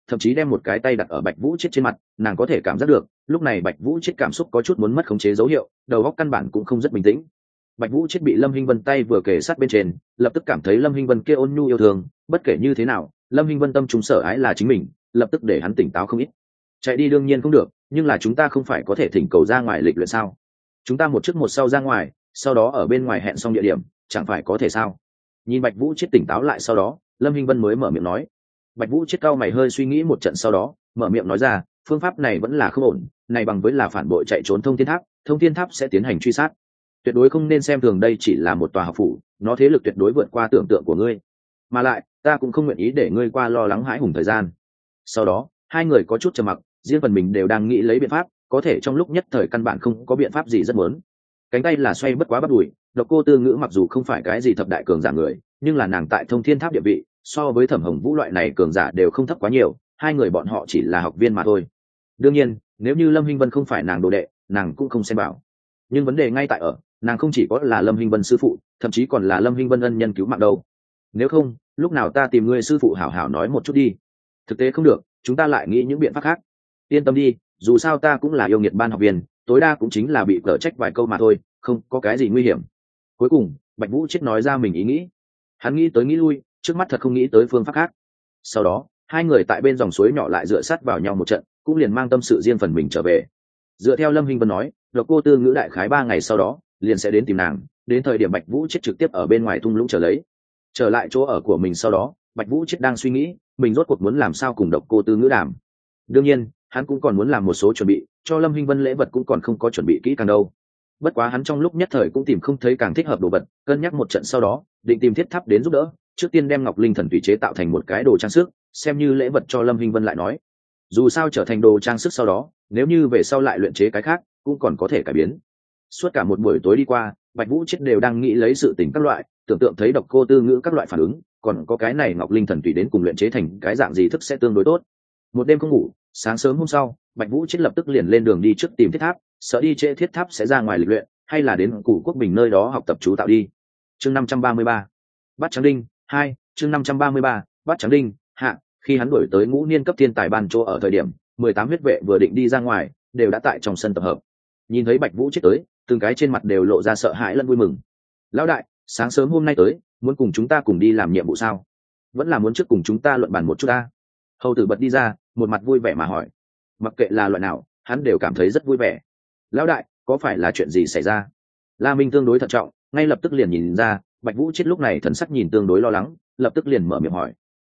thậm chí đem một cái tay đặt ở Bạch Vũ Chết trên mặt, nàng có thể cảm giác được lúc này Bạch Vũ Chết cảm xúc có chút muốn mất khống chế dấu hiệu, đầu óc căn bản cũng không rất bình tĩnh. Bạch Vũ Chết bị Lâm Hinh Vân tay vừa kề sát bên trên, lập tức cảm thấy Lâm Hinh Vân kia ôn nhu yêu thương, bất kể như thế nào Lâm Hinh Vân tâm trung sở ái là chính mình, lập tức để hắn tỉnh táo không ít. Chạy đi đương nhiên không được, nhưng là chúng ta không phải có thể thỉnh cầu ra ngoài lịch luyện sao? Chúng ta một trước một sau ra ngoài, sau đó ở bên ngoài hẹn xong địa điểm, chẳng phải có thể sao? Nhìn Bạch Vũ Chết tỉnh táo lại sau đó, Lâm Hinh Vân mới mở miệng nói. Bạch Vũ Chết cau mày hơi suy nghĩ một trận sau đó mở miệng nói ra, phương pháp này vẫn là không ổn, này bằng với là phản bội chạy trốn Thông Thiên Tháp sẽ tiến hành truy sát, tuyệt đối không nên xem thường đây chỉ là một tòa học phủ, nó thế lực tuyệt đối vượt qua tưởng tượng của ngươi, mà lại ta cũng không nguyện ý để ngươi qua lo lắng hãi hùng thời gian. Sau đó hai người có chút trầm mặc, riêng phần mình đều đang nghĩ lấy biện pháp, có thể trong lúc nhất thời căn bản không có biện pháp gì rất muốn. Cánh tay là xoay bất quá bắt đuổi, Độc Cô Tư Ngữ mặc dù không phải cái gì thập đại cường giả người, nhưng là nàng tại Thông Thiên Tháp địa vị so với Thẩm Hồng Vũ loại này cường giả đều không thấp quá nhiều, hai người bọn họ chỉ là học viên mà thôi. Đương nhiên nếu như Lâm Hinh Vân không phải nàng đồ đệ, nàng cũng không xem bảo, nhưng vấn đề ngay tại ở nàng không chỉ có là Lâm Hinh Vân sư phụ, thậm chí còn là Lâm Hinh Vân ân nhân cứu mạng đâu. Nếu không lúc nào ta tìm ngươi sư phụ hảo hảo nói một chút đi. Thực tế không được chúng ta lại nghĩ những biện pháp khác. Yên tâm đi, dù sao ta cũng là yêu nghiệt ban học viên, tối đa cũng chính là bị cở trách vài câu mà thôi, không có cái gì nguy hiểm. Cuối cùng Bạch Vũ Chết nói ra mình ý nghĩ, hắn nghĩ tới nghĩ lui, trước mắt thật không nghĩ tới phương pháp khác. Sau đó hai người tại bên dòng suối nhỏ lại dựa sát vào nhau một trận, cũng liền mang tâm sự riêng phần mình trở về. Dựa theo Lâm Hinh Vân nói, Độc Cô Tư Ngữ đại khái 3 ngày sau đó liền sẽ đến tìm nàng, đến thời điểm Bạch Vũ Chết trực tiếp ở bên ngoài thung lũng chờ lấy. Trở lại chỗ ở của mình sau đó, Bạch Vũ Chết đang suy nghĩ mình rốt cuộc muốn làm sao cùng Độc Cô Tư Ngữ đàm. Đương nhiên hắn cũng còn muốn làm một số chuẩn bị, cho Lâm Hinh Vân lễ vật cũng còn không có chuẩn bị kỹ càng đâu. Bất quá hắn trong lúc nhất thời cũng tìm không thấy càng thích hợp đồ vật, cân nhắc một trận sau đó định tìm Thiết Tháp đến giúp đỡ, trước tiên đem Ngọc Linh Thần Tùy chế tạo thành một cái đồ trang sức, xem như lễ vật cho Lâm Hinh Vân lại nói. Dù sao trở thành đồ trang sức sau đó, nếu như về sau lại luyện chế cái khác cũng còn có thể cải biến. Suốt cả một buổi tối đi qua, Bạch Vũ Chết đều đang nghĩ lấy sự tình các loại, tưởng tượng thấy Độc Cô Tư Ngữ các loại phản ứng, còn có cái này Ngọc Linh Thần Tùy đến cùng luyện chế thành cái dạng gì thức sẽ tương đối tốt. Một đêm không ngủ, sáng sớm hôm sau Bạch Vũ Chết lập tức liền lên đường đi trước tìm Thiết Tháp, sợ đi trễ Thiết Tháp sẽ ra ngoài lịch luyện, hay là đến Cửu Quốc Bình nơi đó học tập chú tạo đi. Chương 533, Bát Trắng Đinh 2, chương 533, Bát Trắng Đinh hạ. Khi hắn đổi tới ngũ niên cấp thiên tài ban chỗ ở thời điểm 18 huyết vệ vừa định đi ra ngoài, đều đã tại trong sân tập hợp. Nhìn thấy Bạch Vũ Chết tới, từng cái trên mặt đều lộ ra sợ hãi lẫn vui mừng. Lão đại, sáng sớm hôm nay tới, muốn cùng chúng ta cùng đi làm nhiệm vụ sao? Vẫn là muốn trước cùng chúng ta luận bàn một chút ta? Hầu tử bật đi ra, một mặt vui vẻ mà hỏi. Mặc kệ là loại nào, hắn đều cảm thấy rất vui vẻ. Lão đại, có phải là chuyện gì xảy ra? La Minh tương đối thận trọng, ngay lập tức liền nhìn ra Bạch Vũ Chết lúc này thần sắc nhìn tương đối lo lắng, lập tức liền mở miệng hỏi.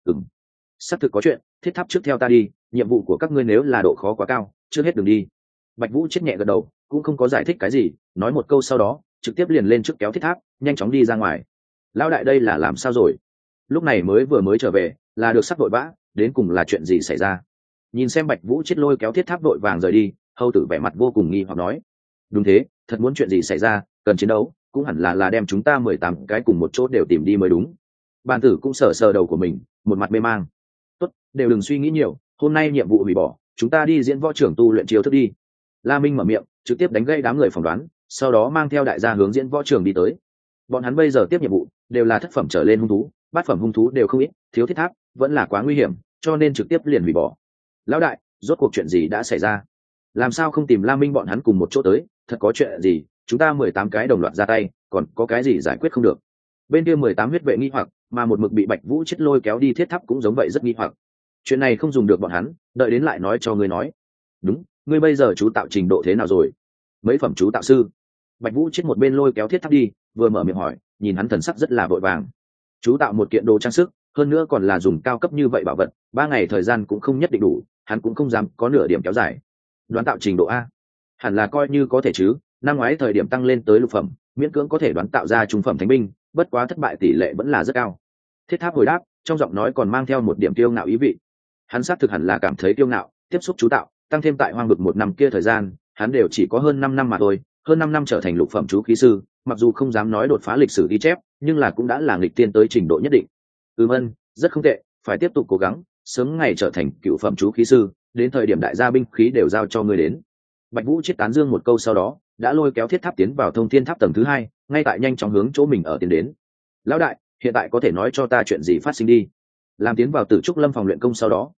Xác thực có chuyện, Thiết Tháp trước theo ta đi, nhiệm vụ của các ngươi nếu là độ khó quá cao, chưa hết đường đi. Bạch Vũ Chết nhẹ gật đầu, cũng không có giải thích cái gì, nói một câu sau đó trực tiếp liền lên trước kéo Thiết Tháp nhanh chóng đi ra ngoài. Lão đại đây là làm sao rồi? Lúc này vừa mới trở về là được sắp vội vã, đến cùng là chuyện gì xảy ra? Nhìn xem Bạch Vũ Chết lôi kéo Thiết Tháp vội vàng rời đi, Hầu tử vẻ mặt vô cùng nghi hoặc nói. Đúng thế, thật muốn chuyện gì xảy ra cần chiến đấu cũng hẳn là đem chúng ta 18 cái cùng một chỗ đều tìm đi mới đúng. Bàn tử cũng sờ sờ đầu của mình, một mặt mê mang. Tốt, đều đừng suy nghĩ nhiều, hôm nay nhiệm vụ hủy bỏ, chúng ta đi diễn võ trưởng tu luyện chiêu thức đi. La Minh mở miệng trực tiếp đánh gây đám người phỏng đoán, sau đó mang theo đại gia hướng diễn võ trường đi tới. Bọn hắn bây giờ tiếp nhiệm vụ đều là thất phẩm trở lên hung thú, bát phẩm hung thú đều không ít, thiếu Thiết Tháp vẫn là quá nguy hiểm, cho nên trực tiếp liền hủy bỏ. Lão đại, rốt cuộc chuyện gì đã xảy ra? Làm sao không tìm La Minh bọn hắn cùng một chỗ tới? Thật có chuyện gì? Chúng ta 18 cái đồng loạt ra tay, còn có cái gì giải quyết không được? Bên kia 18 huyết vệ nghi hoặc, mà một mực bị Bạch Vũ Chết lôi kéo đi Thiết Tháp cũng giống vậy rất nghi hoặc. Chuyện này không dùng được bọn hắn, đợi đến lại nói cho ngươi nói. Đúng, ngươi bây giờ chú tạo trình độ thế nào rồi? Mấy phẩm chú tạo sư? Bạch Vũ Chết một bên lôi kéo Thiết Tháp đi, vừa mở miệng hỏi, nhìn hắn thần sắc rất là vội vàng. Chú tạo một kiện đồ trang sức, hơn nữa còn là dùng cao cấp như vậy bảo vật, 3 ngày thời gian cũng không nhất định đủ, hắn cũng không dám có nửa điểm kéo dài. Đoán tạo trình độ a, hẳn là coi như có thể chứ, năm ngoái thời điểm tăng lên tới lục phẩm, miễn cưỡng có thể đoán tạo ra trung phẩm thánh binh, bất quá thất bại tỷ lệ vẫn là rất cao. Thiết Tháp hồi đáp, trong giọng nói còn mang theo một điểm kiêu ngạo ý vị. Hắn xác thực hẳn là cảm thấy kiêu ngạo, tiếp xúc chú tạo, tăng thêm tại hoang vực 1 năm kia thời gian, hắn đều chỉ có hơn 5 năm mà thôi, hơn 5 năm trở thành lục phẩm chú khí sư, mặc dù không dám nói đột phá lịch sử ghi chép, nhưng là cũng đã là nghịch tiên tới trình độ nhất định. Ân, rất không tệ, phải tiếp tục cố gắng, sớm ngày trở thành cựu phẩm chú khí sư, đến thời điểm đại gia binh khí đều giao cho ngươi đến. Bạch Vũ Chết tán dương một câu sau đó, đã lôi kéo Thiết Tháp tiến vào Thông Thiên Tháp tầng thứ 2, ngay tại nhanh chóng hướng chỗ mình ở tiến đến. Lão đại, hiện tại có thể nói cho ta chuyện gì phát sinh đi? Làm tiến vào Tử Trúc Lâm phòng luyện công sau đó,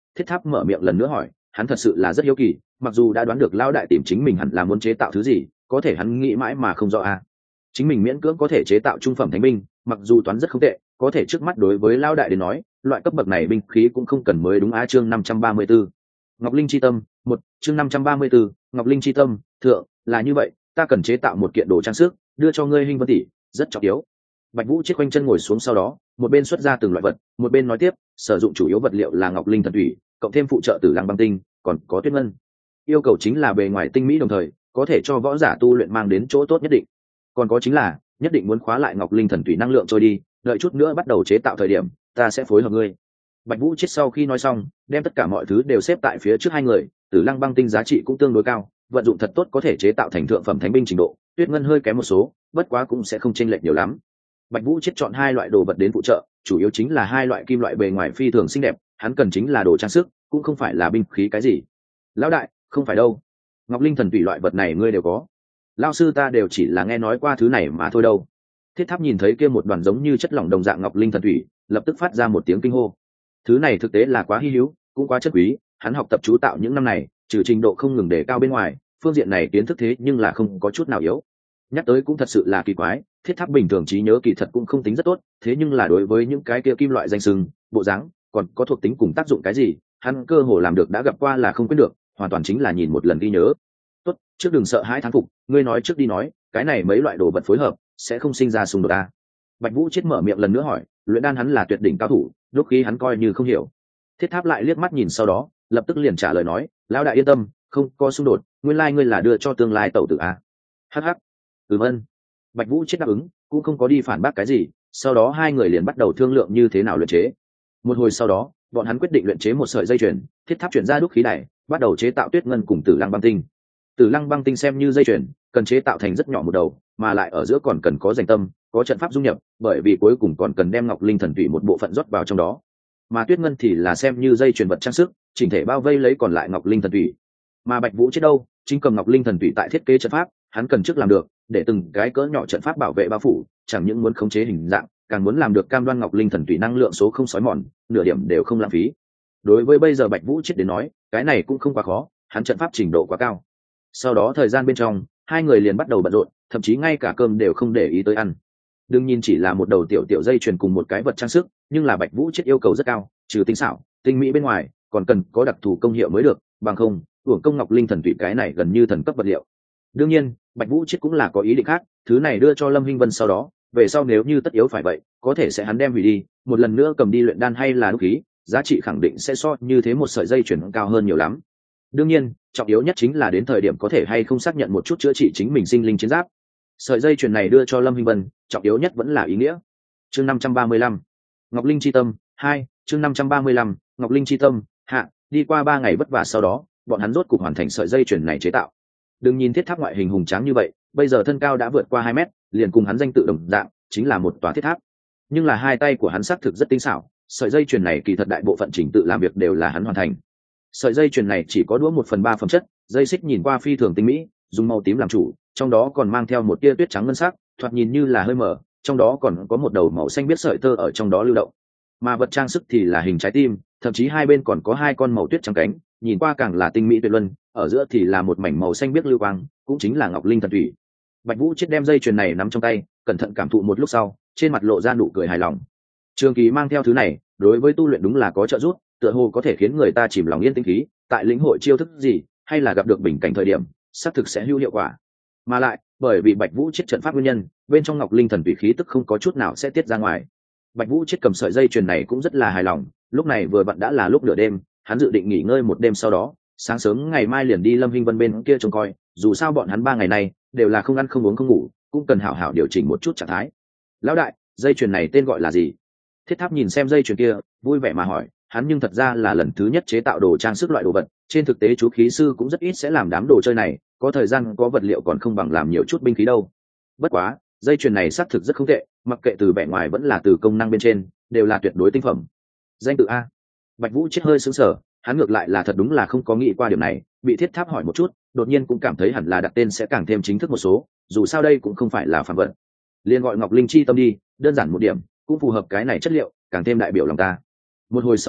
Thiết Tháp mở miệng lần nữa hỏi, hắn thật sự là rất hiếu kỳ, mặc dù đã đoán được lão đại tìm chính mình hẳn là muốn chế tạo thứ gì, có thể hắn nghĩ mãi mà không rõ a. Chính mình miễn cưỡng có thể chế tạo trung phẩm thánh binh, mặc dù toán rất không tệ, có thể trước mắt đối với lão đại đến nói, loại cấp bậc này binh khí cũng không cần mới đúng. Chương 534. Ngọc Linh chi tâm, một chương 534, Ngọc Linh chi tâm, thượng, là như vậy, ta cần chế tạo một kiện đồ trang sức, đưa cho ngươi Hinh Vân tỷ, rất trọng yếu. Bạch Vũ chết quanh chân ngồi xuống sau đó, một bên xuất ra từng loại vật, một bên nói tiếp, sử dụng chủ yếu vật liệu là Ngọc Linh thần thủy, cộng thêm phụ trợ Tử Lăng băng tinh, còn có Tuyết Ngân. Yêu cầu chính là bề ngoài tinh mỹ đồng thời, có thể cho võ giả tu luyện mang đến chỗ tốt nhất định. Còn có chính là, nhất định muốn khóa lại Ngọc Linh thần thủy năng lượng trôi đi, đợi chút nữa bắt đầu chế tạo thời điểm, ta sẽ phối hợp ngươi. Bạch Vũ chết sau khi nói xong, đem tất cả mọi thứ đều xếp tại phía trước hai người. Tử Lăng băng tinh giá trị cũng tương đối cao, vận dụng thật tốt có thể chế tạo thành thượng phẩm thánh binh trình độ. Tuyết Ngân hơi kém một số, bất quá cũng sẽ không chênh lệch nhiều lắm. Bạch Vũ chết chọn hai loại đồ vật đến phụ trợ, chủ yếu chính là hai loại kim loại bề ngoài phi thường xinh đẹp, hắn cần chính là đồ trang sức, cũng không phải là binh khí cái gì. Lão đại, không phải đâu. Ngọc Linh thần thủy loại vật này ngươi đều có. Lão sư ta đều chỉ là nghe nói qua thứ này mà thôi đâu. Thiết Tháp nhìn thấy kia một đoàn giống như chất lỏng đồng dạng Ngọc Linh thần thủy, lập tức phát ra một tiếng kinh hô. Thứ này thực tế là quá hi hữu, cũng quá chất quý, hắn học tập chú tạo những năm này, trừ trình độ không ngừng đề cao bên ngoài, phương diện này kiến thức thế nhưng là không có chút nào yếu. Nhắc tới cũng thật sự là kỳ quái, Thiết Tháp bình thường trí nhớ kỳ thật cũng không tính rất tốt, thế nhưng là đối với những cái kia kim loại danh sừng, bộ dáng, còn có thuộc tính cùng tác dụng cái gì, hắn cơ hồ làm được đã gặp qua là không quên được, hoàn toàn chính là nhìn một lần ghi nhớ. Tốt, trước đừng sợ hãi thán phục, ngươi nói trước đi nói, cái này mấy loại đồ vật phối hợp sẽ không sinh ra xung đột à? Bạch Vũ chết mở miệng lần nữa hỏi, luyện đan hắn là tuyệt đỉnh cao thủ, lúc khi hắn coi như không hiểu. Thiết Tháp lại liếc mắt nhìn sau đó, lập tức liền trả lời nói, lão đại yên tâm, không có xung đột, nguyên lai ngươi là đưa cho tương lai tẩu tử à? Hắc hắc. Ơn. Bạch Vũ chết đáp ứng, cũng không có đi phản bác cái gì, sau đó hai người liền bắt đầu thương lượng như thế nào luyện chế. Một hồi sau đó, bọn hắn quyết định luyện chế một sợi dây chuyền, Thiết Tháp chuyển ra đúc khí đài, bắt đầu chế tạo Tuyết Ngân cùng Tử Lăng băng tinh. Tử Lăng băng tinh xem như dây chuyền, cần chế tạo thành rất nhỏ một đầu, mà lại ở giữa còn cần có rènh tâm, có trận pháp dung nhập, bởi vì cuối cùng còn cần đem Ngọc Linh thần thủy một bộ phận rót vào trong đó. Mà Tuyết Ngân thì là xem như dây chuyền vật trang sức, chỉnh thể bao vây lấy còn lại Ngọc Linh thần thủy. Mà Bạch Vũ chết đâu, chính cầm Ngọc Linh thần thủy tại thiết kế trận pháp, hắn cần trước làm được, để từng cái cỡ nhỏ trận pháp bảo vệ bao phủ, chẳng những muốn khống chế hình dạng, càng muốn làm được cam đoan Ngọc Linh thần thủy năng lượng số không xói mòn, nửa điểm đều không lãng phí. Đối với bây giờ Bạch Vũ chết đến nói, cái này cũng không quá khó, hắn trận pháp trình độ quá cao. Sau đó thời gian bên trong, hai người liền bắt đầu bận rộn, thậm chí ngay cả cơm đều không để ý tới ăn. Đương nhiên chỉ là một đầu tiểu tiểu dây chuyền cùng một cái vật trang sức, nhưng là Bạch Vũ chết yêu cầu rất cao, trừ tinh xảo, tinh mỹ bên ngoài, còn cần có đặc thù công hiệu mới được, bằng không, uổng công Ngọc Linh thần thủy cái này gần như thần cấp vật liệu. Đương nhiên, Bạch Vũ chết cũng là có ý định khác, thứ này đưa cho Lâm Hinh Vân sau đó, về sau nếu như tất yếu phải vậy, có thể sẽ hắn đem hủy đi, một lần nữa cầm đi luyện đan hay là đúc khí, giá trị khẳng định sẽ so như thế một sợi dây chuyền cao hơn nhiều lắm. Đương nhiên, trọng yếu nhất chính là đến thời điểm có thể hay không xác nhận một chút chữa trị chính mình sinh linh chiến giáp. Sợi dây chuyền này đưa cho Lâm Hinh Vân, trọng yếu nhất vẫn là ý nghĩa. Chương 535. Ngọc Linh chi tâm 2, chương 535, Ngọc Linh chi tâm hạ, đi qua 3 ngày vất vả sau đó, bọn hắn rốt cục hoàn thành sợi dây chuyền này chế tạo. Đừng nhìn Thiết Tháp ngoại hình hùng tráng như vậy, bây giờ thân cao đã vượt qua 2 mét, liền cùng hắn danh tự đồng dạng, chính là một tòa thiết tháp. Nhưng là hai tay của hắn xác thực rất tinh xảo, sợi dây chuyền này kỳ thật đại bộ phận chỉnh tự làm việc đều là hắn hoàn thành. Sợi dây chuyền này chỉ có đũa 1/3 phẩm chất, dây xích nhìn qua phi thường tinh mỹ, dùng màu tím làm chủ, trong đó còn mang theo một tia tuyết trắng ngân sắc, thoạt nhìn như là hơi mở, trong đó còn có một đầu màu xanh biếc sợi tơ ở trong đó lưu động. Mà vật trang sức thì là hình trái tim, thậm chí hai bên còn có hai con màu tuyết trắng cánh, nhìn qua càng là tinh mỹ tuyệt luân, ở giữa thì là một mảnh màu xanh biếc lưu quang, cũng chính là Ngọc Linh thần thủy. Bạch Vũ chết đem dây chuyền này nắm trong tay, cẩn thận cảm thụ một lúc sau, trên mặt lộ ra nụ cười hài lòng. Trường Kỳ mang theo thứ này, đối với tu luyện đúng là có trợ giúp, tựa hồ có thể khiến người ta chìm lòng yên tĩnh khí, tại lĩnh hội chiêu thức gì, hay là gặp được bình cảnh thời điểm, xác thực sẽ hữu hiệu quả. Mà lại, bởi vì Bạch Vũ chết trận pháp nguyên nhân, bên trong Ngọc Linh thần thủy khí tức không có chút nào sẽ tiết ra ngoài. Bạch Vũ chết cầm sợi dây chuyền này cũng rất là hài lòng, lúc này vừa vặn đã là lúc nửa đêm, hắn dự định nghỉ ngơi một đêm sau đó, sáng sớm ngày mai liền đi Lâm Hinh Vân bên kia trông coi, dù sao bọn hắn 3 ngày này đều là không ăn không uống không ngủ, cũng cần hảo hảo điều chỉnh một chút trạng thái. Lão đại, dây chuyền này tên gọi là gì? Thiết Tháp nhìn xem dây chuyền kia, vui vẻ mà hỏi, hắn nhưng thật ra là lần thứ nhất chế tạo đồ trang sức loại đồ vật, trên thực tế chú khí sư cũng rất ít sẽ làm đám đồ chơi này, có thời gian có vật liệu còn không bằng làm nhiều chút binh khí đâu. Bất quá, dây chuyền này xác thực rất không tệ, mặc kệ từ vẻ ngoài vẫn là từ công năng bên trên, đều là tuyệt đối tinh phẩm. Danh tự a? Bạch Vũ chết hơi sững sờ, hắn ngược lại là thật đúng là không có nghĩ qua điều này, bị Thiết Tháp hỏi một chút, đột nhiên cũng cảm thấy hẳn là đặt tên sẽ càng thêm chính thức một số, dù sao đây cũng không phải là phàm vật. Liên gọi Ngọc Linh chi tâm đi, đơn giản một điểm, cũng phù hợp cái này chất liệu, càng thêm đại biểu lòng ta. Một hồi sau đó,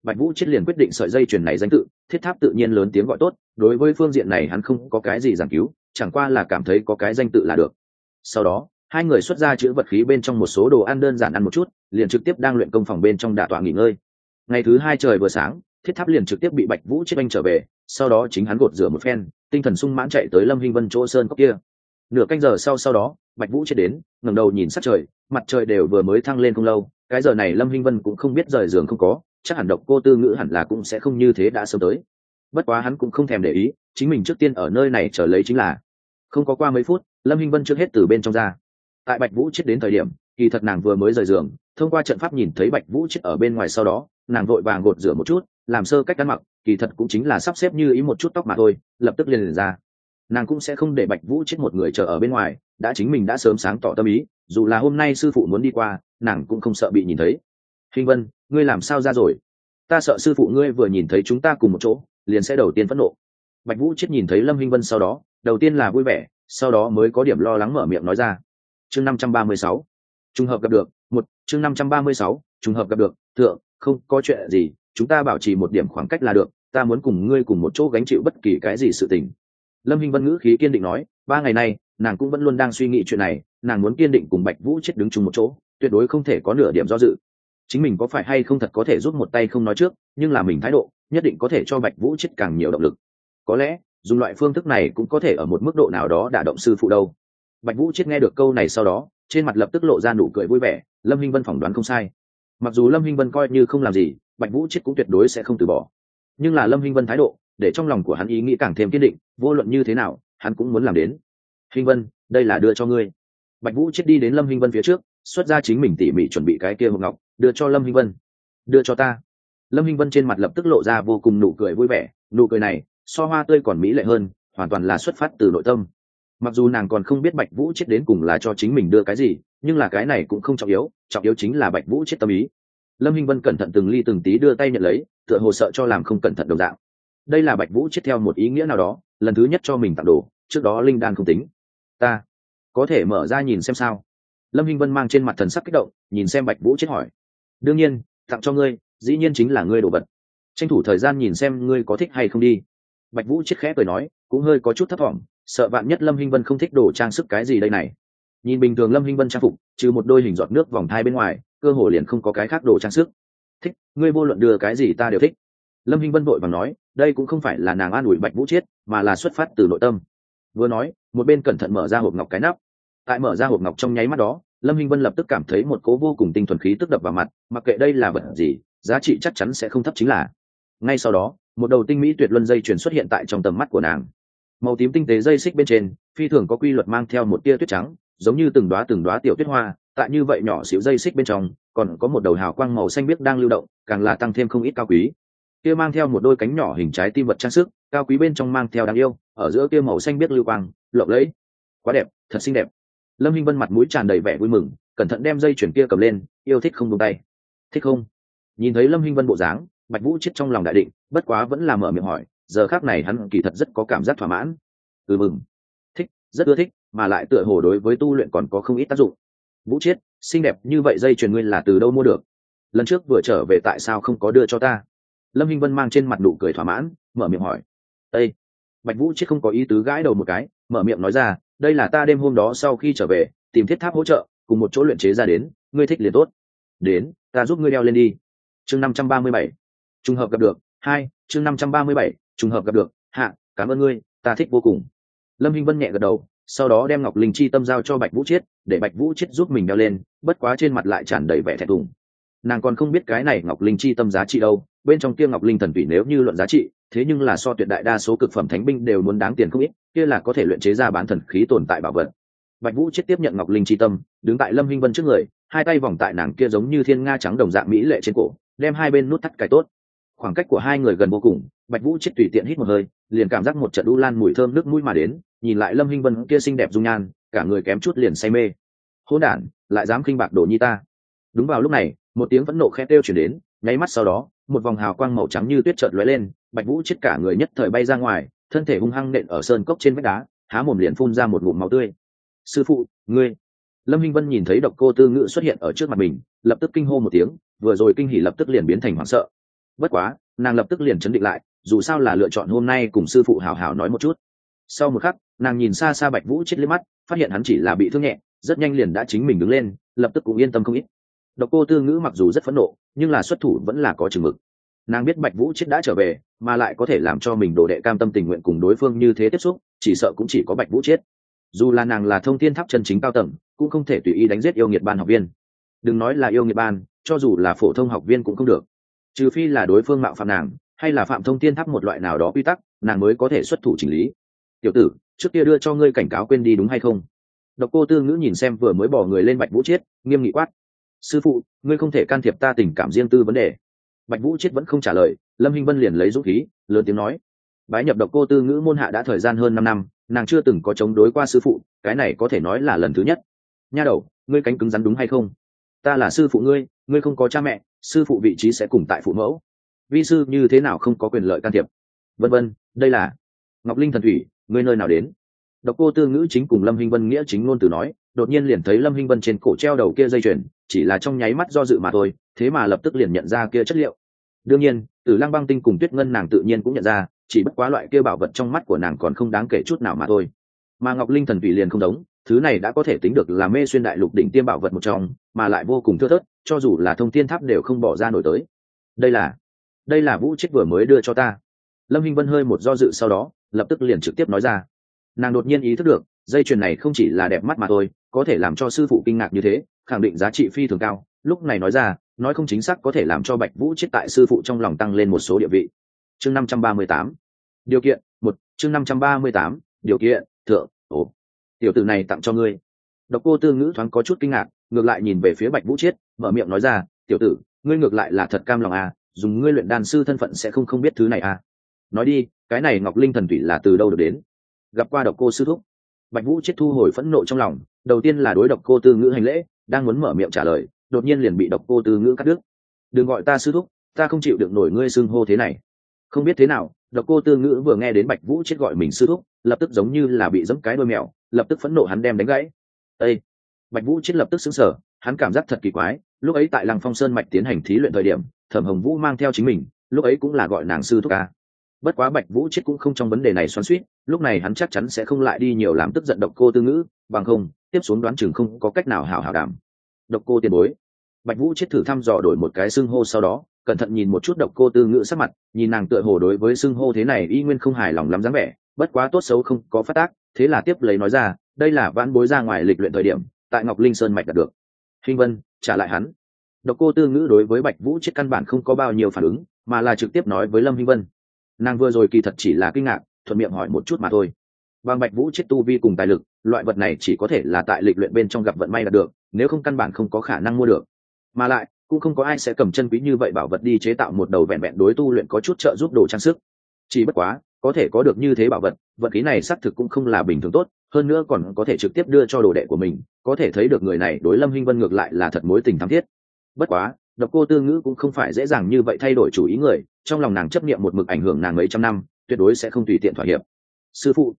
Bạch Vũ Chết liền quyết định sợi dây chuyền này danh tự Thiết Tháp tự nhiên lớn tiếng gọi tốt, đối với phương diện này hắn không có cái gì giảng cứu, chẳng qua là cảm thấy có cái danh tự là được. Sau đó hai người xuất ra chữ vật khí bên trong một số đồ ăn đơn giản ăn một chút, liền trực tiếp đang luyện công phòng bên trong đả tọa nghỉ ngơi. Ngày thứ hai trời vừa sáng, Thiết Tháp liền trực tiếp bị Bạch Vũ Chết anh trở về, sau đó chính hắn gột rửa một phen, tinh thần sung mãn chạy tới Lâm Hinh Vân chỗ sơn cốc kia. Nửa canh giờ sau đó Bạch Vũ Chết đến, ngẩng đầu nhìn sát trời, mặt trời đều vừa mới thăng lên không lâu, cái giờ này Lâm Hinh Vân cũng không biết rời giường không có, chắc hẳn Độc Cô Tư Ngữ hẳn là cũng sẽ không như thế đã sớm tới. Bất quá hắn cũng không thèm để ý, chính mình trước tiên ở nơi này chờ lấy chính là. Không có qua mấy phút, Lâm Hinh Vân trước hết từ bên trong ra. Tại Bạch Vũ Chết đến thời điểm, kỳ thật nàng vừa mới rời giường, thông qua trận pháp nhìn thấy Bạch Vũ Chết ở bên ngoài, sau đó nàng vội vàng gột rửa một chút, làm sơ cách ăn mặc, kỳ thật cũng chính là sắp xếp như ý một chút tóc mà thôi, lập tức liền ra. Nàng cũng sẽ không để Bạch Vũ Chết một người chờ ở bên ngoài, đã chính mình đã sớm sáng tỏ tâm ý, dù là hôm nay sư phụ muốn đi qua, nàng cũng không sợ bị nhìn thấy. Hinh Vân, ngươi làm sao ra rồi? Ta sợ sư phụ ngươi vừa nhìn thấy chúng ta cùng một chỗ, liền sẽ đầu tiên phẫn nộ. Bạch Vũ Chết nhìn thấy Lâm Hinh Vân sau đó, đầu tiên là vui vẻ, sau đó mới có điểm lo lắng mở miệng nói ra. Chương 536, trùng hợp gặp được. Chương 536, trùng hợp gặp được. Thượng, không có chuyện gì, chúng ta bảo trì một điểm khoảng cách là được, ta muốn cùng ngươi cùng một chỗ gánh chịu bất kỳ cái gì sự tình. Lâm Hinh Vân ngữ khí kiên định nói, 3 ngày nay nàng cũng vẫn luôn đang suy nghĩ chuyện này, nàng muốn kiên định cùng Bạch Vũ Chết đứng chung một chỗ, tuyệt đối không thể có nửa điểm do dự. Chính mình có phải hay không thật có thể giúp một tay không nói trước, nhưng là mình thái độ nhất định có thể cho Bạch Vũ Chết càng nhiều động lực. Có lẽ dùng loại phương thức này cũng có thể ở một mức độ nào đó đả động sư phụ đâu. Bạch Vũ Chết nghe được câu này sau đó, trên mặt lập tức lộ ra nụ cười vui vẻ. Lâm Hinh Vân phỏng đoán không sai, mặc dù Lâm Hinh Vân coi như không làm gì, Bạch Vũ Chết cũng tuyệt đối sẽ không từ bỏ, nhưng là Lâm Hinh Vân thái độ để trong lòng của hắn ý nghĩ càng thêm kiên định, vô luận như thế nào hắn cũng muốn làm đến. Hinh Vân, đây là đưa cho ngươi. Bạch Vũ Chết đi đến Lâm Hinh Vân phía trước, xuất ra chính mình tỉ mỉ chuẩn bị cái kia hộp ngọc, đưa cho Lâm Hinh Vân. Đưa cho ta. Lâm Hinh Vân trên mặt lập tức lộ ra vô cùng nụ cười vui vẻ, nụ cười này so hoa tươi còn mỹ lệ hơn, hoàn toàn là xuất phát từ nội tâm. Mặc dù nàng còn không biết Bạch Vũ Chết đến cùng là cho chính mình đưa cái gì, nhưng là cái này cũng không trọng yếu, trọng yếu chính là Bạch Vũ Chết tâm ý. Lâm Hinh Vân cẩn thận từng ly từng tí đưa tay nhận lấy, tựa hồ sợ cho làm không cẩn thận đồng dạng. Đây là Bạch Vũ Chết theo một ý nghĩa nào đó lần thứ nhất cho mình tặng đồ, trước đó linh đan không tính. Ta có thể mở ra nhìn xem sao? Lâm Hinh Vân mang trên mặt thần sắc kích động, nhìn xem Bạch Vũ Chết hỏi. Đương nhiên, tặng cho ngươi, dĩ nhiên chính là ngươi đồ vật. Tranh thủ thời gian nhìn xem ngươi có thích hay không đi. Bạch Vũ Chết khẽ cười nói, cũng hơi có chút thấp thỏm, sợ vạn nhất Lâm Hinh Vân không thích đồ trang sức cái gì đây này. Nhìn bình thường Lâm Hinh Vân trang phục, trừ một đôi hình giọt nước vòng thai bên ngoài, cơ hồ liền không có cái khác đồ trang sức. Thích, ngươi vô luận đưa cái gì ta đều thích. Lâm Hinh Vân vội vàng nói, đây cũng không phải là nàng an ủi Bạch Vũ Chết, mà là xuất phát từ nội tâm. Vừa nói, một bên cẩn thận mở ra hộp ngọc cái nắp. Tại mở ra hộp ngọc trong nháy mắt đó, Lâm Hinh Vân lập tức cảm thấy một cỗ vô cùng tinh thuần khí tức đập vào mặt, mặc kệ đây là vật gì, giá trị chắc chắn sẽ không thấp chính là. Ngay sau đó, một đầu tinh mỹ tuyệt luân dây chuyền xuất hiện tại trong tầm mắt của nàng. Màu tím tinh tế dây xích bên trên, phi thường có quy luật mang theo một tia tuyết trắng, giống như từng đóa tiểu tuyết hoa, tại như vậy nhỏ xíu dây xích bên trong, còn có một đầu hào quang màu xanh biếc đang lưu động, càng là tăng thêm không ít cao quý. Kia mang theo một đôi cánh nhỏ hình trái tim vật trang sức, cao quý bên trong mang theo đáng yêu, ở giữa kia màu xanh biếc lưu quang, lộng lẫy. Quá đẹp, thật xinh đẹp. Lâm Hinh Vân mặt mũi tràn đầy vẻ vui mừng, cẩn thận đem dây chuyền kia cầm lên, yêu thích không buông tay. Thích không? Nhìn thấy Lâm Hinh Vân bộ dáng, Bạch Vũ Chết trong lòng đại định, bất quá vẫn là mở miệng hỏi, giờ khắc này hắn kỳ thật rất có cảm giác thỏa mãn. Mừng, thích, rất ưa thích, mà lại tựa hồ đối với tu luyện còn có không ít tác dụng. Vũ Chết, xinh đẹp như vậy dây chuyền ngươi là từ đâu mua được? Lần trước vừa trở về tại sao không có đưa cho ta? Lâm Hinh Vân mang trên mặt nụ cười thỏa mãn, mở miệng hỏi. Ê! Bạch Vũ Chết không có ý tứ gãi đầu một cái, mở miệng nói ra, đây là ta đêm hôm đó sau khi trở về tìm Thiết Tháp hỗ trợ, cùng một chỗ luyện chế ra đến, ngươi thích liền tốt. Đến, ta giúp ngươi đeo lên đi. Chương 537, trùng hợp gặp được. 2, chương 537, trùng hợp gặp được. Hạ, cảm ơn ngươi, ta thích vô cùng. Lâm Hinh Vân nhẹ gật đầu, sau đó đem Ngọc Linh Chi Tâm giao cho Bạch Vũ Chết, để Bạch Vũ Chết giúp mình đeo lên, bất quá trên mặt lại tràn đầy vẻ thẹn thùng. Nàng còn không biết cái này Ngọc Linh Chi Tâm giá trị đâu, bên trong kia Ngọc Linh Thần Tủy nếu như luận giá trị, thế nhưng là so tuyệt đại đa số cực phẩm thánh binh đều muốn đáng tiền không ít, kia là có thể luyện chế ra bán thần khí tồn tại bảo vật. Bạch Vũ Chết tiếp nhận Ngọc Linh Chi Tâm, đứng tại Lâm Hinh Vân trước người, hai tay vòng tại nàng kia giống như thiên nga trắng đồng dạng mỹ lệ trên cổ, đem hai bên nút thắt cài tốt. Khoảng cách của hai người gần vô cùng, Bạch Vũ Chết tùy tiện hít một hơi, liền cảm giác một trận u lan mùi thơm nước mũi mà đến, nhìn lại Lâm Hinh Vân kia xinh đẹp dung nhan, cả người kém chút liền say mê. Hỗn đản, lại dám khinh bạc đồ nhi ta. Đúng vào lúc này, một tiếng phẫn nộ khẽ kêu truyền đến, nháy mắt sau đó, một vòng hào quang màu trắng như tuyết chợt lóe lên, Bạch Vũ Chết cả người nhất thời bay ra ngoài, thân thể hung hăng nện ở sơn cốc trên vách đá, há mồm liền phun ra một ngụm máu tươi. Sư phụ, ngươi! Lâm Hinh Vân nhìn thấy Độc Cô Tư Ngữ xuất hiện ở trước mặt mình, lập tức kinh hô một tiếng, vừa rồi kinh hỉ lập tức liền biến thành hoảng sợ. bất quá nàng lập tức liền chấn định lại, dù sao là lựa chọn hôm nay cùng sư phụ hào hào nói một chút. Sau một khắc nàng nhìn xa xa Bạch Vũ Chết liếc mắt, phát hiện hắn chỉ là bị thương nhẹ, rất nhanh liền đã chính mình đứng lên, lập tức cũng yên tâm không ít. Độc Cô Tư Ngữ mặc dù rất phẫn nộ, nhưng là xuất thủ vẫn là có chừng mực. Nàng biết Bạch Vũ Chết đã trở về, mà lại có thể làm cho mình đồ đệ cam tâm tình nguyện cùng đối phương như thế tiếp xúc, chỉ sợ cũng chỉ có Bạch Vũ Chết. Dù là nàng là Thông Thiên Tháp chân chính cao tầng, cũng không thể tùy ý đánh giết yêu nghiệt ban học viên. Đừng nói là yêu nghiệt ban, cho dù là phổ thông học viên cũng không được, trừ phi là đối phương mạo phạm nàng, hay là phạm Thông Thiên Tháp một loại nào đó quy tắc, nàng mới có thể xuất thủ chỉnh lý. Tiểu tử, trước kia đưa cho ngươi cảnh cáo quên đi đúng hay không? Độc Cô Tư Ngữ nhìn xem vừa mới bỏ người lên Bạch Vũ Chết, nghiêm nghị quát: sư phụ, ngươi không thể can thiệp ta tình cảm riêng tư vấn đề. Bạch Vũ Chết vẫn không trả lời, Lâm Hinh Vân liền lấy dũng khí lớn tiếng nói: bái nhập Độc Cô Tư Ngữ môn hạ đã thời gian hơn 5 năm, nàng chưa từng có chống đối qua sư phụ, cái này có thể nói là lần thứ nhất. Nha đầu, ngươi cánh cứng rắn đúng hay không? Ta là sư phụ ngươi, ngươi không có cha mẹ, sư phụ vị trí sẽ cùng tại phụ mẫu, vi sư như thế nào không có quyền lợi can thiệp? Vân vân, đây là Ngọc Linh thần thủy, ngươi nơi nào đến? Độc Cô Tư Ngữ chính cùng Lâm Hinh Vân nghĩa chính ngôn từ nói, đột nhiên liền thấy Lâm Hinh Vân trên cổ treo đầu kia dây chuyền, chỉ là trong nháy mắt do dự mà thôi, thế mà lập tức liền nhận ra kia chất liệu. Đương nhiên, Tử Lăng Băng Tinh cùng Tuyết Ngân nàng tự nhiên cũng nhận ra, chỉ bất quá loại kia bảo vật trong mắt của nàng còn không đáng kể chút nào mà thôi. Mà Ngọc Linh thần thủy liền không giống, thứ này đã có thể tính được là mê xuyên đại lục đỉnh tiêm bảo vật một trong, mà lại vô cùng thưa thớt, cho dù là Thông Thiên Tháp đều không bỏ ra nổi tới. Đây là Vũ Chết vừa mới đưa cho ta. Lâm Hinh Vân hơi một do dự sau đó, lập tức liền trực tiếp nói ra. Nàng đột nhiên ý thức được, dây chuyền này không chỉ là đẹp mắt mà thôi, có thể làm cho sư phụ kinh ngạc như thế, khẳng định giá trị phi thường cao. Lúc này nói ra, nói không chính xác có thể làm cho Bạch Vũ Chết tại sư phụ trong lòng tăng lên một số địa vị. Chương 538. Điều kiện 1, chương 538, điều kiện thượng. Ồ, tiểu tử này tặng cho ngươi. Độc Cô Tư Ngữ thoáng có chút kinh ngạc, ngược lại nhìn về phía Bạch Vũ Chết, mở miệng nói ra, tiểu tử, ngươi ngược lại là thật cam lòng à, dùng ngươi luyện đan sư thân phận sẽ không biết thứ này à? Nói đi, cái này Ngọc Linh thần thủy là từ đâu được đến? Gặp qua Độc Cô sư thúc. Bạch Vũ Chết thu hồi phẫn nộ trong lòng, đầu tiên là đối Độc Cô Tư Ngữ hành lễ, đang muốn mở miệng trả lời, đột nhiên liền bị Độc Cô Tư Ngữ cắt đứt. Đừng gọi ta sư thúc, ta không chịu được nổi ngươi xưng hô thế này. Không biết thế nào, Độc Cô Tư Ngữ vừa nghe đến Bạch Vũ Chết gọi mình sư thúc, lập tức giống như là bị giẫm cái đuôi mèo, lập tức phẫn nộ hắn đem đánh gãy. Ê! Bạch Vũ Chết lập tức sững sờ, hắn cảm giác thật kỳ quái, lúc ấy tại Lăng Phong Sơn mạch tiến hành thí luyện thời điểm, Thẩm Hồng Vũ mang theo chính mình, lúc ấy cũng là gọi nàng sư thúc à. Bất quá Bạch Vũ Chết cũng không trong vấn đề này xoắn xuýt, lúc này hắn chắc chắn sẽ không lại đi nhiều làm tức giận Độc Cô Tư Ngữ, bằng không, tiếp xuống đoán chừng không có cách nào hảo hảo đảm. Độc Cô tiền bối. Bạch Vũ Chết thử thăm dò đổi một cái xưng hô sau đó, cẩn thận nhìn một chút Độc Cô Tư Ngữ sắc mặt, nhìn nàng tựa hồ đối với xưng hô thế này y nguyên không hài lòng lắm dáng vẻ, bất quá tốt xấu không có phát tác, thế là tiếp lấy nói ra, đây là vãn bối ra ngoài lịch luyện thời điểm, tại Ngọc Linh Sơn mạch đạt được. Hinh Vân, trả lại hắn. Độc Cô Tư Ngữ đối với Bạch Vũ Chết căn bản không có bao nhiêu phản ứng, mà là trực tiếp nói với Lâm Hinh Vân. Nàng vừa rồi kỳ thật chỉ là kinh ngạc, thuận miệng hỏi một chút mà thôi. Bằng Bạch Vũ Chết tu vi cùng tài lực, loại vật này chỉ có thể là tại lịch luyện bên trong gặp vận may đạt được, nếu không căn bản không có khả năng mua được. Mà lại, cũng không có ai sẽ cầm chân quý như vậy bảo vật đi chế tạo một đầu vẹn vẹn đối tu luyện có chút trợ giúp đồ trang sức. Chỉ bất quá, có thể có được như thế bảo vật, vật khí này xác thực cũng không là bình thường tốt, hơn nữa còn có thể trực tiếp đưa cho đồ đệ của mình, có thể thấy được người này đối Lâm Hinh Vân ngược lại là thật mối tình thắm thiết. Bất quá, Độc Cô Tư Ngữ cũng không phải dễ dàng như vậy thay đổi chủ ý người, trong lòng nàng chấp niệm một mực ảnh hưởng nàng mấy trăm năm, tuyệt đối sẽ không tùy tiện thỏa hiệp. Sư phụ,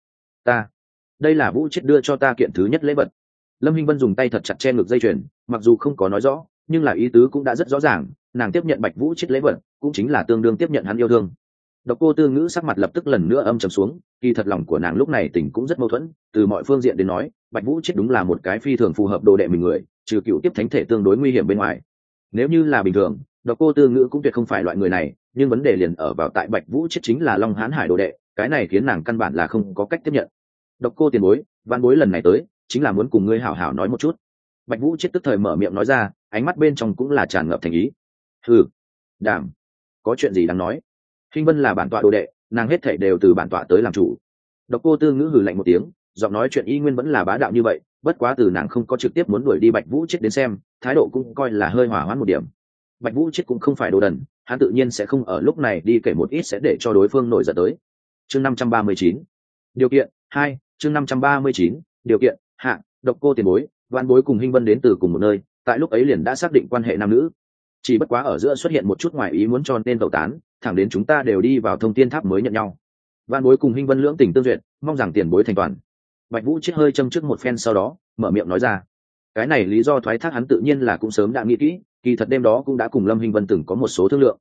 đây là Vũ Chết đưa cho ta kiện thứ nhất lễ vật. Lâm Hinh Vân dùng tay thật chặt che ngực dây chuyền, mặc dù không có nói rõ, nhưng là ý tứ cũng đã rất rõ ràng, nàng tiếp nhận Bạch Vũ Chết lễ vật, cũng chính là tương đương tiếp nhận hắn yêu thương. Độc Cô Tư Ngữ sắc mặt lập tức lần nữa âm trầm xuống, kỳ thật lòng của nàng lúc này tình cũng rất mâu thuẫn, từ mọi phương diện đến nói, Bạch Vũ Chết đúng là một cái phi thường phù hợp đồ đệ mình người, trừ cựu tiếp thánh thể tương đối nguy hiểm bên ngoài. Nếu như là bình thường, Độc Cô Tư Ngữ cũng tuyệt không phải loại người này, nhưng vấn đề liền ở vào tại Bạch Vũ Chết chính là Long Hán Hải đồ đệ, cái này khiến nàng căn bản là không có cách tiếp nhận. Độc Cô tiền bối, vãn bối lần này tới, chính là muốn cùng ngươi hảo hảo nói một chút. Bạch Vũ Chết tức thời mở miệng nói ra, ánh mắt bên trong cũng là tràn ngập thành ý. Hừ, đảm, có chuyện gì đáng nói? Hinh Vân là bản tọa đồ đệ, nàng hết thảy đều từ bản tọa tới làm chủ. Độc Cô Tư Ngữ hừ lạnh một tiếng, giọng nói chuyện y nguyên vẫn là bá đạo như vậy, bất quá từ nàng không có trực tiếp muốn đuổi đi Bạch Vũ Chết đến xem, thái độ cũng coi là hơi hỏa hoãn một điểm. Bạch Vũ Chết cũng không phải đồ đần, hắn tự nhiên sẽ không ở lúc này đi kể một ít sẽ để cho đối phương nổi giận tới. Chương 539. Điều kiện 2, chương 539, điều kiện hạ. Độc Cô tiền bối, vãn bối cùng Hinh Vân đến từ cùng một nơi, tại lúc ấy liền đã xác định quan hệ nam nữ, chỉ bất quá ở giữa xuất hiện một chút ngoài ý muốn cho nên tẩu tán, thẳng đến chúng ta đều đi vào Thông Thiên Tháp mới nhận nhau. Vãn bối cùng Hinh Vân lưỡng tình tương duyệt, mong rằng tiền bối thành toàn. Bạch Vũ Chết hơi châm trước một phen sau đó, mở miệng nói ra. Cái này lý do thoái thác hắn tự nhiên là cũng sớm đã nghĩ kỹ, kỳ thật đêm đó cũng đã cùng Lâm Hinh Vân từng có một số thương lượng.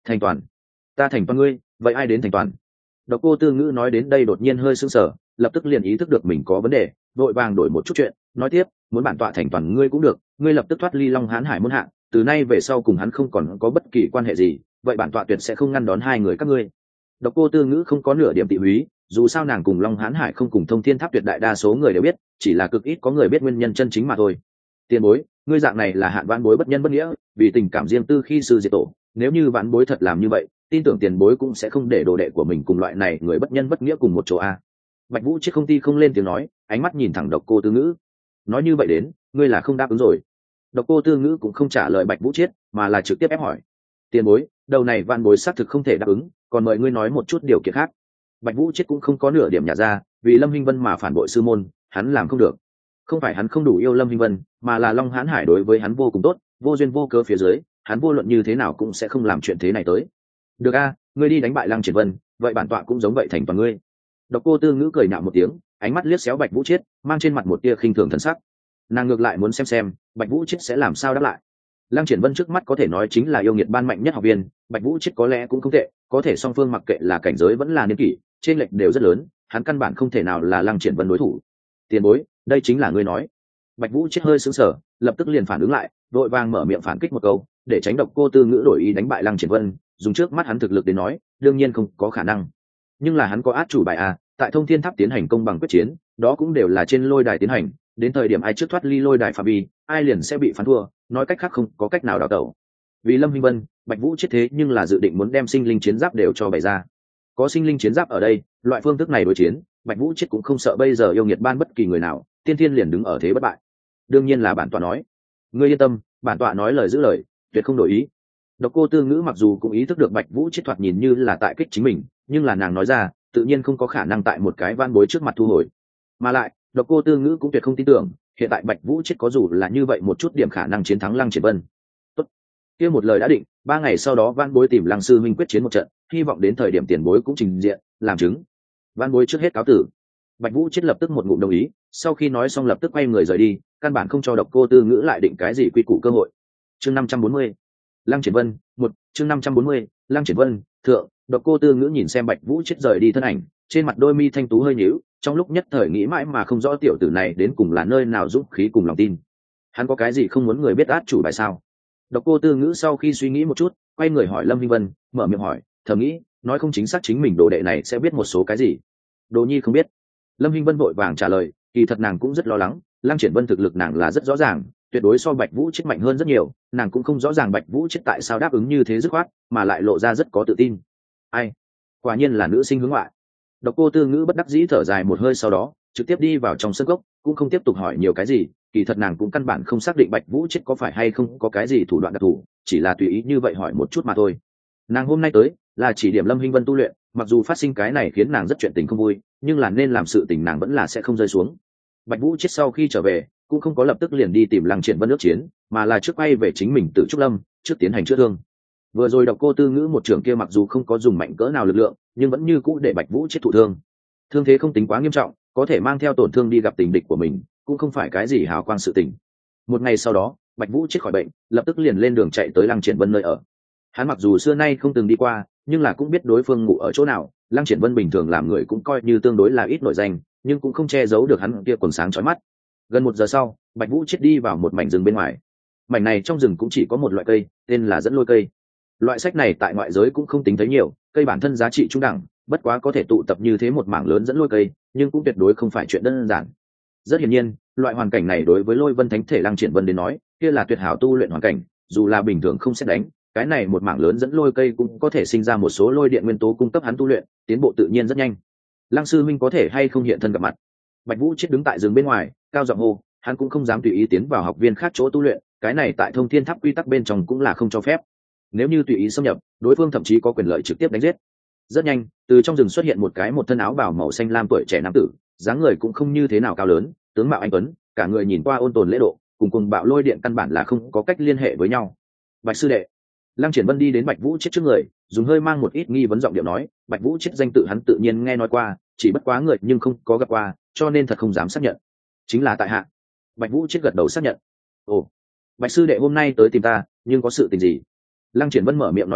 Thành toàn? Ta thành toàn ngươi, vậy ai đến thành toàn? Độc Cô Tư Ngữ nói đến đây đột nhiên hơi sững sờ, lập tức liền ý thức được mình có vấn đề, vội vàng đổi một chút chuyện, nói tiếp, muốn bản tọa thành toàn ngươi cũng được, ngươi lập tức thoát ly Long Hán Hải môn hạ, từ nay về sau cùng hắn không còn có bất kỳ quan hệ gì, vậy bản tọa tuyệt sẽ không ngăn đón hai người các ngươi. Độc Cô Tư Ngữ không có nửa điểm tị húy, dù sao nàng cùng Long Hán Hải không cùng Thông Thiên Tháp tuyệt đại đa số người đều biết, chỉ là cực ít có người biết nguyên nhân chân chính mà thôi. Tiền bối, ngươi dạng này là hạn vãn bối bất nhân bất nghĩa, vì tình cảm riêng tư khi sư diệt tổ, nếu như vãn bối thật làm như vậy, tin tưởng tiền bối cũng sẽ không để đồ đệ của mình cùng loại này người bất nhân bất nghĩa cùng một chỗ a. Bạch Vũ Chiết không ti không lên tiếng nói, ánh mắt nhìn thẳng Độc Cô Tư Ngữ. Nói như vậy đến, ngươi là không đáp ứng rồi. Độc Cô Tư Ngữ cũng không trả lời Bạch Vũ Chiết, mà là trực tiếp ép hỏi. Tiền bối, đầu này vạn bối xác thực không thể đáp ứng, còn mời ngươi nói một chút điều kiện khác. Bạch Vũ Chiết cũng không có nửa điểm nhả ra, vì Lâm Hinh Vân mà phản bội sư môn, hắn làm không được. Không phải hắn không đủ yêu Lâm Hinh Vân, mà là Long Hán Hải đối với hắn vô cùng tốt, vô duyên vô cớ phía dưới, hắn vô luận như thế nào cũng sẽ không làm chuyện thế này tới. Được a, ngươi đi đánh bại Lăng Triển Vân, vậy bản tọa cũng giống vậy thành toàn ngươi. Độc Cô Tư Ngữ cười nhạo một tiếng, ánh mắt liếc xéo Bạch Vũ Chiết, mang trên mặt một tia khinh thường thần sắc. Nàng ngược lại muốn xem Bạch Vũ Chiết sẽ làm sao đáp lại. Lăng Triển Vân trước mắt có thể nói chính là yêu nghiệt ban mạnh nhất học viên, Bạch Vũ Chiết có lẽ cũng không tệ, có thể song phương mặc kệ là cảnh giới vẫn là niên kỷ, trên lệch đều rất lớn, hắn căn bản không thể nào là Lăng Triển Vân đối thủ. Tiền bối, đây chính là ngươi nói. Bạch Vũ Chiết hơi sững sờ, lập tức liền phản ứng lại, đội vàng mở miệng phản kích một câu, để tránh Độc Cô Tư Ngữ đổi ý đánh bại Lăng Triển Vân, dùng trước mắt hắn thực lực đến nói, đương nhiên không có khả năng. Nhưng là hắn có át chủ bài à, tại Thông Thiên Tháp tiến hành công bằng quyết chiến, đó cũng đều là trên lôi đài tiến hành, đến thời điểm ai trước thoát ly lôi đài phạm vi, ai liền sẽ bị phán thua, nói cách khác không có cách nào đào tẩu. Vì Lâm Hinh Vân, Bạch Vũ Chiết thế nhưng là dự định muốn đem sinh linh chiến giáp đều cho bày ra. Có sinh linh chiến giáp ở đây, loại phương thức này đối chiến, Bạch Vũ Chiết cũng không sợ bây giờ yêu nghiệt ban bất kỳ người nào, tiên thiên liền đứng ở thế bất bại. Đương nhiên là bản tọa nói. Ngươi yên tâm, bản tọa nói lời giữ lời, tuyệt không đổi ý. Độc Cô Tư Ngữ mặc dù cũng ý thức được Bạch Vũ Chiết thoạt nhìn như là tại kích chính mình, nhưng là nàng nói ra, tự nhiên không có khả năng tại một cái van bối trước mặt thu hồi. Mà lại, Độc Cô Tư Ngữ cũng tuyệt không tin tưởng, hiện tại Bạch Vũ Chiết có dù là như vậy một chút điểm khả năng chiến thắng Lăng Triển Vân. Tốt, kia một lời đã định, 3 ngày sau đó van bối tìm Lăng sư huynh quyết chiến một trận, hy vọng đến thời điểm tiền bối cũng trình diện, làm chứng. Van bối trước hết cáo tử. Bạch Vũ Chiết lập tức một ngụm đồng ý, sau khi nói xong lập tức quay người rời đi, căn bản không cho Độc Cô Tư Ngữ lại định cái gì quy củ cơ hội. Chương 540. Lăng Triển Vân, 1, chương 540, Lăng Triển Vân, thượng. Độc Cô Tư Ngữ nhìn xem Bạch Vũ Chiết rời đi thân ảnh, trên mặt đôi mi thanh tú hơi nhíu, trong lúc nhất thời nghĩ mãi mà không rõ tiểu tử này đến cùng là nơi nào dũng khí cùng lòng tin. Hắn có cái gì không muốn người biết át chủ bài sao? Độc Cô Tư Ngữ sau khi suy nghĩ một chút, quay người hỏi Lâm Hinh Vân, mở miệng hỏi, thầm nghĩ, nói không chính xác chính mình đồ đệ này sẽ biết một số cái gì. Đồ nhi không biết. Lâm Hinh Vân vội vàng trả lời, kỳ thật nàng cũng rất lo lắng, Lăng Triển Vân thực lực nàng là rất rõ ràng, tuyệt đối so Bạch Vũ Chiết mạnh hơn rất nhiều, nàng cũng không rõ ràng Bạch Vũ Chiết tại sao đáp ứng như thế dứt khoát, mà lại lộ ra rất có tự tin. Ai? Quả nhiên là nữ sinh hướng ngoại. Độc Cô Tư Ngữ bất đắc dĩ thở dài một hơi, sau đó trực tiếp đi vào trong sân gốc, cũng không tiếp tục hỏi nhiều cái gì, kỳ thật nàng cũng căn bản không xác định Bạch Vũ Chiết có phải hay không có cái gì thủ đoạn đặc thù, chỉ là tùy ý như vậy hỏi một chút mà thôi. Nàng hôm nay tới là chỉ điểm Lâm Hinh Vân tu luyện, mặc dù phát sinh cái này khiến nàng rất chuyện tình không vui, nhưng là nên làm sự tình nàng vẫn là sẽ không rơi xuống. Bạch Vũ Chiết sau khi trở về cũng không có lập tức liền đi tìm Lăng Triển Vân ước chiến, mà là trước quay về chính mình Tử Trúc Lâm, trước tiến hành chữa thương. Vừa rồi Độc Cô Tư Ngữ một trưởng kia mặc dù không có dùng mạnh cỡ nào lực lượng, nhưng vẫn như cũ để Bạch Vũ Chiết thụ thương. Thương thế không tính quá nghiêm trọng, có thể mang theo tổn thương đi gặp tình địch của mình, cũng không phải cái gì hào quang sự tình. Một ngày sau đó, Bạch Vũ Chiết khỏi bệnh, lập tức liền lên đường chạy tới Lăng Triển Vân nơi ở. Hắn mặc dù xưa nay không từng đi qua, nhưng là cũng biết đối phương ngủ ở chỗ nào. Lăng Triển Vân bình thường làm người cũng coi như tương đối là ít nổi danh, nhưng cũng không che giấu được hắn kia quần sáng chói mắt. Gần 1 giờ sau, Bạch Vũ Chiết đi vào một mảnh rừng bên ngoài. Mảnh này trong rừng cũng chỉ có một loại cây, tên là dẫn lôi cây. Loại sách này tại ngoại giới cũng không tính thấy nhiều, cây bản thân giá trị trung đẳng, bất quá có thể tụ tập như thế một mảng lớn dẫn lôi cây, nhưng cũng tuyệt đối không phải chuyện đơn giản. Rất hiển nhiên, loại hoàn cảnh này đối với Lôi Vân Thánh Thể Lăng Triển Vân đến nói, kia là tuyệt hảo tu luyện hoàn cảnh, dù là bình thường không xét đánh, cái này một mảng lớn dẫn lôi cây cũng có thể sinh ra một số lôi điện nguyên tố cung cấp hắn tu luyện, tiến bộ tự nhiên rất nhanh. Lăng sư minh có thể hay không hiện thân gặp mặt? Bạch Vũ Chiết đứng tại rừng bên ngoài, cao giọng hô, hắn cũng không dám tùy ý tiến vào học viên khác chỗ tu luyện, cái này tại Thông Thiên Tháp quy tắc bên trong cũng là không cho phép. Nếu như tùy ý xâm nhập, đối phương thậm chí có quyền lợi trực tiếp đánh giết. Rất nhanh, từ trong rừng xuất hiện một cái một thân áo bào màu xanh lam tuổi trẻ nam tử, dáng người cũng không như thế nào cao lớn, tướng mạo anh tuấn, cả người nhìn qua ôn tồn lễ độ, cùng bạo lôi điện căn bản là không có cách liên hệ với nhau. Bạch sư đệ. Lăng Triển Vân đi đến Bạch Vũ Chiết trước người, dùng hơi mang một ít nghi vấn giọng điệu nói, Bạch Vũ Chiết danh tự hắn tự nhiên nghe nói qua, chỉ bất quá người nhưng không có gặp qua, cho nên thật không dám xác nhận. Chính là tại hạ. Bạch Vũ Chiết gật đầu xác nhận. Ồ, Bạch sư đệ hôm nay tới tìm ta, nhưng có sự tình gì? Lăng Triển Vân mở miệng nói ra,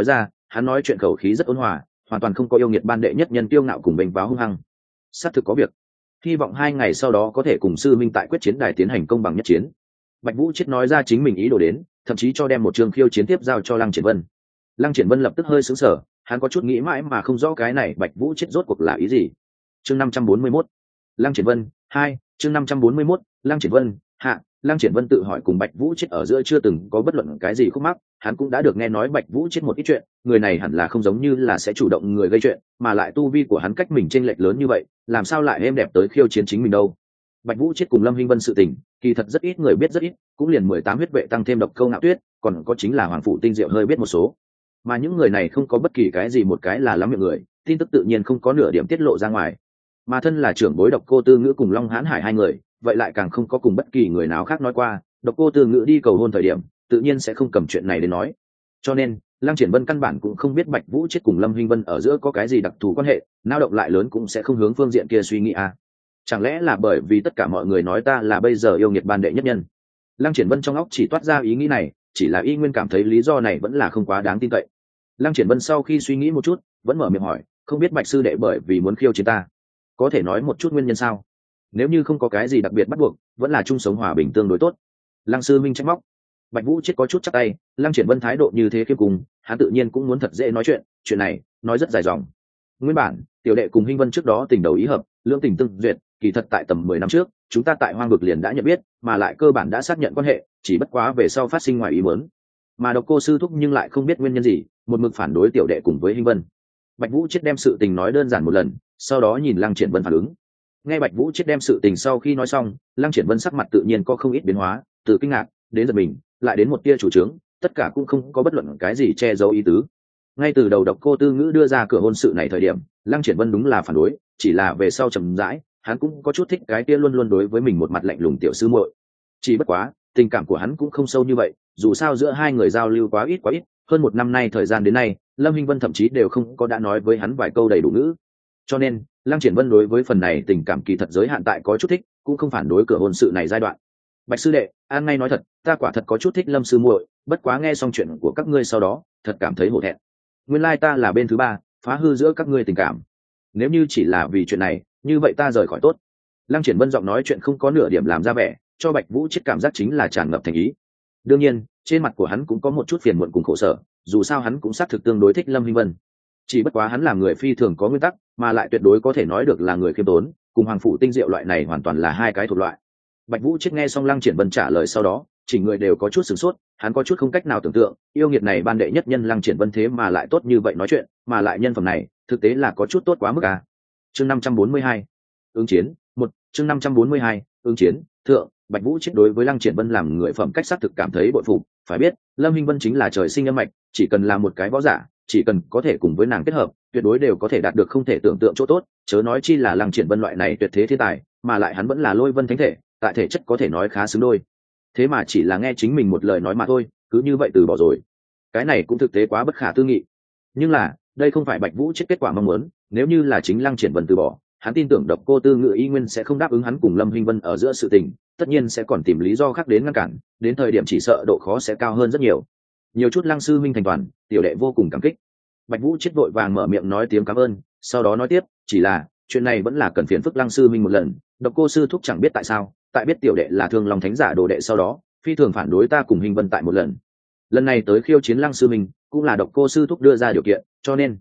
hắn nói chuyện khẩu khí rất ôn hòa, hoàn toàn không có yêu nghiệt ban đệ nhất nhân kiêu ngạo cùng bênh váo hung hăng. Xác thực có việc, hy vọng 2 ngày sau đó có thể cùng sư minh tại quyết chiến đài tiến hành công bằng nhất chiến. Bạch Vũ Chết nói ra chính mình ý đồ đến, thậm chí cho đem một trường khiêu chiến tiếp giao cho Lăng Triển Vân. Lăng Triển Vân lập tức hơi sững sờ, hắn có chút nghĩ mãi mà không rõ cái này Bạch Vũ Chết rốt cuộc là ý gì. Chương 541. Lăng Triển Vân 2, chương 541, Lăng Triển Vân hạ. Lăng Triển Vân tự hỏi cùng Bạch Vũ Chết ở giữa chưa từng có bất luận cái gì khúc mắc, hắn cũng đã được nghe nói Bạch Vũ Chết một ít chuyện, người này hẳn là không giống như là sẽ chủ động người gây chuyện, mà lại tu vi của hắn cách mình chênh lệch lớn như vậy, làm sao lại êm đẹp tới khiêu chiến chính mình đâu. Bạch Vũ Chết cùng Lâm Hinh Vân sự tình, kỳ thật rất ít người biết rất ít, cũng liền 18 huyết vệ tăng thêm Độc Câu Ngạo Tuyết, còn có chính là Hoàng phủ Tinh Diệu hơi biết một số. Mà những người này không có bất kỳ cái gì một cái là lắm miệng người, tin tức tự nhiên không có nửa điểm tiết lộ ra ngoài. Mà thân là trưởng bối Độc Cô Tư Ngữ cùng Long Hán Hải hai người, vậy lại càng không có cùng bất kỳ người nào khác nói qua. Độc Cô Tư Ngữ đi cầu hôn thời điểm, tự nhiên sẽ không cầm chuyện này đến nói. Cho nên, Lăng Triển Vân căn bản cũng không biết Bạch Vũ Chết cùng Lâm Hinh Vân ở giữa có cái gì đặc thù quan hệ, nao động lại lớn cũng sẽ không hướng phương diện kia suy nghĩ à. Chẳng lẽ là bởi vì tất cả mọi người nói ta là bây giờ yêu nghiệt ban đệ nhất nhân? Lăng Triển Vân trong óc chỉ toát ra ý nghĩ này, chỉ là y nguyên cảm thấy lý do này vẫn là không quá đáng tin cậy. Lăng Triển Vân sau khi suy nghĩ một chút, vẫn mở miệng hỏi, không biết Bạch sư đệ bởi vì muốn khiêu chiến ta, có thể nói một chút nguyên nhân sao? Nếu như không có cái gì đặc biệt bắt buộc, vẫn là chung sống hòa bình tương đối tốt. Lăng sư minh trách móc. Bạch Vũ Chết có chút chắp tay, Lăng Triển Vân thái độ như thế khiêm cùng, hắn tự nhiên cũng muốn thật dễ nói chuyện này nói rất dài dòng. Nguyên bản, tiểu đệ cùng Hinh Vân trước đó tình đầu ý hợp, lưỡng tình tương duyệt, kỳ thật tại tầm 10 năm trước, chúng ta tại Hoang vực liền đã nhận biết, mà lại cơ bản đã xác nhận quan hệ, chỉ bất quá về sau phát sinh ngoài ý muốn. Mà Độc Cô sư thúc nhưng lại không biết nguyên nhân gì, một mực phản đối tiểu đệ cùng với Hinh Vân. Bạch Vũ Chết đem sự tình nói đơn giản một lần, sau đó nhìn Lăng Triển Vân phản ứng. Nghe Bạch Vũ Chết đem sự tình sau khi nói xong, Lăng Triển Vân sắc mặt tự nhiên có không ít biến hóa, từ kinh ngạc đến giật mình, lại đến một tia chủ trướng, tất cả cũng không có bất luận cái gì che giấu ý tứ. Ngay từ đầu Độc Cô Tư Ngữ đưa ra cửa hôn sự này thời điểm, Lăng Triển Vân đúng là phản đối, chỉ là về sau chậm rãi, hắn cũng có chút thích cái kia luôn luôn đối với mình một mặt lạnh lùng tiểu sư muội. Chỉ bất quá, tình cảm của hắn cũng không sâu như vậy, dù sao giữa hai người giao lưu quá ít, hơn 1 năm nay thời gian đến nay, Lâm Hinh Vân thậm chí đều không có đã nói với hắn vài câu đầy đủ ngữ. Cho nên, Lăng Triển Vân đối với phần này tình cảm kỳ thật giới hạn tại có chút thích, cũng không phản đối cửa hôn sự này giai đoạn. Bạch sư đệ, an ngay nói thật, ta quả thật có chút thích Lâm sư muội, bất quá nghe xong chuyện của các ngươi sau đó, thật cảm thấy hổ thẹn. Nguyên lai ta là bên thứ ba, phá hư giữa các ngươi tình cảm. Nếu như chỉ là vì chuyện này, như vậy ta rời khỏi tốt. Lăng Triển Vân giọng nói chuyện không có nửa điểm làm ra vẻ, cho Bạch Vũ Chết cảm giác chính là tràn ngập thành ý. Đương nhiên, trên mặt của hắn cũng có một chút phiền muộn cùng khổ sở, dù sao hắn cũng xác thực tương đối thích Lâm Hinh Vân. Chỉ bất quá hắn là người phi thường có nguyên tắc, mà lại tuyệt đối có thể nói được là người khiêm tốn, cùng Hoàng phủ Tinh Diệu loại này hoàn toàn là hai cái thuộc loại. Bạch Vũ Chết nghe xong Lăng Triển Vân trả lời sau đó, chỉnh người đều có chút sửng sốt, hắn có chút không cách nào tưởng tượng, yêu nghiệt này ban đệ nhất nhân Lăng Triển Vân thế mà lại tốt như vậy nói chuyện, mà lại nhân phẩm này, thực tế là có chút tốt quá mức à. Chương 542. Ứng chiến 1, chương 542, ứng chiến thượng. Bạch Vũ Chết đối với Lăng Triển Vân làm người phẩm cách xác thực cảm thấy bội phục, phải biết, Lâm Hinh Vân chính là trời sinh âm mạch, chỉ cần là một cái võ giả, chỉ cần có thể cùng với nàng kết hợp, tuyệt đối đều có thể đạt được không thể tưởng tượng chỗ tốt, chớ nói chi là Lăng Triển Vân loại này tuyệt thế thiên tài, mà lại hắn vẫn là Lôi Vân thánh thể, tại thể chất có thể nói khá xứng đôi. Thế mà chỉ là nghe chính mình một lời nói mà thôi, cứ như vậy từ bỏ rồi. Cái này cũng thực tế quá bất khả tư nghị. Nhưng là, đây không phải Bạch Vũ Chết kết quả mong muốn, nếu như là chính Lăng Triển Vân từ bỏ, hắn tin tưởng Độc Cô Tư Ngữ y nguyên sẽ không đáp ứng hắn cùng Lâm Hinh Vân ở giữa sự tình, tất nhiên sẽ còn tìm lý do khác đến ngăn cản, đến thời điểm chỉ sợ độ khó sẽ cao hơn rất nhiều. Nhiều chút Lăng sư minh thành toàn, tiểu đệ vô cùng cảm kích. Bạch Vũ Chết vội vàng mở miệng nói tiếng cảm ơn, sau đó nói tiếp, chỉ là chuyện này vẫn là cần phiền phức Lăng sư minh một lần. Độc Cô sư thúc chẳng biết tại sao, tại biết tiểu đệ là Thương Long thánh giả đồ đệ sau đó, phi thường phản đối ta cùng Hinh Vân tại một lần. Lần này tới khiêu chiến Lăng sư minh, cũng là Độc Cô sư thúc đưa ra điều kiện, cho nên,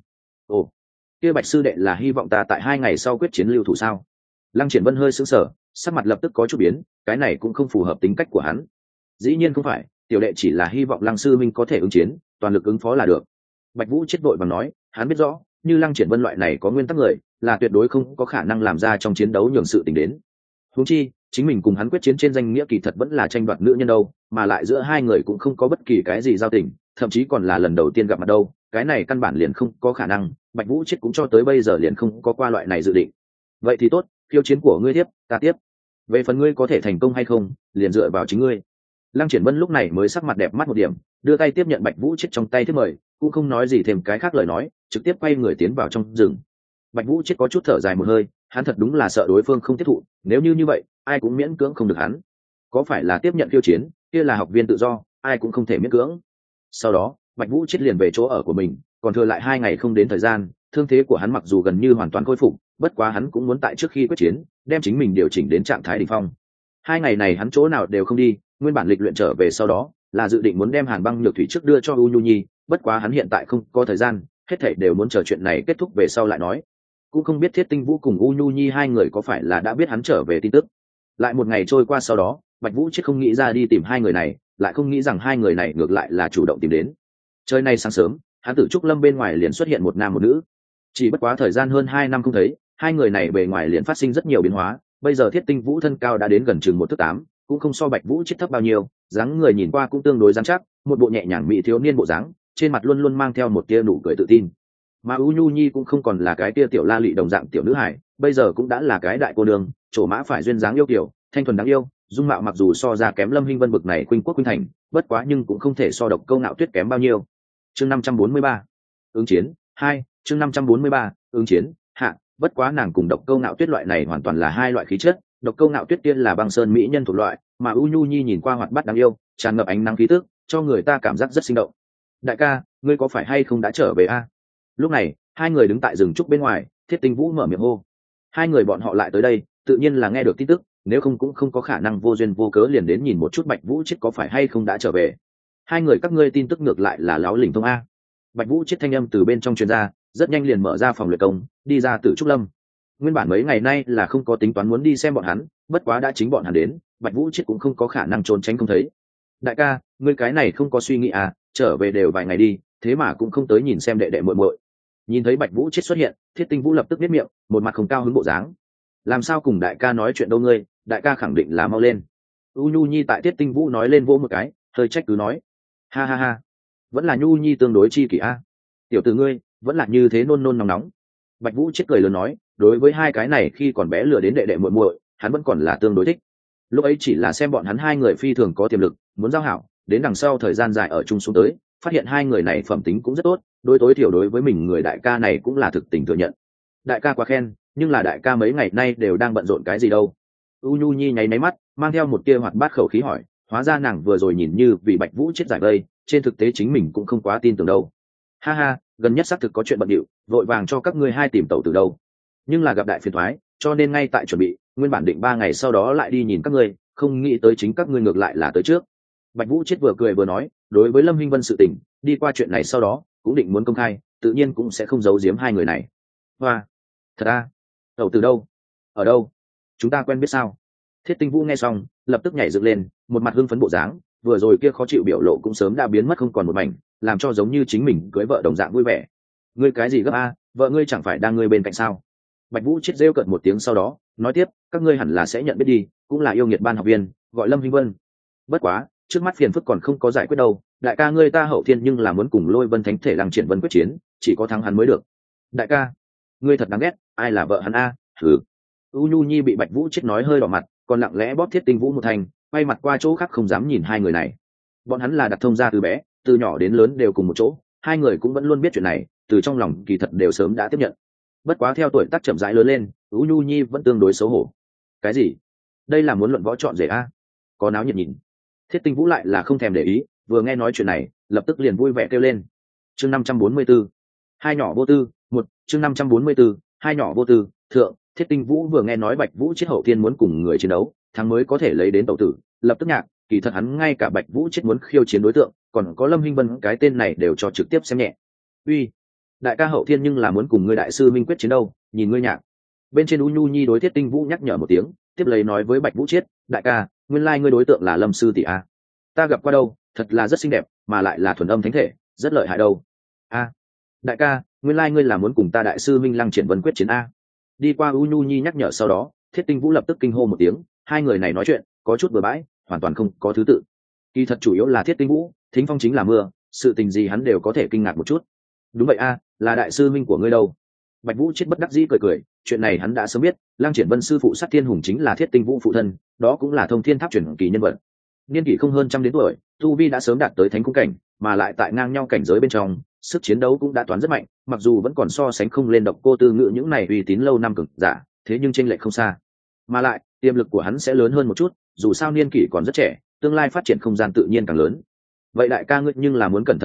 kia Bạch sư đệ là hy vọng ta tại 2 ngày sau quyết chiến lưu thủ sao? Lăng Triển Vân hơi sững sờ, sắc mặt lập tức có chút biến, cái này cũng không phù hợp tính cách của hắn. Dĩ nhiên không phải, tiểu đệ chỉ là hy vọng Lăng sư minh có thể ứng chiến, toàn lực ứng phó là được. Bạch Vũ Chết vội bằng nói, hắn biết rõ, như Lăng Triển Vân loại này có nguyên tắc người, là tuyệt đối không có khả năng làm ra trong chiến đấu nhường sự tình đến. Huống chi, chính mình cùng hắn quyết chiến trên danh nghĩa kỳ thật vẫn là tranh đoạt nữ nhân đâu, mà lại giữa hai người cũng không có bất kỳ cái gì giao tình, thậm chí còn là lần đầu tiên gặp mặt đâu, cái này căn bản liền không có khả năng. Bạch Vũ Chết cũng cho tới bây giờ liền không có qua loại này dự định. Vậy thì tốt, khiêu chiến của ngươi tiếp, ta tiếp. Về phần ngươi có thể thành công hay không, liền dựa vào chính ngươi. Lăng Triển Vân lúc này mới sắc mặt đẹp mắt một điểm, đưa tay tiếp nhận Bạch Vũ Chết trong tay thiết mời, cũng không nói gì thêm cái khác lời nói, trực tiếp quay người tiến vào trong rừng. Bạch Vũ Chết có chút thở dài một hơi, hắn thật đúng là sợ đối phương không tiếp thụ, nếu như vậy, ai cũng miễn cưỡng không được hắn. Có phải là tiếp nhận khiêu chiến, kia là học viên tự do, ai cũng không thể miễn cưỡng. Sau đó, Bạch Vũ Chết liền về chỗ ở của mình, còn thừa lại 2 ngày không đến thời gian, thương thế của hắn mặc dù gần như hoàn toàn khôi phục, bất quá hắn cũng muốn tại trước khi quyết chiến đem chính mình điều chỉnh đến trạng thái đỉnh phong. 2 ngày này hắn chỗ nào đều không đi, nguyên bản lịch luyện trở về sau đó là dự định muốn đem Hàn Băng Nhược Thủy trước đưa cho U Nhu Nhi, bất quá hắn hiện tại không có thời gian, hết thảy đều muốn chờ chuyện này kết thúc về sau lại nói. Cũng không biết Thiết Tinh Vũ cùng U Nhu Nhi hai người có phải là đã biết hắn trở về tin tức. Lại một ngày trôi qua sau đó, Bạch Vũ chết không nghĩ ra đi tìm hai người này, lại không nghĩ rằng hai người này ngược lại là chủ động tìm đến. Trời nay sáng sớm, hắn Tử Trúc Lâm bên ngoài liền xuất hiện một nam một nữ. Chỉ bất quá thời gian hơn 2 năm không thấy, hai người này bề ngoài liền phát sinh rất nhiều biến hóa, bây giờ Thiết Tinh Vũ thân cao đã đến gần chừng 1 thước 8, cũng không so Bạch Vũ chết thấp bao nhiêu, dáng người nhìn qua cũng tương đối rắn chắc, một bộ nhẹ nhàng mỹ thiếu niên bộ dáng, trên mặt luôn luôn mang theo một tia nụ cười tự tin. Mà U Nhu Nhi cũng không còn là cái tia tiểu la lị đồng dạng tiểu nữ hải, bây giờ cũng đã là cái đại cô nương, trổ mã phải duyên dáng yêu kiều, thanh thuần đáng yêu, dung mạo mặc dù so ra kém Lâm Hinh Vân bực này khuynh quốc khuynh thành, bất quá nhưng cũng không thể so Độc Câu Nạo Tuyết kém bao nhiêu. Chương 543. Ứng chiến 2, chương 543, ứng chiến hạ, bất quá nàng cùng Độc Câu Nạo Tuyết loại này hoàn toàn là hai loại khí chất, Độc Câu Nạo Tuyết tiên là băng sơn mỹ nhân thuộc loại, mà U Nhu Nhi nhìn qua hoạt bát đáng yêu, tràn ngập ánh nắng khí tức, cho người ta cảm giác rất sinh động. Đại ca, ngươi có phải hay không đã trở về a? Lúc này, hai người đứng tại rừng trúc bên ngoài, Thiết Tinh Vũ mở miệng hô. Hai người bọn họ lại tới đây, tự nhiên là nghe được tin tức, nếu không cũng không có khả năng vô duyên vô cớ liền đến nhìn một chút Bạch Vũ chết có phải hay không đã trở về. Hai người các ngươi tin tức ngược lại là láo lỉnh thông a. Bạch Vũ chết thanh âm từ bên trong truyền ra, rất nhanh liền mở ra phòng luyện công, đi ra Tử Trúc Lâm. Nguyên bản mấy ngày nay là không có tính toán muốn đi xem bọn hắn, bất quá đã chính bọn hắn đến, Bạch Vũ chết cũng không có khả năng trốn tránh không thấy. Đại ca, ngươi cái này không có suy nghĩ à, trở về đều vài ngày đi, thế mà cũng không tới nhìn xem đệ đệ muội muội. Nhìn thấy Bạch Vũ chết xuất hiện, Thiết Tinh Vũ lập tức biết miệng, một mặt không cao hứng bộ dáng. Làm sao cùng đại ca nói chuyện đâu ngươi, đại ca khẳng định là mau lên. U Nhu Nhi tại Thiết Tinh Vũ nói lên vỗ một cái, hơi trách cứ nói. Ha ha ha, vẫn là Nhu Nhi tương đối chi kỷ a. Tiểu tử ngươi, vẫn là như thế nôn nôn nóng nóng. Bạch Vũ chết cười lớn nói, đối với hai cái này khi còn bé lừa đến đệ đệ muội muội, hắn vẫn còn là tương đối thích. Lúc ấy chỉ là xem bọn hắn hai người phi thường có tiềm lực, muốn giao hảo, đến đằng sau thời gian dài ở chung xuống tới, phát hiện hai người này phẩm tính cũng rất tốt, đối tối thiểu đối với mình người đại ca này cũng là thực tình thừa nhận. Đại ca quá khen, nhưng là đại ca mấy ngày nay đều đang bận rộn cái gì đâu. U Nhu Nhi nháy mắt, mang theo một tia hoạt bát khẩu khí hỏi, hóa ra nàng vừa rồi nhìn như vì Bạch Vũ chết giải vây, trên thực tế chính mình cũng không quá tin tưởng đâu. Ha ha, gần nhất xác thực có chuyện bận điệu, vội vàng cho các ngươi hai tìm tẩu từ đâu. Nhưng là gặp đại phiền toái, cho nên ngay tại chuẩn bị, nguyên bản định 3 ngày sau đó lại đi nhìn các ngươi, không nghĩ tới chính các ngươi ngược lại là tới trước. Bạch Vũ chết vừa cười vừa nói, đối với Lâm Hinh Vân sự tình, đi qua chuyện này sau đó, cũng định muốn công khai, tự nhiên cũng sẽ không giấu giếm hai người này. Hoa, thật à? Tẩu từ đâu? Ở đâu? Chúng ta quen biết sao? Thiết Tinh Vũ nghe xong, lập tức nhảy dựng lên, một mặt hưng phấn bộ dáng, vừa rồi kia khó chịu biểu lộ cũng sớm đã biến mất không còn một mảnh, làm cho giống như chính mình cưới vợ đồng dạng vui vẻ. Ngươi cái gì gấp a? Vợ ngươi chẳng phải đang ngươi bên cạnh sao? Bạch Vũ chết rêu cợt một tiếng sau đó, nói tiếp, các ngươi hẳn là sẽ nhận biết đi, cũng là yêu nghiệt ban học viên, gọi Lâm Hinh Vân. Bất quá, trước mắt phiền phức còn không có giải quyết đâu, đại ca ngươi ta hậu thiên nhưng là muốn cùng Lôi Vân Thánh thể Lăng Triển Vân quyết chiến, chỉ có thắng hắn mới được. Đại ca, ngươi thật đáng ghét, ai là vợ hắn a? Thử. U Nhu Nhi bị Bạch Vũ chết nói hơi đỏ mặt, còn lặng lẽ bóp Thiết Tinh Vũ một thành, quay mặt qua chỗ khác không dám nhìn hai người này. Bọn hắn là đặt thông gia từ bé, từ nhỏ đến lớn đều cùng một chỗ, hai người cũng vẫn luôn biết chuyện này, từ trong lòng kỳ thật đều sớm đã tiếp nhận. Bất quá theo tuổi tác chậm rãi lớn lên, U Nhu Nhi vẫn tương đối xấu hổ. Cái gì? Đây là muốn luận võ chọn rể a? Có náo nhiệt nhìn. Thiết Tinh Vũ lại là không thèm để ý, vừa nghe nói chuyện này, lập tức liền vui vẻ kêu lên. Chương 544. Hai nhỏ vô tư, một, chương 544, hai nhỏ vô tư, thượng, Thiết Tinh Vũ vừa nghe nói Bạch Vũ chết hậu thiên muốn cùng người chiến đấu, thắng mới có thể lấy đến tẩu tử, lập tức nhạc, kỳ thật hắn ngay cả Bạch Vũ chết muốn khiêu chiến đối tượng, còn có Lâm Hinh Vân cái tên này đều cho trực tiếp xem nhẹ. Uy, đại ca hậu thiên nhưng là muốn cùng ngươi đại sư minh quyết chiến đâu, nhìn ngươi nhạc. Bên trên U Nhu Nhi đối Thiết Tinh Vũ nhắc nhở một tiếng, tiếp lấy nói với Bạch Vũ chết, đại ca, nguyên lai ngươi đối tượng là Lâm sư tỷ a. Ta gặp qua đâu, thật là rất xinh đẹp, mà lại là thuần âm thánh thể, rất lợi hại đâu. A, đại ca, nguyên lai ngươi là muốn cùng ta đại sư minh Lăng Triển Vân quyết chiến a. Đi qua U Nhu Nhi nhắc nhở sau đó, Thiết Tinh Vũ lập tức kinh hô một tiếng, hai người này nói chuyện có chút bừa bãi, hoàn toàn không có thứ tự. Kỳ thật chủ yếu là Thiết Tinh Vũ, thính phong chính là mưa, sự tình gì hắn đều có thể kinh ngạc một chút. Đúng vậy a, là đại sư minh của ngươi đâu. Bạch Vũ chết bất đắc dĩ cười cười, chuyện này hắn đã sớm biết, Lăng Triển Vân sư phụ Sát Thiên Hùng chính là Thiết Tinh Vũ phụ thân, đó cũng là Thông Thiên Tháp truyền kỳ nhân vật. Niên kỷ không hơn trăm đến tuổi, tu vi đã sớm đạt tới thánh cung cảnh, mà lại tại ngang nhau cảnh giới bên trong, sức chiến đấu cũng đã toán rất mạnh, mặc dù vẫn còn so sánh không lên Độc Cô Tư Ngữ những này uy tín lâu năm cực giả, thế nhưng chênh lệch không xa. Mà lại, tiềm lực của hắn sẽ lớn hơn một chút, dù sao niên kỷ còn rất trẻ, tương lai phát triển không gian tự nhiên càng lớn. Vậy đại ca ngươi nhưng là muốn cẩn thận à,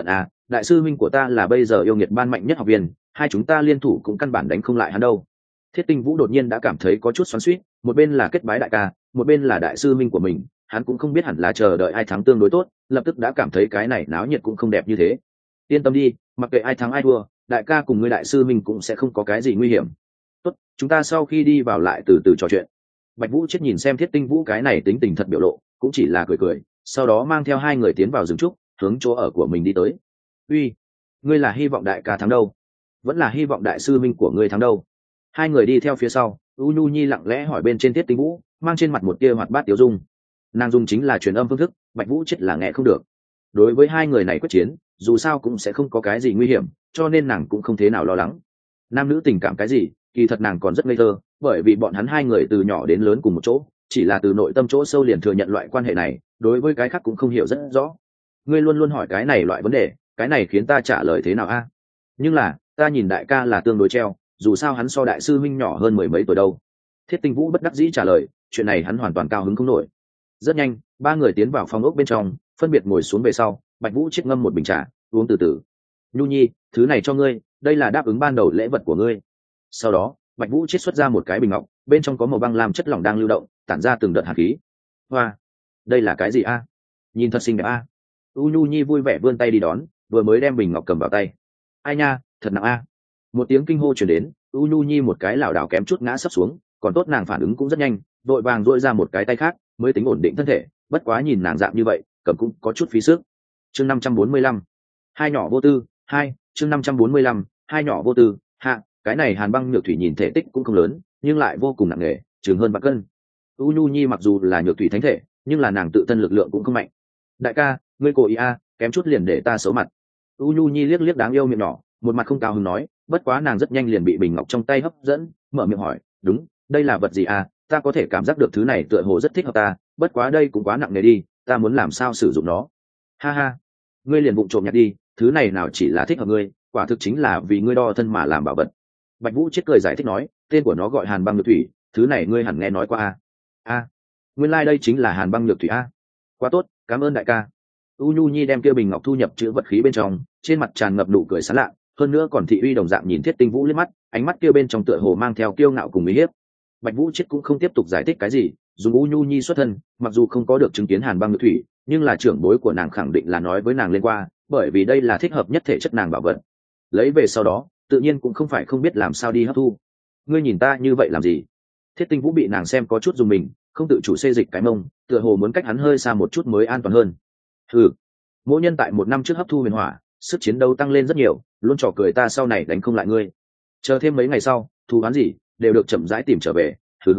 đại sư huynh của ta là bây giờ yêu nghiệt ban mạnh nhất học viên, hai chúng ta liên thủ cũng căn bản đánh không lại hắn đâu. Thiết Tinh Vũ đột nhiên đã cảm thấy có chút xoắn xuýt, một bên là kết bái đại ca, một bên là đại sư huynh của mình, hắn cũng không biết hẳn là chờ đợi ai thắng tương đối tốt, lập tức đã cảm thấy cái này náo nhiệt cũng không đẹp như thế. Yên tâm đi, mặc kệ ai thắng ai thua, đại ca cùng ngươi đại sư huynh cũng sẽ không có cái gì nguy hiểm. Tốt, chúng ta sau khi đi vào lại từ từ trò chuyện. Bạch Vũ chết nhìn xem Thiết Tinh Vũ cái này tính tình thật biểu lộ, cũng chỉ là cười cười, sau đó mang theo hai người tiến vào rừng trúc, hướng chỗ ở của mình đi tới. Uy, ngươi là hy vọng đại ca thắng đâu, vẫn là hy vọng đại sư minh của ngươi thắng đâu? Hai người đi theo phía sau, U Nhu Nhi lặng lẽ hỏi bên trên Thiết Tinh Vũ, mang trên mặt một tia hoạt bát tiểu dung. Nàng dùng chính là truyền âm phương thức, Bạch Vũ chết là nghe không được. Đối với hai người này quyết chiến, dù sao cũng sẽ không có cái gì nguy hiểm, cho nên nàng cũng không thế nào lo lắng. Nam nữ tình cảm cái gì, kỳ thật nàng còn rất ngây thơ, bởi vì bọn hắn hai người từ nhỏ đến lớn cùng một chỗ, chỉ là từ nội tâm chỗ sâu liền thừa nhận loại quan hệ này, đối với cái khác cũng không hiểu rất rõ. Ngươi luôn luôn hỏi cái này loại vấn đề, cái này khiến ta trả lời thế nào a? Nhưng là ta nhìn đại ca là tương đối treo, dù sao hắn so đại sư huynh nhỏ hơn mười mấy tuổi đâu. Thiết Tinh Vũ bất đắc dĩ trả lời, chuyện này hắn hoàn toàn cao hứng không nổi. Rất nhanh, ba người tiến vào phòng ốc bên trong, phân biệt ngồi xuống về sau, Bạch Vũ chiết ngâm một bình trà, uống từ từ. Nhu Nhi, thứ này cho ngươi, đây là đáp ứng ban đầu lễ vật của ngươi. Sau đó, Bạch Vũ chiết xuất ra một cái bình ngọc, bên trong có màu băng lam chất lỏng đang lưu động, tản ra từng đợt hạt khí. Hoa, đây là cái gì a? Nhìn thật xinh đẹp a. U Nhu Nhi vui vẻ vươn tay đi đón, vừa mới đem bình ngọc cầm vào tay. Ai nha, thật nặng a. Một tiếng kinh hô truyền đến, U Nhu Nhi một cái lảo đảo kém chút ngã sấp xuống, còn tốt nàng phản ứng cũng rất nhanh, vội vàng duỗi ra một cái tay khác, mới tính ổn định thân thể, bất quá nhìn nàng dạng như vậy, cầm cũng có chút phí sức. Chương 545. Hai nhỏ vô tư, hai, chương 545, hai nhỏ vô tư, hạ, cái này Hàn Băng Nhược Thủy nhìn thể tích cũng không lớn, nhưng lại vô cùng nặng nề, chừng hơn vạn cân. U Nhu Nhi mặc dù là nhược thủy thánh thể, nhưng là nàng tự thân lực lượng cũng không mạnh. Đại ca, ngươi cố ý a, kém chút liền để ta xấu mặt. U Nhu Nhi liếc liếc đáng yêu miệng nhỏ, một mặt không cao hứng nói, bất quá nàng rất nhanh liền bị bình ngọc trong tay hấp dẫn, mở miệng hỏi, đúng, đây là vật gì a? Ta có thể cảm giác được thứ này tựa hồ rất thích hợp ta, bất quá đây cũng quá nặng nề đi, ta muốn làm sao sử dụng nó? Ha ha, ngươi liền vụng trộm nhặt đi, thứ này nào chỉ là thích hợp ngươi, quả thực chính là vì ngươi đo thân mà làm bảo vật. Bạch Vũ chết cười giải thích nói, tên của nó gọi Hàn Băng Nhược Thủy, thứ này ngươi hẳn nghe nói qua a. A, nguyên lai đây chính là Hàn Băng Nhược Thủy a. Quá tốt, cảm ơn đại ca. U Nhu Nhi đem kia bình ngọc thu nhập chữ vật khí bên trong, trên mặt tràn ngập nụ cười sảng lạ, hơn nữa còn thị uy đồng dạng nhìn Thiết Tinh Vũ liếc mắt, ánh mắt kia bên trong tựa hồ mang theo kiêu ngạo cùng uy hiếp. Bạch Vũ chết cũng không tiếp tục giải thích cái gì, dùng U Nhu Nhi xuất thân, mặc dù không có được chứng kiến Hàn Băng Nhược Thủy, nhưng là trưởng bối của nàng khẳng định là nói với nàng lên qua, bởi vì đây là thích hợp nhất thể chất nàng bảo vật. Lấy về sau đó, tự nhiên cũng không phải không biết làm sao đi hấp thu. Ngươi nhìn ta như vậy làm gì? Thiết Tinh Vũ bị nàng xem có chút dùng mình, không tự chủ xê dịch cái mông, tựa hồ muốn cách hắn hơi xa một chút mới an toàn hơn. Mỗi nhân tại một năm trước hấp thu huyền hỏa, sức chiến đấu tăng lên rất nhiều, luôn trò cười ta sau này đánh không lại ngươi. Chờ thêm mấy ngày sau, thù oán gì đều được chậm rãi tìm trở về.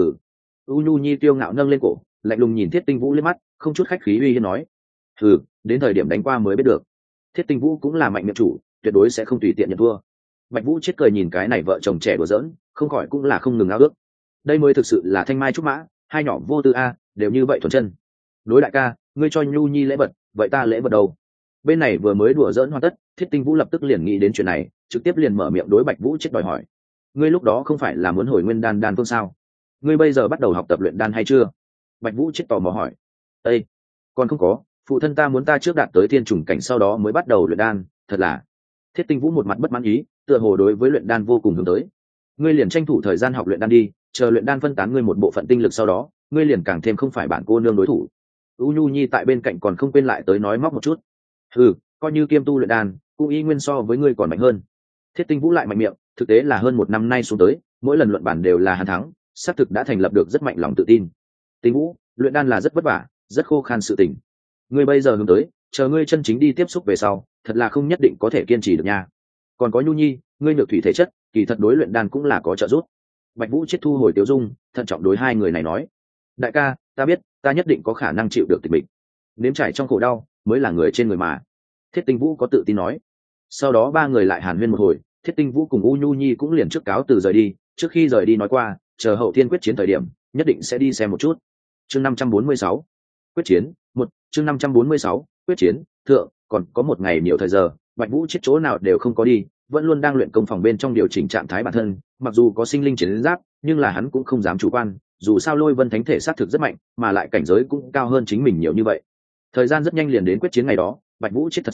U Nhu Nhi kiêu ngạo nâng lên cổ, lạnh lùng nhìn Thiết Tinh Vũ liếc mắt, không chút khách khí uy hiếp nói, đến thời điểm đánh qua mới biết được. Thiết Tinh Vũ cũng là mạnh miệng chủ, tuyệt đối sẽ không tùy tiện nhận thua. Bạch Vũ chết cười nhìn cái này vợ chồng trẻ đùa giỡn, không khỏi cũng là không ngừng ao ước. Đây mới thực sự là thanh mai trúc mã, hai nhỏ vô tư a, đều như vậy thuần chân. Đối đại ca, ngươi cho Nhu Nhi lễ vật, vậy ta lễ vật đâu? Bên này vừa mới đùa giỡn hoàn tất, Thiết Tinh Vũ lập tức liền nghĩ đến chuyện này, trực tiếp liền mở miệng đối Bạch Vũ chết đòi hỏi. Ngươi lúc đó không phải là muốn hồi nguyên đan phương sao? Ngươi bây giờ bắt đầu học tập luyện đan hay chưa? Bạch Vũ chết tò mò hỏi. Ê, còn không có, phụ thân ta muốn ta trước đạt tới thiên trùng cảnh sau đó mới bắt đầu luyện đan, thật là. Thiết Tinh Vũ một mặt bất mãn ý, tựa hồ đối với luyện đan vô cùng hướng tới. Ngươi liền tranh thủ thời gian học luyện đan đi, chờ luyện đan phân tán ngươi một bộ phận tinh lực sau đó, ngươi liền càng thêm không phải bản cô nương đối thủ. U Nhu Nhi tại bên cạnh còn không quên lại tới nói móc một chút. Coi như kiêm tu luyện đan, cũng y nguyên so với ngươi còn mạnh hơn. Thiết Tinh Vũ lại mạnh miệng, thực tế là hơn một năm nay xuống tới, mỗi lần luận bản đều là hắn thắng, xác thực đã thành lập được rất mạnh lòng tự tin. Tinh Vũ, luyện đan là rất vất vả, rất khô khan sự tình. Ngươi bây giờ hướng tới, chờ ngươi chân chính đi tiếp xúc về sau, thật là không nhất định có thể kiên trì được nha. Còn có Nhu Nhi, ngươi nhược thủy thể chất, kỳ thật đối luyện đan cũng là có trợ giúp. Bạch Vũ chết thu hồi Tiểu Dung, thận trọng đối hai người này nói: đại ca, ta biết, ta nhất định có khả năng chịu được tịch mịch. Nếm trải trong khổ đau, mới là người trên người mà. Thiết Tinh Vũ có tự tin nói. Sau đó ba người lại hàn huyên một hồi, Thiết Tinh Vũ cùng U Nhu Nhi cũng liền trước cáo từ rời đi. Trước khi rời đi nói qua, chờ hậu thiên quyết chiến thời điểm, nhất định sẽ đi xem một chút. Chương 546, quyết chiến một. Chương 546, quyết chiến thượng. Còn có một ngày nhiều thời giờ, Bạch Vũ chết chỗ nào đều không có đi, vẫn luôn đang luyện công phòng bên trong điều chỉnh trạng thái bản thân. Mặc dù có sinh linh chiến giáp, nhưng là hắn cũng không dám chủ quan, dù sao Lôi Vân Thánh thể sát thực rất mạnh, mà lại cảnh giới cũng cao hơn chính mình nhiều như vậy. Thời gian rất nhanh liền đến quyết chiến ngày đó, Bạch Vũ chết thật sớm,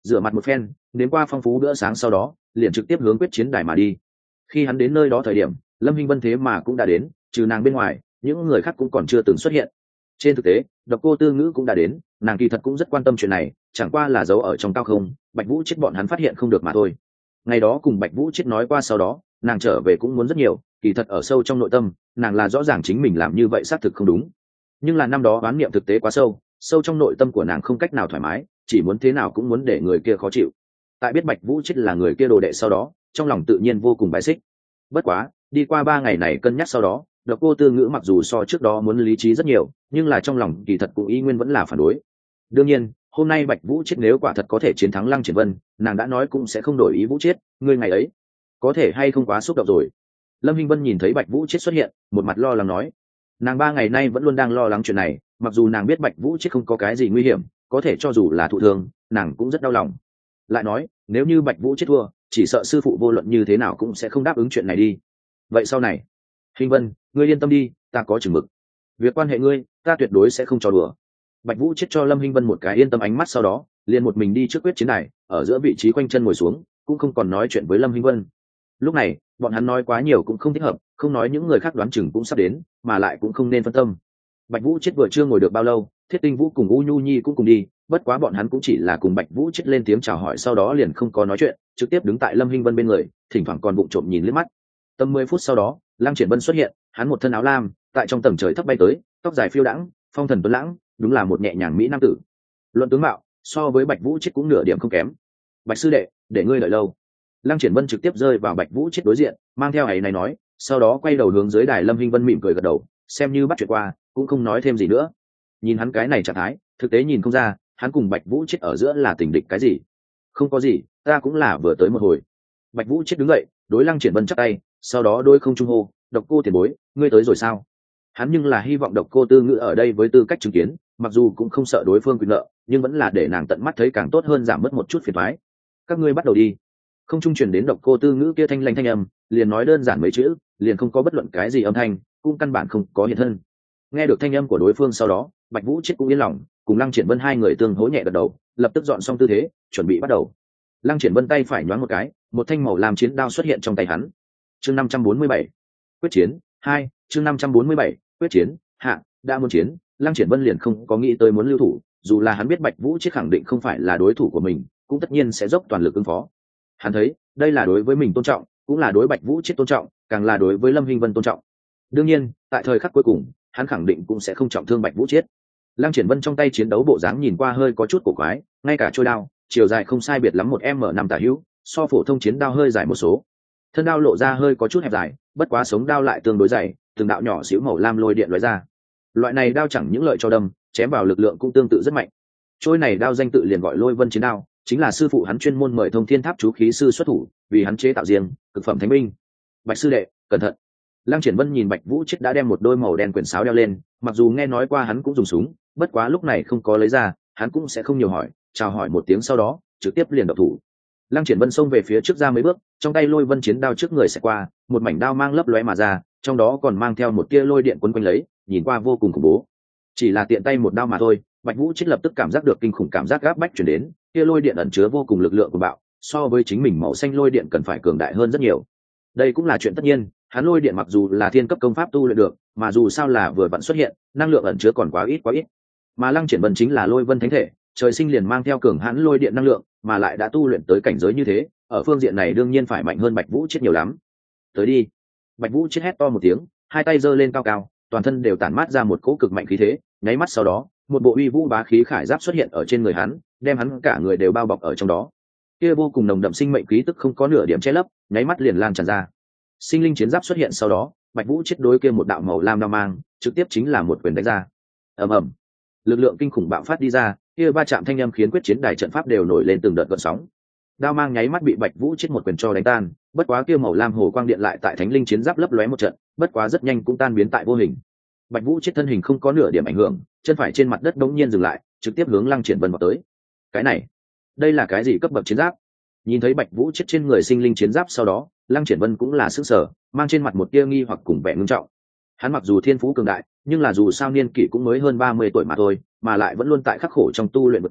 rửa mặt một phen, đến qua phong phú bữa sáng sau đó liền trực tiếp hướng quyết chiến đài mà đi. Khi hắn đến nơi đó thời điểm, Lâm Hinh Vân thế mà cũng đã đến, trừ nàng bên ngoài những người khác cũng còn chưa từng xuất hiện. Trên thực tế Độc Cô Tư Ngữ cũng đã đến, nàng kỳ thật cũng rất quan tâm chuyện này, chẳng qua là giấu ở trong cao không, Bạch Vũ Chết bọn hắn phát hiện không được mà thôi. Ngày đó cùng Bạch Vũ Chết nói qua sau đó, nàng trở về cũng muốn rất nhiều, kỳ thật ở sâu trong nội tâm nàng là rõ ràng chính mình làm như vậy xác thực không đúng, nhưng là năm đó oán niệm thực tế quá sâu, sâu trong nội tâm của nàng không cách nào thoải mái, chỉ muốn thế nào cũng muốn để người kia khó chịu. Tại biết Bạch Vũ Chết là người kia đồ đệ sau đó, trong lòng tự nhiên vô cùng bài xích. Bất quá đi qua 3 ngày này cân nhắc sau đó, Độc Cô Tư Ngữ mặc dù so trước đó muốn lý trí rất nhiều, nhưng là trong lòng kỳ thật cũng y nguyên vẫn là phản đối. Đương nhiên hôm nay Bạch Vũ Chết nếu quả thật có thể chiến thắng Lăng Triển Vân, nàng đã nói cũng sẽ không đổi ý. Vũ Chết, ngươi ngày ấy có thể hay không quá xúc động rồi? Lâm Hinh Vân nhìn thấy Bạch Vũ Chết xuất hiện, một mặt lo lắng nói. Nàng 3 ngày nay vẫn luôn đang lo lắng chuyện này, mặc dù nàng biết Bạch Vũ Chết không có cái gì nguy hiểm, có thể cho dù là thụ thương nàng cũng rất đau lòng. Lại nói nếu như Bạch Vũ Chết thua, chỉ sợ sư phụ vô luận như thế nào cũng sẽ không đáp ứng chuyện này đi. Vậy sau này, Hinh Vân, ngươi yên tâm đi, ta có chừng mực. Việc quan hệ ngươi, ta tuyệt đối sẽ không trò đùa. Bạch Vũ Chết cho Lâm Hinh Vân một cái yên tâm ánh mắt, sau đó liền một mình đi trước quyết chiến đài, ở giữa vị trí quanh chân ngồi xuống, cũng không còn nói chuyện với Lâm Hinh Vân. Lúc này bọn hắn nói quá nhiều cũng không thích hợp, không nói những người khác đoán chừng cũng sắp đến, mà lại cũng không nên phân tâm. Bạch Vũ Chết vừa chưa ngồi được bao lâu, Thiết Tinh Vũ cùng U Nhu Nhi cũng cùng đi, bất quá bọn hắn cũng chỉ là cùng Bạch Vũ Chết lên tiếng chào hỏi, sau đó liền không có nói chuyện, trực tiếp đứng tại Lâm Hinh Vân bên người, thỉnh thoảng còn vụng trộm nhìn liếc mắt. Tầm 10 phút sau đó, Lăng Triển Vân xuất hiện, hắn một thân áo lam, tại trong tầng trời thấp bay tới, tóc dài phiêu đãng, phong thần tuấn lãng, đúng là một nhẹ nhàng mỹ nam tử. Luận tướng mạo, so với Bạch Vũ Chết cũng nửa điểm không kém. Bạch sư đệ, để ngươi đợi lâu. Lăng Triển Vân trực tiếp rơi vào Bạch Vũ Chết đối diện, mang theo ấy này nói, sau đó quay đầu hướng dưới đài. Lâm Hinh Vân mỉm cười gật đầu, xem như bắt chuyện qua, cũng không nói thêm gì nữa. Nhìn hắn cái này trạng thái, thực tế nhìn không ra hắn cùng Bạch Vũ Chết ở giữa là tình địch cái gì. Không có gì, ta cũng là vừa tới một hồi. Bạch Vũ Chết đứng dậy, đối Lăng Triển Vân chắp tay, sau đó đôi không trung hô, Độc Cô tiền bối, ngươi tới rồi sao? Hắn nhưng là hy vọng Độc Cô Tư Ngữ ở đây với tư cách chứng kiến, mặc dù cũng không sợ đối phương quyền nợ, nhưng vẫn là để nàng tận mắt thấy càng tốt hơn, giảm mất một chút phiền toái. Các ngươi bắt đầu đi. Không trung truyền đến Độc Cô Tư Ngữ kia thanh lanh thanh âm, liền nói đơn giản mấy chữ, liền không có bất luận cái gì âm thanh, cũng căn bản không có hiện thân. Nghe được thanh âm của đối phương sau đó, Bạch Vũ Chết cũng yên lòng, cùng Lăng Triển Vân hai người tương hỗ nhẹ gật đầu, lập tức dọn xong tư thế, chuẩn bị bắt đầu. Lăng Triển Vân tay phải nhoáng một cái, một thanh màu lam chiến đao xuất hiện trong tay hắn. Chương 547, quyết chiến 2, chương 547, quyết chiến hạ. Đã muốn chiến, Lăng Triển Vân liền không có nghĩ tới muốn lưu thủ, dù là hắn biết Bạch Vũ Chết khẳng định không phải là đối thủ của mình, cũng tất nhiên sẽ dốc toàn lực ứng phó. Hắn thấy đây là đối với mình tôn trọng, cũng là đối Bạch Vũ Chết tôn trọng, càng là đối với Lâm Hinh Vân tôn trọng. Đương nhiên tại thời khắc cuối cùng hắn khẳng định cũng sẽ không trọng thương Bạch Vũ Chết. Lăng Triển Vân trong tay chiến đấu bộ dáng nhìn qua hơi có chút cổ quái, ngay cả trôi đao chiều dài không sai biệt lắm 1m5 tả hữu, so phổ thông chiến đao hơi dài một số. Thân đao lộ ra hơi có chút hẹp dài, bất quá sống đao lại tương đối dày, từng đạo nhỏ xíu màu lam lôi điện lóe ra. Loại này đao chẳng những lợi cho đâm, chém vào lực lượng cũng tương tự rất mạnh. Trôi này đao danh tự liền gọi Lôi Vân chiến đao, chính là sư phụ hắn chuyên môn mời Thông Thiên Tháp chú khí sư xuất thủ, vì hắn chế tạo riêng cực phẩm thánh binh. Bạch sư đệ, cẩn thận. Lăng Triển Vân nhìn Bạch Vũ Chết đã đem một đôi màu đen quyển sáo đeo lên, mặc dù nghe nói qua hắn cũng dùng súng, bất quá lúc này không có lấy ra, hắn cũng sẽ không nhiều hỏi, chào hỏi một tiếng sau đó trực tiếp liền động thủ. Lăng Triển Vân xông về phía trước ra mấy bước, trong tay Lôi Vân chiến đao trước người sẽ qua, một mảnh đao mang lấp lóe mà ra, trong đó còn mang theo một tia lôi điện quấn quanh lấy, nhìn qua vô cùng khủng bố. Chỉ là tiện tay một đao mà thôi, Bạch Vũ Chết lập tức cảm giác được kinh khủng cảm giác áp bách truyền đến, tia lôi điện ẩn chứa vô cùng lực lượng của bạo, so với chính mình màu xanh lôi điện cần phải cường đại hơn rất nhiều. Đây cũng là chuyện tất nhiên, hắn lôi điện mặc dù là thiên cấp công pháp tu luyện được, mà dù sao là vừa vặn xuất hiện, năng lượng ẩn chứa còn quá ít quá ít. Mà Lăng Triển Vân chính là Lôi Vân thánh thể, trời sinh liền mang theo cường hãn lôi điện năng lượng, mà lại đã tu luyện tới cảnh giới như thế, ở phương diện này đương nhiên phải mạnh hơn Bạch Vũ Chết nhiều lắm. Tới đi. Bạch Vũ Chết hét to một tiếng, hai tay giơ lên cao cao, toàn thân đều tản mát ra một cỗ cực mạnh khí thế, nháy mắt sau đó, một bộ uy vũ bá khí khải giáp xuất hiện ở trên người hắn, đem hắn cả người đều bao bọc ở trong đó. Kia vô cùng nồng đậm sinh mệnh khí tức không có nửa điểm che lấp, nháy mắt liền lan tràn ra. Sinh linh chiến giáp xuất hiện sau đó, Bạch Vũ Chết đối kia một đạo màu lam đao mang, trực tiếp chính là một quyền đánh ra. Ầm ầm. Lực lượng kinh khủng bạo phát đi ra, kia va chạm thanh âm khiến quyết chiến đài trận pháp đều nổi lên từng đợt gợn sóng. Đao mang nháy mắt bị Bạch Vũ Chết một quyền cho đánh tan, bất quá kia màu lam hồ quang điện lại tại thánh linh chiến giáp lấp lóe một trận, bất quá rất nhanh cũng tan biến tại vô hình. Bạch Vũ Chết thân hình không có nửa điểm ảnh hưởng, chân phải trên mặt đất đống nhiên dừng lại, trực tiếp hướng Lăng Triển Vân vào tới. Cái này, đây là cái gì cấp bậc chiến giáp? Nhìn thấy Bạch Vũ Chết trên người sinh linh chiến giáp sau đó, Lăng Triển Vân cũng là sửng sở, mang trên mặt một tia nghi hoặc cùng vẻ ngưng trọng. Hắn mặc dù thiên phú cường đại, nhưng là dù sao niên kỷ cũng mới hơn 30 tuổi mà thôi, mà lại vẫn luôn tại khắc khổ trong tu luyện vượt qua,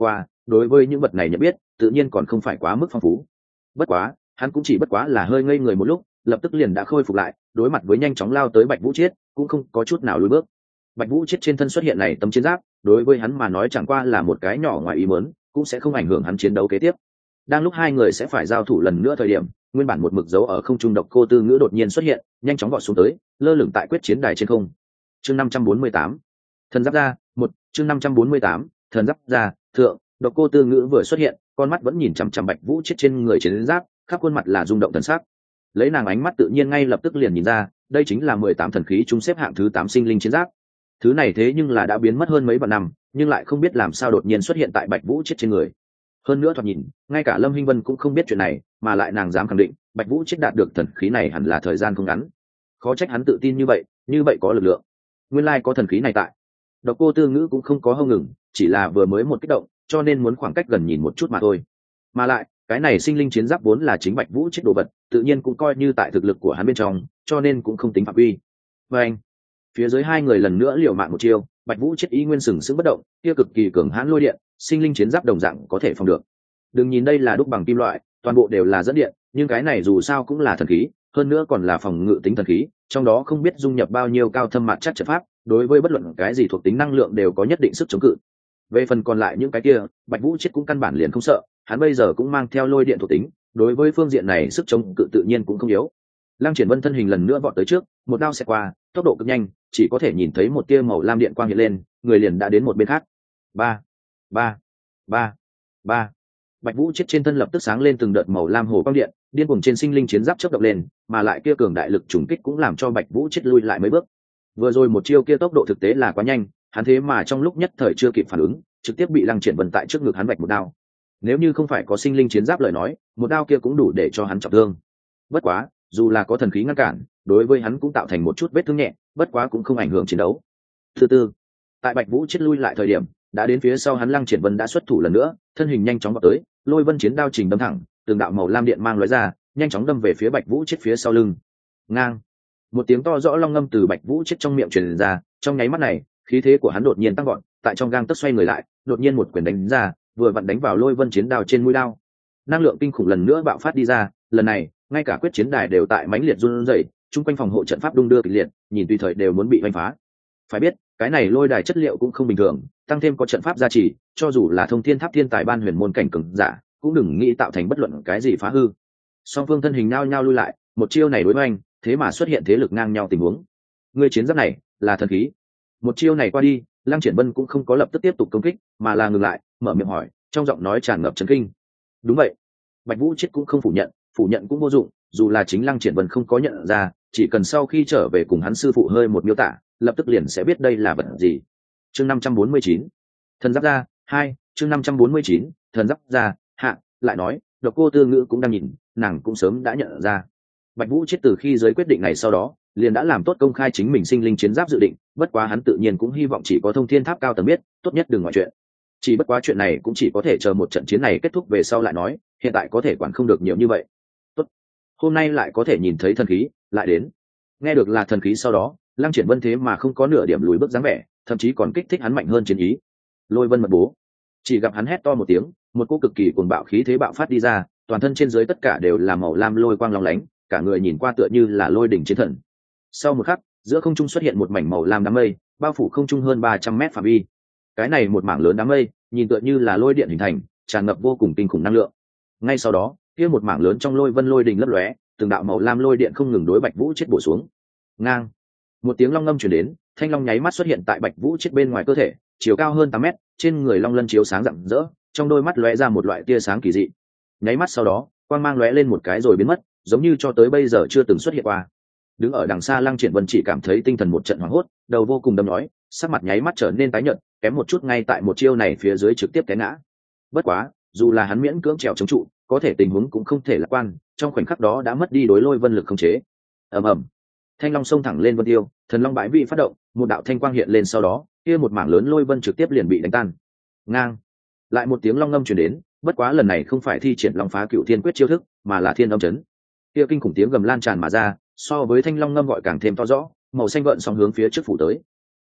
đối với những vật này nhận biết tự nhiên còn không phải quá mức phong phú. Bất quá hắn cũng chỉ bất quá là hơi ngây người một lúc, lập tức liền đã khôi phục lại, đối mặt với nhanh chóng lao tới Bạch Vũ Chiết cũng không có chút nào lùi bước. Bạch Vũ Chiết trên thân xuất hiện này tấm chiến giáp, đối với hắn mà nói chẳng qua là một cái nhỏ ngoài ý muốn, cũng sẽ không ảnh hưởng hắn chiến đấu kế tiếp. Đang lúc hai người sẽ phải giao thủ lần nữa thời điểm, nguyên bản một mực dấu ở không trung Độc Cô Tư Ngữ đột nhiên xuất hiện, nhanh chóng vọt xuống tới, lơ lửng tại quyết chiến đài trên không. Chương 548. Thần giáp ra, một chương 548, thần giáp ra, thượng. Độc Cô Tư Ngữ vừa xuất hiện, con mắt vẫn nhìn chằm chằm Bạch Vũ Chiết trên người chiến giáp, khắp khuôn mặt là rung động thần sắc. Lấy nàng ánh mắt tự nhiên ngay lập tức liền nhìn ra, đây chính là 18 thần khí trung xếp hạng thứ 8 sinh linh chiến giáp. Thứ này thế nhưng là đã biến mất hơn mấy vạn năm, nhưng lại không biết làm sao đột nhiên xuất hiện tại Bạch Vũ Chiết trên người. Hơn nữa thoạt nhìn, ngay cả Lâm Hinh Vân cũng không biết chuyện này, mà lại nàng dám khẳng định, Bạch Vũ Chiết đạt được thần khí này hẳn là thời gian không ngắn. Khó trách hắn tự tin như vậy có lực lượng. Nguyên lai có thần khí này tại. Độc Cô Tư Ngữ cũng không có hông ngừng, chỉ là vừa mới một kích động, cho nên muốn khoảng cách gần nhìn một chút mà thôi. Mà lại, cái này sinh linh chiến giáp vốn là chính Bạch Vũ Chiết đồ vật, tự nhiên cũng coi như tại thực lực của hắn bên trong, cho nên cũng không tính phạm vi. Và anh, phía dưới hai người lần nữa liều mạng một chiêu, Bạch Vũ Chiết ý nguyên sừng sững bất động, kia cực kỳ cường hãn lôi điện, sinh linh chiến giáp đồng dạng có thể phòng được. Đừng nhìn đây là đúc bằng kim loại, toàn bộ đều là dẫn điện, nhưng cái này dù sao cũng là thần khí, hơn nữa còn là phòng ngự tính thần khí, trong đó không biết dung nhập bao nhiêu cao thâm mạn chắc trận pháp, đối với bất luận cái gì thuộc tính năng lượng đều có nhất định sức chống cự. Về phần còn lại những cái kia, Bạch Vũ Chiết cũng căn bản liền không sợ, hắn bây giờ cũng mang theo lôi điện thuộc tính, đối với phương diện này sức chống cự tự nhiên cũng không yếu. Lăng Triển Vân thân hình lần nữa vọt tới trước, một đao xẹt qua, tốc độ cực nhanh, chỉ có thể nhìn thấy một tia màu lam điện quang hiện lên, người liền đã đến một bên khác. Ba, ba, ba, ba. Bạch Vũ Chiết trên thân lập tức sáng lên từng đợt màu lam hồ quang điện, điên cuồng trên sinh linh chiến giáp chớp động lên, mà lại kia cường đại lực trùng kích cũng làm cho Bạch Vũ Chiết lui lại mấy bước. Vừa rồi một chiêu kia tốc độ thực tế là quá nhanh, hắn thế mà trong lúc nhất thời chưa kịp phản ứng, trực tiếp bị Lăng Triển Vân tại trước ngực hắn vạch một đao. Nếu như không phải có sinh linh chiến giáp lời nói, một đao kia cũng đủ để cho hắn trọng thương. Bất quá, dù là có thần khí ngăn cản, đối với hắn cũng tạo thành một chút vết thương nhẹ, bất quá cũng không ảnh hưởng chiến đấu. Thứ tư, tại Bạch Vũ Chiết lui lại thời điểm, đã đến phía sau hắn Lăng Triển Vân đã xuất thủ lần nữa, thân hình nhanh chóng vọt tới, Lôi Vân chiến đao trình đâm thẳng, từng đạo màu lam điện mang lóe ra, nhanh chóng đâm về phía Bạch Vũ Chiết phía sau lưng. Ngang, một tiếng to rõ long ngâm từ Bạch Vũ Chiết trong miệng truyền ra, trong nháy mắt này, khí thế của hắn đột nhiên tăng vọt, tại trong gang tấc xoay người lại, đột nhiên một quyền đánh ra, vừa vặn đánh vào Lôi Vân chiến đao trên mũi đao. Năng lượng kinh khủng lần nữa bạo phát đi ra, lần này, ngay cả quyết chiến đài đều tại mãnh liệt run rẩy, chung quanh phòng hộ trận pháp đung đưa kịch liệt, nhìn tùy thời đều muốn bị vành phá. Phải biết, cái này lôi đài chất liệu cũng không bình thường, tăng thêm có trận pháp gia trì, cho dù là thông thiên tháp thiên tài ban huyền môn cảnh cường giả, cũng đừng nghĩ tạo thành bất luận cái gì phá hư. Song phương thân hình nhao nhao lui lại, một chiêu này đối với anh, thế mà xuất hiện thế lực ngang nhau tình huống. Người chiến giáp này là thần khí. Một chiêu này qua đi, Lăng Triển Vân cũng không có lập tức tiếp tục công kích, mà là ngừng lại, mở miệng hỏi, trong giọng nói tràn ngập chấn kinh. Đúng vậy. Bạch Vũ Chiết cũng không phủ nhận cũng vô dụng, dù là chính Lăng Triển Vân không có nhận ra, chỉ cần sau khi trở về cùng hắn sư phụ hơi một miêu tả, lập tức liền sẽ biết đây là vật gì. Chương 549. Thần giáp ra, 2, chương 549, thần giáp ra, hạ, lại nói, Độc Cô Tư Ngữ cũng đang nhìn, nàng cũng sớm đã nhận ra. Bạch Vũ Chiết từ khi giới quyết định này sau đó, liền đã làm tốt công khai chính mình sinh linh chiến giáp dự định, bất quá hắn tự nhiên cũng hy vọng chỉ có thông thiên tháp cao tầng biết, tốt nhất đừng ngoại chuyện. Chỉ bất quá chuyện này cũng chỉ có thể chờ một trận chiến này kết thúc về sau lại nói, hiện tại có thể quản không được nhiều như vậy. Tốt, hôm nay lại có thể nhìn thấy thần khí, lại đến. Nghe được là thần khí sau đó, Lăng Triển Vân thế mà không có nửa điểm lùi bước dáng vẻ, thậm chí còn kích thích hắn mạnh hơn chiến ý. Lôi Vân mật bố. Chỉ gặp hắn hét to một tiếng, một cỗ cực kỳ cuồng bạo khí thế bạo phát đi ra, toàn thân trên dưới tất cả đều là màu lam lôi quang long lánh, cả người nhìn qua tựa như là lôi đỉnh chiến thần. Sau một khắc, giữa không trung xuất hiện một mảnh màu lam đám mây, bao phủ không trung hơn 300 mét phạm vi. Cái này một mảng lớn đám mây, nhìn tựa như là lôi điện hình thành, tràn ngập vô cùng kinh khủng năng lượng. Ngay sau đó, kia một mảng lớn trong lôi vân lôi đình lấp lóe, từng đạo màu lam lôi điện không ngừng đối Bạch Vũ Chiết bổ xuống. Ngang, một tiếng long ngâm truyền đến, thanh long nháy mắt xuất hiện tại Bạch Vũ Chiết bên ngoài cơ thể, chiều cao hơn 8 mét, trên người long lân chiếu sáng rạng rỡ, trong đôi mắt lóe ra một loại tia sáng kỳ dị. Nháy mắt sau đó, quang mang lóe lên một cái rồi biến mất, giống như cho tới bây giờ chưa từng xuất hiện qua. Đứng ở đằng xa Lăng Triển Vân chỉ cảm thấy tinh thần một trận hoảng hốt, đầu vô cùng đâm nhói, sắc mặt nháy mắt trở nên tái nhợt, kém một chút ngay tại một chiêu này phía dưới trực tiếp té ngã. Bất quá, dù là hắn miễn cưỡng trèo chống trụ, có thể tình huống cũng không thể lạc quan, trong khoảnh khắc đó đã mất đi đối lôi vân lực khống chế. Ầm ầm, thanh long xông thẳng lên vân tiêu, thần long bãi vị phát động, một đạo thanh quang hiện lên sau đó, kia một mảng lớn lôi vân trực tiếp liền bị đánh tan. Ngang, lại một tiếng long ngâm truyền đến, bất quá lần này không phải thi triển long phá cựu thiên quyết chiêu thức, mà là thiên âm chấn. Kia kinh khủng tiếng gầm lan tràn mà ra, so với thanh long ngâm gọi càng thêm to rõ, màu xanh gợn sóng hướng phía trước phủ tới.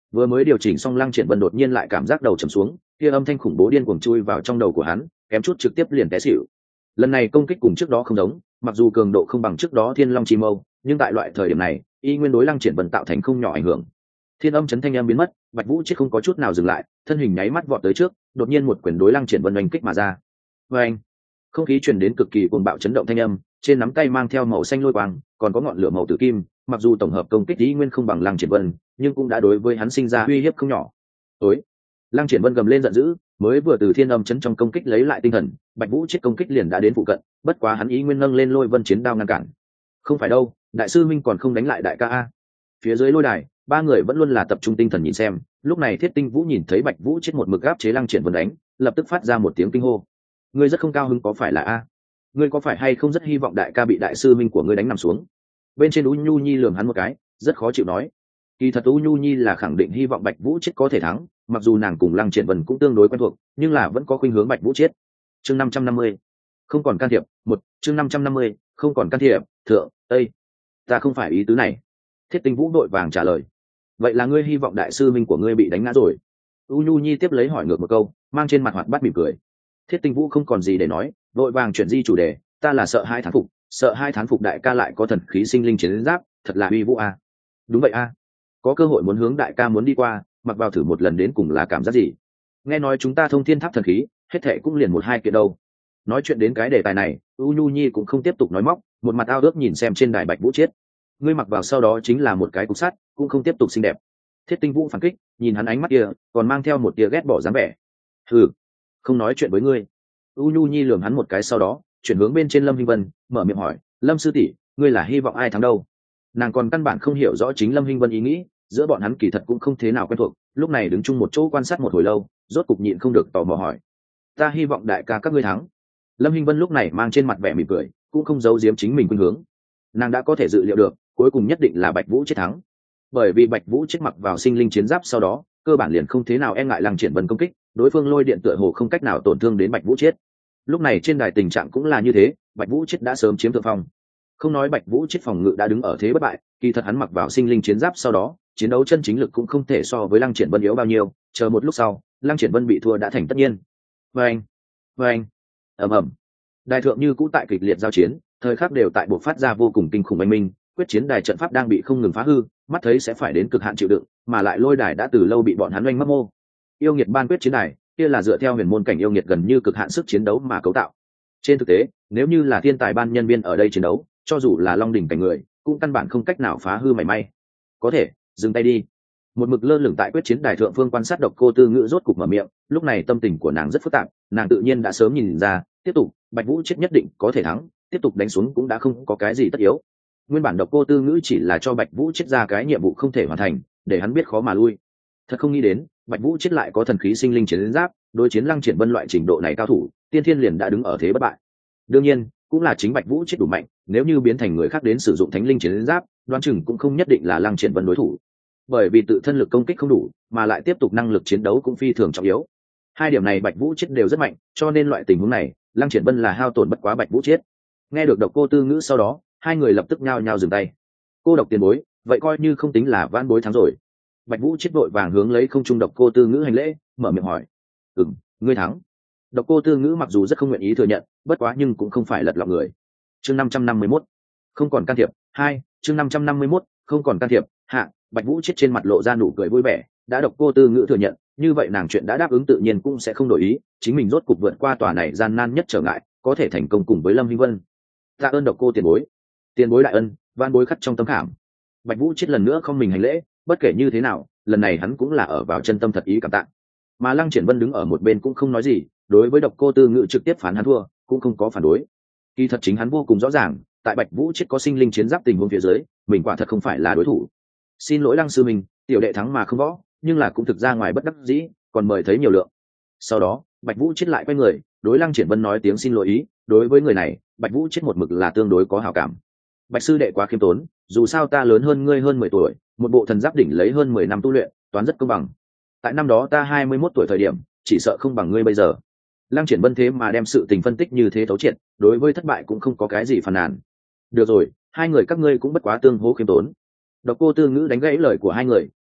Vừa mới điều chỉnh xong, Lăng Triển Vân đột nhiên lại cảm giác đầu trầm xuống, kia âm thanh khủng bố điên cuồng chui vào trong đầu của hắn, kém chút trực tiếp liền té xỉu. Lần này công kích cùng trước đó không giống, mặc dù cường độ không bằng trước đó Thiên Long Chi Mâu, nhưng tại loại thời điểm này, y nguyên đối Lăng Triển Vân tạo thành không nhỏ ảnh hưởng. Thiên âm chấn thanh âm biến mất, Bạch Vũ Chết không có chút nào dừng lại, thân hình nháy mắt vọt tới trước, đột nhiên một quyền đối Lăng Triển Vân oanh kích mà ra. Oanh! Không khí truyền đến cực kỳ cuồng bạo chấn động thanh âm, trên nắm tay mang theo màu xanh lôi quang, còn có ngọn lửa màu tử kim, mặc dù tổng hợp công kích y nguyên không bằng Lăng Triển Vân, nhưng cũng đã đối với hắn sinh ra uy hiếp không nhỏ. Ối! Lăng Triển Vân gầm lên giận dữ, mới vừa từ Thiên âm chấn trong công kích lấy lại tinh thần, Bạch Vũ Chết công kích liền đã đến phụ cận, bất quá hắn ý nguyên nâng lên Lôi Vân chiến đao ngăn cản. Không phải đâu, đại sư minh còn không đánh lại đại ca a. Phía dưới lôi đài, ba người vẫn luôn là tập trung tinh thần nhìn xem, lúc này Thiết Tinh Vũ nhìn thấy Bạch Vũ Chết một mực áp chế Lăng Triển Vân đánh, lập tức phát ra một tiếng kinh hô. Ngươi rất không cao hứng có phải là a? Ngươi có phải hay không rất hy vọng đại ca bị đại sư minh của ngươi đánh nằm xuống? Bên trên U Nhu Nhi lườm hắn một cái, rất khó chịu nói. Kỳ thật U Nhu Nhi là khẳng định hy vọng Bạch Vũ Chết có thể thắng, mặc dù nàng cùng Lăng Triển Vân cũng tương đối quen thuộc, nhưng là vẫn có khuynh hướng Bạch Vũ Chết. Chương 550, không còn can thiệp. Một, chương 550, không còn can thiệp. Thượng, Tây. Ta không phải ý tứ này. Thiết Tinh Vũ đội vàng trả lời. Vậy là ngươi hy vọng đại sư minh của ngươi bị đánh ngã rồi? U Nhu Nhi tiếp lấy hỏi ngược một câu, mang trên mặt hoạt bát mỉm cười. Thiết Tinh Vũ không còn gì để nói, đội vàng chuyển di chủ đề, ta là sợ hai thán phục, sợ hai thán phục đại ca lại có thần khí sinh linh chiến giáp, thật là uy vũ a. Đúng vậy a. Có cơ hội muốn hướng đại ca muốn đi qua, mặc vào thử một lần đến cùng là cảm giác gì? Nghe nói chúng ta thông thiên tháp thần khí, hết thệ cũng liền một hai kiện đâu. Nói chuyện đến cái đề tài này, U Nhu Nhi cũng không tiếp tục nói móc, một mặt ao ước nhìn xem trên đài Bạch Vũ Chết. Ngươi mặc vào sau đó chính là một cái cục sắt, cũng không tiếp tục xinh đẹp. Thiết Tinh Vũ phản kích, nhìn hắn ánh mắt kia, còn mang theo một tia ghét bỏ dáng vẻ. Hừ, không nói chuyện với ngươi. U Nhu Nhi lườm hắn một cái sau đó, chuyển hướng bên trên Lâm Hinh Vân, mở miệng hỏi, Lâm sư tỷ, ngươi là hy vọng ai thắng đâu? Nàng còn căn bản không hiểu rõ chính Lâm Hinh Vân ý nghĩ, giữa bọn hắn kỳ thật cũng không thế nào quen thuộc, lúc này đứng chung một chỗ quan sát một hồi lâu, rốt cục nhịn không được tò mò hỏi, ta hy vọng đại ca các ngươi thắng. Lâm Hinh Vân lúc này mang trên mặt vẻ mỉm cười, cũng không giấu giếm chính mình khuynh hướng. Nàng đã có thể dự liệu được, cuối cùng nhất định là Bạch Vũ Chết thắng, bởi vì Bạch Vũ Chết mặc vào sinh linh chiến giáp sau đó, cơ bản liền không thế nào e ngại Lăng Triển Vân công kích, đối phương lôi điện tựa hồ không cách nào tổn thương đến Bạch Vũ Chết. Lúc này trên đài tình trạng cũng là như thế, Bạch Vũ Chết đã sớm chiếm thượng phong. Không nói Bạch Vũ Chết phòng ngự đã đứng ở thế bất bại, kỳ thật hắn mặc vào sinh linh chiến giáp sau đó, chiến đấu chân chính lực cũng không thể so với Lăng Triển Vân yếu bao nhiêu, chờ một lúc sau, Lăng Triển Vân bị thua đã thành tất nhiên. Vâng, vâng, ầm ầm. Đài thượng như cũ tại kịch liệt giao chiến, thời khắc đều tại bộc phát ra vô cùng kinh khủng oanh minh, quyết chiến đài trận pháp đang bị không ngừng phá hư, mắt thấy sẽ phải đến cực hạn chịu đựng, mà lại lôi đài đã từ lâu bị bọn hắn oanh mất mô. Yêu nghiệt ban quyết chiến đài, kia là dựa theo huyền môn cảnh yêu nghiệt gần như cực hạn sức chiến đấu mà cấu tạo. Trên thực tế, nếu như là thiên tài ban nhân viên ở đây chiến đấu, cho dù là long đỉnh cảnh người, cũng căn bản không cách nào phá hư mảy may. Có thể, dừng tay đi. Một mực lơ lửng tại quyết chiến đài thượng phương quan sát Độc Cô Tư Ngữ rốt cục mở miệng, lúc này tâm tình của nàng rất phức tạp, nàng tự nhiên đã sớm nhìn ra, tiếp tục, Bạch Vũ Chết nhất định có thể thắng, tiếp tục đánh xuống cũng đã không có cái gì tất yếu. Nguyên bản Độc Cô Tư Ngữ chỉ là cho Bạch Vũ Chết ra cái nhiệm vụ không thể hoàn thành, để hắn biết khó mà lui. Thật không nghĩ đến, Bạch Vũ Chết lại có thần khí sinh linh chiến giáp, đối chiến Lăng Triển Vân loại trình độ này cao thủ, tiên thiên liền đã đứng ở thế bất bại. Đương nhiên, cũng là chính Bạch Vũ Chết đủ mạnh, nếu như biến thành người khác đến sử dụng thánh linh chiến giáp, đoán chừng cũng không nhất định là Lăng Triển Vân đối thủ. Bởi vì tự thân lực công kích không đủ, mà lại tiếp tục năng lực chiến đấu cũng phi thường trọng yếu. Hai điểm này Bạch Vũ Chết đều rất mạnh, cho nên loại tình huống này, Lăng Triển Vân là hao tổn bất quá Bạch Vũ Chết. Nghe được Độc Cô Tư Ngữ sau đó, hai người lập tức nhao nhao dừng tay. Cô Độc tiền bối, vậy coi như không tính là vãn bối thắng rồi. Bạch Vũ Chết vội vàng hướng lấy không trung Độc Cô Tư Ngữ hành lễ, mở miệng hỏi, ngươi thắng. Độc Cô Tư Ngữ mặc dù rất không nguyện ý thừa nhận, bất quá nhưng cũng không phải lật lọng người. Chương 551, không còn can thiệp. Hai, chương 551, không còn can thiệp. Hạ, Bạch Vũ Chết trên mặt lộ ra nụ cười vui vẻ, đã Độc Cô Tư Ngữ thừa nhận, như vậy nàng chuyện đã đáp ứng tự nhiên cũng sẽ không đổi ý, chính mình rốt cục vượt qua tòa này gian nan nhất trở ngại, có thể thành công cùng với Lâm Hinh Vân. Tạ ơn Độc Cô tiền bối. Tiền bối đại ân, van bối khắc trong tâm khảm. Bạch Vũ Chết lần nữa không mình hành lễ, bất kể như thế nào, lần này hắn cũng là ở vào chân tâm thật ý cảm tạ. Mà Lăng Triển Vân đứng ở một bên cũng không nói gì, đối với Độc Cô Tư Ngữ trực tiếp phán hắn thua, cũng không có phản đối. Kỳ thật chính hắn vô cùng rõ ràng, tại Bạch Vũ Chết có sinh linh chiến giáp tình huống phía dưới, mình quả thật không phải là đối thủ. Xin lỗi Lăng sư mình, tiểu đệ thắng mà không võ, nhưng là cũng thực ra ngoài bất đắc dĩ, còn mời thấy nhiều lượng. Sau đó, Bạch Vũ Chết lại quay người, đối Lăng Triển Vân nói tiếng xin lỗi ý, đối với người này, Bạch Vũ Chết một mực là tương đối có hảo cảm. Bạch sư đệ quá khiêm tốn, dù sao ta lớn hơn ngươi hơn 10 tuổi, một bộ thần giáp đỉnh lấy hơn 10 năm tu luyện, toán rất công bằng. Tại năm đó ta 21 tuổi thời điểm, chỉ sợ không bằng ngươi bây giờ. Lăng Triển Vân thế mà đem sự tình phân tích như thế thấu triệt, đối với thất bại cũng không có cái gì phàn nàn. Được rồi, hai người các ngươi cũng bất quá tương hỗ khiêm tốn. Độc Cô Tư Ngữ đánh gãy lời của hai người,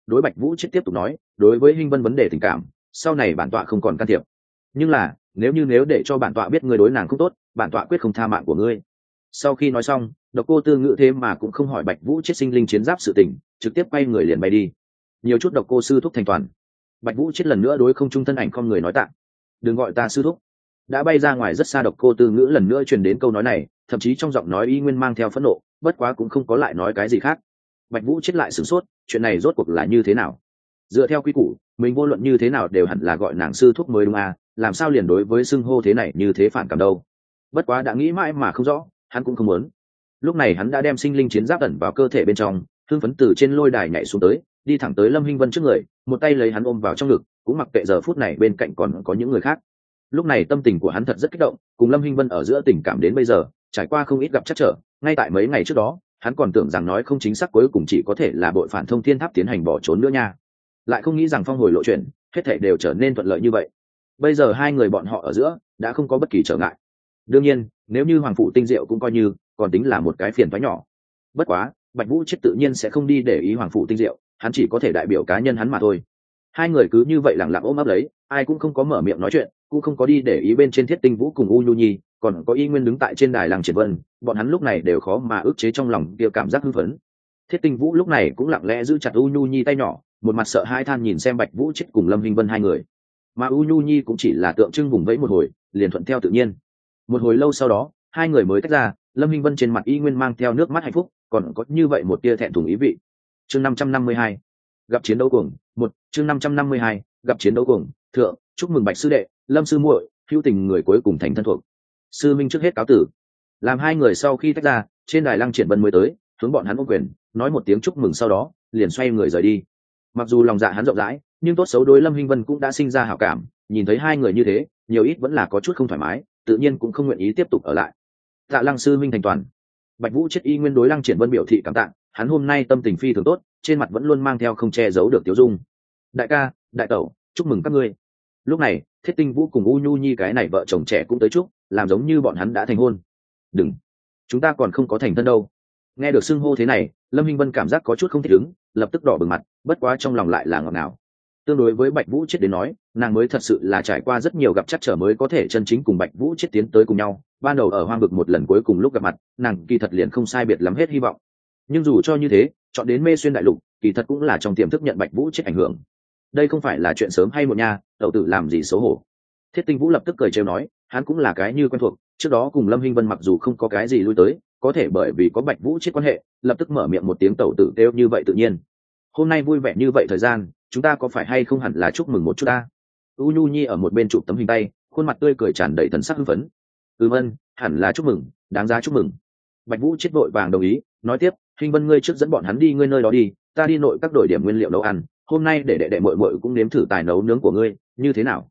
đối Bạch Vũ Chết tiếp tục nói, đối với Hinh Vân vấn đề tình cảm, sau này bản tọa không còn can thiệp, nhưng là nếu để cho bản tọa biết ngươi đối nàng không tốt, bản tọa quyết không tha mạng của ngươi. Sau khi nói xong, Độc Cô Tư Ngữ thế mà cũng không hỏi Bạch Vũ Chết sinh linh chiến giáp sự tình, trực tiếp quay người liền bay đi. Nhiều chút Độc Cô sư thúc thành toàn. Bạch Vũ Chết lần nữa đối không trung thân ảnh con người nói tạ. Đừng gọi ta sư thúc. Đã bay ra ngoài rất xa Độc Cô Tư Ngữ lần nữa truyền đến câu nói này, thậm chí trong giọng nói y nguyên mang theo phẫn nộ, bất quá cũng không có lại nói cái gì khác. Bạch Vũ Chết lại sửng sốt, chuyện này rốt cuộc là như thế nào? Dựa theo quy củ, mình vô luận như thế nào đều hẳn là gọi nàng sư thúc mới đúng à, làm sao liền đối với xưng hô thế này như thế phản cảm đâu? Bất quá đã nghĩ mãi mà không rõ, hắn cũng không muốn. Lúc này hắn đã đem sinh linh chiến giáp ẩn vào cơ thể bên trong, hưng phấn từ trên lôi đài nhảy xuống tới, đi thẳng tới Lâm Hinh Vân trước người, một tay lấy hắn ôm vào trong ngực, cũng mặc kệ giờ phút này bên cạnh còn có những người khác. Lúc này tâm tình của hắn thật rất kích động, cùng Lâm Hinh Vân ở giữa tình cảm đến bây giờ trải qua không ít gặp trắc trở, ngay tại mấy ngày trước đó hắn còn tưởng rằng nói không chính xác cuối cùng chỉ có thể là bội phản Thông Thiên Tháp tiến hành bỏ trốn nữa nha, lại không nghĩ rằng phong hồi lộ chuyện hết thảy đều trở nên thuận lợi như vậy. Bây giờ hai người bọn họ ở giữa đã không có bất kỳ trở ngại. Đương nhiên nếu như Hoàng Phủ Tinh Diệu cũng coi như còn tính là một cái phiền toái nhỏ, bất quá Bạch Vũ Chết tự nhiên sẽ không đi để ý Hoàng Phủ Tinh Diệu, hắn chỉ có thể đại biểu cá nhân hắn mà thôi. Hai người cứ như vậy lặng lặng ôm ấp lấy, ai cũng không có mở miệng nói chuyện, cũng không có đi để ý bên trên Thiết Tinh Vũ cùng U Nhu Nhi, còn có Y Nguyên đứng tại trên đài Lăng Triển Vân, bọn hắn lúc này đều khó mà ức chế trong lòng kia cảm giác hưng phấn. Thiết Tinh Vũ lúc này cũng lặng lẽ giữ chặt U Nhu Nhi tay nhỏ, một mặt sợ hai than nhìn xem Bạch Vũ Chết cùng Lâm Hinh Vân hai người, mà U Nhu Nhi cũng chỉ là tượng trưng vùng vẫy một hồi, liền thuận theo tự nhiên. Một hồi lâu sau đó, hai người mới tách ra, Lâm Hinh Vân trên mặt Y Nguyên mang theo nước mắt hạnh phúc, còn có như vậy một tia thẹn thùng ý vị. Chương 552, gặp chiến đấu cuồng, chương 552, gặp chiến đấu cuồng, thượng, chúc mừng Bạch sư đệ, Lâm sư muội, hữu tình người cuối cùng thành thân thuộc. Sư minh trước hết cáo tử. Làm hai người sau khi tách ra, trên đài Lăng Triển Vân mới tới, hướng bọn hắn ôm quyền, nói một tiếng chúc mừng sau đó, liền xoay người rời đi. Mặc dù lòng dạ hắn rộng rãi, nhưng tốt xấu đối Lâm Hinh Vân cũng đã sinh ra hảo cảm, nhìn thấy hai người như thế, nhiều ít vẫn là có chút không thoải mái, tự nhiên cũng không nguyện ý tiếp tục ở lại. Tạ Lăng sư minh thành toàn. Bạch Vũ Chết Y Nguyên đối Lăng Triển Vân biểu thị cảm tạ, hắn hôm nay tâm tình phi thường tốt, trên mặt vẫn luôn mang theo không che giấu được tiêu dung. Đại ca, đại tẩu, chúc mừng các ngươi. Lúc này Thiết Tinh Vũ cùng U Nhu Nhi cái này vợ chồng trẻ cũng tới chúc, làm giống như bọn hắn đã thành hôn. Đừng, chúng ta còn không có thành thân đâu. Nghe được xưng hô thế này, Lâm Hinh Vân cảm giác có chút không thích ứng, lập tức đỏ bừng mặt, bất quá trong lòng lại là ngọt ngào. Tương đối với Bạch Vũ Chết đến nói, nàng mới thật sự là trải qua rất nhiều gặp trắc trở mới có thể chân chính cùng Bạch Vũ Chết tiến tới cùng nhau. Ban đầu ở hoang vực một lần cuối cùng lúc gặp mặt, nàng kỳ thật liền không sai biệt lắm hết hy vọng. Nhưng dù cho như thế, chọn đến Mê Xuyên Đại Lục, kỳ thật cũng là trong tiềm thức nhận Bạch Vũ Chết ảnh hưởng. Đây không phải là chuyện sớm hay muộn nha, tẩu tử làm gì xấu hổ. Thiết Tinh Vũ lập tức cười trêu nói, hắn cũng là cái như quen thuộc, trước đó cùng Lâm Hinh Vân mặc dù không có cái gì lui tới, có thể bởi vì có Bạch Vũ Chết quan hệ, lập tức mở miệng một tiếng tẩu tử kêu như vậy tự nhiên. Hôm nay vui vẻ như vậy thời gian, chúng ta có phải hay không hẳn là chúc mừng một chút ta. U Nhu Nhi ở một bên chụp tấm hình tay, khuôn mặt tươi cười tràn đầy thần sắc hưng phấn. Ân, hẳn là chúc mừng, đáng giá chúc mừng. Bạch Vũ Chết vội vàng đồng ý, nói tiếp, Hinh Vân ngươi trước dẫn bọn hắn đi ngươi nơi đó đi, ta đi nội các đổi điểm nguyên liệu nấu ăn, hôm nay để đệ đệ muội muội cũng nếm thử tài nấu nướng của ngươi, như thế nào?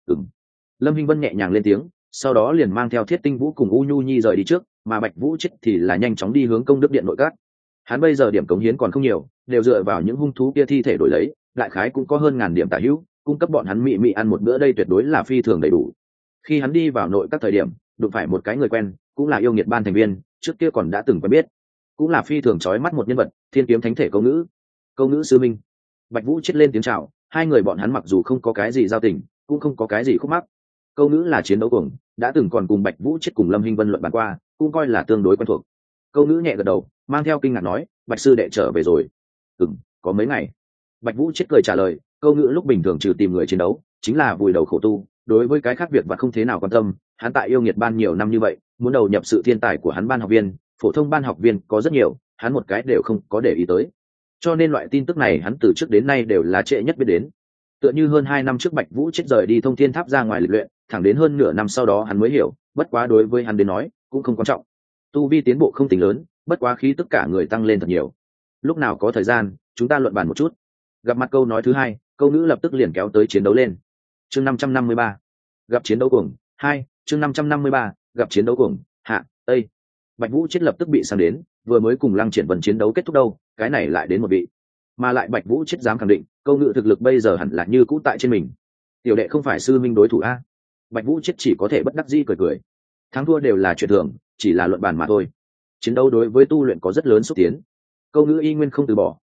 Lâm Hinh Vân nhẹ nhàng lên tiếng, sau đó liền mang theo Thiết Tinh Vũ cùng U Nhu Nhi rời đi trước, mà Bạch Vũ Chết thì là nhanh chóng đi hướng công đức điện nội các. Hắn bây giờ điểm cống hiến còn không nhiều, đều dựa vào những hung thú kia thi thể đổi lấy, đại khái cũng có hơn 1000 điểm tả hữu, cung cấp bọn hắn mị mị ăn một bữa đây tuyệt đối là phi thường đầy đủ. Khi hắn đi vào nội các thời điểm, đụng phải một cái người quen, cũng là yêu nghiệt ban thành viên, trước kia còn đã từng quen biết, cũng là phi thường chói mắt một nhân vật, Thiên Kiếm Thánh Thể Câu Ngữ sư minh. Bạch Vũ Chết lên tiếng chào, hai người bọn hắn mặc dù không có cái gì giao tình, cũng không có cái gì khúc mắc. Câu Ngữ là chiến đấu cuồng, đã từng còn cùng Bạch Vũ Chết cùng Lâm Hinh Vân luận bàn qua, cũng coi là tương đối quen thuộc. Câu Ngữ nhẹ gật đầu, mang theo kinh ngạc nói, Bạch sư đệ trở về rồi. Có mấy ngày. Bạch Vũ Chết cười trả lời, Câu Ngữ lúc bình thường trừ tìm người chiến đấu, chính là vùi đầu khổ tu, đối với cái khác việc và không thế nào quan tâm. Hắn tại yêu nghiệt ban nhiều năm như vậy, muốn đầu nhập sự thiên tài của hắn ban học viên, phổ thông ban học viên có rất nhiều, hắn một cái đều không có để ý tới. Cho nên loại tin tức này hắn từ trước đến nay đều là trễ nhất biết đến. Tựa như hơn 2 năm trước Bạch Vũ Chết rời đi Thông Thiên Tháp ra ngoài lịch luyện, thẳng đến hơn nửa năm sau đó hắn mới hiểu, bất quá đối với hắn đến nói, cũng không quan trọng. Tu vi tiến bộ không tính lớn, bất quá khí tất cả người tăng lên thật nhiều. Lúc nào có thời gian, chúng ta luận bàn một chút. Gặp mặt câu nói thứ hai, Câu Ngữ lập tức liền kéo tới chiến đấu lên. Chương 553, gặp chiến đấu cuồng 2, chương 553, gặp chiến đấu cuồng hạ tây. Bạch Vũ Chết lập tức bị sang đến, vừa mới cùng Lăng Triển Vân chiến đấu kết thúc đâu, cái này lại đến một vị. Mà lại Bạch Vũ Chết dám khẳng định, Câu Ngữ thực lực bây giờ hẳn là như cũ tại trên mình. Tiểu đệ không phải sư minh đối thủ a. Bạch Vũ Chết chỉ có thể bất đắc dĩ cười cười. Thắng thua đều là chuyện thường, chỉ là luận bàn mà thôi. Chiến đấu đối với tu luyện có rất lớn xúc tiến. Câu Ngữ y nguyên không từ bỏ,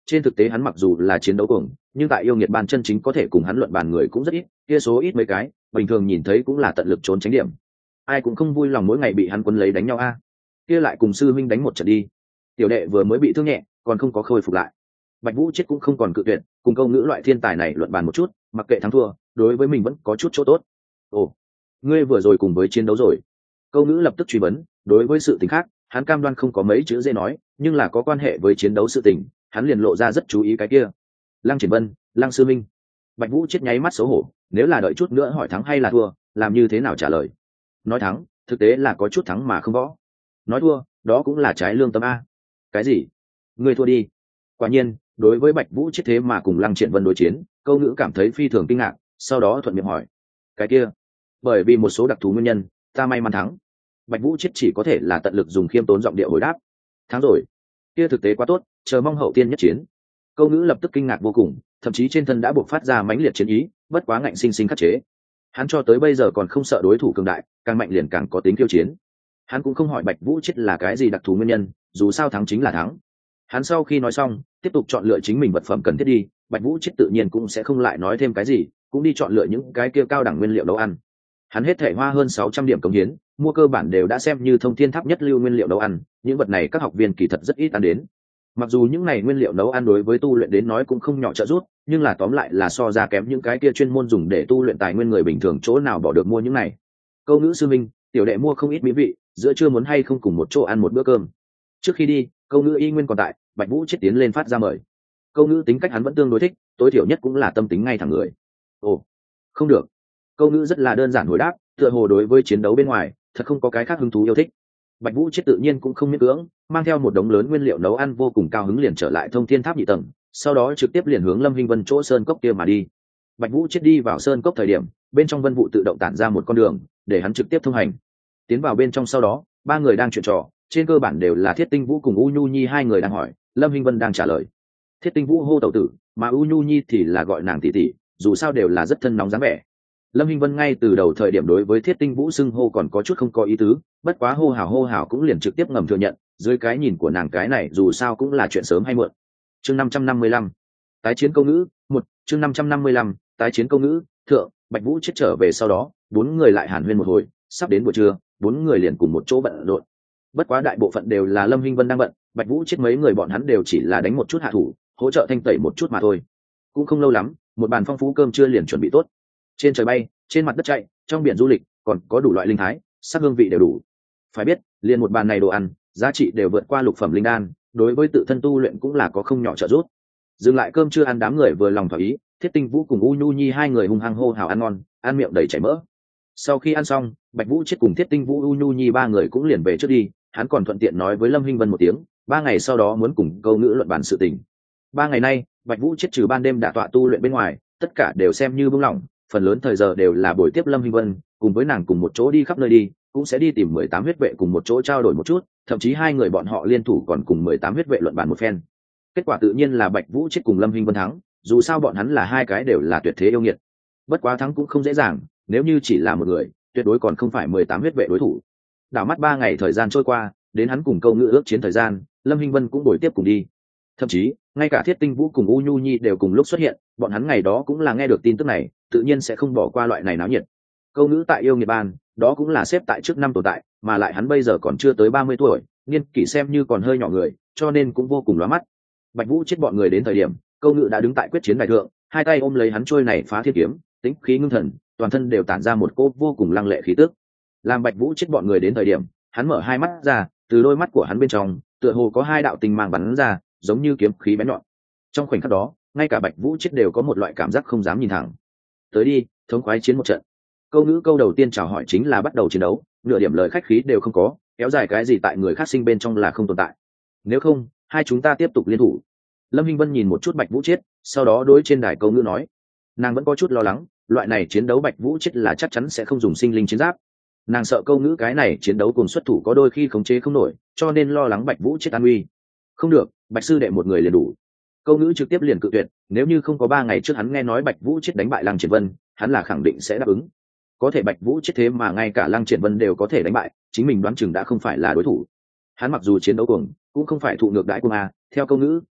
trên thực tế hắn mặc dù là chiến đấu cuồng, nhưng tại yêu nghiệt ban chân chính có thể cùng hắn luận bàn người cũng rất ít, kia số ít mấy cái bình thường nhìn thấy cũng là tận lực trốn tránh điểm. Ai cũng không vui lòng mỗi ngày bị hắn quấn lấy đánh nhau a. Kia lại cùng sư huynh đánh một trận đi. Tiểu đệ vừa mới bị thương nhẹ, còn không có khôi phục lại. Bạch Vũ Chết cũng không còn cự tuyệt, cùng câu ngữ loại thiên tài này luận bàn một chút, mặc kệ thắng thua, đối với mình vẫn có chút chỗ tốt. Ồ, ngươi vừa rồi cùng với chiến đấu rồi? Câu ngữ lập tức truy vấn. Đối với sự tình khác, hắn cam đoan không có mấy chữ dễ nói, nhưng là có quan hệ với chiến đấu sự tình, hắn liền lộ ra rất chú ý cái kia. Lăng Triển Vân, Lăng sư minh. Bạch Vũ Chết nháy mắt xấu hổ, nếu là đợi chút nữa hỏi thắng hay là thua, làm như thế nào trả lời? Nói thắng, thực tế là có chút thắng mà không võ. Nói thua, đó cũng là trái lương tâm a. Cái gì? Ngươi thua đi. Quả nhiên, đối với Bạch Vũ Chết thế mà cùng Lăng Triển Vân đối chiến, câu ngữ cảm thấy phi thường kinh ngạc, sau đó thuận miệng hỏi: cái kia? Bởi vì một số đặc thù nguyên nhân, ta may mắn thắng. Bạch Vũ Chết chỉ có thể là tận lực dùng khiêm tốn giọng điệu hồi đáp: thắng rồi. Kia thực tế quá tốt, chờ mong hậu tiên nhất chiến. Câu ngữ lập tức kinh ngạc vô cùng, thậm chí trên thân đã buộc phát ra mãnh liệt chiến ý, bất quá ngạnh sinh sinh khắc chế. Hắn cho tới bây giờ còn không sợ đối thủ cường đại, càng mạnh liền càng có tính khiêu chiến. Hắn cũng không hỏi Bạch Vũ Chết là cái gì đặc thù nguyên nhân, dù sao thắng chính là thắng. Hắn sau khi nói xong, tiếp tục chọn lựa chính mình vật phẩm cần thiết đi. Bạch Vũ Chết tự nhiên cũng sẽ không lại nói thêm cái gì, cũng đi chọn lựa những cái kia cao đẳng nguyên liệu nấu ăn. Hắn hết thể hoa hơn 600 điểm cống hiến, mua cơ bản đều đã xem như thông thiên tháp nhất lưu nguyên liệu nấu ăn, những vật này các học viên kỳ thật rất ít ăn đến. Mặc dù những này nguyên liệu nấu ăn đối với tu luyện đến nói cũng không nhỏ trợ giúp, nhưng là tóm lại là so ra kém những cái kia chuyên môn dùng để tu luyện tài nguyên người bình thường chỗ nào bỏ được mua những này. Câu ngữ sư minh, tiểu đệ mua không ít mỹ vị, giữa trưa muốn hay không cùng một chỗ ăn một bữa cơm? Trước khi đi, câu ngữ y nguyên còn tại, Bạch Vũ Chết tiến lên phát ra mời. Câu ngữ tính cách hắn vẫn tương đối thích, tối thiểu nhất cũng là tâm tính ngay thẳng người. Ồ, không được. Câu ngữ rất là đơn giản hồi đáp, tựa hồ đối với chiến đấu bên ngoài thật không có cái khác hứng thú yêu thích. Bạch Vũ Chết tự nhiên cũng không miễn cưỡng, mang theo một đống lớn nguyên liệu nấu ăn vô cùng cao hứng liền trở lại thông thiên tháp nhị tầng, sau đó trực tiếp liền hướng Lâm Hinh Vân chỗ sơn cốc kia mà đi. Bạch Vũ Chết đi vào sơn cốc thời điểm, bên trong vân vụ tự động tản ra một con đường để hắn trực tiếp thông hành. Tiến vào bên trong sau đó, ba người đang chuyện trò, trên cơ bản đều là Thiết Tinh Vũ cùng U Nhu Nhi hai người đang hỏi, Lâm Hinh Vân đang trả lời. Thiết Tinh Vũ hô tẩu tử, mà U Nhu Nhi thì là gọi nàng tỷ tỷ, dù sao đều là rất thân nóng dáng vẻ. Lâm Hinh Vân ngay từ đầu thời điểm đối với Thiết Tinh Vũ xưng hô còn có chút không có ý tứ, bất quá hô hào cũng liền trực tiếp ngầm thừa nhận, dưới cái nhìn của nàng cái này dù sao cũng là chuyện sớm hay muộn. Chương 555, tái chiến câu ngữ, chương 555, tái chiến câu ngữ, thượng. Bạch Vũ Chết trở về sau đó, bốn người lại hàn huyên một hồi, sắp đến buổi trưa, bốn người liền cùng một chỗ bận rộn. Bất quá đại bộ phận đều là Lâm Hinh Vân đang bận, Bạch Vũ Chết mấy người bọn hắn đều chỉ là đánh một chút hạ thủ, hỗ trợ thanh tẩy một chút mà thôi. Cũng không lâu lắm, một bàn phong phú cơm trưa liền chuẩn bị tốt. Trên trời bay, trên mặt đất chạy, trong biển du lịch, còn có đủ loại linh thái, sắc hương vị đều đủ. Phải biết, liền một bàn này đồ ăn, giá trị đều vượt qua lục phẩm linh đan, đối với tự thân tu luyện cũng là có không nhỏ trợ giúp. Dừng lại cơm trưa ăn, đám người vừa lòng thỏa ý, Thiết Tinh Vũ cùng U Nhu Nhi hai người hung hăng hô hào ăn ngon, ăn miệng đầy chảy mỡ. Sau khi ăn xong, Bạch Vũ Chết cùng Thiết Tinh Vũ U Nhu Nhi ba người cũng liền về trước đi, hắn còn thuận tiện nói với Lâm Hinh Vân một tiếng, 3 ngày sau đó muốn cùng câu ngữ luận bàn sự tình. 3 ngày nay, Bạch Vũ Chết trừ ban đêm đả tọa tu luyện bên ngoài, tất cả đều xem như buông lỏng, phần lớn thời giờ đều là buổi tiếp Lâm Hinh Vân, cùng với nàng cùng một chỗ đi khắp nơi đi, cũng sẽ đi tìm 18 huyết vệ cùng một chỗ trao đổi một chút, thậm chí hai người bọn họ liên thủ còn cùng 18 huyết vệ luận bàn một phen. Kết quả tự nhiên là Bạch Vũ Chết cùng Lâm Hinh Vân thắng, dù sao bọn hắn là hai cái đều là tuyệt thế yêu nghiệt. Bất quá thắng cũng không dễ dàng, nếu như chỉ là một người, tuyệt đối còn không phải 18 huyết vệ đối thủ. Đảo mắt 3 ngày thời gian trôi qua, đến hắn cùng câu ngữ ước chiến thời gian, Lâm Hinh Vân cũng đổi tiếp cùng đi. Thậm chí, ngay cả Thiết Tinh Vũ cùng U Nhu Nhi đều cùng lúc xuất hiện, bọn hắn ngày đó cũng là nghe được tin tức này, tự nhiên sẽ không bỏ qua loại này náo nhiệt. Câu ngữ tại yêu nghiệt ban, đó cũng là xếp tại trước năm tồn tại, mà lại hắn bây giờ còn chưa tới 30 tuổi, niên kỷ xem như còn hơi nhỏ người, cho nên cũng vô cùng lóa mắt. Bạch Vũ Chết bọn người đến thời điểm, câu ngữ đã đứng tại quyết chiến đài thượng, hai tay ôm lấy hắn trôi này phá thiên kiếm, tính khí ngưng thần, toàn thân đều tản ra một cỗ vô cùng lăng lệ khí tức. Làm Bạch Vũ Chết bọn người đến thời điểm, hắn mở hai mắt ra, từ đôi mắt của hắn bên trong, tựa hồ có hai đạo tinh mang bắn ra, giống như kiếm khí bén nhọn. Trong khoảnh khắc đó, ngay cả Bạch Vũ Chết đều có một loại cảm giác không dám nhìn thẳng. Tới đi, thống khoái chiến một trận. Câu ngữ câu đầu tiên chào hỏi chính là bắt đầu chiến đấu, nửa điểm lời khách khí đều không có, kéo dài cái gì tại người khác sinh bên trong là không tồn tại. Nếu không, hai chúng ta tiếp tục liên thủ. Lâm Hinh Vân nhìn một chút Bạch Vũ Chết, sau đó đối trên đài câu ngữ nói, nàng vẫn có chút lo lắng, loại này chiến đấu Bạch Vũ Chết là chắc chắn sẽ không dùng sinh linh chiến giáp. Nàng sợ câu ngữ cái này chiến đấu cùng xuất thủ có đôi khi khống chế không nổi, cho nên lo lắng Bạch Vũ Chết an nguy. Không được, Bạch sư đệ một người liền đủ. Câu ngữ trực tiếp liền cự tuyệt, nếu như không có 3 ngày trước hắn nghe nói Bạch Vũ Chết đánh bại Lăng Triển Vân, hắn là khẳng định sẽ đáp ứng. Có thể Bạch Vũ Chết thế mà ngay cả Lăng Triển Vân đều có thể đánh bại, chính mình đoán chừng đã không phải là đối thủ. Hắn mặc dù chiến đấu cuồng, cũng không phải thụ ngược đãi cuồng a, theo câu ngữ,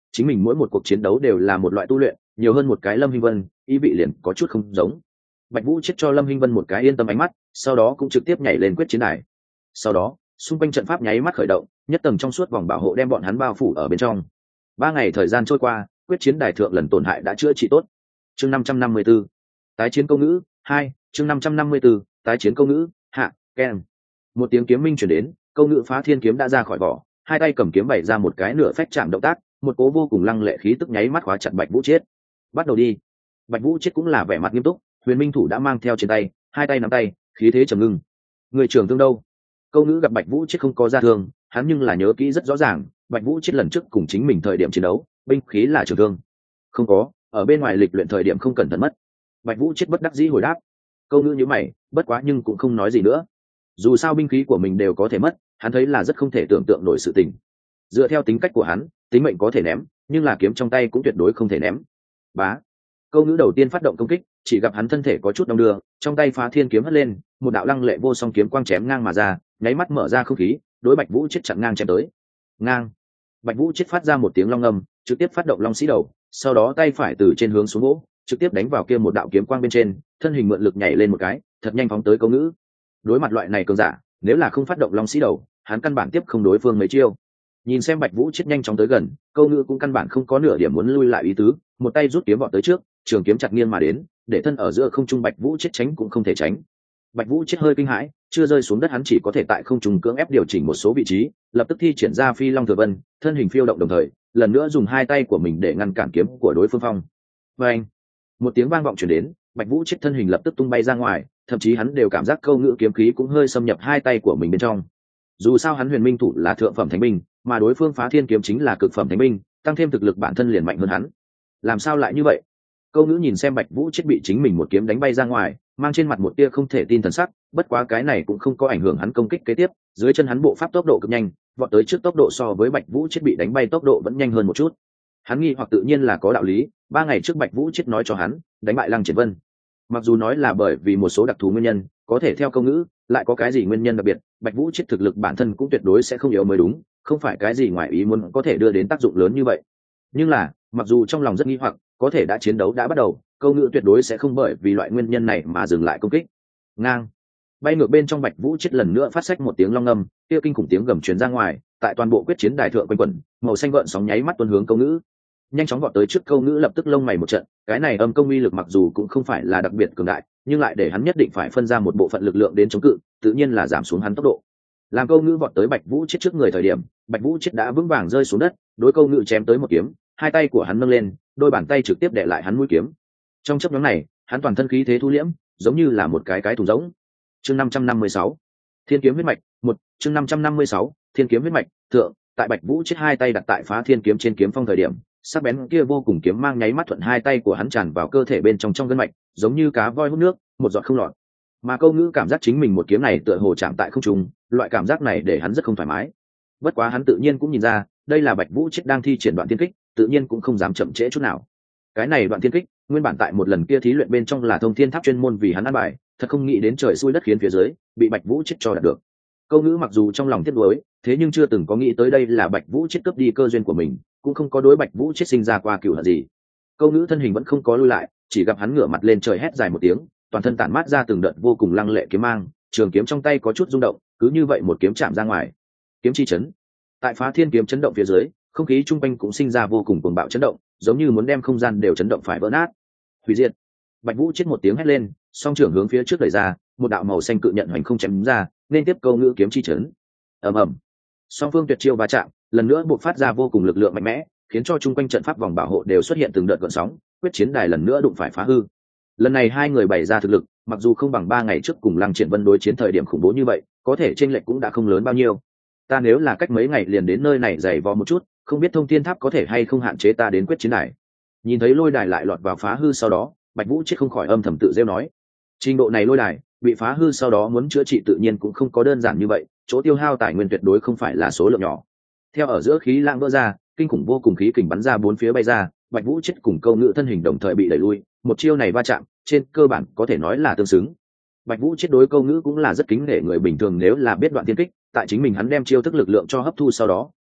chính mình mỗi một cuộc chiến đấu đều là một loại tu luyện, nhiều hơn một cái Lâm Hinh Vân ý vị liền có chút không giống. Bạch Vũ chết cho Lâm Hinh Vân một cái yên tâm ánh mắt, sau đó cũng trực tiếp nhảy lên quyết chiến đài. Sau đó xung quanh trận pháp nháy mắt khởi động, nhất tầng trong suốt vòng bảo hộ đem bọn hắn bao phủ ở bên trong. 3 ngày thời gian trôi qua, quyết chiến đài thượng lần tổn hại đã chữa trị tốt. Chương 554, tái chiến câu ngữ 2, chương 554, tái chiến câu ngữ hạ ken. Một tiếng kiếm minh truyền đến, câu ngữ phá thiên kiếm đã ra khỏi vỏ, hai tay cầm kiếm bày ra một cái nửa phách chạm động tác, một cố vô cùng lăng lệ khí tức nháy mắt khóa chặt Bạch Vũ chết. Bắt đầu đi. Bạch Vũ chết cũng là vẻ mặt nghiêm túc, huyền minh thủ đã mang theo trên tay, hai tay nắm tay, khí thế trầm ngưng. Người trưởng thương đâu? Câu ngữ gặp Bạch Vũ chết không có ra thương, hắn nhưng là nhớ kỹ rất rõ ràng, Bạch Vũ chết lần trước cùng chính mình thời điểm chiến đấu, binh khí là trường thương. Không có, ở bên ngoài lịch luyện thời điểm không cẩn thận mất. Bạch Vũ chết bất đắc dĩ hồi đáp. Câu ngữ như mày, bất quá nhưng cũng không nói gì nữa. Dù sao binh khí của mình đều có thể mất, hắn thấy là rất không thể tưởng tượng nổi sự tình. Dựa theo tính cách của hắn, tính mệnh có thể ném, nhưng là kiếm trong tay cũng tuyệt đối không thể ném. Bá. Câu ngữ đầu tiên phát động công kích, chỉ gặp hắn thân thể có chút đong đưa, trong tay phá thiên kiếm hất lên, một đạo lăng lệ vô song kiếm quang chém ngang mà ra, nháy mắt mở ra không khí, đối Bạch Vũ chết chặn ngang chém tới. Ngang. Bạch Vũ chết phát ra một tiếng long ngâm, trực tiếp phát động long sĩ đầu, sau đó tay phải từ trên hướng xuống gỗ, trực tiếp đánh vào kia một đạo kiếm quang bên trên, thân hình mượn lực nhảy lên một cái, thật nhanh phóng tới câu ngữ. Đối mặt loại này cường giả, nếu là không phát động long sĩ đầu, hắn căn bản tiếp không đối phương mấy chiêu. Nhìn xem Bạch Vũ chết nhanh chóng tới gần, câu ngữ cũng căn bản không có nửa điểm muốn lui lại ý tứ, một tay rút kiếm vọt tới trước, trường kiếm chặt nghiêng mà đến, để thân ở giữa không trung Bạch Vũ chết tránh cũng không thể tránh. Bạch Vũ chết hơi kinh hãi, chưa rơi xuống đất hắn chỉ có thể tại không trung cưỡng ép điều chỉnh một số vị trí, lập tức thi triển ra Phi Long Thừa Vân, thân hình phiêu động đồng thời, lần nữa dùng hai tay của mình để ngăn cản kiếm của đối phương phong. Oeng! Một tiếng vang vọng truyền đến, Bạch Vũ chết thân hình lập tức tung bay ra ngoài, thậm chí hắn đều cảm giác câu ngữ kiếm khí cũng hơi xâm nhập hai tay của mình bên trong. Dù sao hắn huyền minh thủ là thượng phẩm thánh binh, mà đối phương phá thiên kiếm chính là cực phẩm thánh binh, tăng thêm thực lực bản thân liền mạnh hơn hắn. Làm sao lại như vậy? Câu ngữ nhìn xem Bạch Vũ chết bị chính mình một kiếm đánh bay ra ngoài, mang trên mặt một tia không thể tin thần sắc, bất quá cái này cũng không có ảnh hưởng hắn công kích kế tiếp, dưới chân hắn bộ pháp tốc độ cực nhanh, vọt tới trước tốc độ so với Bạch Vũ chết bị đánh bay tốc độ vẫn nhanh hơn một chút. Hắn nghi hoặc tự nhiên là có đạo lý, 3 ngày trước Bạch Vũ chết nói cho hắn, đánh bại Lăng Triển Vân. Mặc dù nói là bởi vì một số đặc thù nguyên nhân, có thể theo câu ngữ, lại có cái gì nguyên nhân đặc biệt, Bạch Vũ chết thực lực bản thân cũng tuyệt đối sẽ không yếu mới đúng, không phải cái gì ngoài ý muốn có thể đưa đến tác dụng lớn như vậy. Nhưng là, mặc dù trong lòng rất nghi hoặc, có thể đã chiến đấu đã bắt đầu, câu ngữ tuyệt đối sẽ không bởi vì loại nguyên nhân này mà dừng lại công kích. Ngang. Bay ngược bên trong Bạch Vũ chết lần nữa phát xách một tiếng long ngâm, kia kinh khủng tiếng gầm truyền ra ngoài, tại toàn bộ quyết chiến đài thượng quanh quẩn, màu xanh gợn sóng nháy mắt tuôn hướng câu ngữ. Nhanh chóng vọt tới trước câu ngữ lập tức lông mày một trận, cái này âm công uy lực mặc dù cũng không phải là đặc biệt cường đại, nhưng lại để hắn nhất định phải phân ra một bộ phận lực lượng đến chống cự, tự nhiên là giảm xuống hắn tốc độ. Làm câu ngữ vọt tới Bạch Vũ chết trước người thời điểm, Bạch Vũ chết đã vững vàng rơi xuống đất, đối câu ngữ chém tới một kiếm, hai tay của hắn nâng lên, đôi bàn tay trực tiếp đè lại hắn mũi kiếm. Trong chớp nhoáng này, hắn toàn thân khí thế thu liễm, giống như là một cái thùng rỗng. Chương 556, Thiên kiếm huyết mạch, 1, chương 556, Thiên kiếm huyết mạch, thượng, tại Bạch Vũ chết hai tay đặt tại phá thiên kiếm trên kiếm phong thời điểm, sắc bén kia vô cùng kiếm mang nháy mắt thuận hai tay của hắn tràn vào cơ thể bên trong gân mạch, giống như cá voi hút nước, một giọt không lọt. Mà câu ngữ cảm giác chính mình một kiếm này tựa hồ chạm tại không trung, loại cảm giác này để hắn rất không thoải mái. Bất quá hắn tự nhiên cũng nhìn ra, đây là Bạch Vũ chết đang thi triển đoạn thiên kích, tự nhiên cũng không dám chậm trễ chút nào. Cái này đoạn thiên kích, nguyên bản tại một lần kia thí luyện bên trong là thông thiên tháp chuyên môn vì hắn ăn bài, thật không nghĩ đến trời xui đất khiến phía dưới, bị Bạch Vũ chết cho đạt được. Câu ngữ mặc dù trong lòng tiếc nuối, thế nhưng chưa từng có nghĩ tới đây là Bạch Vũ chết cướp đi cơ duyên của mình, cũng không có đối Bạch Vũ chết sinh ra qua cừu hận gì. Câu ngữ thân hình vẫn không có lui lại, chỉ gặp hắn ngửa mặt lên trời hét dài một tiếng, toàn thân tản mát ra từng đợt vô cùng lăng lệ kiếm mang, trường kiếm trong tay có chút rung động, cứ như vậy một kiếm chạm ra ngoài. Kiếm chi chấn. Tại phá thiên kiếm chấn động phía dưới, không khí trung quanh cũng sinh ra vô cùng cuồng bạo chấn động, giống như muốn đem không gian đều chấn động phải vỡ nát. Hủy diệt. Bạch Vũ chết một tiếng hét lên, song trưởng hướng phía trước đẩy ra, một đạo màu xanh cự nhận hoành không chém ra, nên tiếp câu ngữ kiếm chi chấn. Ầm ầm. Song phương tuyệt chiêu va chạm, lần nữa buộc phát ra vô cùng lực lượng mạnh mẽ, khiến cho trung quanh trận pháp vòng bảo hộ đều xuất hiện từng đợt gợn sóng, quyết chiến đài lần nữa đụng phải phá hư. Lần này hai người bày ra thực lực, mặc dù không bằng 3 ngày trước cùng Lăng Triển Vân đối chiến thời điểm khủng bố như vậy, có thể chênh lệch cũng đã không lớn bao nhiêu. Ta nếu là cách mấy ngày liền đến nơi này giày vò một chút, không biết thông thiên tháp có thể hay không hạn chế ta đến quyết chiến đài. Nhìn thấy lôi đài lại lọt vào phá hư sau đó, Bạch Vũ chết không khỏi âm thầm tự rêu nói, trình độ này lôi đài bị phá hư sau đó muốn chữa trị tự nhiên cũng không có đơn giản như vậy, chỗ tiêu hao tài nguyên tuyệt đối không phải là số lượng nhỏ. Theo ở giữa khí lãng vỡ ra, kinh khủng vô cùng khí kình bắn ra bốn phía bay ra, Bạch Vũ chết cùng câu ngữ thân hình đồng thời bị đẩy lui, một chiêu này va chạm, trên cơ bản có thể nói là tương xứng. Bạch Vũ chết đối câu ngữ cũng là rất kính nể người bình thường nếu là biết đoạn tiên kích, tại chính mình hắn đem chiêu thức lực lượng cho hấp thu sau đó,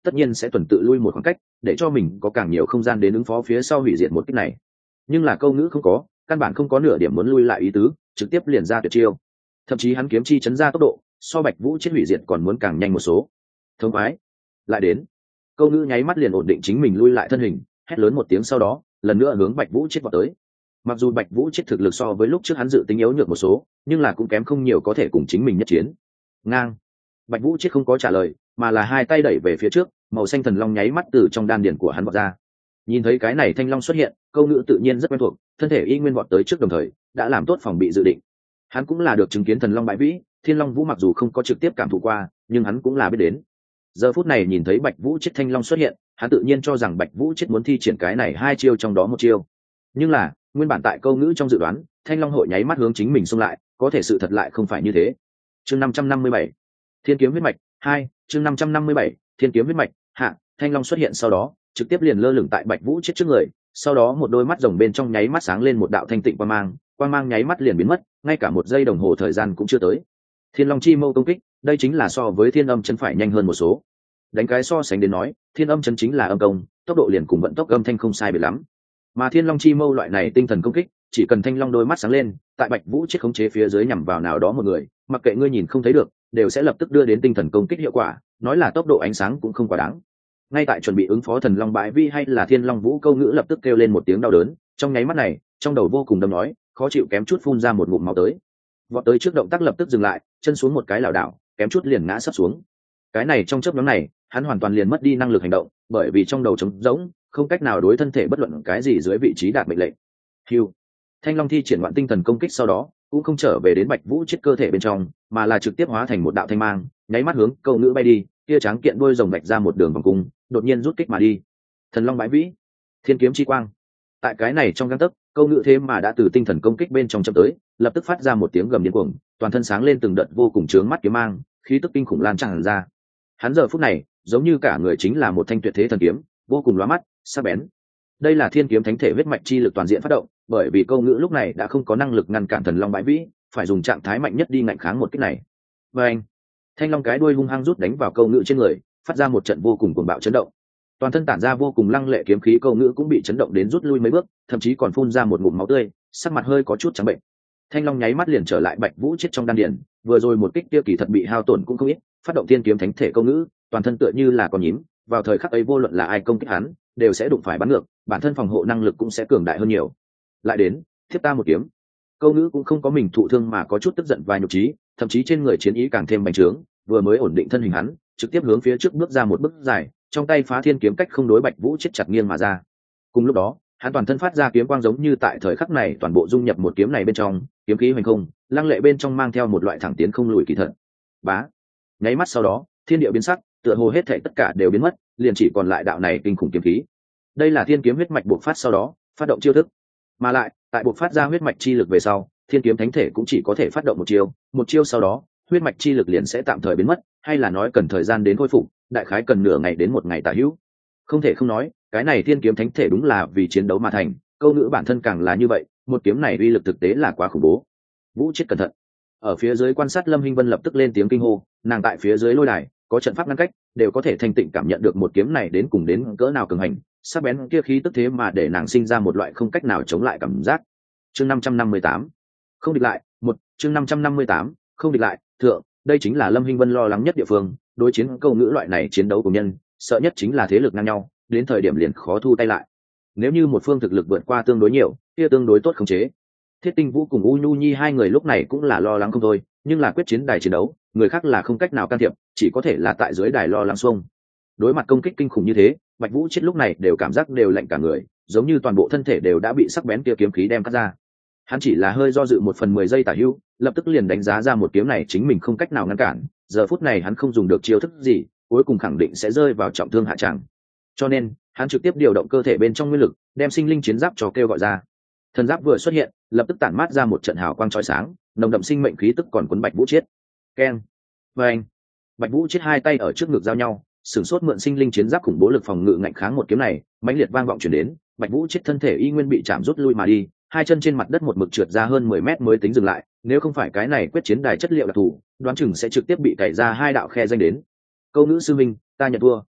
tất nhiên sẽ tuần tự lui một khoảng cách để cho mình có càng nhiều không gian đến ứng phó phía sau hủy diệt một kích này. Nhưng là câu ngữ không có, căn bản không có nửa điểm muốn lui lại ý tứ, trực tiếp liền ra tuyệt chiêu. Thậm chí hắn kiếm chi chấn ra tốc độ so Bạch Vũ chết hủy diệt còn muốn càng nhanh một số. Thống khoái lại đến. Câu ngữ nháy mắt liền ổn định chính mình lui lại thân hình, hét lớn một tiếng sau đó lần nữa hướng Bạch Vũ chết vào tới. Mặc dù Bạch Vũ chết thực lực so với lúc trước hắn dự tính yếu nhược một số, nhưng là cũng kém không nhiều có thể cùng chính mình nhất chiến. Ngang. Bạch Vũ chết không có trả lời, mà là hai tay đẩy về phía trước, màu xanh thần long nháy mắt từ trong đan điền của hắn vọt ra. Nhìn thấy cái này thanh long xuất hiện, câu ngữ tự nhiên rất quen thuộc, thân thể y nguyên vọt tới trước đồng thời đã làm tốt phòng bị dự định. Hắn cũng là được chứng kiến thần long bãi vĩ, thiên long vũ mặc dù không có trực tiếp cảm thụ qua, nhưng hắn cũng là biết đến. Giờ phút này nhìn thấy Bạch Vũ chết thanh long xuất hiện, hắn tự nhiên cho rằng Bạch Vũ chết muốn thi triển cái này hai chiêu trong đó một chiêu. Nhưng là nguyên bản tại câu ngữ trong dự đoán, thanh long hội nháy mắt hướng chính mình xông lại, có thể sự thật lại không phải như thế. Chương 557, Thiên kiếm huyết mạch 2, chương 557, Thiên kiếm huyết mạch hạ, thanh long xuất hiện sau đó, trực tiếp liền lơ lửng tại Bạch Vũ chết trước người, sau đó một đôi mắt rồng bên trong nháy mắt sáng lên một đạo thanh tịnh quang mang nháy mắt liền biến mất, ngay cả một giây đồng hồ thời gian cũng chưa tới. Thiên long chi mâu công kích, đây chính là so với thiên âm chân phải nhanh hơn một số. Đánh cái so sánh đến nói, thiên âm chân chính là âm công, tốc độ liền cùng vận tốc âm thanh không sai biệt lắm. Mà thiên long chi mâu loại này tinh thần công kích, chỉ cần thanh long đôi mắt sáng lên, tại Bạch Vũ chết khống chế phía dưới nhằm vào nào đó một người, mặc kệ ngươi nhìn không thấy được, đều sẽ lập tức đưa đến tinh thần công kích hiệu quả, nói là tốc độ ánh sáng cũng không quá đáng. Ngay tại chuẩn bị ứng phó thần long bãi vi hay là thiên long vũ, câu ngữ lập tức kêu lên một tiếng đau đớn, trong nháy mắt này trong đầu vô cùng đâm nói, khó chịu kém chút phun ra một ngụm máu tới. Vọt tới trước động tác lập tức dừng lại, chân xuống một cái lảo đảo, kém chút liền ngã sấp xuống. Cái này trong chớp nhoáng này hắn hoàn toàn liền mất đi năng lực hành động, bởi vì trong đầu trống rỗng, không cách nào đối thân thể bất luận cái gì dưới vị trí đạt mệnh lệnh. Hưu. Thanh long thi triển ngoạn tinh thần công kích sau đó cũng không trở về đến Bạch Vũ chết cơ thể bên trong, mà là trực tiếp hóa thành một đạo thanh mang, nháy mắt hướng câu ngữ bay đi, kia tráng kiện đuôi rồng bạch ra một đường vòng cung, đột nhiên rút kích mà đi. Thần long bãi vĩ, thiên kiếm chi quang. Tại cái này trong gang tấc, câu ngữ thế mà đã từ tinh thần công kích bên trong chậm tới, lập tức phát ra một tiếng gầm điên cuồng, toàn thân sáng lên từng đợt vô cùng chướng mắt kiếm mang, khí tức kinh khủng lan tràn ra. Hắn giờ phút này giống như cả người chính là một thanh tuyệt thế thần kiếm, vô cùng lóa mắt, sắc bén. Đây là thiên kiếm thánh thể huyết mạch chi lực toàn diện phát động, bởi vì câu ngữ lúc này đã không có năng lực ngăn cản thần long bãi vĩ, phải dùng trạng thái mạnh nhất đi ngạnh kháng một kích này. Và anh, thanh long cái đuôi hung hăng rút đánh vào câu ngữ trên người, phát ra một trận vô cùng cuồng bạo chấn động. Toàn thân tản ra vô cùng lăng lệ kiếm khí, câu ngữ cũng bị chấn động đến rút lui mấy bước, thậm chí còn phun ra một ngụm máu tươi, sắc mặt hơi có chút trắng bệnh. Thanh long nháy mắt liền trở lại Bạch Vũ chết trong đan điền, vừa rồi một kích kia kỳ thật bị hao tổn cũng không ít, phát động thiên kiếm thánh thể câu ngữ, toàn thân tựa như là con nhím, vào thời khắc ấy vô luận là ai công kích hắn, đều sẽ đụng phải bắn ngược, bản thân phòng hộ năng lực cũng sẽ cường đại hơn nhiều. Lại đến, thiếp ta một kiếm. Câu ngữ cũng không có mình thụ thương mà có chút tức giận và nhục trí, thậm chí trên người chiến ý càng thêm bành trướng, vừa mới ổn định thân hình hắn, trực tiếp hướng phía trước bước ra một bước dài, trong tay phá thiên kiếm cách không đối Bạch Vũ chết chặt nghiêng mà ra. Cùng lúc đó, hắn toàn thân phát ra kiếm quang giống như tại thời khắc này toàn bộ dung nhập một kiếm này bên trong, kiếm khí hoành không, lăng lệ bên trong mang theo một loại thẳng tiến không lùi kỳ thật. Bá. Nháy mắt sau đó, thiên địa biến sắc, tựa hồ hết thảy tất cả đều biến mất, liền chỉ còn lại đạo này kinh khủng kiếm khí. Đây là thiên kiếm huyết mạch bộc phát sau đó, phát động chiêu thức. Mà lại, tại bộc phát ra huyết mạch chi lực về sau, thiên kiếm thánh thể cũng chỉ có thể phát động một chiêu sau đó, huyết mạch chi lực liền sẽ tạm thời biến mất, hay là nói cần thời gian đến khôi phục, đại khái cần nửa ngày đến một ngày tả hữu. Không thể không nói, cái này thiên kiếm thánh thể đúng là vì chiến đấu mà thành, câu ngữ bản thân càng là như vậy, một kiếm này uy lực thực tế là quá khủng bố. Vũ chết cẩn thận. Ở phía dưới quan sát Lâm Hinh Vân lập tức lên tiếng kinh hô, nàng tại phía dưới lôi đài có trận pháp ngăn cách, đều có thể thanh tịnh cảm nhận được một kiếm này đến cùng đến cỡ nào cường hành, sắc bén kia khí tức thế mà để nàng sinh ra một loại không cách nào chống lại cảm giác. Chương 558, không địch lại, chương 558, không địch lại, thượng, đây chính là Lâm Hinh Vân lo lắng nhất địa phương, đối chiến câu ngữ loại này chiến đấu của nhân, sợ nhất chính là thế lực ngang nhau, đến thời điểm liền khó thu tay lại. Nếu như một phương thực lực vượt qua tương đối nhiều, kia tương đối tốt khống chế. Thiết Tinh Vũ cùng U Nhu Nhi hai người lúc này cũng là lo lắng không thôi, nhưng là quyết chiến đài chiến đấu, người khác là không cách nào can thiệp, chỉ có thể là tại dưới đài lo lắng xuông. Đối mặt công kích kinh khủng như thế, Bạch Vũ chết lúc này đều cảm giác đều lạnh cả người, giống như toàn bộ thân thể đều đã bị sắc bén kia kiếm khí đem cắt ra. Hắn chỉ là hơi do dự 1/10 giây tả hữu, lập tức liền đánh giá ra một kiếm này chính mình không cách nào ngăn cản, giờ phút này hắn không dùng được chiêu thức gì, cuối cùng khẳng định sẽ rơi vào trọng thương hạ tràng. Cho nên, hắn trực tiếp điều động cơ thể bên trong nguyên lực, đem sinh linh chiến giáp cho kêu gọi ra. Thần giáp vừa xuất hiện, lập tức tản mát ra một trận hào quang chói sáng, nồng đậm sinh mệnh khí tức còn cuốn Bạch Vũ chết. Keng. Và anh. Bạch Vũ chết hai tay ở trước ngực giao nhau, sửng sốt mượn sinh linh chiến giáp khủng bố lực phòng ngự ngạnh kháng một kiếm này, mãnh liệt vang vọng truyền đến, Bạch Vũ chết thân thể y nguyên bị chạm rút lui mà đi, hai chân trên mặt đất một mực trượt ra hơn 10 mét mới tính dừng lại, nếu không phải cái này quyết chiến đài chất liệu đặc thù, đoán chừng sẽ trực tiếp bị cày ra hai đạo khe danh đến. Câu ngữ sư minh, ta nhận thua.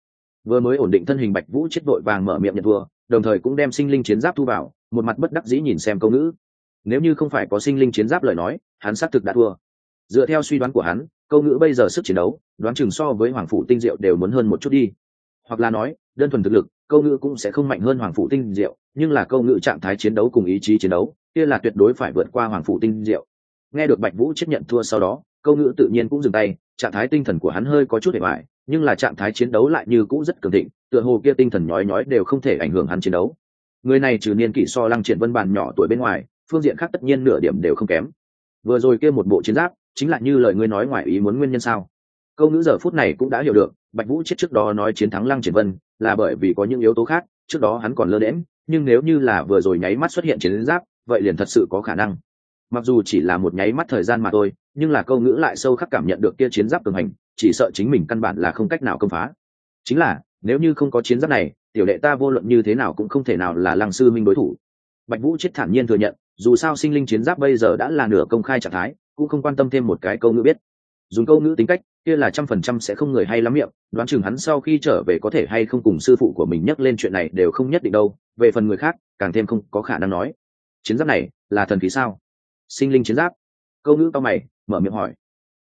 Vừa mới ổn định thân hình Bạch Vũ chết vội vàng mở miệng nhận thua, đồng thời cũng đem sinh linh chiến giáp thu vào, một mặt bất đắc dĩ nhìn xem Câu Ngữ. Nếu như không phải có sinh linh chiến giáp lời nói, hắn xác thực đã thua. Dựa theo suy đoán của hắn, Câu Ngữ bây giờ sức chiến đấu, đoán chừng so với Hoàng Phủ Tinh Diệu đều muốn hơn một chút đi. Hoặc là nói, đơn thuần thực lực, Câu Ngữ cũng sẽ không mạnh hơn Hoàng Phủ Tinh Diệu, nhưng là Câu Ngữ trạng thái chiến đấu cùng ý chí chiến đấu, kia là tuyệt đối phải vượt qua Hoàng Phủ Tinh Diệu. Nghe được Bạch Vũ chấp nhận thua sau đó, Câu Ngữ tự nhiên cũng dừng tay, trạng thái tinh thần của hắn hơi có chút hề bại, nhưng là trạng thái chiến đấu lại như cũ rất cường thịnh, tựa hồ kia tinh thần nhói nhói đều không thể ảnh hưởng hắn chiến đấu. Người này trừ niên kỷ so Lăng Triển Vân bàn nhỏ tuổi bên ngoài, phương diện khác tất nhiên nửa điểm đều không kém. Vừa rồi kia một bộ chiến giáp, chính là như lời ngươi nói ngoài ý muốn nguyên nhân sao? Câu Ngữ giờ phút này cũng đã hiểu được, Bạch Vũ chết trước đó nói chiến thắng Lăng Triển Vân là bởi vì có những yếu tố khác, trước đó hắn còn lơ đễnh, nhưng nếu như là vừa rồi nháy mắt xuất hiện chiến giáp, vậy liền thật sự có khả năng. Mặc dù chỉ là một nháy mắt thời gian mà thôi, nhưng là Câu Ngữ lại sâu khắc cảm nhận được kia chiến giáp cường hành, chỉ sợ chính mình căn bản là không cách nào công phá. Chính là, nếu như không có chiến giáp này, tiểu đệ ta vô luận như thế nào cũng không thể nào là Lăng sư minh đối thủ. Bạch Vũ chết thản nhiên thừa nhận, dù sao sinh linh chiến giáp bây giờ đã là nửa công khai trạng thái, cũng không quan tâm thêm một cái Câu Ngữ biết. Dùng Câu Ngữ tính cách, kia là 100% sẽ không người hay lắm miệng, đoán chừng hắn sau khi trở về có thể hay không cùng sư phụ của mình nhắc lên chuyện này đều không nhất định đâu, về phần người khác, càng thêm không có khả năng nói. Chiến giáp này, là thần khí sao? Sinh linh chiến giáp? Câu Ngữ cao mày, mở miệng hỏi.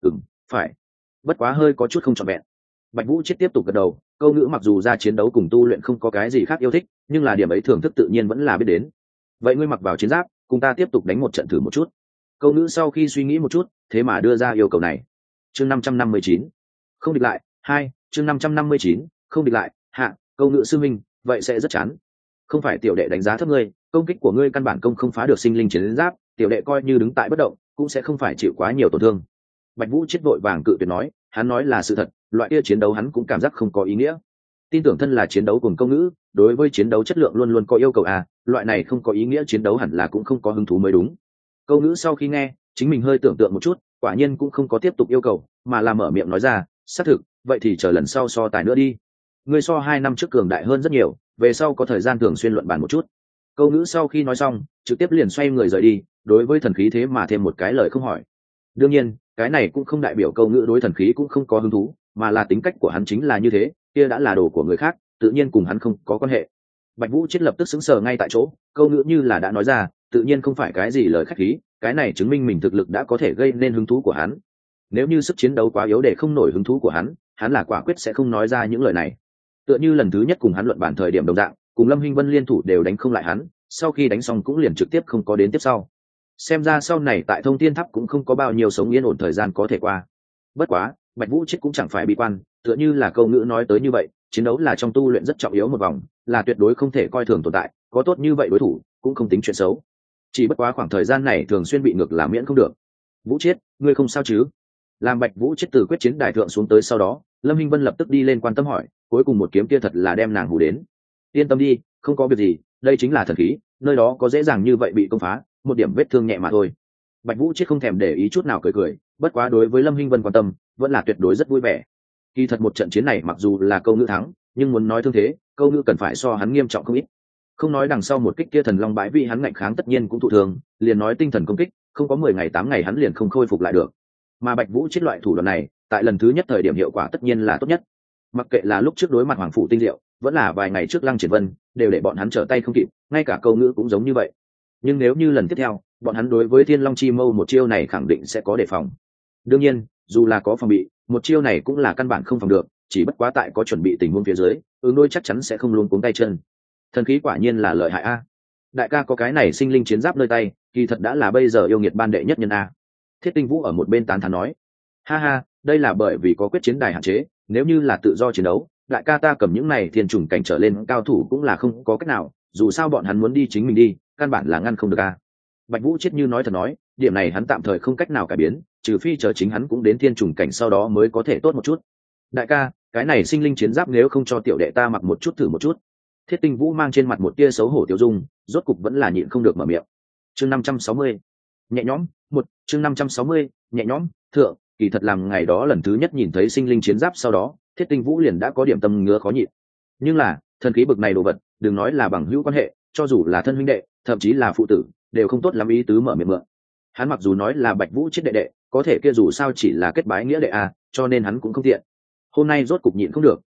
Phải. Bất quá hơi có chút không trọn vẹn. Bạch Vũ chết tiếp tục gật đầu, Câu Ngữ mặc dù ra chiến đấu cùng tu luyện không có cái gì khác yêu thích, nhưng là điểm ấy thưởng thức tự nhiên vẫn là biết đến. Vậy ngươi mặc vào chiến giáp, cùng ta tiếp tục đánh một trận thử một chút. Câu Ngữ sau khi suy nghĩ một chút, thế mà đưa ra yêu cầu này. Chương 559. Không địch lại, 2, chương 559, không địch lại, hạ, Câu Ngữ sư minh, vậy sẽ rất chán. Không phải tiểu đệ đánh giá thấp ngươi, công kích của ngươi căn bản công không phá được sinh linh chiến giáp, tiểu đệ coi như đứng tại bất động, cũng sẽ không phải chịu quá nhiều tổn thương. Bạch Vũ chết vội vàng cự tuyệt nói, hắn nói là sự thật, loại kia chiến đấu hắn cũng cảm giác không có ý nghĩa. Tin tưởng thân là chiến đấu cùng Câu Ngữ, đối với chiến đấu chất lượng luôn luôn có yêu cầu loại này không có ý nghĩa chiến đấu hẳn là cũng không có hứng thú mới đúng. Câu Ngữ sau khi nghe, chính mình hơi tưởng tượng một chút, quả nhiên cũng không có tiếp tục yêu cầu, mà là mở miệng nói ra, xác thực, vậy thì chờ lần sau so tài nữa đi. Ngươi so 2 năm trước cường đại hơn rất nhiều, về sau có thời gian thường xuyên luận bàn một chút. Câu Ngữ sau khi nói xong, trực tiếp liền xoay người rời đi, đối với thần khí thế mà thêm một cái lời không hỏi. Đương nhiên, cái này cũng không đại biểu Câu Ngữ đối thần khí cũng không có hứng thú, mà là tính cách của hắn chính là như thế, kia đã là đồ của người khác, tự nhiên cùng hắn không có quan hệ. Bạch Vũ chết lập tức sững sờ ngay tại chỗ, Câu Ngữ như là đã nói ra, tự nhiên không phải cái gì lời khách khí, cái này chứng minh mình thực lực đã có thể gây nên hứng thú của hắn. Nếu như sức chiến đấu quá yếu để không nổi hứng thú của hắn là quả quyết sẽ không nói ra những lời này. Tựa như lần thứ nhất cùng hắn luận bàn thời điểm đồng dạng, cùng Lâm Hinh Vân liên thủ đều đánh không lại hắn, sau khi đánh xong cũng liền trực tiếp không có đến tiếp sau. Xem ra sau này tại Thông Thiên Tháp cũng không có bao nhiêu sống yên ổn thời gian có thể qua. Bất quá, Bạch Vũ chết cũng chẳng phải bi quan, tựa như là Câu Ngữ nói tới như vậy, chiến đấu là trong tu luyện rất trọng yếu một vòng, là tuyệt đối không thể coi thường tồn tại, có tốt như vậy đối thủ, cũng không tính chuyện xấu. Chỉ bất quá khoảng thời gian này thường xuyên bị ngược làm miễn không được. Vũ chết, ngươi không sao chứ? Làm Bạch Vũ chết từ quyết chiến đài thượng xuống tới sau đó, Lâm Hinh Vân lập tức đi lên quan tâm hỏi, cuối cùng một kiếm kia thật là đem nàng hù đến. Yên tâm đi, không có việc gì, đây chính là thần khí, nơi đó có dễ dàng như vậy bị công phá, một điểm vết thương nhẹ mà thôi. Bạch Vũ chết không thèm để ý chút nào cười cười, bất quá đối với Lâm Hinh Vân quan tâm, vẫn là tuyệt đối rất vui vẻ. Kỳ thật một trận chiến này mặc dù là Câu Ngữ thắng, nhưng muốn nói thương thế, Câu Ngữ cần phải so hắn nghiêm trọng không ít. Không nói đằng sau một kích kia thần long bãi vị hắn ngạnh kháng tất nhiên cũng thụ thường, liền nói tinh thần công kích, không có 10 ngày 8 ngày hắn liền không khôi phục lại được. Mà Bạch Vũ chết loại thủ đoạn này, tại lần thứ nhất thời điểm hiệu quả tất nhiên là tốt nhất. Mặc kệ là lúc trước đối mặt Hoàng Phủ Tinh Diệu, vẫn là vài ngày trước Lăng Triển Vân, đều để bọn hắn trở tay không kịp, ngay cả Câu Ngữ cũng giống như vậy. Nhưng nếu như lần tiếp theo, bọn hắn đối với Thiên Long Chi Mâu một chiêu này khẳng định sẽ có đề phòng. Đương nhiên, dù là có phòng bị, một chiêu này cũng là căn bản không phòng được, chỉ bất quá tại có chuẩn bị tình huống phía dưới, ứng đối chắc chắn sẽ không luống cuống tay chân. Thần khí quả nhiên là lợi hại đại ca có cái này sinh linh chiến giáp nơi tay, kỳ thật đã là bây giờ yêu nghiệt ban đệ nhất nhân Thiết Tinh Vũ ở một bên tán thán nói, ha ha, đây là bởi vì có quyết chiến đài hạn chế, nếu như là tự do chiến đấu, đại ca ta cầm những này thiên trùng cảnh trở lên cao thủ cũng là không có cách nào, dù sao bọn hắn muốn đi chính mình đi, căn bản là ngăn không được Bạch Vũ chết như nói thật nói, điểm này hắn tạm thời không cách nào cải biến, trừ phi chờ chính hắn cũng đến thiên trùng cảnh sau đó mới có thể tốt một chút. Đại ca, cái này sinh linh chiến giáp nếu không cho tiểu đệ ta mặc một chút thử một chút. Thiết Tinh Vũ mang trên mặt một tia xấu hổ tiêu dung, rốt cục vẫn là nhịn không được mở miệng. Chương 560. Nhẹ nhõm, chương 560, nhẹ nhõm, thượng, kỳ thật làm ngày đó lần thứ nhất nhìn thấy sinh linh chiến giáp sau đó, Thiết Tinh Vũ liền đã có điểm tâm ngứa khó nhịn. Nhưng là, thần khí bực này đồ vật, đừng nói là bằng hữu quan hệ, cho dù là thân huynh đệ, thậm chí là phụ tử, đều không tốt lắm ý tứ mở miệng mượn. Hắn mặc dù nói là Bạch Vũ chết đệ đệ, có thể kia dù sao chỉ là kết bái nghĩa đệ cho nên hắn cũng không tiện. Hôm nay rốt cục nhịn không được,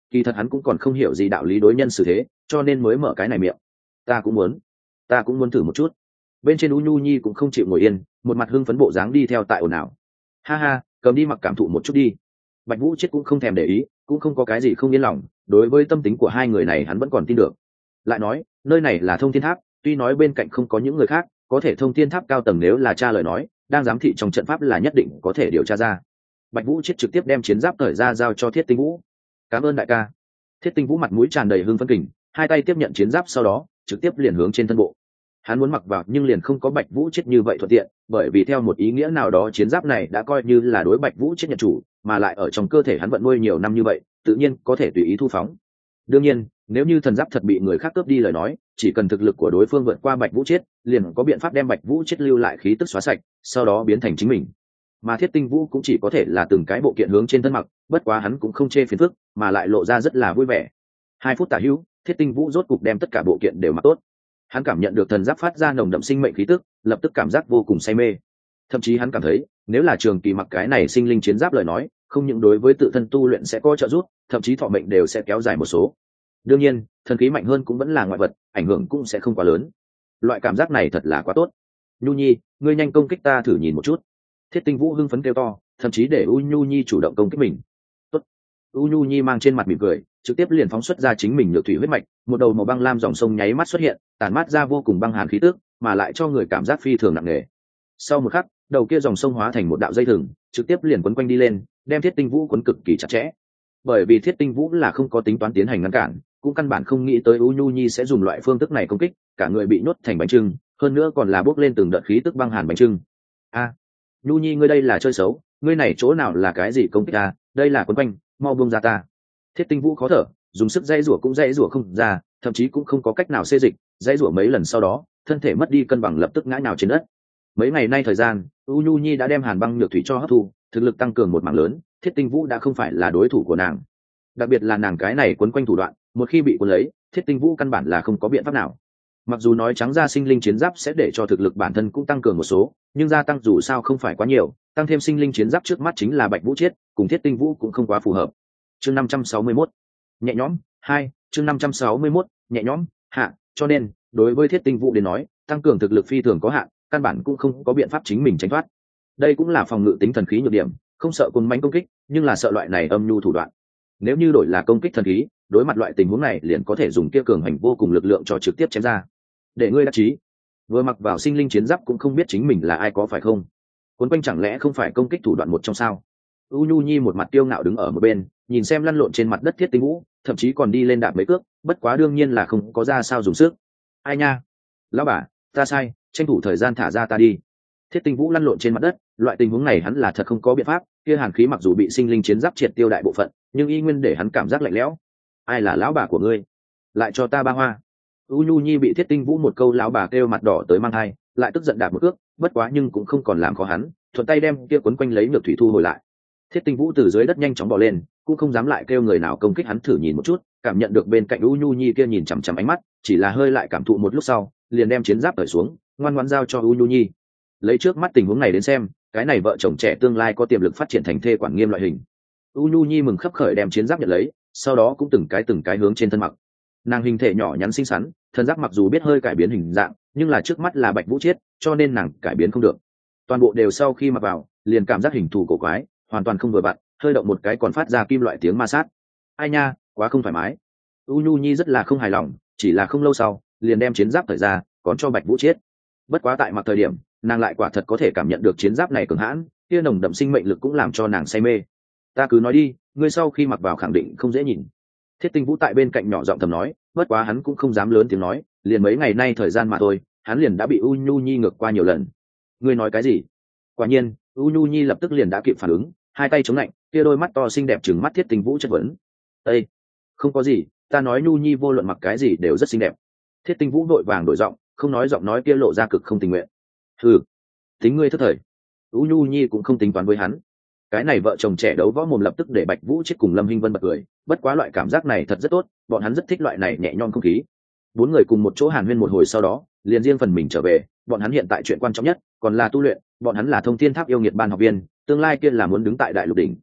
kỳ thật hắn cũng còn không hiểu gì đạo lý đối nhân xử thế, cho nên mới mở cái này miệng. Ta cũng muốn thử một chút. Bên trên U Nhu Nhi cũng không chịu ngồi yên, một mặt hưng phấn bộ dáng đi theo tại ồn ào. Ha ha, cầm đi mặc cảm thụ một chút đi. Bạch Vũ Chết cũng không thèm để ý, cũng không có cái gì không yên lòng, đối với tâm tính của hai người này hắn vẫn còn tin được. Lại nói, nơi này là Thông Thiên Tháp, tuy nói bên cạnh không có những người khác, có thể Thông Thiên Tháp cao tầng nếu là tra lời nói, đang giám thị trong trận pháp là nhất định có thể điều tra ra. Bạch Vũ Chết trực tiếp đem chiến giáp cởi ra giao cho Thiết Tinh Vũ. Cảm ơn đại ca. Thiết Tinh Vũ mặt mũi tràn đầy hưng phấn kình, hai tay tiếp nhận chiến giáp sau đó trực tiếp liền hướng trên thân bộ. Hắn muốn mặc vào nhưng liền không có Bạch Vũ Chết như vậy thuận tiện, bởi vì theo một ý nghĩa nào đó chiến giáp này đã coi như là đối Bạch Vũ Chết nhận chủ, mà lại ở trong cơ thể hắn vận nuôi nhiều năm như vậy, tự nhiên có thể tùy ý thu phóng. Đương nhiên, nếu như thần giáp thật bị người khác cướp đi lời nói, chỉ cần thực lực của đối phương vượt qua Bạch Vũ Chết, liền có biện pháp đem Bạch Vũ Chết lưu lại khí tức xóa sạch, sau đó biến thành chính mình. Mà Thiết Tinh Vũ cũng chỉ có thể là từng cái bộ kiện hướng trên thân mặc, bất quá hắn cũng không chê phiền phức, mà lại lộ ra rất là vui vẻ. 2 phút tả hữu, Thiết Tinh Vũ rốt cục đem tất cả bộ kiện đều mặc tốt. Hắn cảm nhận được thần giáp phát ra nồng đậm sinh mệnh khí tức, lập tức cảm giác vô cùng say mê. Thậm chí hắn cảm thấy, nếu là trường kỳ mặc cái này sinh linh chiến giáp lời nói, không những đối với tự thân tu luyện sẽ có trợ giúp, thậm chí thọ mệnh đều sẽ kéo dài một số. Đương nhiên, thần khí mạnh hơn cũng vẫn là ngoại vật, ảnh hưởng cũng sẽ không quá lớn. Loại cảm giác này thật là quá tốt. Nhu Nhi, ngươi nhanh công kích ta thử nhìn một chút. Thiết Tinh Vũ hưng phấn kêu to, thậm chí để U Nhu Nhi chủ động công kích mình. Tốt. U Nhu Nhi mang trên mặt mỉm cười, trực tiếp liền phóng xuất ra chính mình nhược thủy huyết mạch, một đầu màu băng lam dòng sông nháy mắt xuất hiện, tản mát ra vô cùng băng hàn khí tức, mà lại cho người cảm giác phi thường nặng nề. Sau một khắc, đầu kia dòng sông hóa thành một đạo dây thừng, trực tiếp liền quấn quanh đi lên, đem Thiết Tinh Vũ quấn cực kỳ chặt chẽ. Bởi vì Thiết Tinh Vũ là không có tính toán tiến hành ngăn cản, cũng căn bản không nghĩ tới U Nhu Nhi sẽ dùng loại phương thức này công kích, cả người bị nhốt thành bánh chưng, hơn nữa còn là bốc lên từng đợt khí tức băng hàn bánh chưng. A, Nhu Nhi ngươi đây là chơi xấu, ngươi này chỗ nào là cái gì công kích ta, đây là quấn quanh, mau buông ra ta. Thiết Tinh Vũ khó thở, dùng sức dãy rủa cũng dãy rủa không ra, thậm chí cũng không có cách nào xê dịch, dãy rủa mấy lần sau đó, thân thể mất đi cân bằng lập tức ngã nhào trên đất. Mấy ngày nay thời gian, U Nhu Nhi đã đem hàn băng nhược thủy cho hấp thu, thực lực tăng cường một mảng lớn, Thiết Tinh Vũ đã không phải là đối thủ của nàng. Đặc biệt là nàng cái này quấn quanh thủ đoạn, một khi bị cuốn lấy, Thiết Tinh Vũ căn bản là không có biện pháp nào. Mặc dù nói trắng ra sinh linh chiến giáp sẽ để cho thực lực bản thân cũng tăng cường một số, nhưng gia tăng dù sao không phải quá nhiều, tăng thêm sinh linh chiến giáp trước mắt chính là Bạch Vũ Chiết, cùng Thiết Tinh Vũ cũng không quá phù hợp. Chương 561, nhẹ nhõm. 2, chương 561, nhẹ nhõm. Hạ, cho nên, đối với Thiết Tinh Vũ đến nói, tăng cường thực lực phi thường có hạn, căn bản cũng không có biện pháp chính mình tránh thoát. Đây cũng là phòng ngự tính thần khí nhược điểm, không sợ côn mãnh công kích, nhưng là sợ loại này âm nhu thủ đoạn. Nếu như đổi là công kích thần khí, đối mặt loại tình huống này liền có thể dùng kia cường hành vô cùng lực lượng cho trực tiếp chém ra. Để ngươi đắc chí, vừa mặc vào sinh linh chiến giáp cũng không biết chính mình là ai có phải không? Cuốn quanh chẳng lẽ không phải công kích thủ đoạn một trong sao? U Nhu Nhi một mặt tiêu ngạo đứng ở một bên, nhìn xem lăn lộn trên mặt đất Thiết Tinh Vũ, thậm chí còn đi lên đạp mấy cước, bất quá đương nhiên là không có ra sao dùng sức. Ai nha, lão bà, ta sai, tranh thủ thời gian thả ra ta đi. Thiết Tinh Vũ lăn lộn trên mặt đất, loại tình huống này hắn là thật không có biện pháp, kia hàn khí mặc dù bị sinh linh chiến giáp triệt tiêu đại bộ phận, nhưng y nguyên để hắn cảm giác lạnh lẽo. Ai là lão bà của ngươi? Lại cho ta ba hoa. U Nhu Nhi bị Thiết Tinh Vũ một câu lão bà kêu mặt đỏ tới mang hai, lại tức giận đạp một cước, bất quá nhưng cũng không còn làm khó hắn, thuận tay đem kia quấn quanh lấy nhược thủy thu hồi lại. Thiết Tinh Vũ từ dưới đất nhanh chóng bò lên, cũng không dám lại kêu người nào công kích hắn thử nhìn một chút, cảm nhận được bên cạnh U Nhu Nhi kia nhìn chằm chằm ánh mắt, chỉ là hơi lại cảm thụ một lúc sau, liền đem chiến giáp cởi xuống, ngoan ngoãn giao cho U Nhu Nhi. Lấy trước mắt tình huống này đến xem, cái này vợ chồng trẻ tương lai có tiềm lực phát triển thành thê quản nghiêm loại hình. U Nhu Nhi mừng khấp khởi đem chiến giáp nhận lấy, sau đó cũng từng cái hướng trên thân mặc. Nàng hình thể nhỏ nhắn xinh xắn, thân giáp mặc dù biết hơi cải biến hình dạng, nhưng là trước mắt là Bạch Vũ Chiết, cho nên nàng cải biến không được. Toàn bộ đều sau khi mặc vào, liền cảm giác hình thù cổ quái, hoàn toàn không vừa vặn, hơi động một cái còn phát ra kim loại tiếng ma sát. Ai nha, quá không thoải mái. U Nhu Nhi rất là không hài lòng, chỉ là không lâu sau, liền đem chiến giáp cởi ra, còn cho Bạch Vũ Chiết. Bất quá tại mặc thời điểm, nàng lại quả thật có thể cảm nhận được chiến giáp này cường hãn, kia nồng đậm sinh mệnh lực cũng làm cho nàng say mê. Ta cứ nói đi, ngươi sau khi mặc vào khẳng định không dễ nhìn. Thiết Tinh Vũ tại bên cạnh nhỏ giọng thầm nói, bất quá hắn cũng không dám lớn tiếng nói, liền mấy ngày nay thời gian mà thôi, hắn liền đã bị U Nhu Nhi ngược qua nhiều lần. Ngươi nói cái gì? Quả nhiên, U Nhu Nhi lập tức liền đã kịp phản ứng, hai tay chống lạnh, kia đôi mắt to xinh đẹp trừng mắt Thiết Tinh Vũ chất vấn. Ê, không có gì, ta nói Nhu Nhi vô luận mặc cái gì đều rất xinh đẹp. Thiết Tinh Vũ vội vàng đổi giọng, không nói giọng nói kia lộ ra cực không tình nguyện. Hừ, tính ngươi thất thời. U Nhu Nhi cũng không tính toán với hắn. Cái này vợ chồng trẻ đấu võ mồm lập tức để Bạch Vũ Chiết cùng Lâm Hinh Vân bật cười, bất quá loại cảm giác này thật rất tốt, bọn hắn rất thích loại này nhẹ nhõm không khí. 4 người cùng một chỗ hàn huyên một hồi sau đó, liền riêng phần mình trở về, bọn hắn hiện tại chuyện quan trọng nhất còn là tu luyện, bọn hắn là Thông Thiên Tháp yêu nghiệt ban học viên, tương lai kia là muốn đứng tại đại lục đỉnh.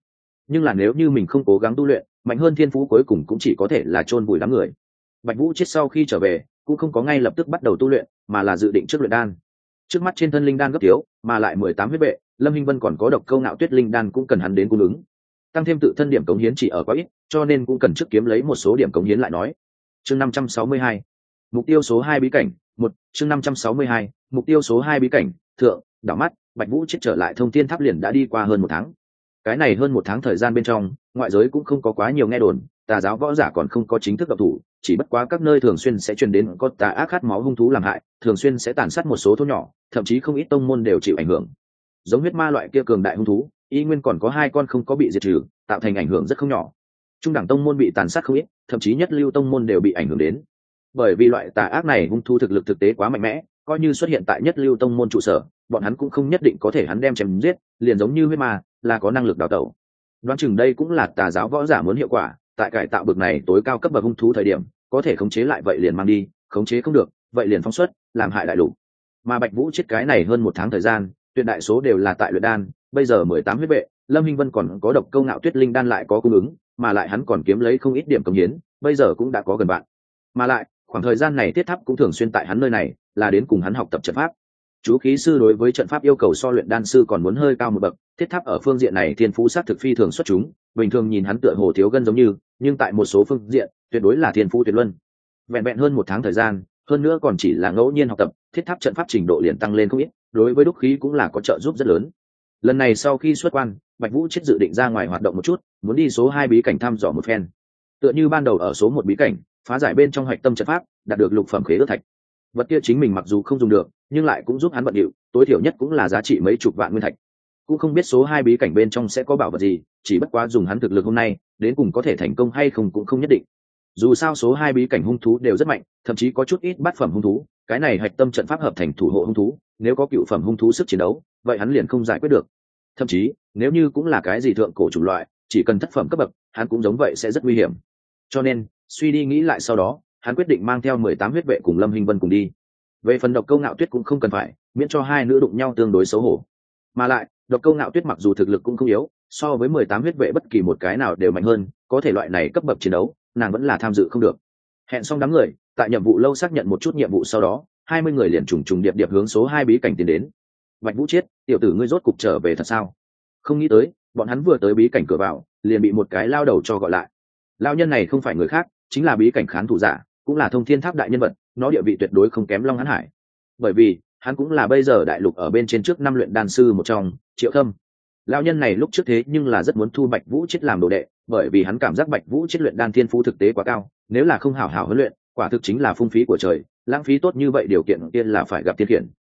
nhưng là nếu như mình không cố gắng tu luyện, mạnh hơn thiên phú cuối cùng cũng chỉ có thể là chôn vùi đám người. Bạch Vũ Chết sau khi trở về cũng không có ngay lập tức bắt đầu tu luyện, mà là dự định trước luyện đan. Trước mắt trên thân linh đan gấp thiếu, mà lại 18 huyết vệ, Lâm Hinh Vân còn có độc câu ngạo tuyết linh đan cũng cần hắn đến cung ứng. Tăng thêm tự thân điểm cống hiến chỉ ở quá ít, cho nên cũng cần trước kiếm lấy một số điểm cống hiến lại nói. Chương 562. Mục tiêu số 2 bí cảnh, 1, chương 562, mục tiêu số 2 bí cảnh, thượng, đảo mắt, Bạch Vũ Chết trở lại Thông Thiên Tháp liền đã đi qua hơn 1 tháng. Cái này hơn 1 tháng thời gian bên trong, ngoại giới cũng không có quá nhiều nghe đồn, tà giáo võ giả còn không có chính thức động thủ, chỉ bất quá các nơi thường xuyên sẽ truyền đến có tà ác khát máu hung thú làm hại, thường xuyên sẽ tàn sát một số thôn nhỏ, thậm chí không ít tông môn đều chịu ảnh hưởng. Giống huyết ma loại kia cường đại hung thú, y nguyên còn có 2 con không có bị diệt trừ, tạo thành ảnh hưởng rất không nhỏ. Trung đẳng tông môn bị tàn sát không ít, thậm chí nhất lưu tông môn đều bị ảnh hưởng đến. Bởi vì loại tà ác này hung thú thực lực thực tế quá mạnh mẽ, coi như xuất hiện tại nhất lưu tông môn trụ sở, bọn hắn cũng không nhất định có thể hắn đem chém giết, liền giống như huyết ma, là có năng lực đào tẩu. Đoán chừng đây cũng là tà giáo võ giả muốn hiệu quả, tại cải tạo bực này tối cao cấp bậc hung thú thời điểm, có thể khống chế lại vậy liền mang đi, khống chế không được, vậy liền phóng xuất, làm hại đại lục. Mà Bạch Vũ Chết cái này hơn 1 tháng thời gian, tuyệt đại số đều là tại luyện đan, bây giờ 18 huyết vệ, Lâm Hinh Vân còn có độc câu ngạo tuyết linh đan lại có cung ứng, mà lại hắn còn kiếm lấy không ít điểm công hiến, bây giờ cũng đã có gần bạn. Mà lại, khoảng thời gian này Thiết Tháp cũng thường xuyên tại hắn nơi này, là đến cùng hắn học tập trận pháp. Chú khí sư đối với trận pháp yêu cầu so luyện đan sư còn muốn hơi cao một bậc, Thiết Tháp ở phương diện này thiên phú sát thực phi thường xuất chúng, bình thường nhìn hắn tựa hồ thiếu gân giống như, nhưng tại một số phương diện, tuyệt đối là thiên phú tuyệt luân. Vẹn vẹn hơn 1 tháng thời gian, hơn nữa còn chỉ là ngẫu nhiên học tập, Thiết Tháp trận pháp trình độ liền tăng lên không ít, đối với đúc khí cũng là có trợ giúp rất lớn. Lần này sau khi xuất quan, Bạch Vũ Chết dự định ra ngoài hoạt động một chút, muốn đi số 2 bí cảnh thăm dò một phen. Tựa như ban đầu ở số 1 bí cảnh, phá giải bên trong hạch tâm trận pháp, đạt được lục phẩm khế ước thạch. Vật kia chính mình mặc dù không dùng được, nhưng lại cũng giúp hắn bận điệu, tối thiểu nhất cũng là giá trị mấy chục vạn nguyên thạch. Cũng không biết số 2 bí cảnh bên trong sẽ có bảo vật gì, chỉ bất quá dùng hắn thực lực hôm nay, đến cùng có thể thành công hay không cũng không nhất định. Dù sao số 2 bí cảnh hung thú đều rất mạnh, thậm chí có chút ít bát phẩm hung thú, cái này hạch tâm trận pháp hợp thành thủ hộ hung thú, nếu có cựu phẩm hung thú sức chiến đấu, vậy hắn liền không giải quyết được. Thậm chí, nếu như cũng là cái gì thượng cổ chủng loại, chỉ cần thất phẩm cấp bậc, hắn cũng giống vậy sẽ rất nguy hiểm. Cho nên, suy đi nghĩ lại sau đó, hắn quyết định mang theo 18 huyết vệ cùng Lâm Hinh Vân cùng đi. Về phần độc câu ngạo tuyết cũng không cần phải, miễn cho hai nữ đụng nhau tương đối xấu hổ. Mà lại, độc câu ngạo tuyết mặc dù thực lực cũng không yếu, so với 18 huyết vệ bất kỳ một cái nào đều mạnh hơn, có thể loại này cấp bậc chiến đấu, nàng vẫn là tham dự không được. Hẹn xong đám người, tại nhiệm vụ lâu xác nhận một chút nhiệm vụ sau đó, 20 người liền trùng trùng điệp điệp hướng số 2 bí cảnh tiến đến. Bạch Vũ Chết, tiểu tử ngươi rốt cục trở về thật sao? Không nghĩ tới, bọn hắn vừa tới bí cảnh cửa vào, liền bị một cái lao đầu cho gọi lại. Lao nhân này không phải người khác, chính là bí cảnh khán thủ giả, cũng là Thông Thiên Tháp đại nhân vật, nó địa vị tuyệt đối không kém Long Hán Hải. Bởi vì, hắn cũng là bây giờ đại lục ở bên trên trước 5 luyện đan sư một trong, Triệu Khâm. Lão nhân này lúc trước thế nhưng là rất muốn thu Bạch Vũ Chết làm đồ đệ, bởi vì hắn cảm giác Bạch Vũ Chết luyện đan thiên phú thực tế quá cao, nếu là không hảo hảo huấn luyện, quả thực chính là phung phí của trời, lãng phí tốt như vậy điều kiện kia là phải gặp thiên khiển.